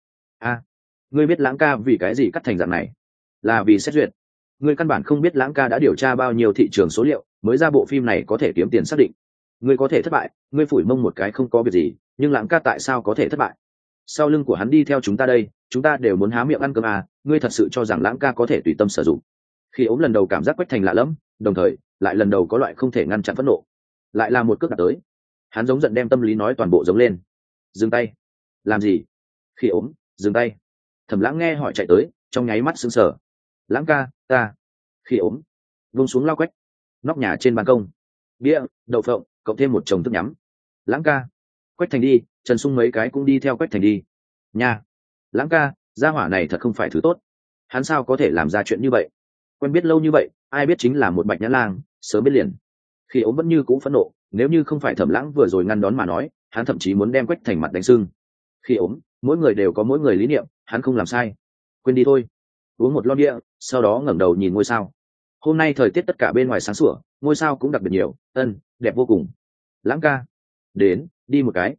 Ngươi biết Lãng ca vì cái gì cắt thành dạng này? Là vì xét duyệt. Ngươi căn bản không biết Lãng ca đã điều tra bao nhiêu thị trường số liệu, mới ra bộ phim này có thể kiếm tiền xác định. Ngươi có thể thất bại, ngươi phủi mông một cái không có việc gì, nhưng Lãng ca tại sao có thể thất bại? Sau lưng của hắn đi theo chúng ta đây, chúng ta đều muốn há miệng ăn cơm à, ngươi thật sự cho rằng Lãng ca có thể tùy tâm sử dụng? Khi ốm lần đầu cảm giác Quách Thành lạ lẫm, đồng thời lại lần đầu có loại không thể ngăn chặn phẫn nộ. Lại là một cước đạp tới. Hắn giống giận đem tâm lý nói toàn bộ giống lên. Dừng tay. Làm gì? Khi ốm, dừng tay. Thẩm Lãng nghe hỏi chạy tới, trong nháy mắt sững sờ. Lãng ca, ta. Khi ốm, vung xuống lao Quách. Nóc nhà trên ban công, bia, đậu phộng, cộng thêm một chồng thức nhắm. Lãng ca. Quách Thành đi, Trần Sung mấy cái cũng đi theo Quách Thành đi. Nha. Lãng ca, gia hỏa này thật không phải thứ tốt. Hắn sao có thể làm ra chuyện như vậy? Quen biết lâu như vậy, ai biết chính là một Bạch Nhãn Lang, sớm biết liền. Khi ốm vẫn như cũ phẫn nộ, nếu như không phải Thẩm Lãng vừa rồi ngăn đón mà nói, hắn thậm chí muốn đem Quách Thành mặt đánh sưng. Khi ốm, mỗi người đều có mỗi người lý niệm, hắn không làm sai. Quên đi thôi. Uống một lon bia, sau đó ngẩng đầu nhìn ngôi sao. Hôm nay thời tiết tất cả bên ngoài sáng sủa, ngôi sao cũng đặc biệt nhiều, đẹp vô cùng. Lãng ca, đến, đi một cái.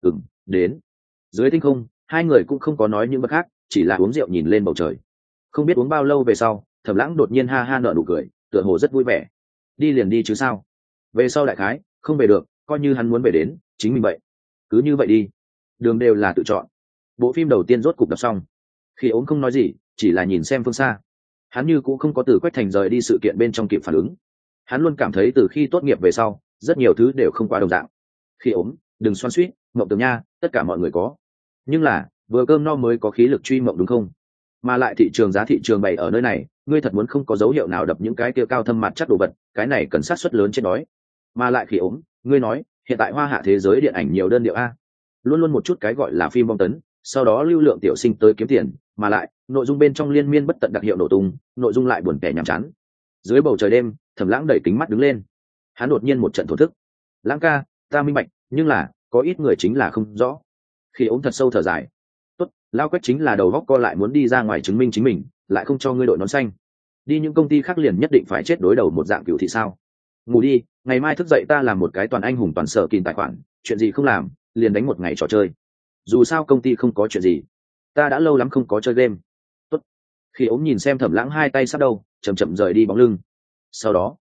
Đến. Dưới tinh không, hai người cũng không có nói những bậc khác, chỉ là uống rượu nhìn lên bầu trời. Không biết uống bao lâu về sau, Thẩm Lãng đột nhiên ha ha nở nụ cười, tựa hồ rất vui vẻ. Đi liền đi chứ sao? Về sau đại khái không về được, coi như hắn muốn về đến, chính mình vậy. Cứ như vậy đi. Đường đều là tự chọn. Bộ phim đầu tiên rốt cục đọc xong. Khi ốm không nói gì, chỉ là nhìn xem phương xa. Hắn như cũng không có từ Quách Thành rời đi sự kiện bên trong kịp phản ứng. Hắn luôn cảm thấy từ khi tốt nghiệp về sau, rất nhiều thứ đều không quá đồng dạng. Khi ốm, đừng xoắn xuýt, mộng tưởng nha, tất cả mọi người có. Nhưng là, vừa cơm no mới có khí lực truy mộng đúng không? Mà lại thị trường giá thị trường bày ở nơi này, ngươi thật muốn không có dấu hiệu nào đập những cái kia cao thâm mặt chắc đồ vật, cái này cần sát suất lớn chết đói. Mà lại Khi ốm, ngươi nói, hiện tại hoa hạ thế giới điện ảnh nhiều đơn điệu a, luôn luôn một chút cái gọi là phim bom tấn, sau đó lưu lượng tiểu sinh tới kiếm tiền, mà lại nội dung bên trong liên miên bất tận đặc hiệu nổ tung, nội dung lại buồn tẻ nhàm chán. Dưới bầu trời đêm, Thẩm Lãng đẩy kính mắt đứng lên, hắn đột nhiên một trận thổ thức. Lãng ca, ta minh bạch, nhưng là có ít người chính là không rõ. Khi ốm thật sâu thở dài. Tốt, lao Quách chính là đầu góc co lại muốn đi ra ngoài chứng minh chính mình, lại không cho ngươi đội nón xanh. Đi những công ty khác liền nhất định phải chết đối đầu một dạng cựu thị sao? Ngủ đi, ngày mai thức dậy ta làm một cái toàn anh hùng toàn sở kìm tài khoản, chuyện gì không làm, liền đánh một ngày trò chơi. Dù sao công ty không có chuyện gì, ta đã lâu lắm không có chơi game. Tốt. Khi ốm nhìn xem Thẩm Lãng hai tay sát đầu, chậm chậm rời đi bóng lưng. Sau đó,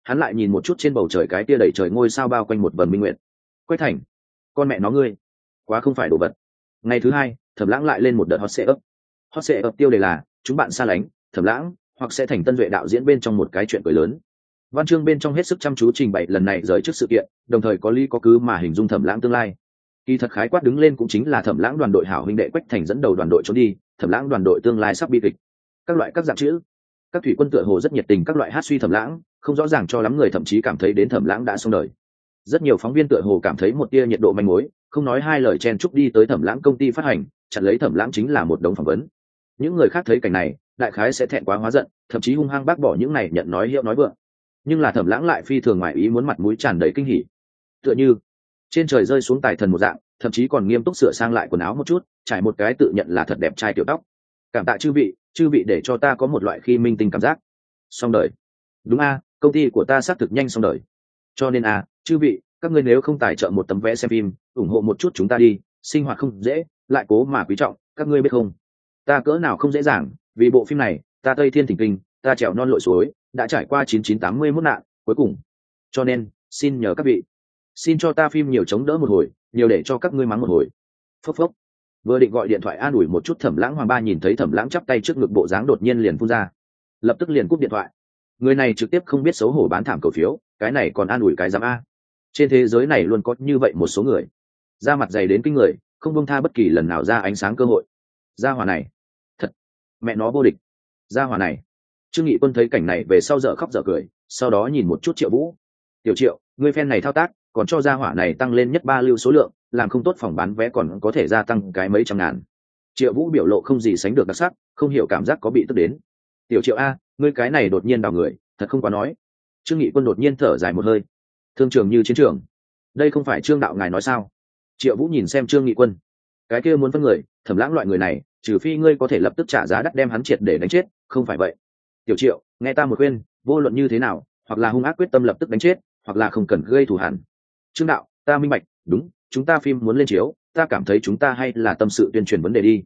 hắn lại nhìn một chút trên bầu trời cái tia đầy trời ngôi sao bao quanh một vầng minh nguyện. Quách Thành, con mẹ nó ngươi quá không phải đồ vật. Ngày thứ hai, Thẩm Lãng lại lên một đợt hot sệ ấp. Hot sệ ấp tiêu đề là chúng bạn xa lánh Thẩm Lãng hoặc sẽ thành Tân Duệ đạo diễn bên trong một cái chuyện cười lớn. Văn chương bên trong hết sức chăm chú trình bày lần này rời trước sự kiện, đồng thời có lý có cứ mà hình dung Thẩm Lãng tương lai. Kỳ thật khái quát đứng lên cũng chính là Thẩm Lãng đoàn đội hảo huynh đệ Quách Thành dẫn đầu đoàn đội trốn đi, Thẩm Lãng đoàn đội tương lai sắp bi kịch. Các loại các dạng chữ, các thủy quân tựa hồ rất nhiệt tình các loại hát suy Thẩm Lãng, không rõ ràng cho lắm người thậm chí cảm thấy đến Thẩm Lãng đã xong đời. Rất nhiều phóng viên tựa hồ cảm thấy một tia nhiệt độ manh mối, không nói hai lời chen chúc đi tới Thẩm Lãng công ty phát hành, chặn lấy Thẩm Lãng chính là một đống phỏng vấn. Những người khác thấy cảnh này, đại khái sẽ thẹn quá hóa giận, thậm chí hung hăng bác bỏ những này nhận nói hiệu nói vượng. Nhưng là Thẩm Lãng lại phi thường ngoài ý muốn mặt mũi tràn đầy kinh hỉ, tựa như trên trời rơi xuống tài thần một dạng, thậm chí còn nghiêm túc sửa sang lại quần áo một chút, trải một cái tự nhận là thật đẹp trai tiểu tóc. Cảm tạ chư vị để cho ta có một loại khi minh tinh cảm giác xong đời. Đúng a, công ty của ta xác thực nhanh xong đời. Cho nên chư vị, các ngươi nếu không tài trợ một tấm vé xem phim, ủng hộ một chút chúng ta đi, sinh hoạt không dễ, lại cố mà quý trọng, các ngươi biết không? Ta cỡ nào không dễ dàng, vì bộ phim này, ta Tây Thiên Thỉnh Kinh, ta trèo non lội suối, đã trải qua 9981 nạn, cuối cùng. Cho nên, xin nhờ các vị, xin cho ta phim nhiều chống đỡ một hồi, nhiều để cho các ngươi mắng một hồi. Phốc phốc. Vừa định gọi điện thoại an ủi một chút Thẩm Lãng, Hoàng Ba nhìn thấy Thẩm Lãng chắp tay trước ngực bộ dáng đột nhiên liền phun ra, lập tức liền cúp điện thoại. Người này trực tiếp không biết xấu hổ bán thảm cổ phiếu, cái này còn an ủi cái dám a? Trên thế giới này luôn có như vậy một số người, da mặt dày đến kinh người, không buông tha bất kỳ lần nào ra ánh sáng cơ hội. Gia hỏa này, thật mẹ nó vô địch. Gia hỏa này. Trương Nghị Quân thấy cảnh này về sau dở khóc dở cười, sau đó nhìn một chút Triệu Vũ. Tiểu Triệu, ngươi phen này thao tác, còn cho gia hỏa này tăng lên nhất 3 lưu số lượng, làm không tốt phòng bán vé còn có thể gia tăng cái mấy trăm ngàn. Triệu Vũ biểu lộ không gì sánh được đặc sắc, không hiểu cảm giác có bị tức đến. Tiểu Triệu a, ngươi cái này đột nhiên đào người, thật không quá nói. Trương Nghị Quân đột nhiên thở dài một hơi. Thương trường như chiến trường, đây không phải Trương đạo ngài nói sao? Triệu Vũ nhìn xem Trương Nghị Quân, cái kia muốn phân người, Thẩm Lãng loại người này, trừ phi ngươi có thể lập tức trả giá đắt đem hắn triệt để đánh chết, không phải vậy. Tiểu Triệu, nghe ta một khuyên, vô luận như thế nào, hoặc là hung ác quyết tâm lập tức đánh chết, hoặc là không cần gây thù hằn. Trương đạo, ta minh bạch, đúng, chúng ta phim muốn lên chiếu, ta cảm thấy chúng ta hay là tâm sự tuyên truyền vấn đề đi.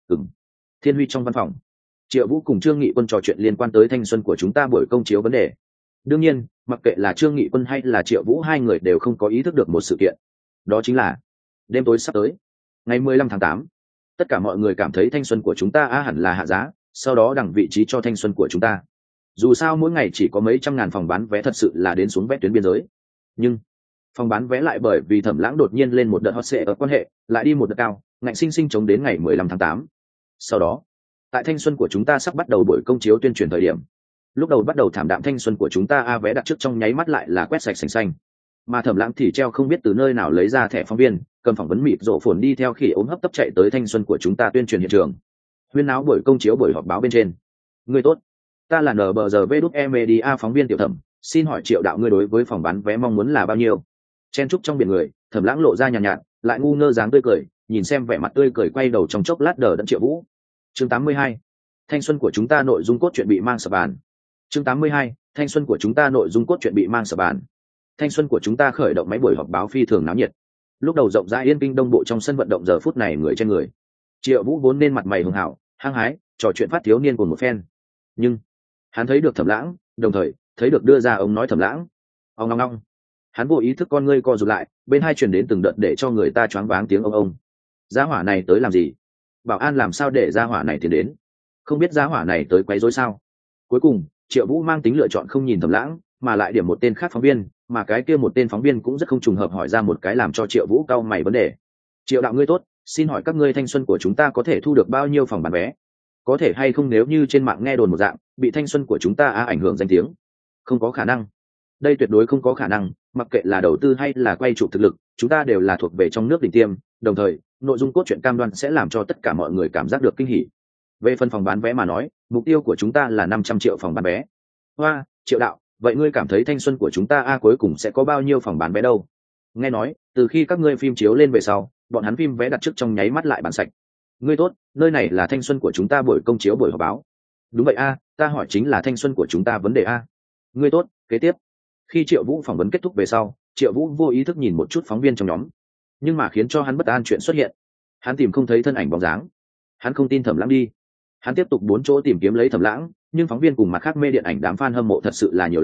Thiên Huy trong văn phòng, Triệu Vũ cùng Trương Nghị Quân trò chuyện liên quan tới thanh xuân của chúng ta buổi công chiếu vấn đề. Đương nhiên, mặc kệ là Trương Nghị Quân hay là Triệu Vũ, hai người đều không có ý thức được một sự kiện, đó chính là đêm tối sắp tới, ngày 15 tháng 8. Tất cả mọi người cảm thấy thanh xuân của chúng ta hẳn là hạ giá, sau đó đẳng vị trí cho thanh xuân của chúng ta. Dù sao mỗi ngày chỉ có mấy trăm ngàn phòng bán vé thật sự là đến xuống vé tuyến biên giới. Nhưng phòng bán vé lại bởi vì Thẩm Lãng đột nhiên lên một đợt hot sale ở quan hệ, lại đi một đợt cao, ngạnh sinh sinh chống đến ngày 15 tháng 8. Sau đó, tại thanh xuân của chúng ta sắp bắt đầu buổi công chiếu tuyên truyền thời điểm, lúc đầu bắt đầu thảm đạm thanh xuân của chúng ta vé đặt trước trong nháy mắt lại là quét sạch sành xanh. Mà Thẩm Lãng thì treo không biết từ nơi nào lấy ra thẻ phóng viên, cầm phỏng vấn mịt rộ phồn đi theo khỉ ốm hấp tấp chạy tới thanh xuân của chúng ta tuyên truyền hiện trường. Huyên náo buổi công chiếu buổi họp báo bên trên. Người tốt, ta là NBRV Media phóng viên Tiểu Thẩm, xin hỏi Triệu đạo ngươi đối với phòng bán vé mong muốn là bao nhiêu? Chen trúc trong biển người, Thẩm Lãng lộ ra nhàn nhạt, lại ngu ngơ dáng tươi cười, nhìn xem vẻ mặt tươi cười quay đầu trong chốc lát đờ đẫn Triệu Vũ. Chương 82. Thanh xuân của chúng ta nội dung cốt truyện bị mang sập bàn. Chương 82. Thanh xuân của chúng ta nội dung cốt truyện bị mang sập bàn. Thanh xuân của chúng ta khởi động máy buổi họp báo phi thường náo nhiệt. Lúc đầu rộng rãi yên kinh đông bộ trong sân vận động giờ phút này người trên người. Triệu Vũ vốn nên mặt mày hường hảo, hăng hái, trò chuyện phát thiếu niên cùng một phen. Nhưng hắn thấy được Thẩm Lãng, đồng thời thấy được đưa ra ông nói Thẩm Lãng. Ông ngong ngong. Hắn vô ý thức con ngươi co rụt lại, bên hai truyền đến từng đợt để cho người ta choáng váng tiếng ông. Gia hỏa này tới làm gì? Bảo an làm sao để gia hỏa này tiến đến? Không biết gia hỏa này tới quấy rối sao? Cuối cùng, Triệu Vũ mang tính lựa chọn không nhìn Thẩm Lãng, mà lại điểm một tên khác phóng viên, mà cái kia một tên phóng viên cũng rất không trùng hợp hỏi ra một cái làm cho Triệu Vũ cau mày vấn đề. Triệu đạo ngươi tốt, xin hỏi các ngươi thanh xuân của chúng ta có thể thu được bao nhiêu phòng bán vé? Có thể hay không nếu như trên mạng nghe đồn một dạng, bị thanh xuân của chúng ta ảnh hưởng danh tiếng? Không có khả năng. Đây tuyệt đối không có khả năng, mặc kệ là đầu tư hay là quay chụp thực lực, chúng ta đều là thuộc về trong nước đỉnh tiêm, đồng thời, nội dung cốt truyện cam đoan sẽ làm cho tất cả mọi người cảm giác được kinh hỉ. Về phần phòng bán vé mà nói, mục tiêu của chúng ta là 500 triệu phòng bán vé. Hoa, Triệu đạo, vậy ngươi cảm thấy thanh xuân của chúng ta cuối cùng sẽ có bao nhiêu phòng bán vé đâu? Nghe nói, từ khi các ngươi phim chiếu lên về sau, bọn hắn phim vé đặt trước trong nháy mắt lại bán sạch. Ngươi tốt, nơi này là thanh xuân của chúng ta buổi công chiếu buổi họp báo. Đúng vậy ta hỏi chính là thanh xuân của chúng ta vấn đề Ngươi tốt, kế tiếp. Khi Triệu Vũ phỏng vấn kết thúc về sau, Triệu Vũ vô ý thức nhìn một chút phóng viên trong nhóm, nhưng mà khiến cho hắn bất an chuyện xuất hiện. Hắn tìm không thấy thân ảnh bóng dáng. Hắn không tin Thẩm Lãng đi. Hắn tiếp tục 4 chỗ tìm kiếm lấy Thẩm Lãng, nhưng phóng viên cùng mặt khác mê điện ảnh đám fan hâm mộ thật sự là nhiều lắm,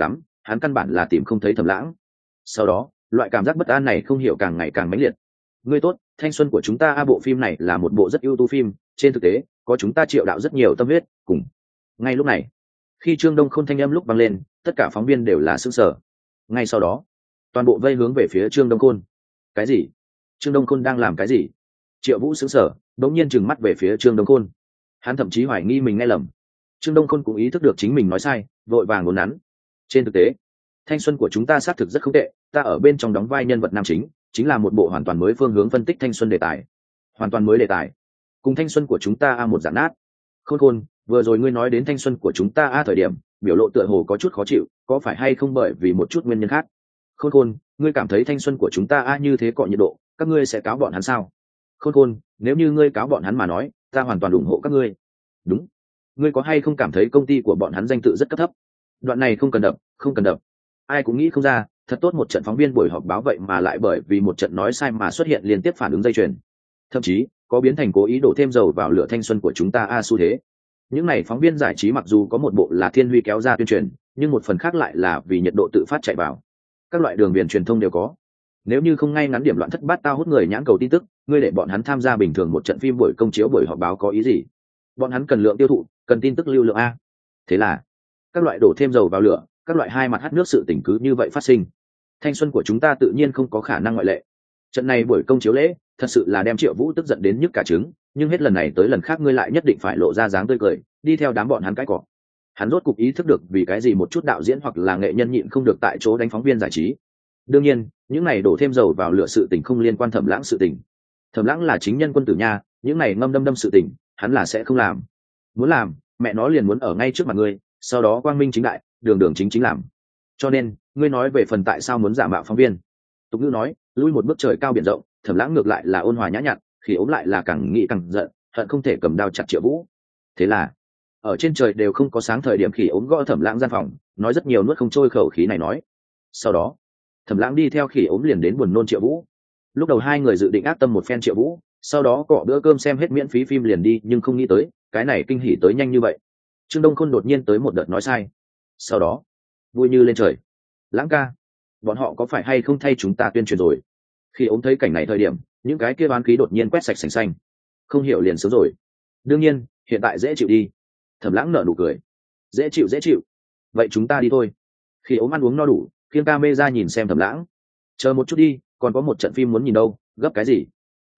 hắn căn bản là tìm không thấy Thẩm Lãng. Sau đó loại cảm giác bất an này không hiểu càng ngày càng mãnh liệt. Ngươi tốt, thanh xuân của chúng ta bộ phim này là một bộ rất ưu tú phim, trên thực tế có chúng ta Triệu đạo rất nhiều tâm huyết cùng. Ngay lúc này, khi Trương Đông Khôn thanh âm lúc vang lên, tất cả phóng viên đều là sững sờ. Ngay sau đó toàn bộ vây hướng về phía Trương Đông Khôn. Cái gì? Trương Đông Khôn đang làm cái gì? Triệu Vũ sững sờ, đột nhiên trừng mắt về phía Trương Đông Khôn. Hắn thậm chí hoài nghi mình nghe lầm. Trương Đông Khôn cũng ý thức được chính mình nói sai, vội vàng ngốn nắn. Trên thực tế, thanh xuân của chúng ta xác thực rất không tệ, ta ở bên trong đóng vai nhân vật nam chính là một bộ hoàn toàn mới phương hướng phân tích thanh xuân đề tài. Hoàn toàn mới đề tài. Cùng thanh xuân của chúng ta một dạng nát. Khôn Khôn, vừa rồi ngươi nói đến thanh xuân của chúng ta thời điểm, biểu lộ tựa hồ có chút khó chịu, có phải hay không bởi vì một chút nguyên nhân khác? Khôn Khôn, ngươi cảm thấy thanh xuân của chúng ta như thế cọ nhiệt độ, các ngươi sẽ cáo bọn hắn sao? Khôn Khôn, nếu như ngươi cáo bọn hắn mà nói, ta hoàn toàn ủng hộ các ngươi. Đúng. Ngươi có hay không cảm thấy công ty của bọn hắn danh tự rất cấp thấp? Đoạn này không cần đập, không cần đập. Ai cũng nghĩ không ra, thật tốt một trận phóng viên buổi họp báo vậy mà lại bởi vì một trận nói sai mà xuất hiện liên tiếp phản ứng dây chuyền. Thậm chí có biến thành cố ý đổ thêm dầu vào lửa thanh xuân của chúng ta xu thế. Những này phóng viên giải trí mặc dù có một bộ là Thiên Huy kéo ra tuyên truyền, nhưng một phần khác lại là vì nhiệt độ tự phát chạy vào. Các loại đường viền truyền thông đều có. Nếu như không ngay ngắn điểm loạn thất bát tao hút người nhãn cầu tin tức, ngươi để bọn hắn tham gia bình thường một trận phim buổi công chiếu buổi họp báo có ý gì? Bọn hắn cần lượng tiêu thụ, cần tin tức lưu lượng a. Thế là các loại đổ thêm dầu vào lửa, các loại hai mặt hắt nước sự tình cứ như vậy phát sinh. Thanh xuân của chúng ta tự nhiên không có khả năng ngoại lệ. Trận này buổi công chiếu lễ thật sự là đem Triệu Vũ tức giận đến nhức cả trứng, nhưng hết lần này tới lần khác ngươi lại nhất định phải lộ ra dáng tươi cười, đi theo đám bọn hắn cái cọ. Hắn rốt cục ý thức được vì cái gì một chút đạo diễn hoặc là nghệ nhân nhịn không được tại chỗ đánh phóng viên giải trí. Đương nhiên, những này đổ thêm dầu vào lửa sự tình không liên quan Thẩm Lãng sự tình. Thẩm Lãng là chính nhân quân tử nha, những này ngâm đâm sự tình, hắn là sẽ không làm. Muốn làm, mẹ nó liền muốn ở ngay trước mặt ngươi, sau đó quang minh chính đại, đường đường chính chính làm. Cho nên, ngươi nói về phần tại sao muốn giả mạo phóng viên. Tục ngữ nói, lui một bước trời cao biển rộng, Thẩm Lãng ngược lại là ôn hòa nhã nhặn, khi ốm lại là càng nghĩ càng giận, hận không thể cầm đao chặt Triệu Vũ. Thế là, ở trên trời đều không có sáng thời điểm Khỉ ốm gõ Thẩm Lãng gian phòng, nói rất nhiều nuốt không trôi khẩu khí này nói. Sau đó, Thẩm Lãng đi theo Khỉ ốm liền đến buồn nôn Triệu Vũ. Lúc đầu hai người dự định ác tâm một phen Triệu Vũ, sau đó cọ bữa cơm xem hết miễn phí phim liền đi, nhưng không nghĩ tới, cái này kinh hỉ tới nhanh như vậy. Trương Đông Khôn đột nhiên tới một đợt nói sai. Sau đó, vui như lên trời. Lãng ca, bọn họ có phải hay không thay chúng ta tuyên truyền rồi? Khi ống thấy cảnh này thời điểm, những cái kia bán khí đột nhiên quét sạch sành xanh. Không hiểu liền sớm rồi. Đương nhiên, hiện tại dễ chịu đi. Thẩm Lãng nở nụ cười. Dễ chịu dễ chịu. Vậy chúng ta đi thôi. Khi ống ăn uống no đủ, khiêng ca mê ra nhìn xem Thẩm Lãng. Chờ một chút đi, còn có một trận phim muốn nhìn đâu, gấp cái gì?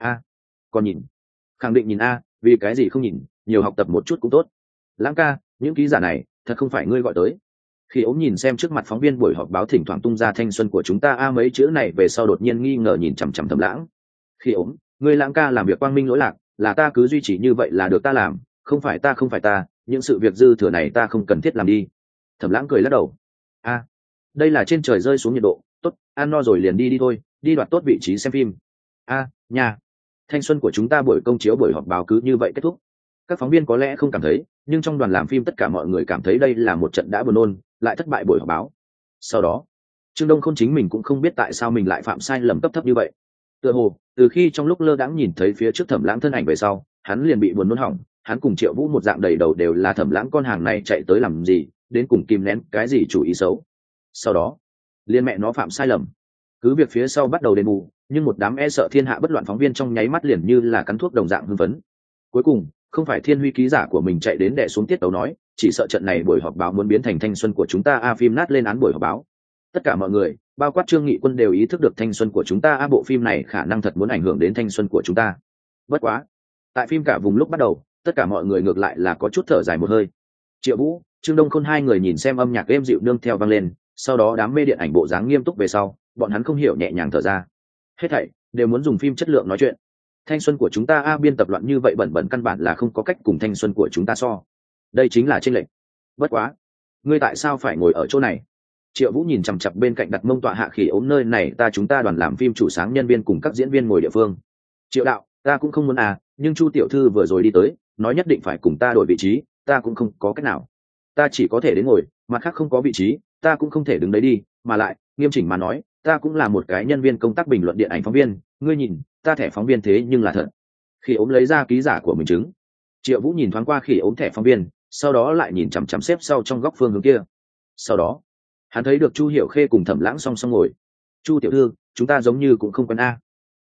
Còn nhìn. Khẳng định nhìn vì cái gì không nhìn, nhiều học tập một chút cũng tốt. Lãng ca, những ký giả này, thật không phải ngươi gọi tới. Khi ống nhìn xem trước mặt phóng viên buổi họp báo thỉnh thoảng tung ra thanh xuân của chúng ta mấy chữ này về sau đột nhiên nghi ngờ nhìn chằm chằm Thẩm Lãng. Khi ống, ngươi Lãng ca làm việc quang minh lỗi lạc, là ta cứ duy trì như vậy là được ta làm, không phải ta, những sự việc dư thừa này ta không cần thiết làm đi. Thẩm Lãng cười lắc đầu. Đây là trên trời rơi xuống nhiệt độ, tốt, ăn no rồi liền đi thôi, đi đoạt tốt vị trí xem phim. Nhà. Thanh xuân của chúng ta buổi công chiếu buổi họp báo cứ như vậy kết thúc. Các phóng viên có lẽ không cảm thấy, nhưng trong đoàn làm phim tất cả mọi người cảm thấy đây là một trận đã buồn nôn, lại thất bại buổi họp báo. Sau đó, Trương Đông Khôn chính mình cũng không biết tại sao mình lại phạm sai lầm cấp thấp như vậy. Tựa hồ, từ khi trong lúc lơ đãng nhìn thấy phía trước Thẩm Lãng thân ảnh về sau, hắn liền bị buồn nôn hỏng, hắn cùng Triệu Vũ một dạng đầy đầu đều là Thẩm Lãng con hàng này chạy tới làm gì, đến cùng kìm nén cái gì chủ ý xấu. Sau đó, liên mẹ nó phạm sai lầm. Cứ việc phía sau bắt đầu đền bù, nhưng một đám e sợ thiên hạ bất loạn phóng viên trong nháy mắt liền như là cắn thuốc đồng dạng hưng phấn. Cuối cùng, không phải Thiên Huy ký giả của mình chạy đến đè xuống tiết tấu nói, chỉ sợ trận này buổi họp báo muốn biến thành thanh xuân của chúng ta phim nát lên án buổi họp báo. Tất cả mọi người, bao quát Trương Nghị Quân đều ý thức được thanh xuân của chúng ta bộ phim này khả năng thật muốn ảnh hưởng đến thanh xuân của chúng ta. Bất quá, tại phim cả vùng lúc bắt đầu, tất cả mọi người ngược lại là có chút thở dài một hơi. Triệu Vũ, Trương Đông Khôn hai người nhìn xem âm nhạc êm dịu nương theo vang lên, sau đó đám mê điện ảnh bộ dáng nghiêm túc về sau, bọn hắn không hiểu nhẹ nhàng thở ra. Hết thảy đều muốn dùng phim chất lượng nói chuyện. Thanh xuân của chúng ta biên tập loạn như vậy bẩn bẩn căn bản là không có cách cùng thanh xuân của chúng ta so. Đây chính là chênh lệch. Bất quá, ngươi tại sao phải ngồi ở chỗ này? Triệu Vũ nhìn chằm chằm bên cạnh đặt mông tọa hạ Khỉ ốm nơi này chúng ta đoàn làm phim chủ sáng nhân viên cùng các diễn viên ngồi địa phương. Triệu đạo, ta cũng không muốn nhưng Chu tiểu thư vừa rồi đi tới, nói nhất định phải cùng ta đổi vị trí, ta cũng không có cách nào. Ta chỉ có thể đến ngồi, mặt khác không có vị trí, ta cũng không thể đứng đấy đi, mà lại, nghiêm chỉnh mà nói, ta cũng là một cái nhân viên công tác bình luận điện ảnh phóng viên, ngươi nhìn, ta thẻ phóng viên thế nhưng là thật. Khỉ ốm lấy ra ký giả của mình chứng. Triệu Vũ nhìn thoáng qua Khỉ ốm thẻ phóng viên, sau đó lại nhìn chằm chằm xếp sau trong góc phương hướng kia. Sau đó, Hắn thấy được Chu Hiểu Khê cùng Thẩm Lãng song song ngồi. Chu tiểu thư, chúng ta giống như cũng không quen a.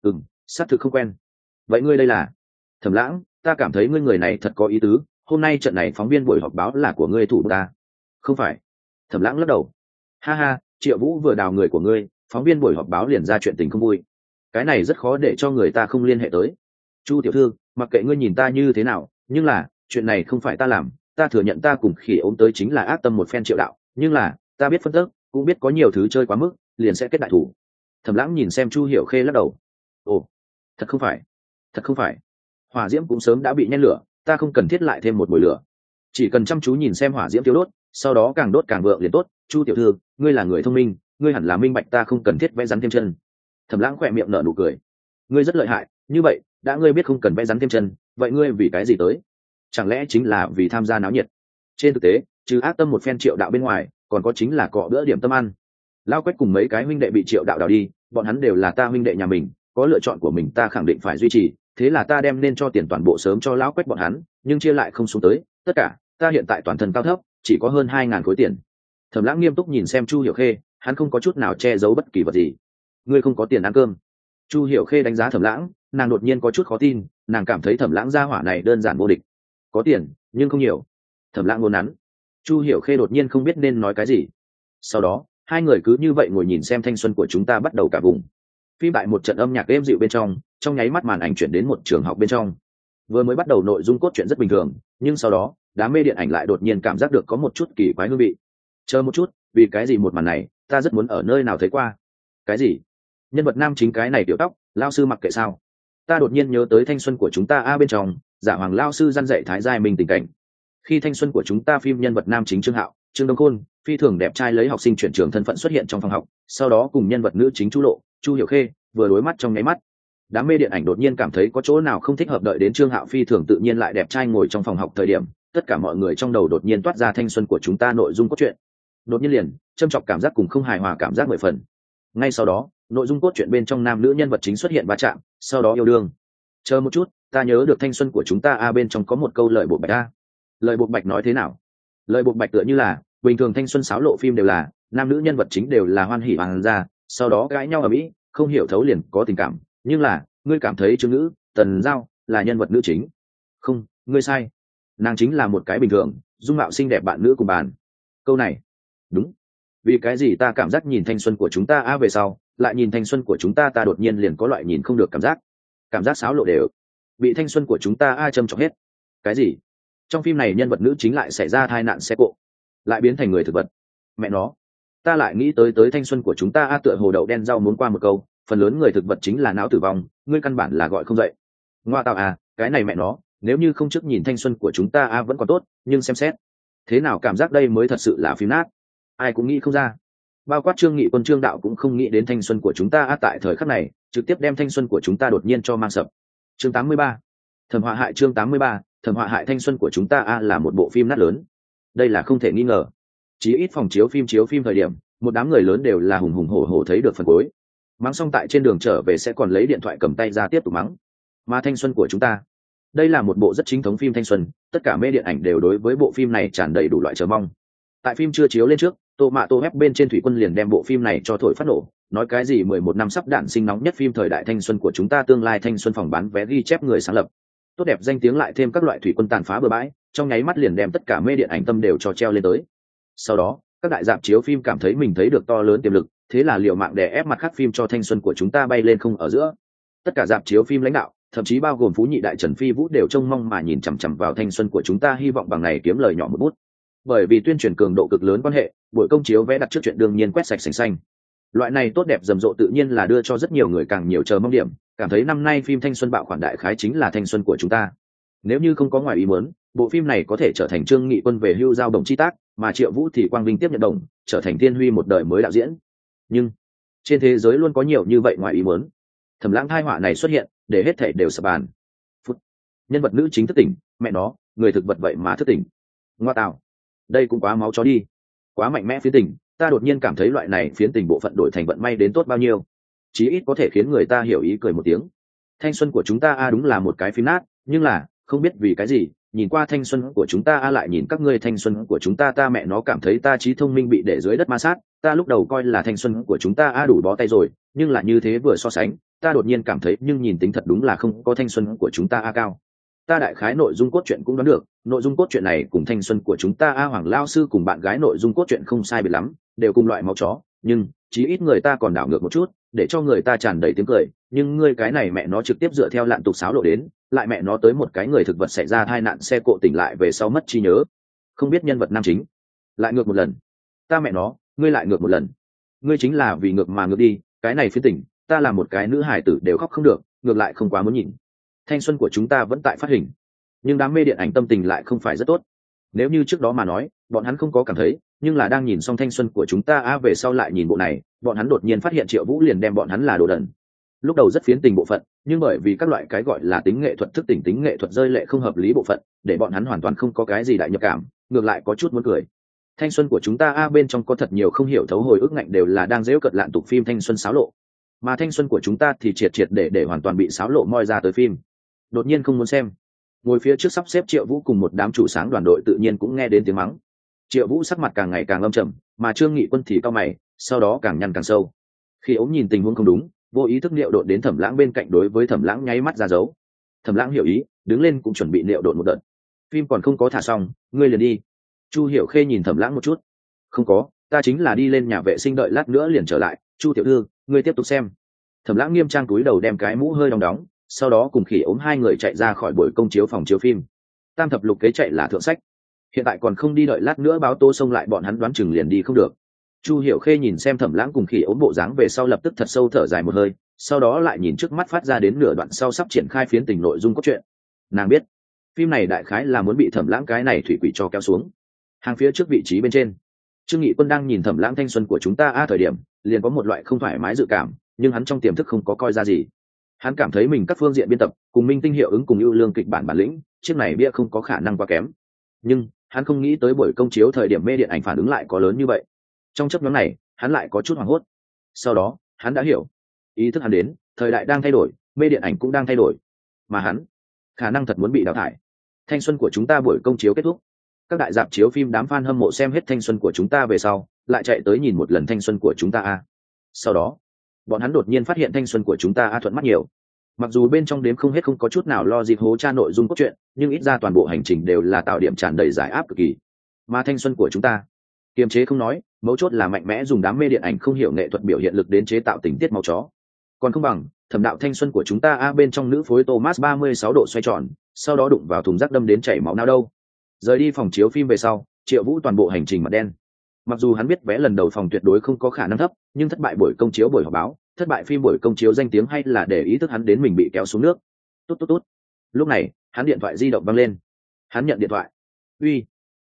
Xác thực không quen. Vậy ngươi đây là? Thẩm Lãng, ta cảm thấy ngươi người này thật có ý tứ, hôm nay trận này phóng viên buổi họp báo là của ngươi thủ ta. Không phải. Thẩm Lãng lắc đầu. Ha ha, Triệu Vũ vừa đào người của ngươi, phóng viên buổi họp báo liền ra chuyện tình không vui. Cái này rất khó để cho người ta không liên hệ tới. Chu tiểu thư, mặc kệ ngươi nhìn ta như thế nào, nhưng là chuyện này không phải ta làm, ta thừa nhận ta cùng Khỉ ốm tới chính là ác tâm một phen Triệu đạo, nhưng là ta biết phân tích, cũng biết có nhiều thứ chơi quá mức, liền sẽ kết đại thủ. Thẩm Lãng nhìn xem Chu Hiểu Khê lắc đầu. Ồ, thật không phải. Hỏa diễm cũng sớm đã bị nhen lửa, ta không cần thiết lại thêm một mùi lửa, chỉ cần chăm chú nhìn xem hỏa diễm tiêu đốt, sau đó càng đốt càng vượng liền tốt. Chu tiểu thư, ngươi là người thông minh, ngươi hẳn là minh bạch ta không cần thiết vẽ rắn thêm chân. Thẩm Lãng khỏe miệng nở nụ cười. Ngươi rất lợi hại, như vậy đã ngươi biết không cần vẽ rắn thêm chân, vậy ngươi vì cái gì tới? Chẳng lẽ chính là vì tham gia náo nhiệt? Trên thực tế, trừ ác tâm một phen Triệu đạo bên ngoài, còn có chính là cọ bữa điểm tâm ăn. Lao Quách cùng mấy cái huynh đệ bị Triệu đạo đào đi, bọn hắn đều là ta huynh đệ nhà mình, có lựa chọn của mình ta khẳng định phải duy trì, thế là ta đem nên cho tiền toàn bộ sớm cho Lão Quách bọn hắn, nhưng chia lại không xuống tới, tất cả ta hiện tại toàn thân cao thấp chỉ có hơn 2.000 khối tiền. Thẩm Lãng nghiêm túc nhìn xem Chu Hiểu Khê, hắn không có chút nào che giấu bất kỳ vật gì. Ngươi không có tiền ăn cơm? Chu Hiểu Khê đánh giá Thẩm Lãng, nàng đột nhiên có chút khó tin, nàng cảm thấy Thẩm Lãng gia hỏa này đơn giản vô địch. Có tiền nhưng không nhiều. Thẩm Lãng ngôn nắn. Chu Hiểu Khê đột nhiên không biết nên nói cái gì. Sau đó hai người cứ như vậy ngồi nhìn xem thanh xuân của chúng ta bắt đầu cả vùng. Phim tại một trận âm nhạc êm dịu bên trong nháy mắt màn ảnh chuyển đến một trường học bên trong. Vừa mới bắt đầu nội dung cốt truyện rất bình thường, nhưng sau đó đám mê điện ảnh lại đột nhiên cảm giác được có một chút kỳ quái hương vị. Chờ một chút, vì cái gì một màn này ta rất muốn ở nơi nào thấy qua? Cái gì? Nhân vật nam chính cái này tiểu tóc, lao sư mặc kệ sao? Ta đột nhiên nhớ tới thanh xuân của chúng ta bên trong, Giả Hoàng lao sư răn dạy Thái Giai mình tình cảnh. Khi thanh xuân của chúng ta phim nhân vật nam chính Trương Hạo, Trương Đông Khôn, phi thường đẹp trai lấy học sinh chuyển trường thân phận xuất hiện trong phòng học, sau đó cùng nhân vật nữ chính Chu Lộ, Chu Hiểu Khê vừa đối mắt trong nháy mắt. Đám mê điện ảnh đột nhiên cảm thấy có chỗ nào không thích hợp, đợi đến Trương Hạo phi thường tự nhiên lại đẹp trai ngồi trong phòng học thời điểm, tất cả mọi người trong đầu đột nhiên toát ra thanh xuân của chúng ta nội dung cốt truyện. Đột nhiên liền châm chọc cảm giác cùng không hài hòa cảm giác 10 phần. Ngay sau đó, nội dung cốt truyện bên trong nam nữ nhân vật chính xuất hiện va chạm, sau đó yêu đương. Chờ một chút, ta nhớ được thanh xuân của chúng ta bên trong có một câu lời bộ bạch lời bộ bạch nói thế nào? Lời bộ bạch tựa như là bình thường thanh xuân sáo lộ phim đều là nam nữ nhân vật chính đều là hoan hỉ hoàng gia, sau đó cãi nhau ở mỹ, không hiểu thấu liền có tình cảm, nhưng là ngươi cảm thấy Trương Ngữ, Tần Giao là nhân vật nữ chính? Không, ngươi sai, nàng chính là một cái bình thường dung mạo xinh đẹp bạn nữ cùng bàn. Câu này đúng. Vì cái gì ta cảm giác nhìn thanh xuân của chúng ta về sau lại nhìn thanh xuân của chúng ta đột nhiên liền có loại nhìn không được cảm giác xáo lộ đều bị thanh xuân của chúng ta châm chọc hết? Cái gì? Trong phim này nhân vật nữ chính lại xảy ra tai nạn xe cộ, lại biến thành người thực vật. Mẹ nó, ta lại nghĩ tới thanh xuân của chúng ta tựa hồ đậu đen rau muốn qua một câu, phần lớn người thực vật chính là não tử vong, ngươi căn bản là gọi không dậy. Ngoa tạo cái này mẹ nó, nếu như không trước nhìn thanh xuân của chúng ta vẫn còn tốt, nhưng xem xét thế nào cảm giác đây mới thật sự là phim nát, ai cũng nghĩ không ra. Bao quát Trương Nghị Quân, Trương Đạo cũng không nghĩ đến thanh xuân của chúng ta tại thời khắc này trực tiếp đem thanh xuân của chúng ta đột nhiên cho mang sập. Chương 83, thẩm họa hại. Chương 83, thẩm họa hại. Thanh xuân của chúng ta là một bộ phim nát lớn, đây là không thể nghi ngờ. Chí ít phòng chiếu phim thời điểm, một đám người lớn đều là hùng hùng hổ hổ thấy được phần cuối. Mắng xong tại trên đường trở về sẽ còn lấy điện thoại cầm tay ra tiếp tục mắng. Mà thanh xuân của chúng ta, đây là một bộ rất chính thống phim thanh xuân, tất cả mê điện ảnh đều đối với bộ phim này tràn đầy đủ loại chờ mong. Tại phim chưa chiếu lên trước, tô web bên trên Thủy Quân liền đem bộ phim này cho thổi phát nổ, nói cái gì 11 năm sắp đạn sinh nóng nhất phim thời đại thanh xuân của chúng ta, tương lai thanh xuân phòng bán vé ghi chép người sáng lập. Tốt đẹp danh tiếng lại thêm các loại Thủy Quân tàn phá bừa bãi, trong nháy mắt liền đem tất cả mê điện ảnh tâm đều cho treo lên tới. Sau đó, các đại rạp chiếu phim cảm thấy mình thấy được to lớn tiềm lực, thế là liều mạng đè ép mặt khác phim cho thanh xuân của chúng ta bay lên không ở giữa. Tất cả rạp chiếu phim lãnh đạo, thậm chí bao gồm Phú Nhị Đại Trần Phi Vũ đều trông mong mà nhìn chằm chằm vào thanh xuân của chúng ta, hy vọng bằng này kiếm lời nhỏ một bút. Bởi vì tuyên truyền cường độ cực lớn quan hệ, buổi công chiếu vé đặt trước chuyện đương nhiên quét sạch sành xanh. Loại này tốt đẹp rầm rộ tự nhiên là đưa cho rất nhiều người càng nhiều chờ mong điểm, cảm thấy năm nay phim thanh xuân bạo khoản đại khái chính là thanh xuân của chúng ta. Nếu như không có ngoài ý muốn, bộ phim này có thể trở thành Trương Nghị Quân về hưu giao đồng chi tác, mà Triệu Vũ thì quang vinh tiếp nhận đồng, trở thành Thiên Huy một đời mới đạo diễn. Nhưng trên thế giới luôn có nhiều như vậy ngoài ý muốn. Thẩm Lãng tai họa này xuất hiện, để hết thảy đều sập bàn. Phút. Nhân vật nữ chính thức tỉnh, mẹ nó, người thực vật vậy mà thức tỉnh. Ngoa tạo, đây cũng quá máu chó đi, quá mạnh mẽ phiến tình. Ta đột nhiên cảm thấy loại này phiến tình bộ phận đổi thành vận may đến tốt bao nhiêu, chí ít có thể khiến người ta hiểu ý cười một tiếng. Thanh xuân của chúng ta đúng là một cái phim nát, nhưng là không biết vì cái gì, nhìn qua thanh xuân của chúng ta lại nhìn các ngươi thanh xuân của chúng ta mẹ nó cảm thấy ta trí thông minh bị để dưới đất ma sát, ta lúc đầu coi là thanh xuân của chúng ta đủ bó tay rồi, nhưng là như thế vừa so sánh, ta đột nhiên cảm thấy nhưng nhìn tính thật đúng là không có thanh xuân của chúng ta cao. Ta đại khái nội dung cốt truyện cũng đoán được, nội dung cốt truyện này cùng thanh xuân của chúng ta Hoàng Lao sư cùng bạn gái nội dung cốt truyện không sai biệt lắm, đều cùng loại máu chó, nhưng chí ít người ta còn đảo ngược một chút, để cho người ta tràn đầy tiếng cười, nhưng ngươi cái này mẹ nó trực tiếp dựa theo lạn tục sáo lộ đến, lại mẹ nó tới một cái người thực vật xảy ra tai nạn xe cộ tỉnh lại về sau mất trí nhớ, không biết nhân vật nam chính, lại ngược một lần. Ta mẹ nó, ngươi lại ngược một lần. Ngươi chính là vì ngược mà ngược đi, cái này phiến tỉnh, ta là một cái nữ hải tử đều khóc không được, ngược lại không quá muốn nhìn. Thanh xuân của chúng ta vẫn tại phát hình, nhưng đám mê điện ảnh tâm tình lại không phải rất tốt. Nếu như trước đó mà nói, bọn hắn không có cảm thấy, nhưng là đang nhìn xong thanh xuân của chúng ta về sau lại nhìn bộ này, bọn hắn đột nhiên phát hiện Triệu Vũ liền đem bọn hắn là đồ đần. Lúc đầu rất phiến tình bộ phận, nhưng bởi vì các loại cái gọi là tính nghệ thuật thức tỉnh tính nghệ thuật rơi lệ không hợp lý bộ phận, để bọn hắn hoàn toàn không có cái gì đại nhập cảm, ngược lại có chút muốn cười. Thanh xuân của chúng ta bên trong có thật nhiều không hiểu thấu hồi ức ngạnh đều là đang giễu cợt lạn tục phim thanh xuân xáo lộ, mà thanh xuân của chúng ta thì triệt triệt để hoàn toàn bị xáo lộ moi ra tới phim. Đột nhiên không muốn xem. Ngồi phía trước sắp xếp Triệu Vũ cùng một đám chủ sáng đoàn đội tự nhiên cũng nghe đến tiếng mắng. Triệu Vũ sắc mặt càng ngày càng âm trầm, mà Trương Nghị Quân thì cau mày, sau đó càng nhăn càng sâu. Khi ống nhìn tình huống không đúng, vô ý thức niệu độn đến Thẩm Lãng bên cạnh, đối với Thẩm Lãng nháy mắt ra dấu. Thẩm Lãng hiểu ý, đứng lên cũng chuẩn bị niệu độn một đợt. Phim còn không có thả xong, ngươi liền đi. Chu Hiểu Khê nhìn Thẩm Lãng một chút. Không có, ta chính là đi lên nhà vệ sinh đợi lát nữa liền trở lại. Chu tiểu thư, ngươi tiếp tục xem. Thẩm Lãng nghiêm trang túi đầu đem cái mũ hơi đong đóng, sau đó cùng Khỉ ốm hai người chạy ra khỏi buổi công chiếu phòng chiếu phim. Tam thập lục kế chạy là thượng sách, hiện tại còn không đi đợi lát nữa báo tố xông lại bọn hắn đoán chừng liền đi không được. Chu Hiểu Khê nhìn xem Thẩm Lãng cùng Khỉ ốm bộ dáng về sau lập tức thật sâu thở dài một hơi, sau đó lại nhìn trước mắt phát ra đến nửa đoạn sau sắp triển khai phiến tình nội dung cốt truyện. Nàng biết phim này đại khái là muốn bị Thẩm Lãng cái này thủy quỷ cho kéo xuống. Hàng phía trước vị trí bên trên, Trương Nghị Quân đang nhìn Thẩm Lãng thanh xuân của chúng ta thời điểm liền có một loại không thoải mái dự cảm, nhưng hắn trong tiềm thức không có coi ra gì. Hắn cảm thấy mình các phương diện biên tập cùng minh tinh hiệu ứng cùng ưu lương kịch bản bản lĩnh, chiếc này bia không có khả năng quá kém. Nhưng hắn không nghĩ tới buổi công chiếu thời điểm mê điện ảnh phản ứng lại có lớn như vậy. Trong chốc ngắn này hắn lại có chút hoảng hốt, sau đó hắn đã hiểu, ý thức hắn đến thời đại đang thay đổi, mê điện ảnh cũng đang thay đổi, mà hắn khả năng thật muốn bị đào thải. Thanh xuân của chúng ta buổi công chiếu kết thúc, các đại dạp chiếu phim đám fan hâm mộ xem hết thanh xuân của chúng ta về sau lại chạy tới nhìn một lần thanh xuân của chúng ta sau đó bọn hắn đột nhiên phát hiện thanh xuân của chúng ta thuận mắt nhiều. Mặc dù bên trong đếm không hết không có chút nào lo dịp hố tra nội dung cốt truyện, nhưng ít ra toàn bộ hành trình đều là tạo điểm tràn đầy giải áp cực kỳ. Mà thanh xuân của chúng ta kiềm chế không nói, mấu chốt là mạnh mẽ dùng đám mê điện ảnh không hiểu nghệ thuật biểu hiện lực đến chế tạo tình tiết máu chó. Còn không bằng Thẩm đạo thanh xuân của chúng ta bên trong nữ phối Thomas 36 độ xoay tròn, sau đó đụng vào thùng rác đâm đến chảy máu não đâu. Rời đi phòng chiếu phim về sau, Triệu Vũ toàn bộ hành trình mặt đen. Mặc dù hắn biết vé lần đầu phòng tuyệt đối không có khả năng thấp, nhưng thất bại buổi công chiếu buổi họp báo, thất bại phim buổi công chiếu danh tiếng hay là để ý thức hắn đến mình bị kéo xuống nước. Tốt tốt tốt. Lúc này hắn điện thoại di động văng lên. Hắn nhận điện thoại. Uy,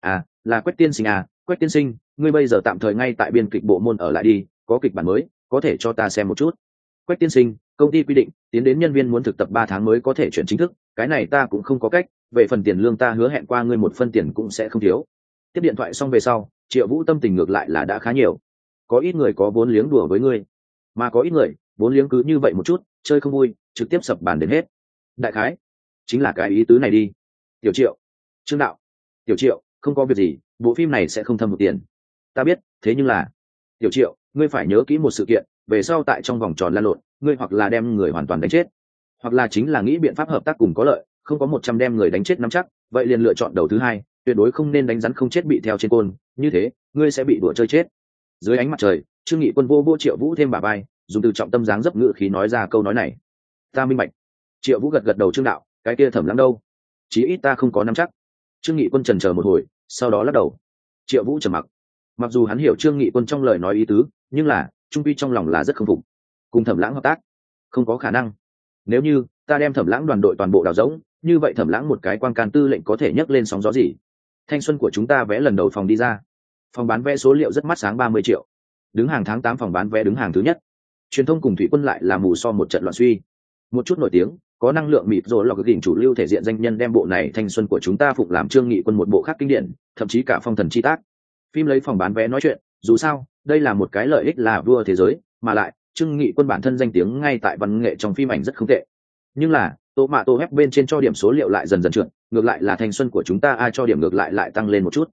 là Quách tiên sinh Quách tiên sinh, ngươi bây giờ tạm thời ngay tại biên kịch bộ môn ở lại đi, có kịch bản mới có thể cho ta xem một chút. Quách tiên sinh, công ty quy định tiến đến nhân viên muốn thực tập 3 tháng mới có thể chuyển chính thức, cái này ta cũng không có cách, về phần tiền lương ta hứa hẹn qua ngươi 1 phân tiền cũng sẽ không thiếu. Tiếp điện thoại xong về sau, Triệu Vũ tâm tình ngược lại là đã khá nhiều. Có ít người có vốn liếng đùa với ngươi, mà có ít người vốn liếng cứ như vậy một chút chơi không vui trực tiếp sập bàn đến hết. Đại khái chính là cái ý tứ này đi. Tiểu Triệu, Trương đạo, Tiểu Triệu, không có việc gì, bộ phim này sẽ không thâm một tiền. Ta biết, thế nhưng là Tiểu Triệu, ngươi phải nhớ kỹ một sự kiện, về sau tại trong vòng tròn lan lộn, ngươi hoặc là đem người hoàn toàn đánh chết, hoặc là chính là nghĩ biện pháp hợp tác cùng có lợi, không có 100 đem người đánh chết nắm chắc, vậy liền lựa chọn đầu thứ hai, tuyệt đối không nên đánh rắn không chết bị theo trên côn, như thế ngươi sẽ bị đùa chơi chết. Dưới ánh mặt trời, Trương Nghị Quân vô Triệu Vũ thêm bả vai, dùng từ trọng tâm dáng dấp ngữ khí nói ra câu nói này. Ta minh bạch. Triệu Vũ gật gật đầu. Trương đạo, cái kia Thẩm Lãng đâu? Chí ít ta không có nắm chắc. Trương Nghị Quân chần chờ một hồi, sau đó lắc đầu. Triệu Vũ trầm mặc. Mặc dù hắn hiểu Trương Nghị Quân trong lời nói ý tứ, nhưng là trung quy trong lòng là rất không phục. Cùng Thẩm Lãng hợp tác, không có khả năng. Nếu như ta đem Thẩm Lãng đoàn đội toàn bộ đào rỗng, như vậy Thẩm Lãng một cái quan can tư lệnh có thể nhấc lên sóng gió gì? Thanh xuân của chúng ta vé lần đầu phòng đi ra, phòng bán vé số liệu rất mắt sáng 30 triệu, đứng hàng tháng 8 phòng bán vé đứng hàng thứ nhất. Truyền thông cùng Thủy Quân lại là mù so một trận loạn suy. Một chút nổi tiếng, có năng lượng mịt rồi lọc đỉnh chủ lưu thể diện danh nhân đem bộ này thanh xuân của chúng ta phục làm Trương Nghị Quân một bộ khác kinh điển, thậm chí cả phong thần chi tác. Phim lấy phòng bán vé nói chuyện, dù sao, đây là một cái lợi ích là vua thế giới, mà lại Trương Nghị Quân bản thân danh tiếng ngay tại văn nghệ trong phim ảnh rất không tệ. Nhưng là, tô web bên trên cho điểm số liệu lại dần dần trượt, ngược lại là thanh xuân của chúng ta cho điểm ngược lại tăng lên một chút.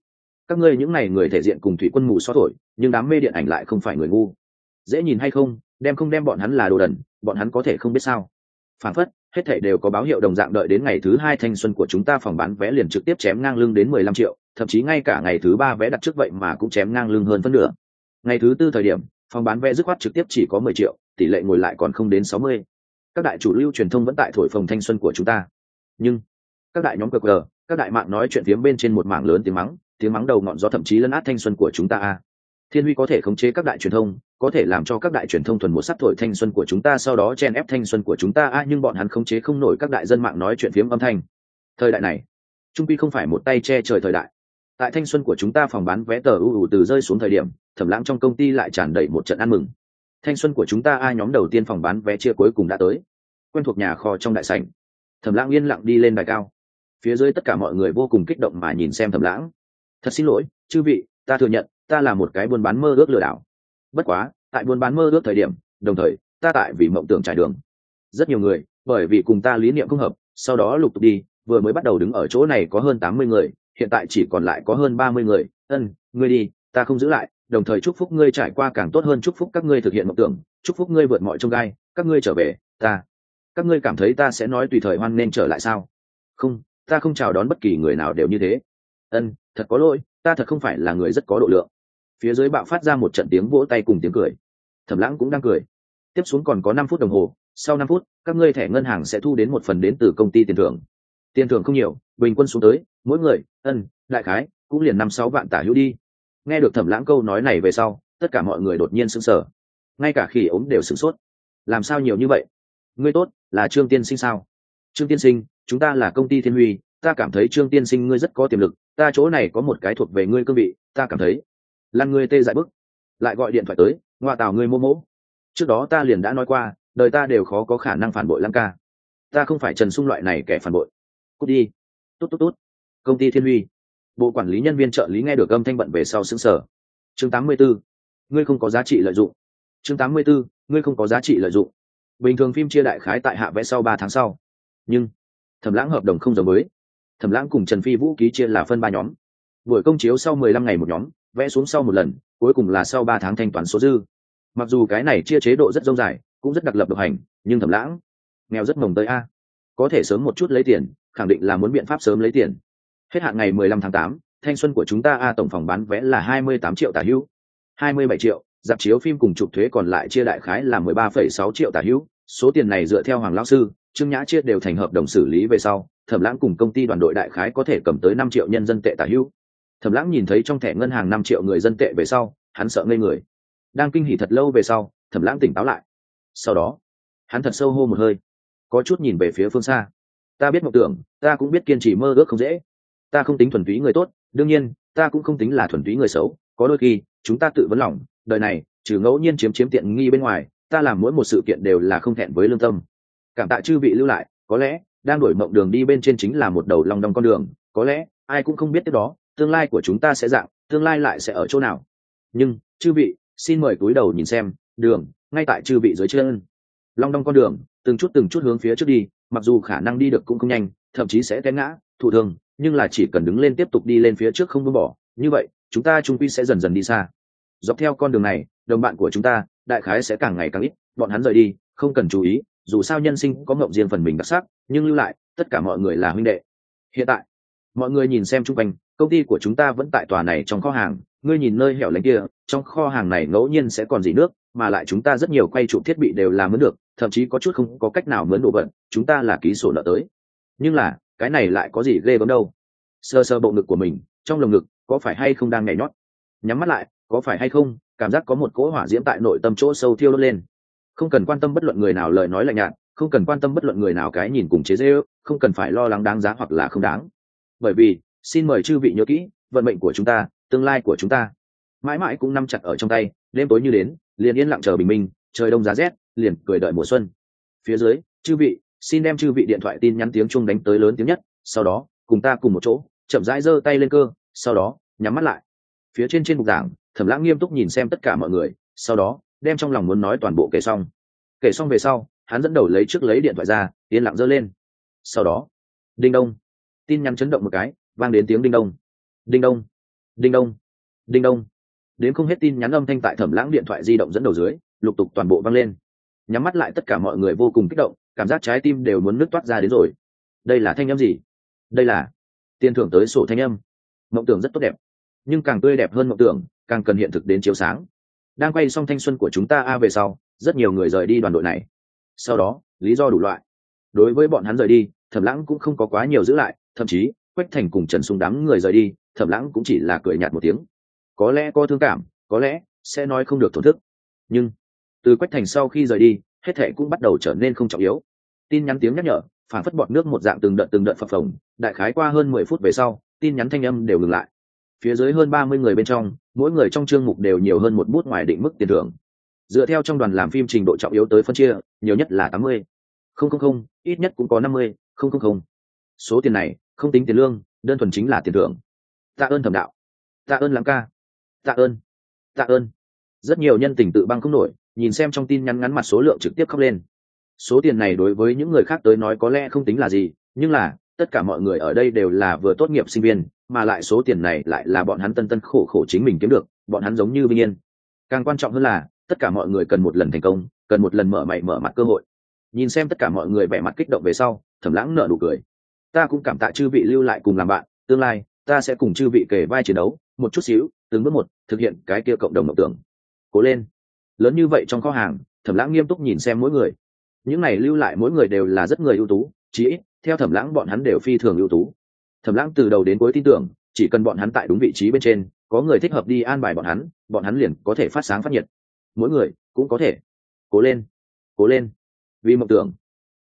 các ngươi những này người thể diện cùng thủy quân mù xóa thổi, nhưng đám mê điện ảnh lại không phải người ngu. Dễ nhìn hay không, đem không đem bọn hắn là đồ đần, bọn hắn có thể không biết sao? Phản phất hết thảy đều có báo hiệu đồng dạng, đợi đến ngày thứ 2 thanh xuân của chúng ta phòng bán vé liền trực tiếp chém ngang lưng đến 15 triệu, thậm chí ngay cả ngày thứ 3 vé đặt trước vậy mà cũng chém ngang lưng hơn phân nửa. Ngày thứ 4 thời điểm, phòng bán vé dứt khoát trực tiếp chỉ có 10 triệu, tỷ lệ ngồi lại còn không đến 60. Các đại chủ lưu truyền thông vẫn tại thổi phồng thanh xuân của chúng ta, nhưng các đại nhóm cờ, các đại mạng nói chuyện phiếm bên trên một mảng lớn tiếng mắng đầu ngọn gió, thậm chí lấn át thanh xuân của chúng ta a. Thiên Huy có thể khống chế các đại truyền thông, có thể làm cho các đại truyền thông thuần một sắc thổi thanh xuân của chúng ta, sau đó chen ép thanh xuân của chúng ta a, nhưng bọn hắn khống chế không nổi các đại dân mạng nói chuyện phiếm âm thanh. Thời đại này trung quy không phải một tay che trời thời đại. Tại thanh xuân của chúng ta phòng bán vé tờ ưu từ rơi xuống thời điểm, Thẩm Lãng trong công ty lại tràn đầy một trận ăn mừng. Thanh xuân của chúng ta a, nhóm đầu tiên phòng bán vé chia cuối cùng đã tới. Quen thuộc nhà kho trong đại sảnh, Thẩm Lãng yên lặng đi lên đài cao. Phía dưới tất cả mọi người vô cùng kích động mà nhìn xem Thẩm Lãng. Thật xin lỗi chư vị, ta thừa nhận ta là một cái buôn bán mơ ước lừa đảo. Bất quá tại buôn bán mơ ước thời điểm, đồng thời ta tại vì mộng tưởng trải đường. Rất nhiều người bởi vì cùng ta lý niệm không hợp, sau đó lục tục đi, vừa mới bắt đầu đứng ở chỗ này có hơn 80 người, hiện tại chỉ còn lại có hơn 30 người. Ngươi đi, ta không giữ lại, đồng thời chúc phúc ngươi trải qua càng tốt hơn, chúc phúc các ngươi thực hiện mộng tưởng, chúc phúc ngươi vượt mọi chông gai, các ngươi trở về, các ngươi cảm thấy ta sẽ nói tùy thời hoan nên trở lại sao? Không, ta không chào đón bất kỳ người nào đều như thế. Thật có lỗi, ta thật không phải là người rất có độ lượng. Phía dưới bạo phát ra một trận tiếng vỗ tay cùng tiếng cười. Thẩm Lãng cũng đang cười. Tiếp xuống còn có 5 phút đồng hồ, sau 5 phút các ngươi thẻ ngân hàng sẽ thu đến một phần đến từ công ty tiền thưởng. Tiền thưởng không nhiều, bình quân xuống tới mỗi người đại khái cũng liền 5-6 vạn tả hữu đi. Nghe được Thẩm Lãng câu nói này về sau, tất cả mọi người đột nhiên sững sờ, ngay cả Khỉ ốm đều sửng sốt. Làm sao nhiều như vậy? Ngươi tốt, là Trương tiên sinh sao? Trương tiên sinh, chúng ta là công ty Thiên Huy, ta cảm thấy Trương tiên sinh ngươi rất có tiềm lực, ta chỗ này có một cái thuộc về ngươi cương vị, ta cảm thấy lăn ngươi tê dại bức. Lại gọi điện thoại tới, ngoa tào ngươi mô mỗ. Trước đó ta liền đã nói qua, đời ta đều khó có khả năng phản bội Lăng ca, ta không phải Trần Sung loại này kẻ phản bội. Cút đi. Tốt. Công ty Thiên Huy. Bộ quản lý nhân viên trợ lý nghe được âm thanh bận về sau sững sờ. Chương 84. Ngươi không có giá trị lợi dụng. Chương 84. Ngươi không có giá trị lợi dụng. Bình thường phim chia đại khái tại hạ vẽ sau 3 tháng sau, nhưng Thẩm Lãng hợp đồng không giống với. Thẩm Lãng cùng Trần Phi Vũ ký chia là phân 3 nhóm. Buổi công chiếu sau 15 ngày một nhóm, vẽ xuống sau một lần, cuối cùng là sau 3 tháng thanh toán số dư. Mặc dù cái này chia chế độ rất rông dài, cũng rất đặc lập độc hành, nhưng Thẩm Lãng nghèo rất mồng tới a. Có thể sớm một chút lấy tiền, khẳng định là muốn biện pháp sớm lấy tiền. Hết hạn ngày 15 tháng 8, thanh xuân của chúng ta a, tổng phòng bán vé là 28 triệu tả hữu. 27 triệu, rạp chiếu phim cùng chụp thuế còn lại chia đại khái là 13,6 triệu tả hữu. Số tiền này dựa theo Hoàng lão sư, Trương Nhã chia đều thành hợp đồng xử lý về sau, Thẩm Lãng cùng công ty đoàn đội đại khái có thể cầm tới 5 triệu nhân dân tệ tả hữu. Thẩm Lãng nhìn thấy trong thẻ ngân hàng 5 triệu người dân tệ về sau, hắn sợ ngây người. Đang kinh hỉ thật lâu về sau, Thẩm Lãng tỉnh táo lại. Sau đó, hắn thật sâu hô một hơi, có chút nhìn về phía phương xa. Ta biết mộng tưởng, ta cũng biết kiên trì mơ ước không dễ. Ta không tính thuần túy người tốt, đương nhiên, ta cũng không tính là thuần túy người xấu, có đôi khi, chúng ta tự vấn lòng, đời này, trừ ngẫu nhiên chiếm tiện nghi bên ngoài, ta làm mỗi một sự kiện đều là không thẹn với lương tâm. Cảm tạ chư vị lưu lại, có lẽ đang đổi mộng đường đi bên trên chính là một đầu long đong con đường, có lẽ ai cũng không biết tiếp đó tương lai của chúng ta sẽ dạng, tương lai lại sẽ ở chỗ nào. Nhưng chư vị, xin mời cúi đầu nhìn xem, đường ngay tại chư vị dưới chân. Long đong con đường, từng chút hướng phía trước đi, mặc dù khả năng đi được cũng không nhanh, thậm chí sẽ té ngã, thụ thương, nhưng là chỉ cần đứng lên tiếp tục đi lên phía trước không buông bỏ, như vậy chúng ta chung quy sẽ dần dần đi xa. Dọc theo con đường này, đồng bạn của chúng ta đại khái sẽ càng ngày càng ít, bọn hắn rời đi không cần chú ý, dù sao nhân sinh có mộng riêng phần mình đặc sắc, nhưng lưu lại tất cả mọi người là huynh đệ. Hiện tại mọi người nhìn xem chung quanh, công ty của chúng ta vẫn tại tòa này trong kho hàng, ngươi nhìn nơi hẻo lánh kia, trong kho hàng này ngẫu nhiên sẽ còn dỉ nước, mà lại chúng ta rất nhiều quay chụp thiết bị đều là mướn được, thậm chí có chút không có cách nào mướn đồ vật, chúng ta là ký sổ nợ tới. Nhưng là cái này lại có gì ghê gớm đâu. Sơ sơ bộ ngực của mình, trong lồng ngực có phải hay không đang nhảy nhót, nhắm mắt lại có phải hay không cảm giác có một cỗ hỏa diễm tại nội tâm chỗ sâu thiêu đốt lên. Không cần quan tâm bất luận người nào lời nói lạnh nhạt, không cần quan tâm bất luận người nào cái nhìn cùng chế giễu, không cần phải lo lắng đáng giá hoặc là không đáng. Bởi vì xin mời chư vị nhớ kỹ, vận mệnh của chúng ta, tương lai của chúng ta mãi mãi cũng nắm chặt ở trong tay. Đêm tối như đến, liền yên lặng chờ bình minh, trời đông giá rét, liền cười đợi mùa xuân. Phía dưới, chư vị, xin đem chư vị điện thoại tin nhắn tiếng chuông đánh tới lớn tiếng nhất, sau đó cùng ta cùng một chỗ chậm rãi giơ tay lên cơ, sau đó nhắm mắt lại. Phía trên bục giảng, Thẩm Lãng nghiêm túc nhìn xem tất cả mọi người, sau đó đem trong lòng muốn nói toàn bộ kể xong. Kể xong về sau, hắn dẫn đầu lấy điện thoại ra, yên lặng giơ lên. Sau đó, đinh đông, tin nhắn chấn động một cái, vang đến tiếng đinh đông. Đinh đông. Đinh đông, đinh đông. Đến không hết tin nhắn âm thanh tại Thẩm Lãng điện thoại di động dẫn đầu dưới lục tục toàn bộ vang lên. Nhắm mắt lại tất cả mọi người vô cùng kích động, cảm giác trái tim đều muốn nứt toát ra đến rồi. Đây là thanh âm gì? Đây là tiền thưởng tới sổ thanh âm. Mộng tưởng rất tốt đẹp, nhưng càng tươi đẹp hơn mộng tưởng càng cần hiện thực đến chiếu sáng. Đang quay xong thanh xuân của chúng ta về sau, rất nhiều người rời đi đoàn đội này. Sau đó lý do đủ loại. Đối với bọn hắn rời đi, Thẩm Lãng cũng không có quá nhiều giữ lại, thậm chí Quách Thành cùng Trần Sung đám người rời đi, Thẩm Lãng cũng chỉ là cười nhạt một tiếng. Có lẽ có thương cảm, có lẽ sẽ nói không được thổn thức, nhưng từ Quách Thành sau khi rời đi, hết thảy cũng bắt đầu trở nên không trọng yếu. Tin nhắn tiếng nhắc nhở phản phất bọt nước một dạng từng đợt phập phồng, đại khái qua hơn 10 phút về sau, tin nhắn thanh âm đều ngừng lại. Phía dưới hơn 30 người bên trong, mỗi người trong chương mục đều nhiều hơn một bút ngoài định mức tiền thưởng. Dựa theo trong đoàn làm phim trình độ trọng yếu tới phân chia, nhiều nhất là 80, không, ít nhất cũng có 50, không. Số tiền này không tính tiền lương, đơn thuần chính là tiền thưởng. Tạ ơn Thẩm đạo, tạ ơn Lãng ca, tạ ơn. Rất nhiều nhân tình tự băng không nổi, nhìn xem trong tin nhắn ngắn mặt số lượng trực tiếp khóc lên. Số tiền này đối với những người khác tới nói có lẽ không tính là gì, nhưng là tất cả mọi người ở đây đều là vừa tốt nghiệp sinh viên, mà lại số tiền này lại là bọn hắn tân khổ khổ chính mình kiếm được, bọn hắn giống như vinh yên. Càng quan trọng hơn là tất cả mọi người cần một lần thành công, cần một lần mở mày mở mặt cơ hội. Nhìn xem tất cả mọi người vẻ mặt kích động về sau, Thẩm Lãng nở nụ cười. Ta cũng cảm tạ chư vị lưu lại cùng làm bạn, tương lai ta sẽ cùng chư vị kề vai chiến đấu, một chút xíu, từng bước một, thực hiện cái kia cộng đồng mộng tưởng. Cố lên. Lớn như vậy trong kho hàng, Thẩm Lãng nghiêm túc nhìn xem mỗi người. Những này lưu lại mỗi người đều là rất người ưu tú, chí ít theo Thẩm Lãng bọn hắn đều phi thường ưu tú. Thẩm Lãng từ đầu đến cuối tin tưởng, chỉ cần bọn hắn tại đúng vị trí bên trên, có người thích hợp đi an bài bọn hắn liền có thể phát sáng phát nhiệt. Mỗi người cũng có thể. Cố lên, vì mộng tưởng.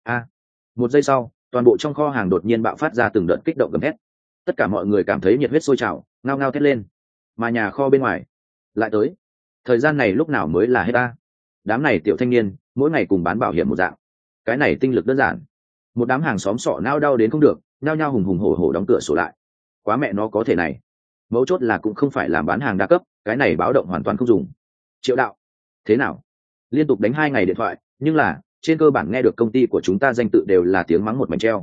Một giây sau, toàn bộ trong kho hàng đột nhiên bạo phát ra từng đợt kích động gầm thét. Tất cả mọi người cảm thấy nhiệt huyết sôi trào, ngao ngao thét lên. Mà nhà kho bên ngoài lại tới. Thời gian này lúc nào mới là hết ta? Đám này tiểu thanh niên mỗi ngày cùng bán bảo hiểm một dạng, cái này tinh lực đơn giản. Một đám hàng xóm sọ nao đau đến không được, nhao nhao hùng hùng hổ hổ đóng cửa sổ lại. Quá mẹ nó có thể này. Mấu chốt là cũng không phải làm bán hàng đa cấp, cái này báo động hoàn toàn không dùng. Triệu đạo, thế nào? Liên tục đánh 2 ngày điện thoại, nhưng là trên cơ bản nghe được công ty của chúng ta danh tự đều là tiếng mắng một mảnh treo.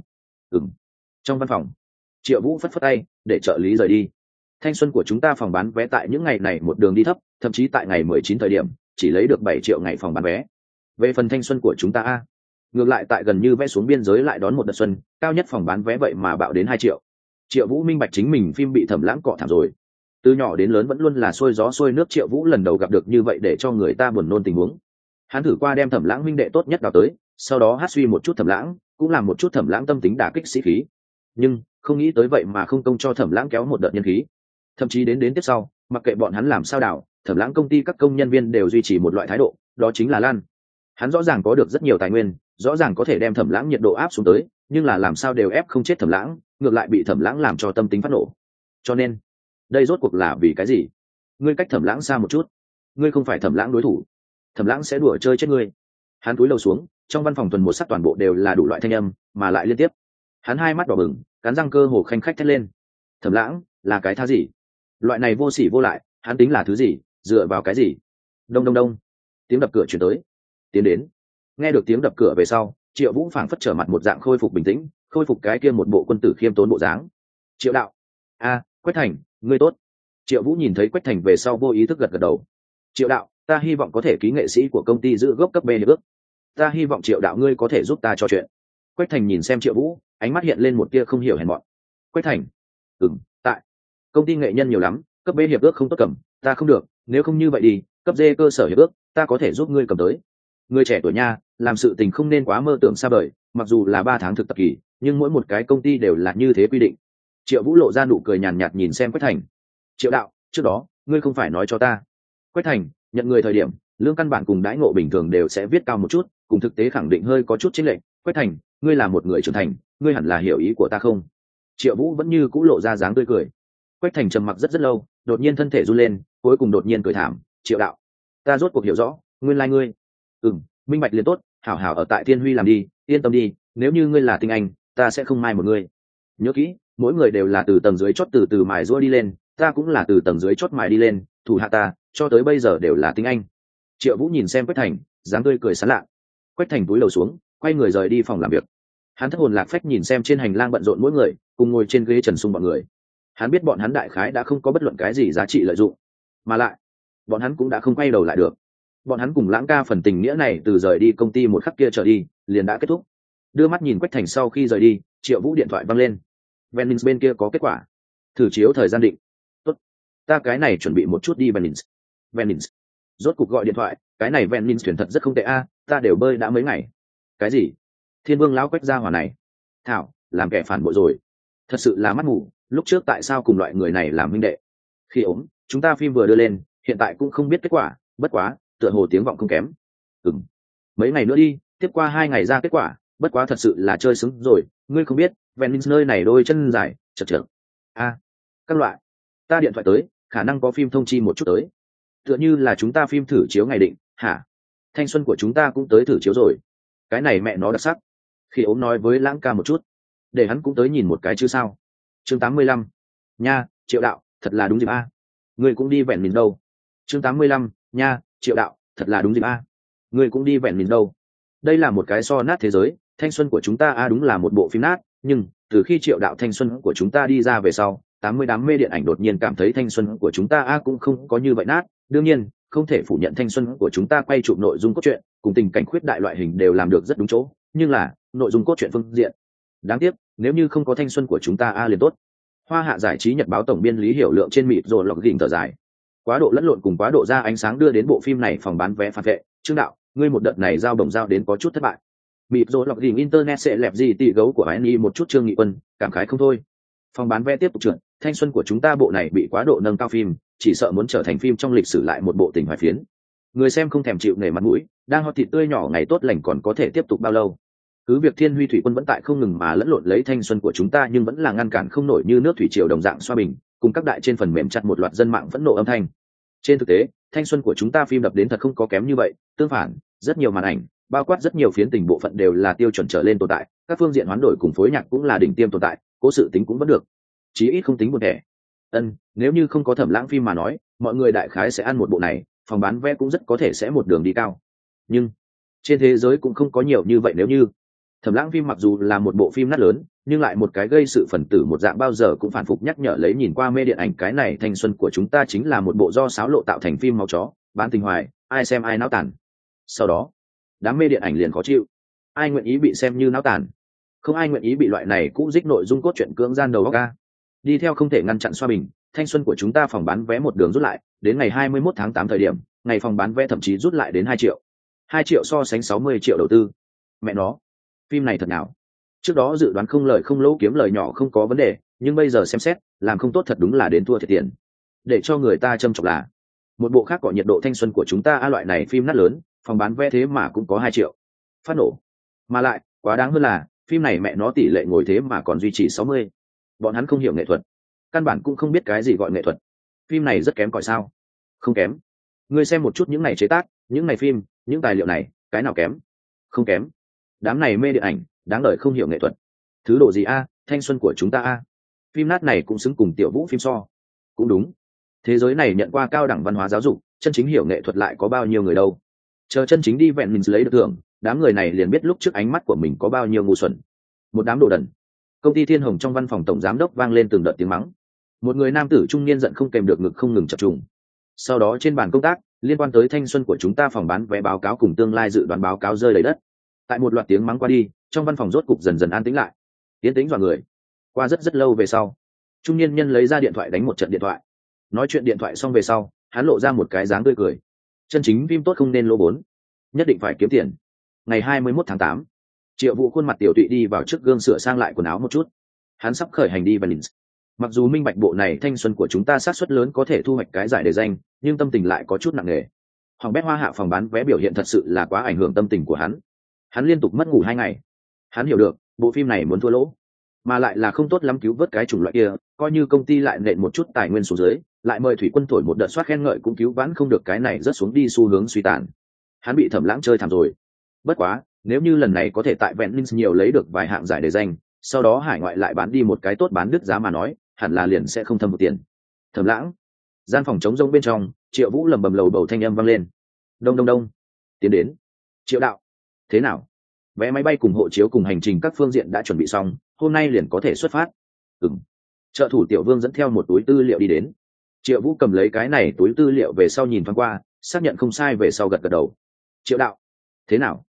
Trong văn phòng, Triệu Vũ phất phất tay để trợ lý rời đi. Thanh xuân của chúng ta phòng bán vé tại những ngày này một đường đi thấp, thậm chí tại ngày 19 thời điểm chỉ lấy được 7 triệu ngày phòng bán vé. Về phần thanh xuân của chúng ta ngược lại tại gần như vẽ xuống biên giới lại đón một đợt xuân, cao nhất phòng bán vé vậy mà bạo đến 2 triệu. Triệu Vũ minh bạch chính mình phim bị Thẩm Lãng cọ thảm rồi. Từ nhỏ đến lớn vẫn luôn là xuôi gió xuôi nước, Triệu Vũ lần đầu gặp được như vậy để cho người ta buồn nôn tình huống. Hắn thử qua đem Thẩm Lãng huynh đệ tốt nhất đào tới, sau đó hát suy một chút Thẩm Lãng, cũng làm một chút Thẩm Lãng tâm tính đả kích sĩ khí. Nhưng không nghĩ tới vậy mà không công cho Thẩm Lãng kéo một đợt nhân khí. Thậm chí đến tiếp sau, mặc kệ bọn hắn làm sao đảo, Thẩm Lãng công ty các công nhân viên đều duy trì một loại thái độ, đó chính là lan. Hắn rõ ràng có được rất nhiều tài nguyên, rõ ràng có thể đem Thẩm Lãng nhiệt độ áp xuống tới, nhưng là làm sao đều ép không chết Thẩm Lãng, ngược lại bị Thẩm Lãng làm cho tâm tính phát nổ. Cho nên đây rốt cuộc là vì cái gì? Ngươi cách Thẩm Lãng xa một chút, ngươi không phải Thẩm Lãng đối thủ, Thẩm Lãng sẽ đùa chơi chết ngươi. Hắn cúi đầu xuống, trong văn phòng tuần một sắc toàn bộ đều là đủ loại thanh âm, mà lại liên tiếp. Hắn hai mắt đỏ bừng, cắn răng cơ hồ khanh khách thét lên. Thẩm Lãng là cái thá gì? Loại này vô sỉ vô lại, hắn tính là thứ gì, dựa vào cái gì? Đông đông đông, tiếng đập cửa chuyển tới. Tiến đến. Nghe được tiếng đập cửa về sau, Triệu Vũ phảng phất trở mặt một dạng khôi phục bình tĩnh, khôi phục cái kia một bộ quân tử khiêm tốn bộ dáng. Triệu đạo, Quách Thành, ngươi tốt. Triệu Vũ nhìn thấy Quách Thành về sau vô ý thức gật gật đầu. Triệu đạo, ta hy vọng có thể ký nghệ sĩ của công ty giữ gốc cấp B hiệp ước. Ta hy vọng Triệu đạo ngươi có thể giúp ta trò chuyện. Quách Thành nhìn xem Triệu Vũ, ánh mắt hiện lên một tia không hiểu hèn mọn. Quách Thành, tại công ty nghệ nhân nhiều lắm, cấp B hiệp ước không tốt cầm, ta không được, nếu không như vậy đi, cấp D cơ sở hiệp ước, ta có thể giúp ngươi cầm tới. Người trẻ tuổi nha, làm sự tình không nên quá mơ tưởng xa vời, mặc dù là 3 tháng thực tập kỳ, nhưng mỗi một cái công ty đều là như thế quy định. Triệu Vũ lộ ra nụ cười nhàn nhạt nhìn xem Quách Thành. Triệu đạo, trước đó ngươi không phải nói cho ta? Quách Thành, nhận người thời điểm, lương căn bản cùng đãi ngộ bình thường đều sẽ viết cao một chút, cùng thực tế khẳng định hơi có chút chênh lệch. Quách Thành, ngươi là một người trưởng thành, ngươi hẳn là hiểu ý của ta không? Triệu Vũ vẫn như cũ lộ ra dáng tươi cười. Quách Thành trầm mặc rất lâu, đột nhiên thân thể run lên, cuối cùng đột nhiên cười thảm. Triệu đạo, ta rốt cuộc hiểu rõ, nguyên lai ngươi. Minh bạch liền tốt, hảo hảo ở tại Thiên Huy làm đi, yên tâm đi, nếu như ngươi là tinh anh, ta sẽ không mai một ngươi. Nhớ kỹ, mỗi người đều là từ tầng dưới chót từ từ mài giũa đi lên, ta cũng là từ tầng dưới chót mài đi lên, thủ hạ ta cho tới bây giờ đều là tinh anh. Triệu Vũ nhìn xem Quách Thành, dáng tươi cười sán lạ. Quách Thành cúi đầu xuống, quay người rời đi phòng làm việc. Hắn thất hồn lạc phách nhìn xem trên hành lang bận rộn mỗi người, cùng ngồi trên ghế Trần Sung bọn người. Hắn biết bọn hắn đại khái đã không có bất luận cái gì giá trị lợi dụng, mà lại bọn hắn cũng đã không quay đầu lại được. Bọn hắn cùng Lãng ca phần tình nghĩa này từ rời đi công ty một khắc kia trở đi liền đã kết thúc. Đưa mắt nhìn Quách Thành sau khi rời đi, Triệu Vũ điện thoại văng lên. Venice bên kia có kết quả, thử chiếu thời gian định. Tốt, ta cái này chuẩn bị một chút đi Venice. Venice rốt cục gọi điện thoại, cái này Venice thuyền thật rất không tệ a, ta đều bơi đã mấy ngày. Cái gì? Thiên Vương lão Quách gia hỏa này, thảo, làm kẻ phản bội rồi. Thật sự là mắt mù, lúc trước tại sao cùng loại người này làm huynh đệ? Khi ốm, chúng ta phim vừa đưa lên, hiện tại cũng không biết kết quả, bất quá, tựa hồ tiếng vọng không kém. Mấy ngày nữa đi, tiếp qua 2 ngày ra kết quả, bất quá thật sự là chơi xứng rồi, ngươi không biết, Venice nơi này đôi chân dài, chật chật. Các loại, ta điện thoại tới, khả năng có phim thông chi một chút tới. Tựa như là chúng ta phim thử chiếu ngày định, hả? Thanh xuân của chúng ta cũng tới thử chiếu rồi. Cái này mẹ nó đặc sắc. Khi ốm nói với Lãng ca một chút, để hắn cũng tới nhìn một cái chứ sao. Chương 85. Nha, Triệu đạo, thật là đúng dịp a. Ngươi cũng đi vẹn mình đâu. Chương 85. Nha, Triệu đạo, thật là đúng dịp a. Ngươi cũng đi vẹn mình đâu. Đây là một cái so nát thế giới, thanh xuân của chúng ta đúng là một bộ phim nát, nhưng từ khi Triệu đạo thanh xuân của chúng ta đi ra về sau, 80 đám mê điện ảnh đột nhiên cảm thấy thanh xuân của chúng ta cũng không có như vậy nát. Đương nhiên, không thể phủ nhận thanh xuân của chúng ta quay chụp nội dung cốt truyện cùng tình cảnh khuyết đại loại hình đều làm được rất đúng chỗ, nhưng là nội dung cốt truyện phương diện, đáng tiếc nếu như không có thanh xuân của chúng ta liền tốt. Hoa Hạ giải trí nhật báo tổng biên Lý Hiểu Lượng trên mịt rồi lọc đỉnh thở dài. Quá độ lẫn lộn cùng quá độ ra ánh sáng đưa đến bộ phim này phòng bán vé phản vệ. Trương đạo, ngươi một đợt này giao đồng giao đến có chút thất bại. Mịt rồi lọc đỉnh internet sẽ lẹp gì tỷ gấu của anh một chút. Trương Nghị Quân cảm khái không thôi. Phòng bán vé tiếp tục trượt, thanh xuân của chúng ta bộ này bị quá độ nâng cao phim, chỉ sợ muốn trở thành phim trong lịch sử lại một bộ tình hoài phiến. Người xem không thèm chịu nể mặt mũi, đang hot thịt tươi nhỏ ngày tốt lành còn có thể tiếp tục bao lâu? Cứ việc Thiên Huy Thủy Quân vẫn tại không ngừng mà lẫn lộn lấy thanh xuân của chúng ta, nhưng vẫn là ngăn cản không nổi như nước thủy triều đồng dạng xoa bình, cùng các đại trên phần mềm chặt một loạt dân mạng phẫn nộ âm thanh. Trên thực tế, thanh xuân của chúng ta phim đập đến thật không có kém như vậy, tương phản, rất nhiều màn ảnh, bao quát rất nhiều phiến tình bộ phận đều là tiêu chuẩn trở lên tồn tại, các phương diện hoán đổi cùng phối nhạc cũng là đỉnh tiêm tồn tại, cố sự tính cũng vẫn được, chí ít không tính buồn thẻ. Nếu như không có Thẩm Lãng phim mà nói, mọi người đại khái sẽ ăn một bộ này, phòng bán vé cũng rất có thể sẽ một đường đi cao. Nhưng trên thế giới cũng không có nhiều như vậy. Nếu như Thẩm Lãng phim mặc dù là một bộ phim nát lớn, nhưng lại một cái gây sự phần tử một dạng bao giờ cũng phản phục nhắc nhở lấy nhìn qua mê điện ảnh cái này thanh xuân của chúng ta chính là một bộ do xáo lộ tạo thành phim máu chó, bán tình hoài, ai xem ai náo tàn. Sau đó, đám mê điện ảnh liền khó chịu. Ai nguyện ý bị xem như náo tàn? Không ai nguyện ý bị loại này cũ dích nội dung cốt truyện cưỡng gian đầu óc ga. Đi theo không thể ngăn chặn xoa bình, thanh xuân của chúng ta phòng bán vé một đường rút lại, đến ngày 21 tháng 8 thời điểm, ngày phòng bán vé thậm chí rút lại đến 2 triệu. 2 triệu so sánh 60 triệu đầu tư. Mẹ nó, phim này thật nào. Trước đó dự đoán không lời không lỗ kiếm lời nhỏ không có vấn đề, nhưng bây giờ xem xét, làm không tốt thật đúng là đến thua thiệt tiền. Để cho người ta châm chọc là, một bộ khác có nhiệt độ thanh xuân của chúng ta loại này phim nát lớn, phòng bán vé thế mà cũng có 2 triệu. Phát nổ. Mà lại, quá đáng hơn là, phim này mẹ nó tỷ lệ ngồi thế mà còn duy trì 60. Bọn hắn không hiểu nghệ thuật, căn bản cũng không biết cái gì gọi nghệ thuật. Phim này rất kém cỏi sao? Không kém. Ngươi xem một chút những này chế tác, những này phim, những tài liệu này, cái nào kém? Không kém. Đám này mê điện ảnh, đáng đời không hiểu nghệ thuật. Thứ độ gì thanh xuân của chúng ta phim nát này cũng xứng cùng Tiểu Vũ phim so. Cũng đúng. Thế giới này nhận qua cao đẳng văn hóa giáo dục, chân chính hiểu nghệ thuật lại có bao nhiêu người đâu. Chờ chân chính đi vẹn mình lấy được thưởng, đám người này liền biết lúc trước ánh mắt của mình có bao nhiêu ngu xuẩn. Một đám đồ đần. Công ty Thiên Hồng trong văn phòng tổng giám đốc vang lên từng đợt tiếng mắng. Một người nam tử trung niên giận không kèm được ngực không ngừng chập trùng. Sau đó trên bàn công tác, liên quan tới thanh xuân của chúng ta phòng bán vé báo cáo cùng tương lai dự đoán báo cáo rơi đầy đất. Tại một loạt tiếng mắng qua đi, trong văn phòng rốt cục dần dần an tĩnh lại. Tiến tĩnh dọa người. Qua rất lâu về sau, trung niên nhân lấy ra điện thoại đánh một trận điện thoại. Nói chuyện điện thoại xong về sau, hắn lộ ra một cái dáng tươi cười. Chân chính phim tốt không nên lỗ vốn, nhất định phải kiếm tiền. Ngày 21 tháng 8, Triệu Vũ khuôn mặt tiểu tụy đi vào trước gương sửa sang lại quần áo một chút. Hắn sắp khởi hành đi Venice. Mặc dù minh bạch bộ này thanh xuân của chúng ta xác suất lớn có thể thu hoạch cái giải đề danh, nhưng tâm tình lại có chút nặng nề. Hoàng bét Hoa Hạ phòng bán vé biểu hiện thật sự là quá ảnh hưởng tâm tình của hắn. Hắn liên tục mất ngủ 2 ngày. Hắn hiểu được, bộ phim này muốn thua lỗ, mà lại là không tốt lắm cứu vớt cái chủng loại kia, coi như công ty lại nện một chút tài nguyên xuống dưới, lại mời Thủy Quân thổi một đợt soát khen ngợi cũng cứu vãn không được cái này rớt xuống đi xu hướng suy tàn. Hắn bị Thẩm Lãng chơi thảm rồi. Bất quá, nếu như lần này có thể tại Venice nhiều lấy được vài hạng giải đề danh, sau đó hải ngoại lại bán đi một cái tốt bán đứt giá mà nói, hẳn là liền sẽ không thâm một tiền. Thẩm Lãng. Gian phòng trống rỗng bên trong, Triệu Vũ lầm bầm lầu bầu thanh âm vang lên. Đông đông đông. Tiến đến. Triệu đạo. Thế nào? Vé máy bay cùng hộ chiếu cùng hành trình các phương diện đã chuẩn bị xong, hôm nay liền có thể xuất phát. trợ thủ Tiểu Vương dẫn theo một túi tư liệu đi đến. Triệu Vũ cầm lấy cái này túi tư liệu về sau nhìn thoáng qua, xác nhận không sai về sau gật gật đầu. Triệu đạo, thế nào?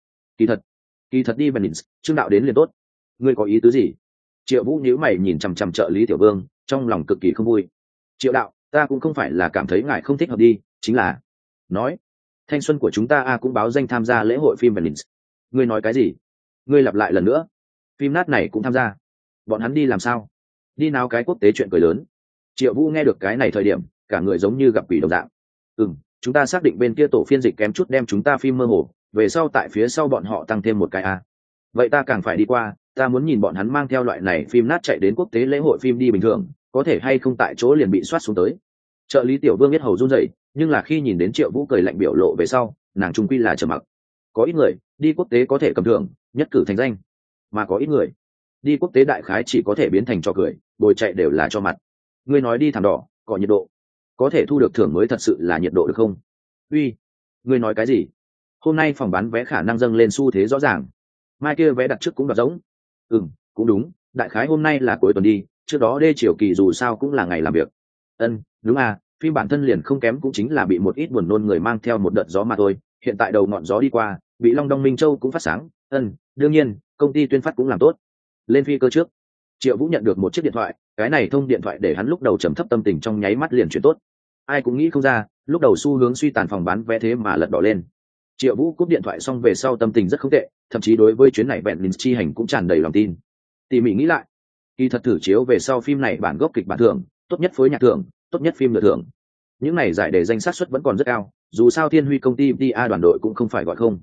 Kỳ thật đi Venice, Trương đạo đến liền tốt. Ngươi có ý tứ gì? Triệu Vũ nhíu mày nhìn chằm chằm trợ lý Tiểu Vương, trong lòng cực kỳ không vui. Triệu đạo, ta cũng không phải là cảm thấy ngài không thích hợp đi, chính là nói thanh xuân của chúng ta cũng báo danh tham gia lễ hội phim Venice. Ngươi nói cái gì? Ngươi lặp lại lần nữa. Phim nát này cũng tham gia? Bọn hắn đi làm sao? Đi nào cái quốc tế chuyện cười lớn. Triệu Vũ nghe được cái này thời điểm, cả người giống như gặp quỷ đồng dạng. Chúng ta xác định bên kia tổ phiên dịch kém chút đem chúng ta phim mơ hồ, về sau tại phía sau bọn họ tăng thêm một cái a. Vậy ta càng phải đi qua, ta muốn nhìn bọn hắn mang theo loại này phim nát chạy đến quốc tế lễ hội phim đi bình thường, có thể hay không tại chỗ liền bị soát xuống tới. Trợ lý Tiểu Vương biết hầu run rẩy, nhưng là khi nhìn đến Triệu Vũ cười lạnh biểu lộ về sau, nàng trung quy là trầm mặc. Có ít người đi quốc tế có thể cầm thưởng, nhất cử thành danh, mà có ít người đi quốc tế đại khái chỉ có thể biến thành trò cười, bồi chạy đều là cho mặt. Ngươi nói đi thảm đỏ cọ nhiệt độ, có thể thu được thưởng mới thật sự là nhiệt độ được không? Uy, ngươi nói cái gì? Hôm nay phòng bán vé khả năng dâng lên xu thế rõ ràng. Mai kia vé đặt trước cũng đoạt giống. Cũng đúng, đại khái hôm nay là cuối tuần đi, trước đó đê chiều kỳ dù sao cũng là ngày làm việc. Đúng à, phim bản thân liền không kém cũng chính là bị một ít buồn nôn người mang theo một đợt gió mà thôi, hiện tại đầu ngọn gió đi qua, bị Long Đong Minh Châu cũng phát sáng. Đương nhiên, công ty tuyên phát cũng làm tốt. Lên phi cơ trước, Triệu Vũ nhận được một chiếc điện thoại, cái này thông điện thoại để hắn lúc đầu trầm thấp tâm tình trong nháy mắt liền chuyển tốt. Ai cũng nghĩ không ra, lúc đầu xu hướng suy tàn phòng bán vé thế mà lật đỏ lên. Triệu Vũ cúp điện thoại xong về sau tâm tình rất không tệ, thậm chí đối với chuyến này vẹn linh chi hành cũng tràn đầy lòng tin. Tỉ mỉ nghĩ lại, kỳ thật thử chiếu về sau phim này bản gốc kịch bản thưởng, tốt nhất phối nhạc thưởng, tốt nhất phim lựa thưởng. Những này giải đề danh xác suất vẫn còn rất cao, dù sao Thiên Huy công ty DA đoàn đội cũng không phải gọi không.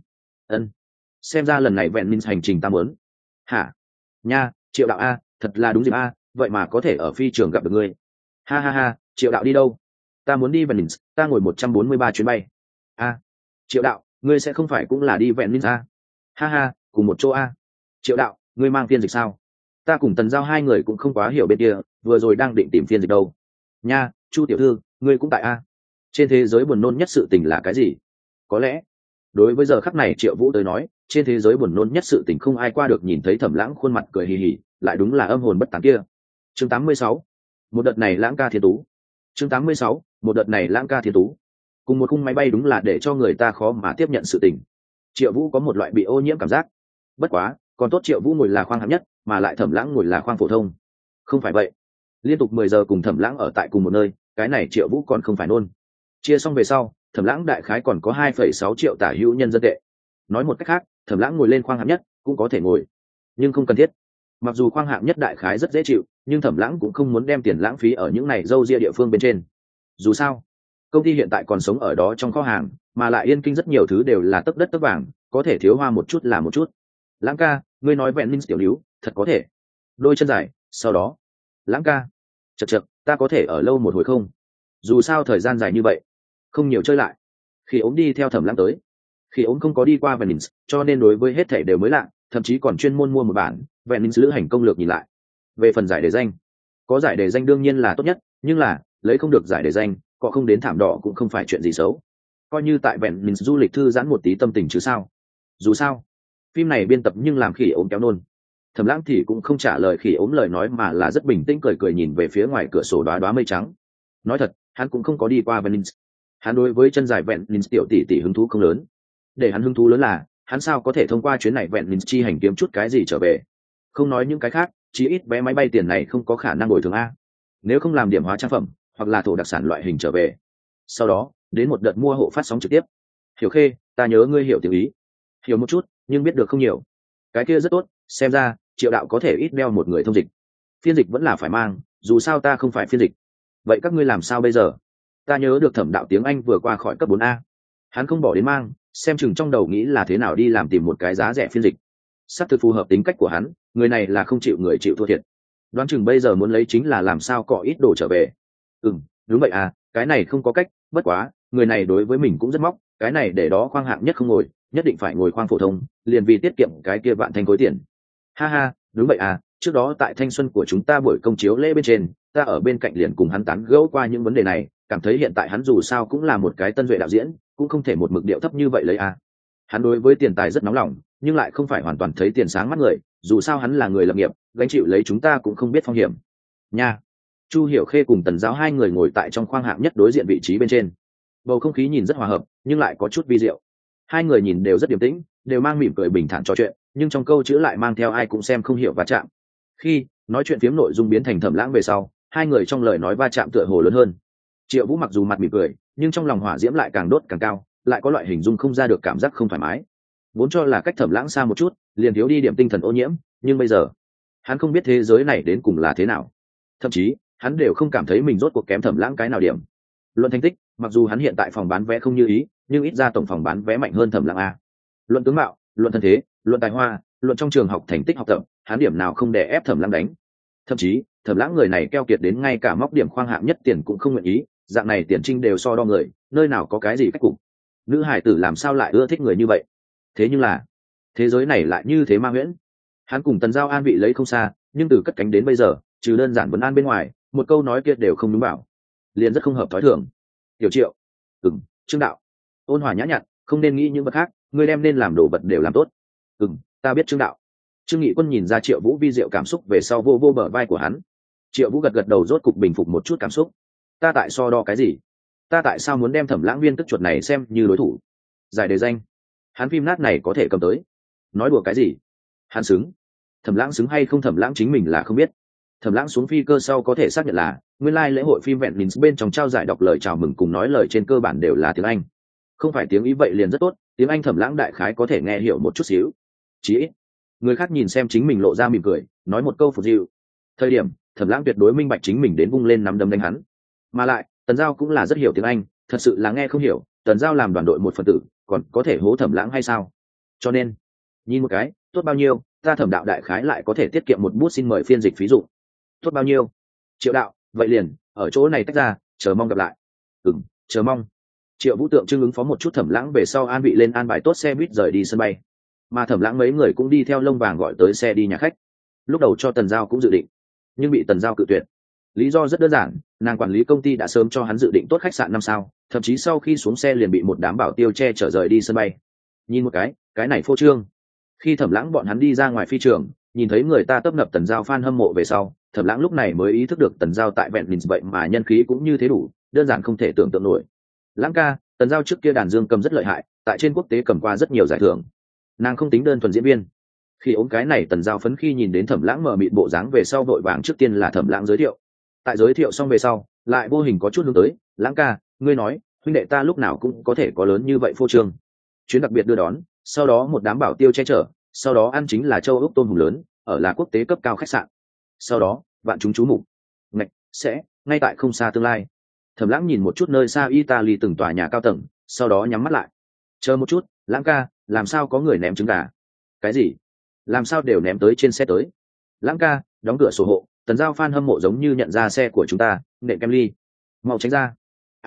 Xem ra lần này vẹn linh hành trình ta muốn. Hả? Nha, Triệu đạo a, thật là đúng dịp a, vậy mà có thể ở phi trường gặp được ngươi. Ha ha ha, Triệu đạo đi đâu? Ta muốn đi Venice, ta ngồi 143 chuyến bay. Triệu đạo, ngươi sẽ không phải cũng là đi Venice a? Ha ha, cùng một chỗ a. Triệu đạo, ngươi mang phiên dịch sao? Ta cùng Tần Giao hai người cũng không quá hiểu bên kia, vừa rồi đang định tìm phiên dịch đâu. Nha, Chu tiểu thư, ngươi cũng tại a? Trên thế giới buồn nôn nhất sự tình là cái gì? Có lẽ đối với giờ khắc này Triệu Vũ tới nói, trên thế giới buồn nôn nhất sự tình không ai qua được nhìn thấy Thẩm Lãng khuôn mặt cười hì hì, lại đúng là âm hồn bất tán kia. Chương 86. Một đợt này Lãng ca thiên tú. Chương 86. Một đợt này Lãng ca thiên tú. Cùng một khung máy bay đúng là để cho người ta khó mà tiếp nhận sự tình. Triệu Vũ có một loại bị ô nhiễm cảm giác. Bất quá, còn tốt Triệu Vũ ngồi là khoang hạng nhất, mà lại Thẩm Lãng ngồi là khoang phổ thông. Không phải vậy, liên tục 10 giờ cùng Thẩm Lãng ở tại cùng một nơi, cái này Triệu Vũ còn không phải nôn. Chia xong về sau, Thẩm Lãng đại khái còn có 2,6 triệu tả hữu nhân dân tệ. Nói một cách khác, Thẩm Lãng ngồi lên khoang hạng nhất cũng có thể ngồi, nhưng không cần thiết. Mặc dù khoang hạng nhất đại khái rất dễ chịu, nhưng Thẩm Lãng cũng không muốn đem tiền lãng phí ở những này râu ria địa phương bên trên. Dù sao, công ty hiện tại còn sống ở đó trong kho hàng, mà lại Yên Kinh rất nhiều thứ đều là tấc đất tấc vàng, có thể thiếu hoa một chút là một chút. Lãng ca, ngươi nói vẹn minh tiểu níu, thật có thể. Đôi chân dài, sau đó, Lãng ca, chật, ta có thể ở lâu một hồi không? Dù sao thời gian dài như vậy, không nhiều chơi lại. Khi ốm đi theo Thẩm Lãng tới, khi ốm không có đi qua Venice, cho nên đối với hết thảy đều mới lạ, thậm chí còn chuyên môn mua một bản Venice lữ hành công lược nhìn lại. Về phần giải đề danh, có giải đề danh đương nhiên là tốt nhất, nhưng là lấy không được giải đề danh, có không đến thảm đỏ cũng không phải chuyện gì xấu. Coi như tại Venice du lịch thư giãn một tí tâm tình chứ sao. Dù sao, phim này biên tập nhưng làm Khỉ ốm kéo nôn. Thẩm Lãng thì cũng không trả lời Khỉ ốm lời nói mà là rất bình tĩnh cười nhìn về phía ngoài cửa sổ đóa mây trắng. Nói thật, hắn cũng không có đi qua Venice. Hắn đối với chân dài Venice tiểu tỷ tỷ hứng thú không lớn. Để hắn hứng thú lớn là, hắn sao có thể thông qua chuyến này Venice chi hành kiếm chút cái gì trở về. Không nói những cái khác, chí ít vé máy bay tiền này không có khả năng bồi thường a. Nếu không làm điểm hóa trang phẩm, hoặc là thổ đặc sản loại hình trở về. Sau đó, đến một đợt mua hộ phát sóng trực tiếp. Hiểu Khê, ta nhớ ngươi hiểu tiếng ý. Hiểu một chút, nhưng biết được không nhiều. Cái kia rất tốt, xem ra Triệu đạo có thể ít đeo một người thông dịch. Phiên dịch vẫn là phải mang, dù sao ta không phải phiên dịch. Vậy các ngươi làm sao bây giờ? Ta nhớ được Thẩm đạo tiếng Anh vừa qua khỏi cấp 4A. Hắn không bỏ đến mang, xem chừng trong đầu nghĩ là thế nào đi làm tìm một cái giá rẻ phiên dịch. Sắp thực phù hợp tính cách của hắn, người này là không chịu người chịu thua thiệt. Đoán chừng bây giờ muốn lấy chính là làm sao cọ ít đồ trở về. Đúng vậy à, cái này không có cách, bất quá, người này đối với mình cũng rất móc, cái này để đó khoang hạng nhất không ngồi, nhất định phải ngồi khoang phổ thông, liền vì tiết kiệm cái kia vạn thanh khối tiền. Ha ha, đúng vậy à, trước đó tại thanh xuân của chúng ta buổi công chiếu lễ bên trên, ta ở bên cạnh liền cùng hắn tán gẫu qua những vấn đề này, cảm thấy hiện tại hắn dù sao cũng là một cái tân duệ đạo diễn, cũng không thể một mực điệu thấp như vậy lấy à. Hắn đối với tiền tài rất nóng lòng, nhưng lại không phải hoàn toàn thấy tiền sáng mắt người, dù sao hắn là người lập nghiệp, gánh chịu lấy chúng ta cũng không biết phong hiểm nha. Chu Hiểu Khê cùng Tần Giao hai người ngồi tại trong khoang hạng nhất đối diện vị trí bên trên. Bầu không khí nhìn rất hòa hợp, nhưng lại có chút vi diệu. Hai người nhìn đều rất điềm tĩnh, đều mang mỉm cười bình thản trò chuyện, nhưng trong câu chữ lại mang theo ai cũng xem không hiểu va chạm. Khi nói chuyện phiếm nội dung biến thành Thẩm Lãng về sau, hai người trong lời nói va chạm tựa hồ lớn hơn. Triệu Vũ mặc dù mặt mỉm cười, nhưng trong lòng hỏa diễm lại càng đốt càng cao, lại có loại hình dung không ra được cảm giác không thoải mái. Vốn cho là cách Thẩm Lãng xa một chút, liền thiếu đi điểm tinh thần ô nhiễm, nhưng bây giờ, hắn không biết thế giới này đến cùng là thế nào. Thậm chí, hắn đều không cảm thấy mình rốt cuộc kém Thẩm Lãng cái nào điểm. Luận thành tích, mặc dù hắn hiện tại phòng bán vé không như ý, nhưng ít ra tổng phòng bán vé mạnh hơn Thẩm Lãng a. Luận tướng mạo, luận thân thế, luận tài hoa, luận trong trường học thành tích học tập, hắn điểm nào không đè ép Thẩm Lãng đánh. Thậm chí, Thẩm Lãng người này keo kiệt đến ngay cả móc điểm khoang hạng nhất tiền cũng không nguyện ý, dạng này tiền trinh đều so đo người, nơi nào có cái gì cách cục. Nữ hải tử làm sao lại ưa thích người như vậy? Thế nhưng là, thế giới này lại như thế ma huyễn. Hắn cùng Tần Giao an vị lấy không xa, nhưng từ cất cánh đến bây giờ, trừ đơn giản vấn an bên ngoài, một câu nói kia đều không đúng bảo, liền rất không hợp thói thường. Tiểu Triệu, Trương Đạo, ôn hòa nhã nhặn, không nên nghĩ những vật khác, ngươi đem nên làm đồ vật đều làm tốt. Ta biết Trương Đạo. Trương Nghị Quân nhìn ra Triệu Vũ vi diệu cảm xúc về sau vô vô bờ vai của hắn. Triệu Vũ gật gật đầu rốt cục bình phục một chút cảm xúc. Ta tại so đo cái gì? Ta tại sao muốn đem Thẩm Lãng viên tức chuột này xem như đối thủ? Giải đề danh, hắn phim nát này có thể cầm tới. Nói đùa cái gì? Hắn xứng. Thẩm Lãng xứng hay không Thẩm Lãng chính mình là không biết. Thẩm Lãng xuống phi cơ sau có thể xác nhận là nguyên lai lễ hội phim vẹn Lins bên trong trao giải đọc lời chào mừng cùng nói lời trên cơ bản đều là tiếng Anh. Không phải tiếng Ý vậy liền rất tốt, tiếng Anh Thẩm Lãng đại khái có thể nghe hiểu một chút xíu. Chỉ ít, người khác nhìn xem chính mình lộ ra mỉm cười, nói một câu phục dịu. Thời điểm, Thẩm Lãng tuyệt đối minh bạch chính mình đến vung lên nắm đấm đánh hắn. Mà lại, Tần Giao cũng là rất hiểu tiếng Anh, thật sự là nghe không hiểu, Tần Giao làm đoàn đội một phần tử, còn có thể hố Thẩm Lãng hay sao? Cho nên, nhìn một cái, tốt bao nhiêu, ta Thẩm Đạo đại khái lại có thể tiết kiệm một bút xin mời phiên dịch phí dụ. Tốt bao nhiêu? Triệu Đạo, vậy liền, ở chỗ này tách ra, chờ mong gặp lại. Chờ mong. Triệu Vũ tượng trưng ứng phó một chút Thẩm Lãng về sau an vị lên an bài tốt xe buýt rời đi sân bay. Mà Thẩm Lãng mấy người cũng đi theo lông vàng gọi tới xe đi nhà khách. Lúc đầu cho Tần Giao cũng dự định, nhưng bị Tần Giao cự tuyệt. Lý do rất đơn giản, nàng quản lý công ty đã sớm cho hắn dự định tốt khách sạn 5 sao, thậm chí sau khi xuống xe liền bị một đám bảo tiêu che chở rời đi sân bay. Nhìn một cái này phô trương. Khi Thẩm Lãng bọn hắn đi ra ngoài phi trường, nhìn thấy người ta tấp nập Tần Giao fan hâm mộ về sau, Thẩm Lãng lúc này mới ý thức được Tần Giao tại vẹn Lins vậy mà nhân khí cũng như thế đủ, đơn giản không thể tưởng tượng nổi. Lãng ca, Tần Giao trước kia đàn dương cầm rất lợi hại, tại trên quốc tế cầm qua rất nhiều giải thưởng. Nàng không tính đơn thuần diễn viên. Khi ốm cái này Tần Giao phấn khi nhìn đến Thẩm Lãng mở mịt bộ dáng về sau vội vàng trước tiên là Thẩm Lãng giới thiệu. Tại giới thiệu xong về sau, lại vô hình có chút hướng tới, Lãng ca, ngươi nói, huynh đệ ta lúc nào cũng có thể có lớn như vậy phô trương. Chuyến đặc biệt đưa đón, sau đó một đám bảo tiêu che chở, sau đó ăn chính là châu ốc tôm hùm lớn, ở là quốc tế cấp cao khách sạn. Sau đó, vạn chúng chú mục. Sẽ, ngay tại không xa tương lai. Thẩm Lãng nhìn một chút nơi xa Italy từng tòa nhà cao tầng, sau đó nhắm mắt lại. Chờ một chút, Lãng ca, làm sao có người ném trứng gà? Cái gì? Làm sao đều ném tới trên xe tới? Lãng ca, đóng cửa sổ hộ, Tần Giao fan hâm mộ giống như nhận ra xe của chúng ta, nện kem ly. Mau tránh ra.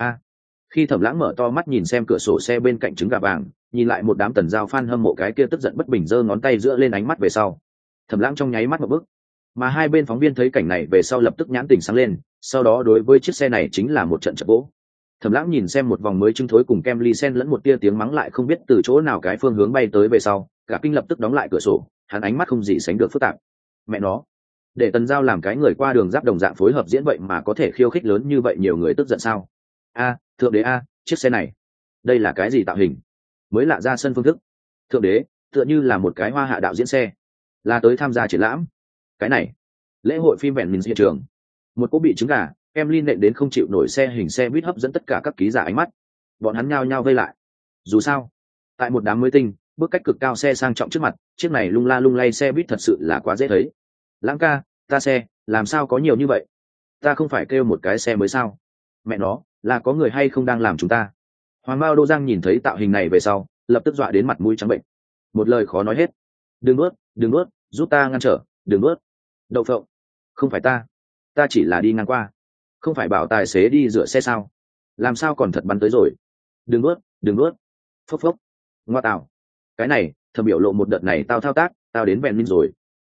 Khi Thẩm Lãng mở to mắt nhìn xem cửa sổ xe bên cạnh trứng gà vàng, nhìn lại một đám Tần Giao fan hâm mộ cái kia tức giận bất bình giơ ngón tay giữa lên ánh mắt về sau. Thẩm Lãng trong nháy mắt một bức. Mà hai bên phóng viên thấy cảnh này về sau lập tức nhãn tình sáng lên, sau đó đối với chiếc xe này chính là một trận chập vỗ. Thẩm Lãng nhìn xem một vòng mới trứng thối cùng kem ly sen lẫn một tia tiếng mắng lại không biết từ chỗ nào cái phương hướng bay tới về sau, cả kinh lập tức đóng lại cửa sổ, hắn ánh mắt không gì sánh được phức tạp. Mẹ nó, để Tần Giao làm cái người qua đường giáp đồng dạng phối hợp diễn vậy mà có thể khiêu khích lớn như vậy nhiều người tức giận sao? Thượng đế chiếc xe này, đây là cái gì tạo hình? Mới lạ ra sân phương thức. Thượng đế, tựa như là một cái hoa hạ đạo diễn xe, là tới tham gia triển lãm. Cái này, lễ hội phim vẹn mình hiện trường, một cỗ bị trứng gà, em Lin nện đến không chịu nổi xe hình xe buýt hấp dẫn tất cả các ký giả ánh mắt. Bọn hắn nhao nhao vây lại. Dù sao, tại một đám mới tinh, bước cách cực cao xe sang trọng trước mặt, chiếc này lung la lung lay xe buýt thật sự là quá dễ thấy. Lãng ca, ta xe, làm sao có nhiều như vậy? Ta không phải kêu một cái xe mới sao? Mẹ nó, là có người hay không đang làm chúng ta? Hoàng Mao Đô Giang nhìn thấy tạo hình này về sau, lập tức dọa đến mặt mũi trắng bệnh. Một lời khó nói hết. Đừng nuốt, giúp ta ngăn trở, đừng nuốt. Đậu phộng, không phải ta chỉ là đi ngang qua. Không phải bảo tài xế đi rửa xe sao? Làm sao còn thật bắn tới rồi? Đừng nuốt. Phốc phốc. Ngoa tạo. Cái này, Thẩm biểu lộ một đợt này tao thao tác, tao đến vẹn minh rồi.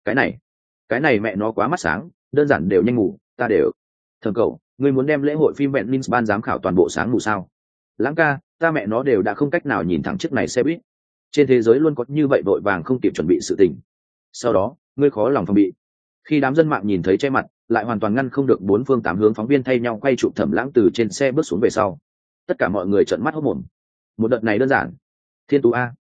Cái này mẹ nó quá mắt sáng, đơn giản đều nhanh ngủ, ta đều. Thẩm cậu, ngươi muốn đem lễ hội phim vẹn minh ban giám khảo toàn bộ sáng ngủ sao? Lãng ca, ta mẹ nó đều đã không cách nào nhìn thẳng chiếc này xe buýt. Trên thế giới luôn có như vậy vội vàng không kịp chuẩn bị sự tình. Sau đó, ngươi khó lòng phòng bị. Khi đám dân mạng nhìn thấy che mặt, lại hoàn toàn ngăn không được bốn phương tám hướng phóng viên thay nhau quay chụp Thẩm Lãng từ trên xe bước xuống về sau. Tất cả mọi người trợn mắt hốt mồm. Một đợt này đơn giản thiên tú a,